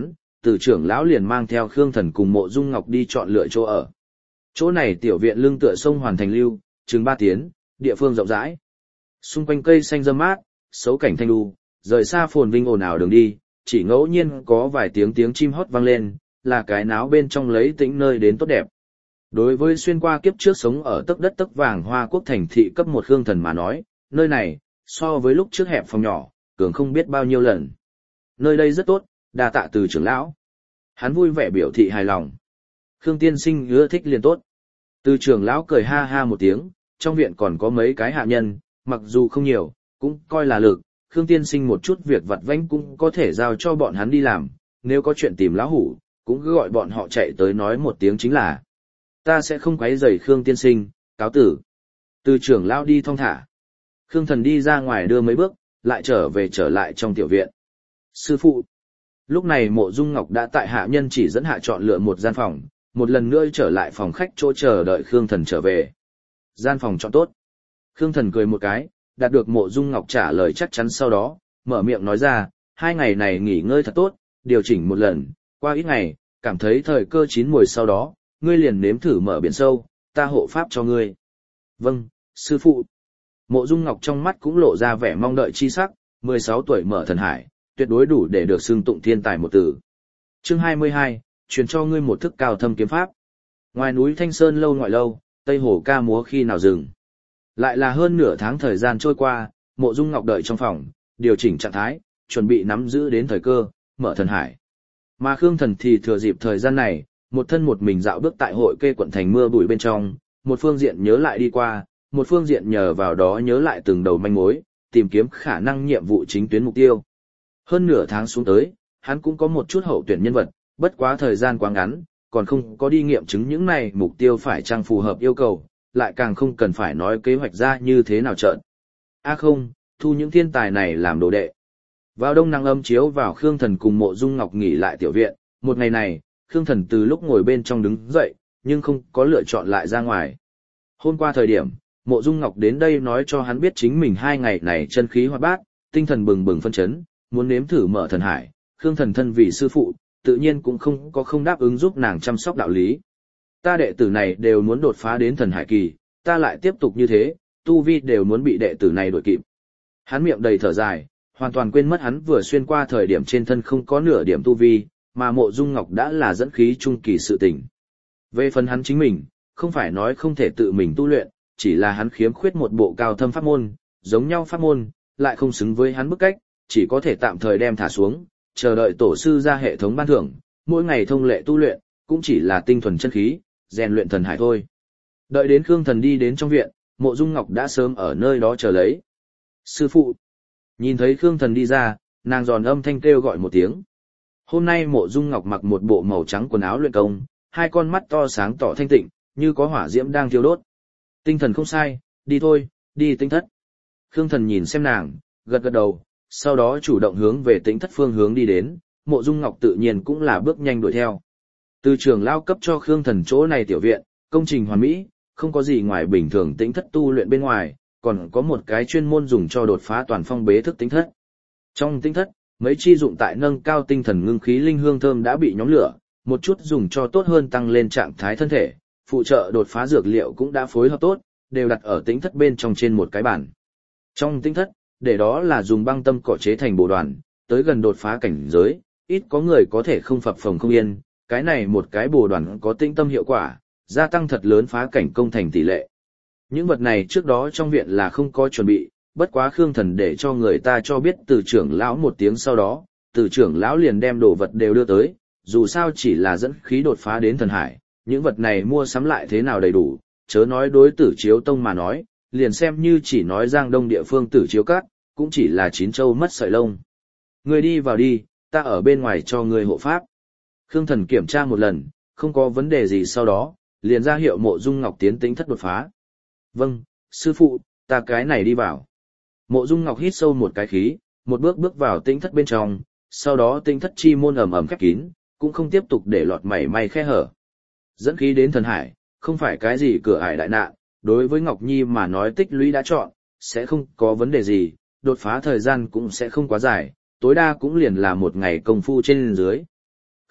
Từ trưởng lão liền mang theo Khương Thần cùng Mộ Dung Ngọc đi chọn lựa chỗ ở. Chỗ này tiểu viện lưng tựa sông Hoàn Thành Lưu, chừng ba tiến, địa phương rộng rãi. Xung quanh cây xanh râm mát, xấu cảnh thanh đu, rời xa phồn vinh ồn ào đường đi, chỉ ngẫu nhiên có vài tiếng tiếng chim hót vang lên, là cái náo bên trong lấy tĩnh nơi đến tốt đẹp. Đối với xuyên qua kiếp trước sống ở tấc đất tấc vàng Hoa Quốc thành thị cấp một Khương Thần mà nói, nơi này, so với lúc trước hẹp phòng nhỏ, cường không biết bao nhiêu lần. Nơi đây rất tốt, đa tạ Từ trưởng lão. Hắn vui vẻ biểu thị hài lòng. Khương tiên sinh ưa thích liền tốt. Từ trưởng lão cười ha ha một tiếng, trong viện còn có mấy cái hạ nhân, mặc dù không nhiều, cũng coi là lực, Khương tiên sinh một chút việc vặt vãnh cũng có thể giao cho bọn hắn đi làm, nếu có chuyện tìm lão hủ, cũng cứ gọi bọn họ chạy tới nói một tiếng chính là. Ta sẽ không quấy rầy Khương tiên sinh, cáo tử. Từ trưởng lão đi thong thả. Khương Thần đi ra ngoài đưa mấy bước, lại trở về trở lại trong tiểu viện. Sư phụ. Lúc này Mộ Dung Ngọc đã tại hạ nhân chỉ dẫn hạ chọn lựa một gian phòng, một lần nữa trở lại phòng khách chỗ chờ đợi Khương Thần trở về. Gian phòng chọn tốt. Khương Thần cười một cái, đạt được Mộ Dung Ngọc trả lời chắc chắn sau đó, mở miệng nói ra, hai ngày này nghỉ ngơi thật tốt, điều chỉnh một lần, qua ít ngày, cảm thấy thời cơ chín muồi sau đó, ngươi liền nếm thử mở biển sâu, ta hộ pháp cho ngươi. Vâng, sư phụ. Mộ Dung Ngọc trong mắt cũng lộ ra vẻ mong đợi chi sắc, mười sáu tuổi mở thần hải, tuyệt đối đủ để được xưng tụng thiên tài một từ. Chương hai mươi hai, truyền cho ngươi một thức cao thâm kiếm pháp. Ngoài núi Thanh Sơn lâu ngoại lâu, Tây Hồ ca múa khi nào dừng. Lại là hơn nửa tháng thời gian trôi qua, Mộ Dung Ngọc đợi trong phòng, điều chỉnh trạng thái, chuẩn bị nắm giữ đến thời cơ, mở thần hải. Mà Khương Thần thì thừa dịp thời gian này, một thân một mình dạo bước tại hội kê quận thành mưa bụi bên trong, một phương diện nhớ lại đi qua, một phương diện nhờ vào đó nhớ lại từng đầu manh mối, tìm kiếm khả năng nhiệm vụ chính tuyến mục tiêu. Hơn nửa tháng xuống tới, hắn cũng có một chút hậu tuyển nhân vật, bất quá thời gian quá ngắn, còn không có đi nghiệm chứng những này mục tiêu phải chăng phù hợp yêu cầu, lại càng không cần phải nói kế hoạch ra như thế nào trợn. A không, thu những thiên tài này làm đồ đệ. Vào đông nắng âm chiếu vào Khương Thần cùng Mộ Dung Ngọc nghỉ lại tiểu viện, một ngày này, Khương Thần từ lúc ngồi bên trong đứng dậy, nhưng không có lựa chọn lại ra ngoài. Hôm qua thời điểm, Mộ Dung Ngọc đến đây nói cho hắn biết chính mình hai ngày này chân khí hoạt bát, tinh thần bừng bừng phân chấn, muốn nếm thử mở thần hải, Khương Thần thân vì sư phụ, tự nhiên cũng không có không đáp ứng giúp nàng chăm sóc đạo lý. Ta đệ tử này đều muốn đột phá đến thần hải kỳ, ta lại tiếp tục như thế, tu vi đều muốn bị đệ tử này đuổi kịp. Hắn miệng đầy thở dài, hoàn toàn quên mất hắn vừa xuyên qua thời điểm trên thân không có nửa điểm tu vi, mà Mộ Dung Ngọc đã là dẫn khí trung kỳ sự tình. Về phần hắn chính mình, không phải nói không thể tự mình tu luyện, chỉ là hắn khiếm khuyết một bộ cao thâm pháp môn, giống nhau pháp môn, lại không xứng với hắn bức cách, chỉ có thể tạm thời đem thả xuống, chờ đợi tổ sư ra hệ thống ban thưởng, mỗi ngày thông lệ tu luyện, cũng chỉ là tinh thuần chân khí, rèn luyện thần hải thôi. Đợi đến Khương Thần đi đến trong viện, Mộ Dung Ngọc đã sớm ở nơi đó chờ lấy. Sư phụ! Nhìn thấy Khương Thần đi ra, nàng giòn âm thanh kêu gọi một tiếng. Hôm nay Mộ Dung Ngọc mặc một bộ màu trắng quần áo luyện công, hai con mắt to sáng tỏ thanh tịnh, như có hỏa diễm đang thiêu đốt. Tinh thần không sai, đi thôi, đi tinh thất. Khương Thần nhìn xem nàng, gật gật đầu, sau đó chủ động hướng về tinh thất phương hướng đi đến, Mộ Dung Ngọc tự nhiên cũng là bước nhanh đuổi theo. Từ trường lao cấp cho Khương Thần chỗ này tiểu viện, công trình hoàn mỹ, không có gì ngoài bình thường tinh thất tu luyện bên ngoài, còn có một cái chuyên môn dùng cho đột phá toàn phong bế thức tinh thất. Trong tinh thất, mấy chi dụng tại nâng cao tinh thần ngưng khí linh hương thơm đã bị nhóm lửa, một chút dùng cho tốt hơn tăng lên trạng thái thân thể, phụ trợ đột phá dược liệu cũng đã phối hợp tốt, đều đặt ở tinh thất bên trong trên một cái bàn. Trong tinh thất, để đó là dùng băng tâm cỏ chế thành bồ đoàn, tới gần đột phá cảnh giới, ít có người có thể không phập phồng không yên, cái này một cái bồ đoàn có tinh tâm hiệu quả, gia tăng thật lớn phá cảnh công thành tỷ lệ. Những vật này trước đó trong viện là không có chuẩn bị, bất quá Khương Thần để cho người ta cho biết từ trưởng lão một tiếng sau đó, từ trưởng lão liền đem đồ vật đều đưa tới, dù sao chỉ là dẫn khí đột phá đến thần hải, những vật này mua sắm lại thế nào đầy đủ, chớ nói đối tử chiếu tông mà nói, liền xem như chỉ nói Giang Đông địa phương tử chiếu cát, cũng chỉ là chín châu mất sợi lông. Người đi vào đi, ta ở bên ngoài cho người hộ pháp. Khương Thần kiểm tra một lần, không có vấn đề gì sau đó, liền ra hiệu Mộ Dung Ngọc tiến tính thất đột phá. Vâng, sư phụ, ta cái này đi vào. Mộ Dung Ngọc hít sâu một cái khí, một bước bước vào tinh thất bên trong, sau đó tinh thất chi môn ầm ầm khép kín, cũng không tiếp tục để lọt mảy may khe hở. Dẫn khí đến thần hải, không phải cái gì cửa ải đại nạn, đối với Ngọc Nhi mà nói tích lũy đã chọn, sẽ không có vấn đề gì, đột phá thời gian cũng sẽ không quá dài, tối đa cũng liền là một ngày công phu trên dưới.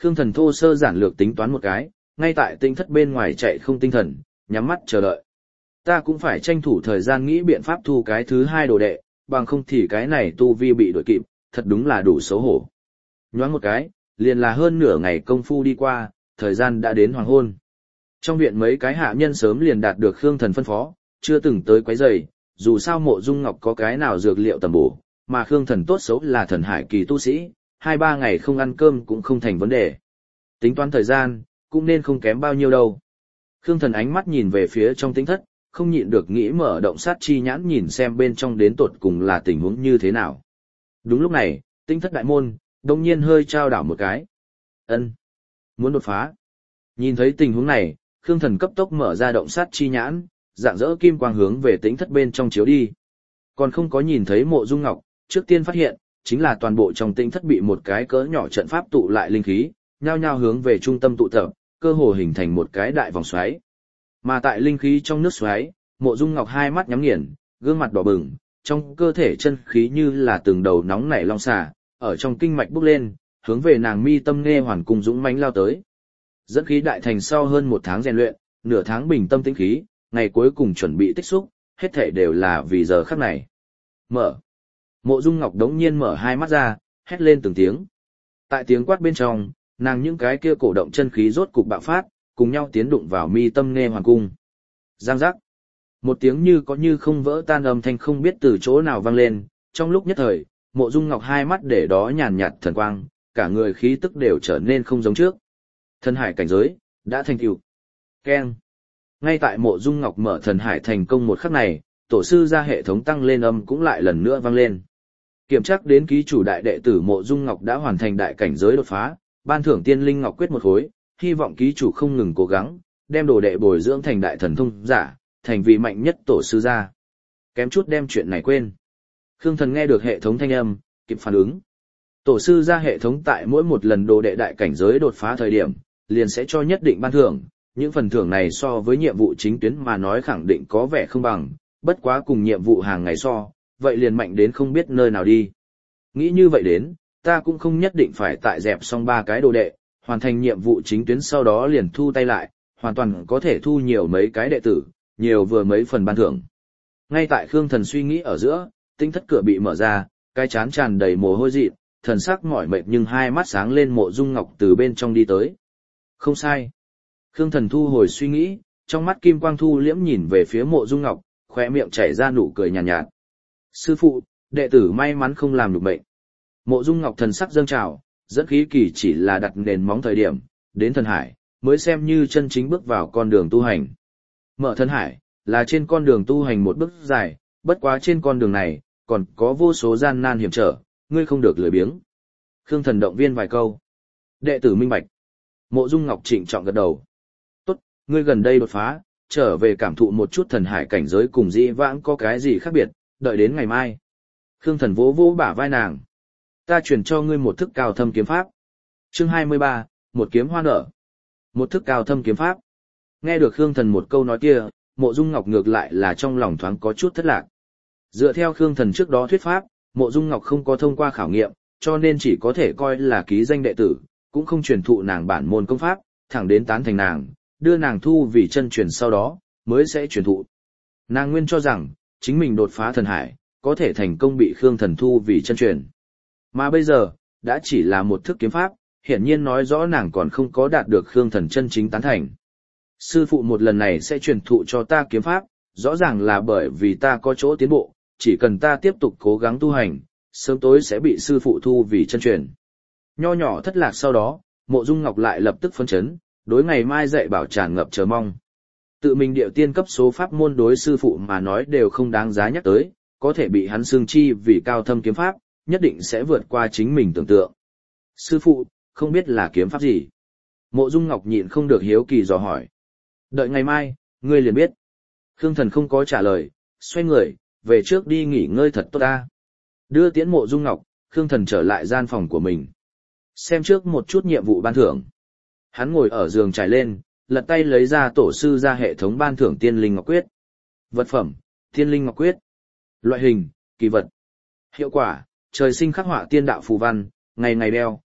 Khương Thần thô sơ giản lược tính toán một cái, ngay tại tinh thất bên ngoài chạy không tinh thần, nhắm mắt chờ đợi. Ta cũng phải tranh thủ thời gian nghĩ biện pháp thu cái thứ hai đồ đệ, bằng không thì cái này tu vi bị đuổi kịp, thật đúng là đủ xấu hổ. Nhoáng một cái, liền là hơn nửa ngày công phu đi qua, thời gian đã đến hoàng hôn. Trong viện mấy cái hạ nhân sớm liền đạt được Khương Thần phân phó, chưa từng tới quấy rầy, dù sao Mộ Dung Ngọc có cái nào dược liệu tầm bổ, mà Khương Thần tốt xấu là thần hải kỳ tu sĩ, hai ba ngày không ăn cơm cũng không thành vấn đề. Tính toán thời gian, cũng nên không kém bao nhiêu đâu. Khương Thần ánh mắt nhìn về phía trong tĩnh thất, không nhịn được nghĩ mở động sát chi nhãn nhìn xem bên trong đến tột cùng là tình huống như thế nào. Đúng lúc này, tĩnh thất đại môn đông nhiên hơi trao đảo một cái. Ân, muốn đột phá. Nhìn thấy tình huống này, Khương Thần cấp tốc mở ra động sát chi nhãn, dạng dỡ kim quang hướng về tĩnh thất bên trong chiếu đi. Còn không có nhìn thấy Mộ Dung Ngọc, trước tiên phát hiện chính là toàn bộ trong tĩnh thất bị một cái cỡ nhỏ trận pháp tụ lại linh khí, nhao nhao hướng về trung tâm tụ tập, cơ hồ hình thành một cái đại vòng xoáy. Mà tại linh khí trong nước xoáy, Mộ Dung Ngọc hai mắt nhắm nghiền, gương mặt đỏ bừng, trong cơ thể chân khí như là từng đầu nóng nảy long xà, ở trong kinh mạch bốc lên, hướng về nàng mi tâm nghe hoàn cung dũng mãnh lao tới. Dẫn khí đại thành sau hơn một tháng rèn luyện, nửa tháng bình tâm tĩnh khí, ngày cuối cùng chuẩn bị tích xúc, hết thảy đều là vì giờ khắc này. Mở. Mộ Dung Ngọc đống nhiên mở hai mắt ra, hét lên từng tiếng. Tại tiếng quát bên trong, nàng những cái kia cổ động chân khí rốt cục bạo phát, cùng nhau tiến đụng vào mi tâm nghe hoàn cung. Giang giác. Một tiếng như có như không vỡ tan âm thanh không biết từ chỗ nào vang lên, trong lúc nhất thời, Mộ Dung Ngọc hai mắt để đó nhàn nhạt thần quang, cả người khí tức đều trở nên không giống trước. Thần hải cảnh giới đã thành tựu. Keng. Ngay tại Mộ Dung Ngọc mở thần hải thành công một khắc này, tổ sư ra hệ thống tăng lên âm cũng lại lần nữa vang lên. Kiểm tra đến ký chủ đại đệ tử Mộ Dung Ngọc đã hoàn thành đại cảnh giới đột phá, ban thưởng tiên linh ngọc quyết một khối, hy vọng ký chủ không ngừng cố gắng, đem đồ đệ bồi dưỡng thành đại thần thông giả, thành vị mạnh nhất tổ sư gia. Kém chút đem chuyện này quên. Khương Thần nghe được hệ thống thanh âm, kịp phản ứng. Tổ sư gia hệ thống tại mỗi một lần đồ đệ đại cảnh giới đột phá thời điểm, liền sẽ cho nhất định ban thưởng, những phần thưởng này so với nhiệm vụ chính tuyến mà nói khẳng định có vẻ không bằng, bất quá cùng nhiệm vụ hàng ngày so, vậy liền mạnh đến không biết nơi nào đi. Nghĩ như vậy đến, ta cũng không nhất định phải tại dẹp xong ba cái đồ đệ, hoàn thành nhiệm vụ chính tuyến sau đó liền thu tay lại, hoàn toàn có thể thu nhiều mấy cái đệ tử, nhiều vừa mấy phần ban thưởng. Ngay tại Khương Thần suy nghĩ ở giữa, tinh thất cửa bị mở ra, cái chán tràn đầy mồ hôi dị, thần sắc mỏi mệt nhưng hai mắt sáng lên. Mộ Dung Ngọc từ bên trong đi tới. Không sai. Khương Thần thu hồi suy nghĩ, trong mắt kim quang thu liễm nhìn về phía Mộ Dung Ngọc, khóe miệng chảy ra nụ cười nhàn nhạt, nhạt. Sư phụ, đệ tử may mắn không làm được bệnh. Mộ Dung Ngọc thần sắc dâng trào, dẫn khí kỳ chỉ là đặt nền móng thời điểm, đến thần hải, mới xem như chân chính bước vào con đường tu hành. Mở thần hải, là trên con đường tu hành một bước dài, bất quá trên con đường này, còn có vô số gian nan hiểm trở, ngươi không được lười biếng. Khương Thần động viên vài câu. Đệ tử minh bạch. Mộ Dung Ngọc trịnh trọng gật đầu. Tốt, ngươi gần đây đột phá, trở về cảm thụ một chút thần hải cảnh giới cùng dĩ vãng có cái gì khác biệt, đợi đến ngày mai. Khương Thần vỗ vỗ bả vai nàng. Ta truyền cho ngươi một thức cao thâm kiếm pháp. Chương hai mươi ba, một kiếm hoa nở. Một thức cao thâm kiếm pháp. Nghe được Khương Thần một câu nói kia, Mộ Dung Ngọc ngược lại là trong lòng thoáng có chút thất lạc. Dựa theo Khương Thần trước đó thuyết pháp, Mộ Dung Ngọc không có thông qua khảo nghiệm, cho nên chỉ có thể coi là ký danh đệ tử, cũng không truyền thụ nàng bản môn công pháp, thẳng đến tán thành nàng, đưa nàng thu vì chân truyền sau đó, mới sẽ truyền thụ. Nàng nguyên cho rằng, chính mình đột phá thần hải, có thể thành công bị Khương Thần thu vì chân truyền. Mà bây giờ, đã chỉ là một thức kiếm pháp, hiển nhiên nói rõ nàng còn không có đạt được Khương Thần chân chính tán thành. Sư phụ một lần này sẽ truyền thụ cho ta kiếm pháp, rõ ràng là bởi vì ta có chỗ tiến bộ, chỉ cần ta tiếp tục cố gắng tu hành, sớm tối sẽ bị sư phụ thu vì chân truyền. Nho nhỏ thất lạc sau đó, Mộ Dung Ngọc lại lập tức phấn chấn, đối ngày mai dạy bảo tràn ngập chờ mong. Tự mình điệu tiên cấp số pháp môn đối sư phụ mà nói đều không đáng giá nhắc tới, có thể bị hắn xương chi vì cao thâm kiếm pháp, nhất định sẽ vượt qua chính mình tưởng tượng. Sư phụ, không biết là kiếm pháp gì? Mộ Dung Ngọc nhịn không được hiếu kỳ dò hỏi. Đợi ngày mai, ngươi liền biết. Khương Thần không có trả lời, xoay người, về trước đi nghỉ ngơi thật tốt ta. Đưa tiễn Mộ Dung Ngọc, Khương Thần trở lại gian phòng của mình. Xem trước một chút nhiệm vụ ban thưởng. Hắn ngồi ở giường trải lên, lật tay lấy ra tổ sư ra hệ thống ban thưởng tiên linh ngọc quyết. Vật phẩm, tiên linh ngọc quyết. Loại hình, kỳ vật. Hiệu quả, trời sinh khắc họa tiên đạo phù văn, ngày ngày đeo,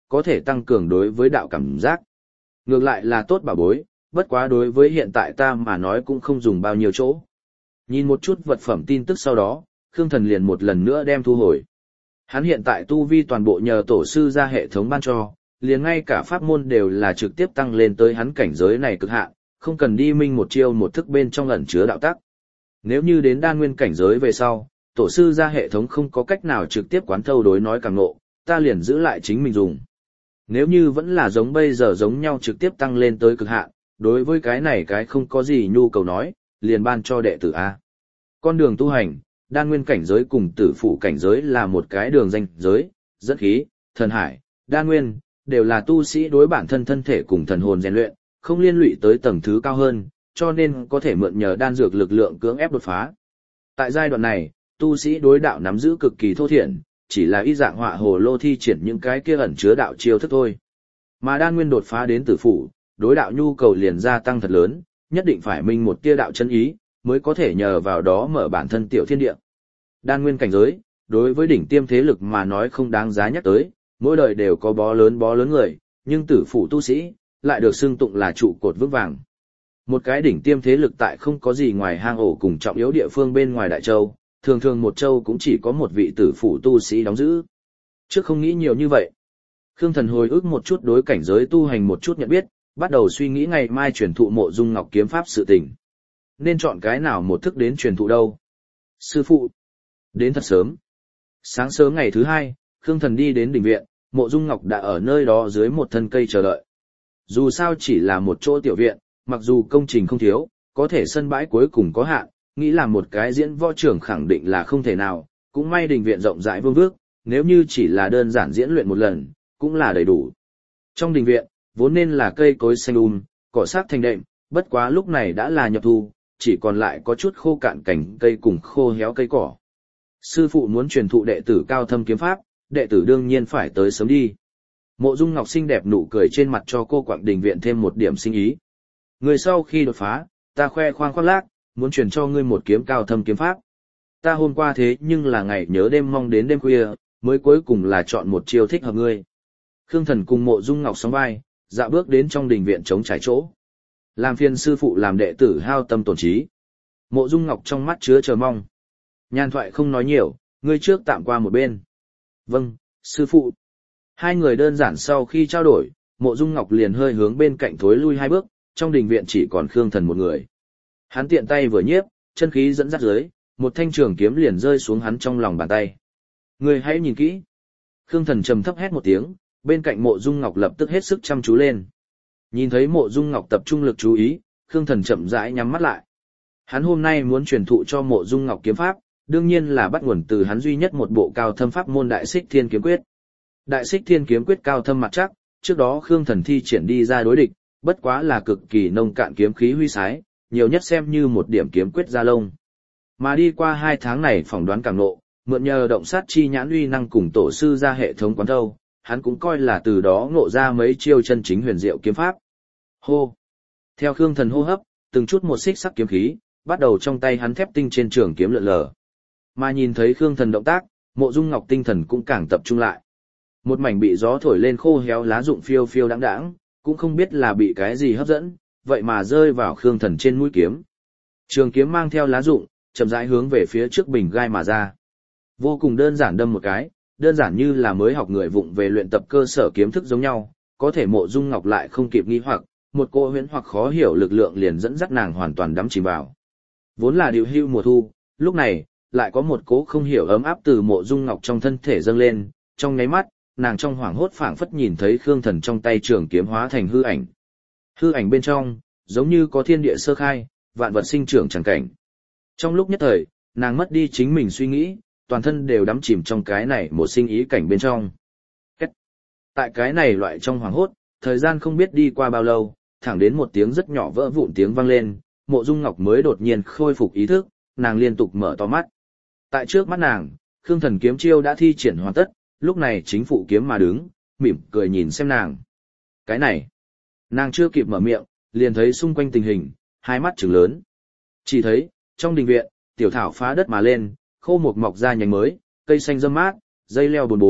có thể tăng cường đối với đạo cảm giác. Ngược lại là tốt bảo bối, bất quá đối với hiện tại ta mà nói cũng không dùng bao nhiêu chỗ. Nhìn một chút vật phẩm tin tức sau đó, Khương Thần liền một lần nữa đem thu hồi. Hắn hiện tại tu vi toàn bộ nhờ tổ sư ra hệ thống ban cho, liền ngay cả pháp môn đều là trực tiếp tăng lên tới hắn cảnh giới này cực hạn, không cần đi minh một chiêu một thức bên trong ẩn chứa đạo tắc. Nếu như đến đan nguyên cảnh giới về sau, tổ sư ra hệ thống không có cách nào trực tiếp quán thâu đối nói càng ngộ, ta liền giữ lại chính mình dùng. Nếu như vẫn là giống bây giờ giống nhau trực tiếp tăng lên tới cực hạn, đối với cái này cái không có gì nhu cầu nói, liền ban cho đệ tử A. Con đường tu hành, đan nguyên cảnh giới cùng tử phụ cảnh giới là một cái đường danh giới, dẫn khí, thần hải, đan nguyên, đều là tu sĩ đối bản thân thân thể cùng thần hồn rèn luyện, không liên lụy tới tầng thứ cao hơn, cho nên có thể mượn nhờ đan dược lực lượng cưỡng ép đột phá. Tại giai đoạn này, tu sĩ đối đạo nắm giữ cực kỳ thô thiển, chỉ là y dạng họa hồ lô thi triển những cái kia ẩn chứa đạo chiêu thức thôi. Mà đan nguyên đột phá đến tử phụ, đối đạo nhu cầu liền gia tăng thật lớn, nhất định phải minh một tia đạo chân ý, mới có thể nhờ vào đó mở bản thân tiểu thiên địa. Đan nguyên cảnh giới, đối với đỉnh tiêm thế lực mà nói không đáng giá nhắc tới, mỗi đời đều có bó lớn bó lớn người, nhưng tử phụ tu sĩ, lại được xưng tụng là trụ cột vững vàng. Một cái đỉnh tiêm thế lực tại không có gì ngoài hang ổ cùng trọng yếu địa phương bên ngoài Đại Châu, thường thường một châu cũng chỉ có một vị tử phụ tu sĩ đóng giữ. Trước không nghĩ nhiều như vậy. Khương Thần hồi ức một chút đối cảnh giới tu hành một chút nhận biết, bắt đầu suy nghĩ ngày mai truyền thụ Mộ Dung Ngọc kiếm pháp sự tình. Nên chọn cái nào một thức đến truyền thụ đâu? Sư phụ. Đến thật sớm. Sáng sớm ngày thứ hai, Khương Thần đi đến đình viện, Mộ Dung Ngọc đã ở nơi đó dưới một thân cây chờ đợi. Dù sao chỉ là một chỗ tiểu viện, mặc dù công trình không thiếu, có thể sân bãi cuối cùng có hạn, nghĩ là một cái diễn võ trưởng khẳng định là không thể nào, cũng may đình viện rộng rãi vương vước, nếu như chỉ là đơn giản diễn luyện một lần, cũng là đầy đủ. Trong đình viện, vốn nên là cây cối xanh um, cỏ sát thành đệm, bất quá lúc này đã là nhập thu, chỉ còn lại có chút khô cạn cành cây cùng khô héo cây cỏ. Sư phụ muốn truyền thụ đệ tử cao thâm kiếm pháp, đệ tử đương nhiên phải tới sớm đi. Mộ Dung Ngọc xinh đẹp nụ cười trên mặt cho cô quạng đình viện thêm một điểm sinh ý. Người sau khi đột phá, ta khoe khoang khoác lác, muốn truyền cho ngươi một kiếm cao thâm kiếm pháp. Ta hôm qua thế nhưng là ngày nhớ đêm mong đến đêm khuya, mới cuối cùng là chọn một chiêu thích hợp ngươi. Khương Thần cùng Mộ Dung Ngọc sóng vai, dạo bước đến trong đình viện trống trải chỗ. Làm phiền sư phụ làm đệ tử hao tâm tổn trí. Mộ Dung Ngọc trong mắt chứa chờ mong. Nhan thoại không nói nhiều, ngươi trước tạm qua một bên. Vâng, sư phụ. Hai người đơn giản sau khi trao đổi, Mộ Dung Ngọc liền hơi hướng bên cạnh thối lui hai bước, trong đình viện chỉ còn Khương Thần một người. Hắn tiện tay vừa nhiếp, chân khí dẫn dắt dưới, một thanh trường kiếm liền rơi xuống hắn trong lòng bàn tay. Ngươi hãy nhìn kỹ. Khương Thần trầm thấp hét một tiếng, bên cạnh Mộ Dung Ngọc lập tức hết sức chăm chú lên. Nhìn thấy Mộ Dung Ngọc tập trung lực chú ý, Khương Thần chậm rãi nhắm mắt lại. Hắn hôm nay muốn truyền thụ cho Mộ Dung Ngọc kiếm pháp, đương nhiên là bắt nguồn từ hắn duy nhất một bộ cao thâm pháp môn Đại Xích Thiên Kiếm Quyết. Đại Xích Thiên Kiếm Quyết cao thâm mặt chắc, trước đó Khương Thần thi triển đi ra đối địch, bất quá là cực kỳ nông cạn kiếm khí huy sái, nhiều nhất xem như một điểm kiếm quyết gia lông. Mà đi qua hai tháng này phỏng đoán càng nộ, mượn nhờ động sát chi nhãn uy năng cùng tổ sư ra hệ thống quán thâu, hắn cũng coi là từ đó ngộ ra mấy chiêu chân chính huyền diệu kiếm pháp. Hô! Theo Khương Thần hô hấp, từng chút một xích sắc kiếm khí, bắt đầu trong tay hắn thép tinh trên trường kiếm lượn lờ. Mà nhìn thấy Khương Thần động tác, Mộ Dung Ngọc tinh thần cũng càng tập trung lại. Một mảnh bị gió thổi lên khô héo lá rụng phiêu phiêu đãng đãng, cũng không biết là bị cái gì hấp dẫn, vậy mà rơi vào Khương Thần trên mũi kiếm. Trường kiếm mang theo lá rụng, chậm rãi hướng về phía trước bình gai mà ra. Vô cùng đơn giản đâm một cái, đơn giản như là mới học người vụng về luyện tập cơ sở kiếm thức giống nhau, có thể Mộ Dung Ngọc lại không kịp nghi hoặc, một cô huyễn hoặc khó hiểu lực lượng liền dẫn dắt nàng hoàn toàn đắm chìm vào. Vốn là điều hưu mùa thu, lúc này, lại có một cố không hiểu ấm áp từ Mộ Dung Ngọc trong thân thể dâng lên, trong nháy mắt, nàng trong hoảng hốt phảng phất nhìn thấy Khương Thần trong tay trường kiếm hóa thành hư ảnh. Hư ảnh bên trong, giống như có thiên địa sơ khai, vạn vật sinh trưởng chẳng cảnh. Trong lúc nhất thời, nàng mất đi chính mình suy nghĩ, toàn thân đều đắm chìm trong cái này một sinh ý cảnh bên trong. Kết. Tại cái này loại trong hoảng hốt, thời gian không biết đi qua bao lâu, thẳng đến một tiếng rất nhỏ vỡ vụn tiếng vang lên, Mộ Dung Ngọc mới đột nhiên khôi phục ý thức, nàng liên tục mở to mắt. Tại trước mắt nàng, Khương Thần kiếm chiêu đã thi triển hoàn tất, lúc này chính phụ kiếm mà đứng, mỉm cười nhìn xem nàng. Cái này, nàng chưa kịp mở miệng, liền thấy xung quanh tình hình, hai mắt trừng lớn. Chỉ thấy, trong đình viện, tiểu thảo phá đất mà lên, khô mục mọc ra nhánh mới, cây xanh râm mát, dây leo bồn bố,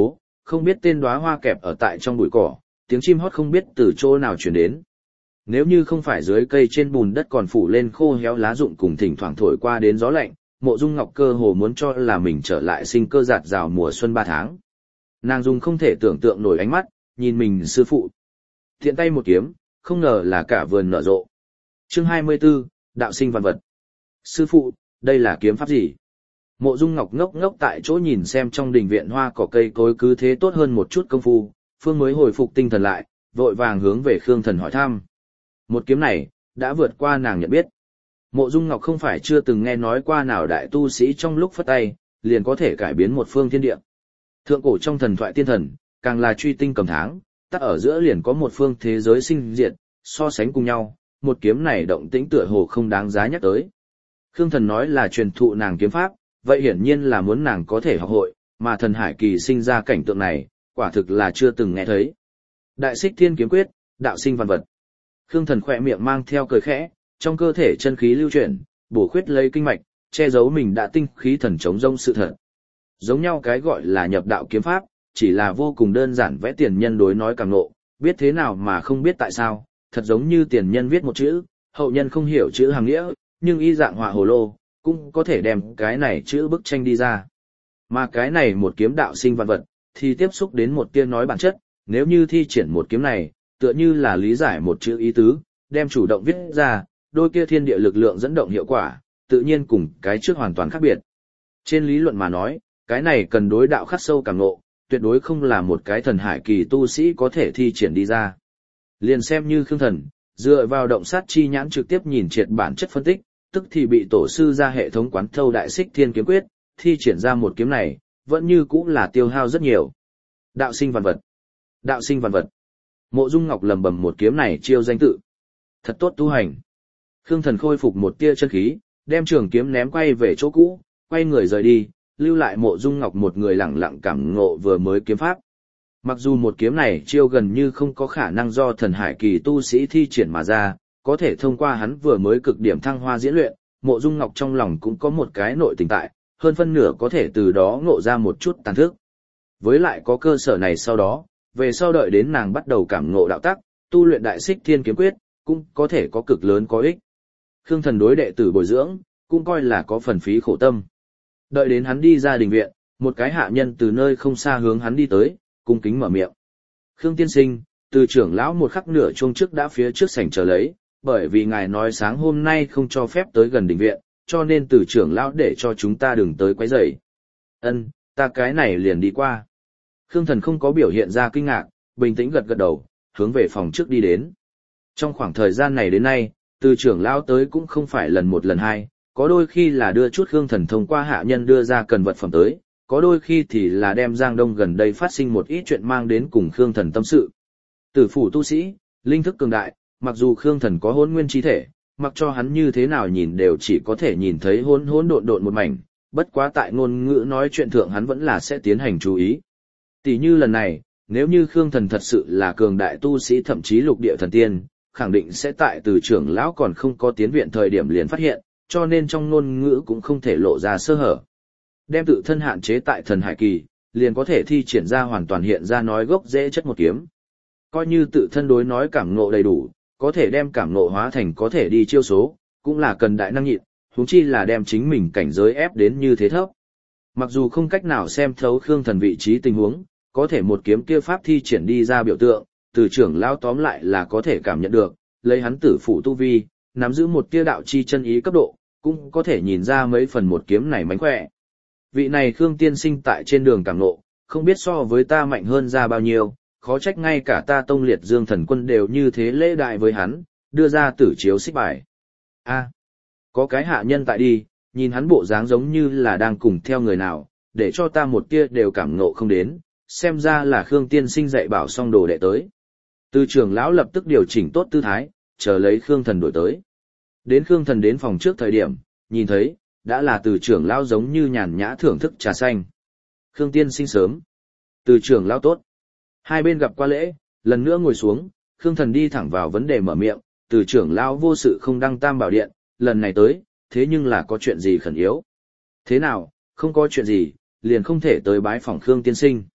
không biết tên đóa hoa kẹp ở tại trong bụi cỏ, tiếng chim hót không biết từ chỗ nào truyền đến. Nếu như không phải dưới cây trên bùn đất còn phủ lên khô héo lá rụng cùng thỉnh thoảng thổi qua đến gió lạnh, Mộ Dung Ngọc cơ hồ muốn cho là mình trở lại sinh cơ giạt rào mùa xuân ba tháng. Nàng dùng không thể tưởng tượng nổi ánh mắt, nhìn mình sư phụ. Thiện tay một kiếm, không ngờ là cả vườn nở rộ. Chương hai mươi 24, đạo sinh văn vật. Sư phụ, đây là kiếm pháp gì? Mộ Dung Ngọc ngốc ngốc tại chỗ nhìn xem trong đình viện hoa cỏ cây cối cứ thế tốt hơn một chút công phu, phương mới hồi phục tinh thần lại, vội vàng hướng về Khương Thần hỏi thăm. Một kiếm này, đã vượt qua nàng nhận biết. Mộ Dung Ngọc không phải chưa từng nghe nói qua nào đại tu sĩ trong lúc phất tay, liền có thể cải biến một phương thiên địa. Thượng cổ trong thần thoại tiên thần, càng là truy tinh cầm tháng, tắc ở giữa liền có một phương thế giới sinh diệt, so sánh cùng nhau, một kiếm này động tĩnh tựa hồ không đáng giá nhắc tới. Khương Thần nói là truyền thụ nàng kiếm pháp, vậy hiển nhiên là muốn nàng có thể học hội, mà thần hải kỳ sinh ra cảnh tượng này, quả thực là chưa từng nghe thấy. Đại Xích Thiên kiếm quyết, đạo sinh văn vật. Khương Thần khỏe miệng mang theo cười khẽ, trong cơ thể chân khí lưu chuyển, bổ khuyết lấy kinh mạch, che giấu mình đã tinh khí thần chống rông sự thật. Giống nhau cái gọi là nhập đạo kiếm pháp, chỉ là vô cùng đơn giản vẽ tiền nhân đối nói càng ngộ, biết thế nào mà không biết tại sao, thật giống như tiền nhân viết một chữ, hậu nhân không hiểu chữ hàng nghĩa, nhưng y dạng họa hồ lô, cũng có thể đem cái này chữ bức tranh đi ra. Mà cái này một kiếm đạo sinh văn vật, thì tiếp xúc đến một tia nói bản chất, nếu như thi triển một kiếm này, tựa như là lý giải một chữ ý tứ, đem chủ động viết ra, đôi kia thiên địa lực lượng dẫn động hiệu quả, tự nhiên cùng cái trước hoàn toàn khác biệt. Trên lý luận mà nói, cái này cần đối đạo khắc sâu cảm ngộ, tuyệt đối không là một cái thần hải kỳ tu sĩ có thể thi triển đi ra. Liền xem như Khương Thần, dựa vào động sát chi nhãn trực tiếp nhìn triệt bản chất phân tích, tức thì bị tổ sư ra hệ thống quán thâu Đại Xích Thiên kiếm quyết, thi triển ra một kiếm này, vẫn như cũng là tiêu hao rất nhiều. Đạo sinh văn vật. Đạo sinh văn vật. Mộ Dung Ngọc lầm bầm một kiếm này chiêu danh tự. Thật tốt tu hành. Khương Thần khôi phục một tia chân khí, đem trường kiếm ném quay về chỗ cũ, quay người rời đi, lưu lại Mộ Dung Ngọc một người lặng lặng cảm ngộ vừa mới kiếm pháp. Mặc dù một kiếm này chiêu gần như không có khả năng do thần hải kỳ tu sĩ thi triển mà ra, có thể thông qua hắn vừa mới cực điểm thăng hoa diễn luyện, Mộ Dung Ngọc trong lòng cũng có một cái nội tình tại, hơn phân nửa có thể từ đó ngộ ra một chút tàn thức. Với lại có cơ sở này sau đó, về sau đợi đến nàng bắt đầu cảm ngộ đạo tắc, tu luyện Đại Xích Thiên kiếm quyết, cũng có thể có cực lớn có ích. Khương Thần đối đệ tử bồi dưỡng, cũng coi là có phần phí khổ tâm. Đợi đến hắn đi ra đình viện, một cái hạ nhân từ nơi không xa hướng hắn đi tới, cung kính mở miệng. Khương tiên sinh, từ trưởng lão một khắc nửa chuông trước đã phía trước sảnh chờ lấy, bởi vì ngài nói sáng hôm nay không cho phép tới gần đình viện, cho nên từ trưởng lão để cho chúng ta đừng tới quấy rầy. Ân, ta cái này liền đi qua. Khương Thần không có biểu hiện ra kinh ngạc, bình tĩnh gật gật đầu, hướng về phòng trước đi đến. Trong khoảng thời gian này đến nay, từ trưởng lão tới cũng không phải lần một lần hai, có đôi khi là đưa chút Khương Thần thông qua hạ nhân đưa ra cần vật phẩm tới, có đôi khi thì là đem Giang Đông gần đây phát sinh một ít chuyện mang đến cùng Khương Thần tâm sự. Tử phủ tu sĩ, linh thức cường đại, mặc dù Khương Thần có hỗn nguyên chi thể, mặc cho hắn như thế nào nhìn đều chỉ có thể nhìn thấy hỗn hỗn độn độn một mảnh, bất quá tại ngôn ngữ nói chuyện thượng hắn vẫn là sẽ tiến hành chú ý. Tỷ như lần này, nếu như Khương Thần thật sự là cường đại tu sĩ thậm chí lục địa thần tiên, khẳng định sẽ tại từ trưởng lão còn không có tiến viện thời điểm liền phát hiện, cho nên trong ngôn ngữ cũng không thể lộ ra sơ hở. Đem tự thân hạn chế tại thần hải kỳ, liền có thể thi triển ra hoàn toàn hiện ra nói gốc dễ chất một kiếm. Coi như tự thân đối nói cảm ngộ đầy đủ, có thể đem cảm ngộ hóa thành có thể đi chiêu số, cũng là cần đại năng nhịn, huống chi là đem chính mình cảnh giới ép đến như thế thấp. Mặc dù không cách nào xem thấu Khương Thần vị trí tình huống, có thể một kiếm kia pháp thi triển đi ra biểu tượng, từ trưởng lão tóm lại là có thể cảm nhận được, lấy hắn tử phụ tu vi, nắm giữ một tia đạo chi chân ý cấp độ, cũng có thể nhìn ra mấy phần một kiếm này mánh khỏe. Vị này Khương tiên sinh tại trên đường cảm ngộ, không biết so với ta mạnh hơn ra bao nhiêu, khó trách ngay cả ta tông liệt dương thần quân đều như thế lễ đại với hắn, đưa ra tử chiếu xích bài. A, có cái hạ nhân tại đi, nhìn hắn bộ dáng giống như là đang cùng theo người nào, để cho ta một tia đều cảm ngộ không đến, xem ra là Khương tiên sinh dạy bảo xong đồ đệ tới. Từ trưởng lão lập tức điều chỉnh tốt tư thái, chờ lấy Khương Thần đổi tới. Đến Khương Thần đến phòng trước thời điểm, nhìn thấy, đã là từ trưởng lão giống như nhàn nhã thưởng thức trà xanh. Khương tiên sinh sớm. Từ trưởng lão tốt. Hai bên gặp qua lễ, lần nữa ngồi xuống, Khương Thần đi thẳng vào vấn đề mở miệng, từ trưởng lão vô sự không đăng tam bảo điện, lần này tới, thế nhưng là có chuyện gì khẩn yếu. Thế nào, không có chuyện gì, liền không thể tới bái phòng Khương tiên sinh.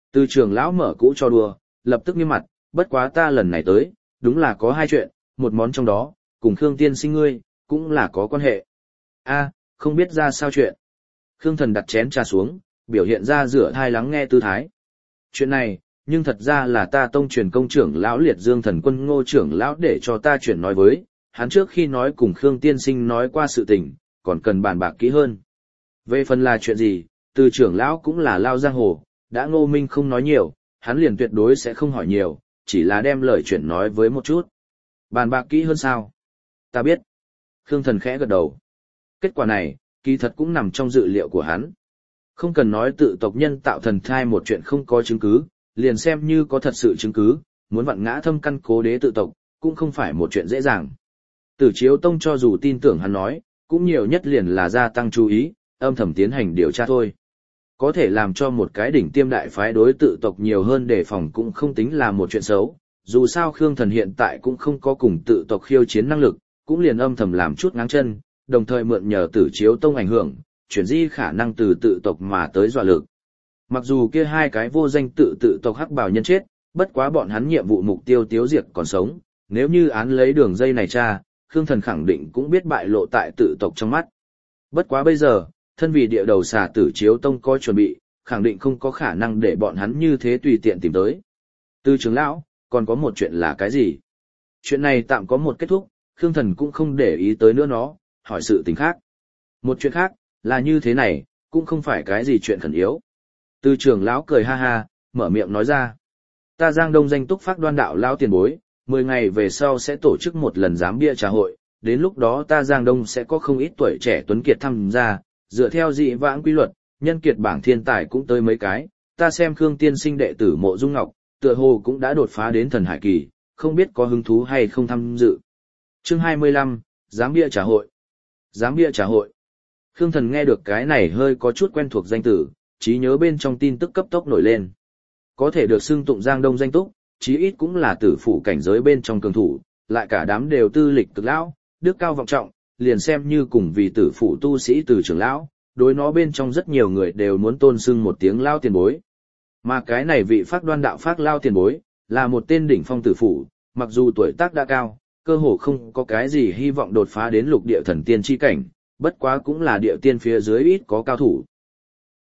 Từ trưởng lão mở cũ cho đùa, lập tức nghiêm mặt, bất quá ta lần này tới, đúng là có hai chuyện, một món trong đó, cùng Khương tiên sinh ngươi, cũng là có quan hệ. A, không biết ra sao chuyện. Khương Thần đặt chén trà xuống, biểu hiện ra rửa thai lắng nghe tư thái. Chuyện này, nhưng thật ra là ta tông truyền công trưởng lão Liệt Dương Thần Quân Ngô trưởng lão để cho ta chuyển nói với, hắn trước khi nói cùng Khương tiên sinh nói qua sự tình, còn cần bàn bạc kỹ hơn. Về phần là chuyện gì, từ trưởng lão cũng là lao giang hồ, đã Ngô Minh không nói nhiều, hắn liền tuyệt đối sẽ không hỏi nhiều, chỉ là đem lời chuyển nói với một chút. Bàn bạc kỹ hơn sao? Ta biết. Khương Thần khẽ gật đầu. Kết quả này, kỳ thật cũng nằm trong dự liệu của hắn. Không cần nói tự tộc nhân tạo thần thai một chuyện không có chứng cứ, liền xem như có thật sự chứng cứ, muốn vặn ngã thâm căn cố đế tự tộc, cũng không phải một chuyện dễ dàng. Tử Chiếu Tông cho dù tin tưởng hắn nói, cũng nhiều nhất liền là gia tăng chú ý, âm thầm tiến hành điều tra thôi. Có thể làm cho một cái đỉnh tiêm đại phái đối tự tộc nhiều hơn đề phòng cũng không tính là một chuyện xấu, dù sao Khương Thần hiện tại cũng không có cùng tự tộc khiêu chiến năng lực, cũng liền âm thầm làm chút ngáng chân, đồng thời mượn nhờ Tử Chiếu Tông ảnh hưởng, chuyển di khả năng từ tự tộc mà tới dọa lực. Mặc dù kia hai cái vô danh tự tự tộc hắc bào nhân chết, bất quá bọn hắn nhiệm vụ mục tiêu tiêu diệt còn sống, nếu như án lấy đường dây này tra, Khương Thần khẳng định cũng biết bại lộ tại tự tộc trong mắt. Bất quá bây giờ, thân vì địa đầu xà Tử Chiếu Tông có chuẩn bị, khẳng định không có khả năng để bọn hắn như thế tùy tiện tìm tới. Từ trưởng lão, còn có một chuyện là cái gì? Chuyện này tạm có một kết thúc, Khương Thần cũng không để ý tới nữa nó, hỏi sự tình khác. Một chuyện khác, là như thế này, cũng không phải cái gì chuyện khẩn yếu. Từ trưởng lão cười ha ha, mở miệng nói ra. Ta Giang Đông danh túc phát đoan đạo lão tiền bối, mười ngày về sau sẽ tổ chức một lần giám bia trà hội, đến lúc đó ta Giang Đông sẽ có không ít tuổi trẻ tuấn kiệt tham gia, dựa theo dị vãng quy luật, nhân kiệt bảng thiên tài cũng tới mấy cái, ta xem Khương tiên sinh đệ tử Mộ Dung Ngọc, tựa hồ cũng đã đột phá đến thần hải kỳ, không biết có hứng thú hay không tham dự. Chương hai mươi lăm, giám bia trà hội. Giám bia trà hội. Khương Thần nghe được cái này hơi có chút quen thuộc danh tử, trí nhớ bên trong tin tức cấp tốc nổi lên. Có thể được xưng tụng Giang Đông danh túc, chí ít cũng là tử phủ cảnh giới bên trong cường thủ, lại cả đám đều tư lịch cực lão, đức cao vọng trọng, liền xem như cùng vì tử phủ tu sĩ từ trưởng lão, đối nó bên trong rất nhiều người đều muốn tôn xưng một tiếng lao tiền bối. Mà cái này vị Phác Đoan đạo Phác lao tiền bối, là một tên đỉnh phong tử phủ, mặc dù tuổi tác đã cao, cơ hồ không có cái gì hy vọng đột phá đến lục địa thần tiên chi cảnh, bất quá cũng là địa tiên phía dưới ít có cao thủ.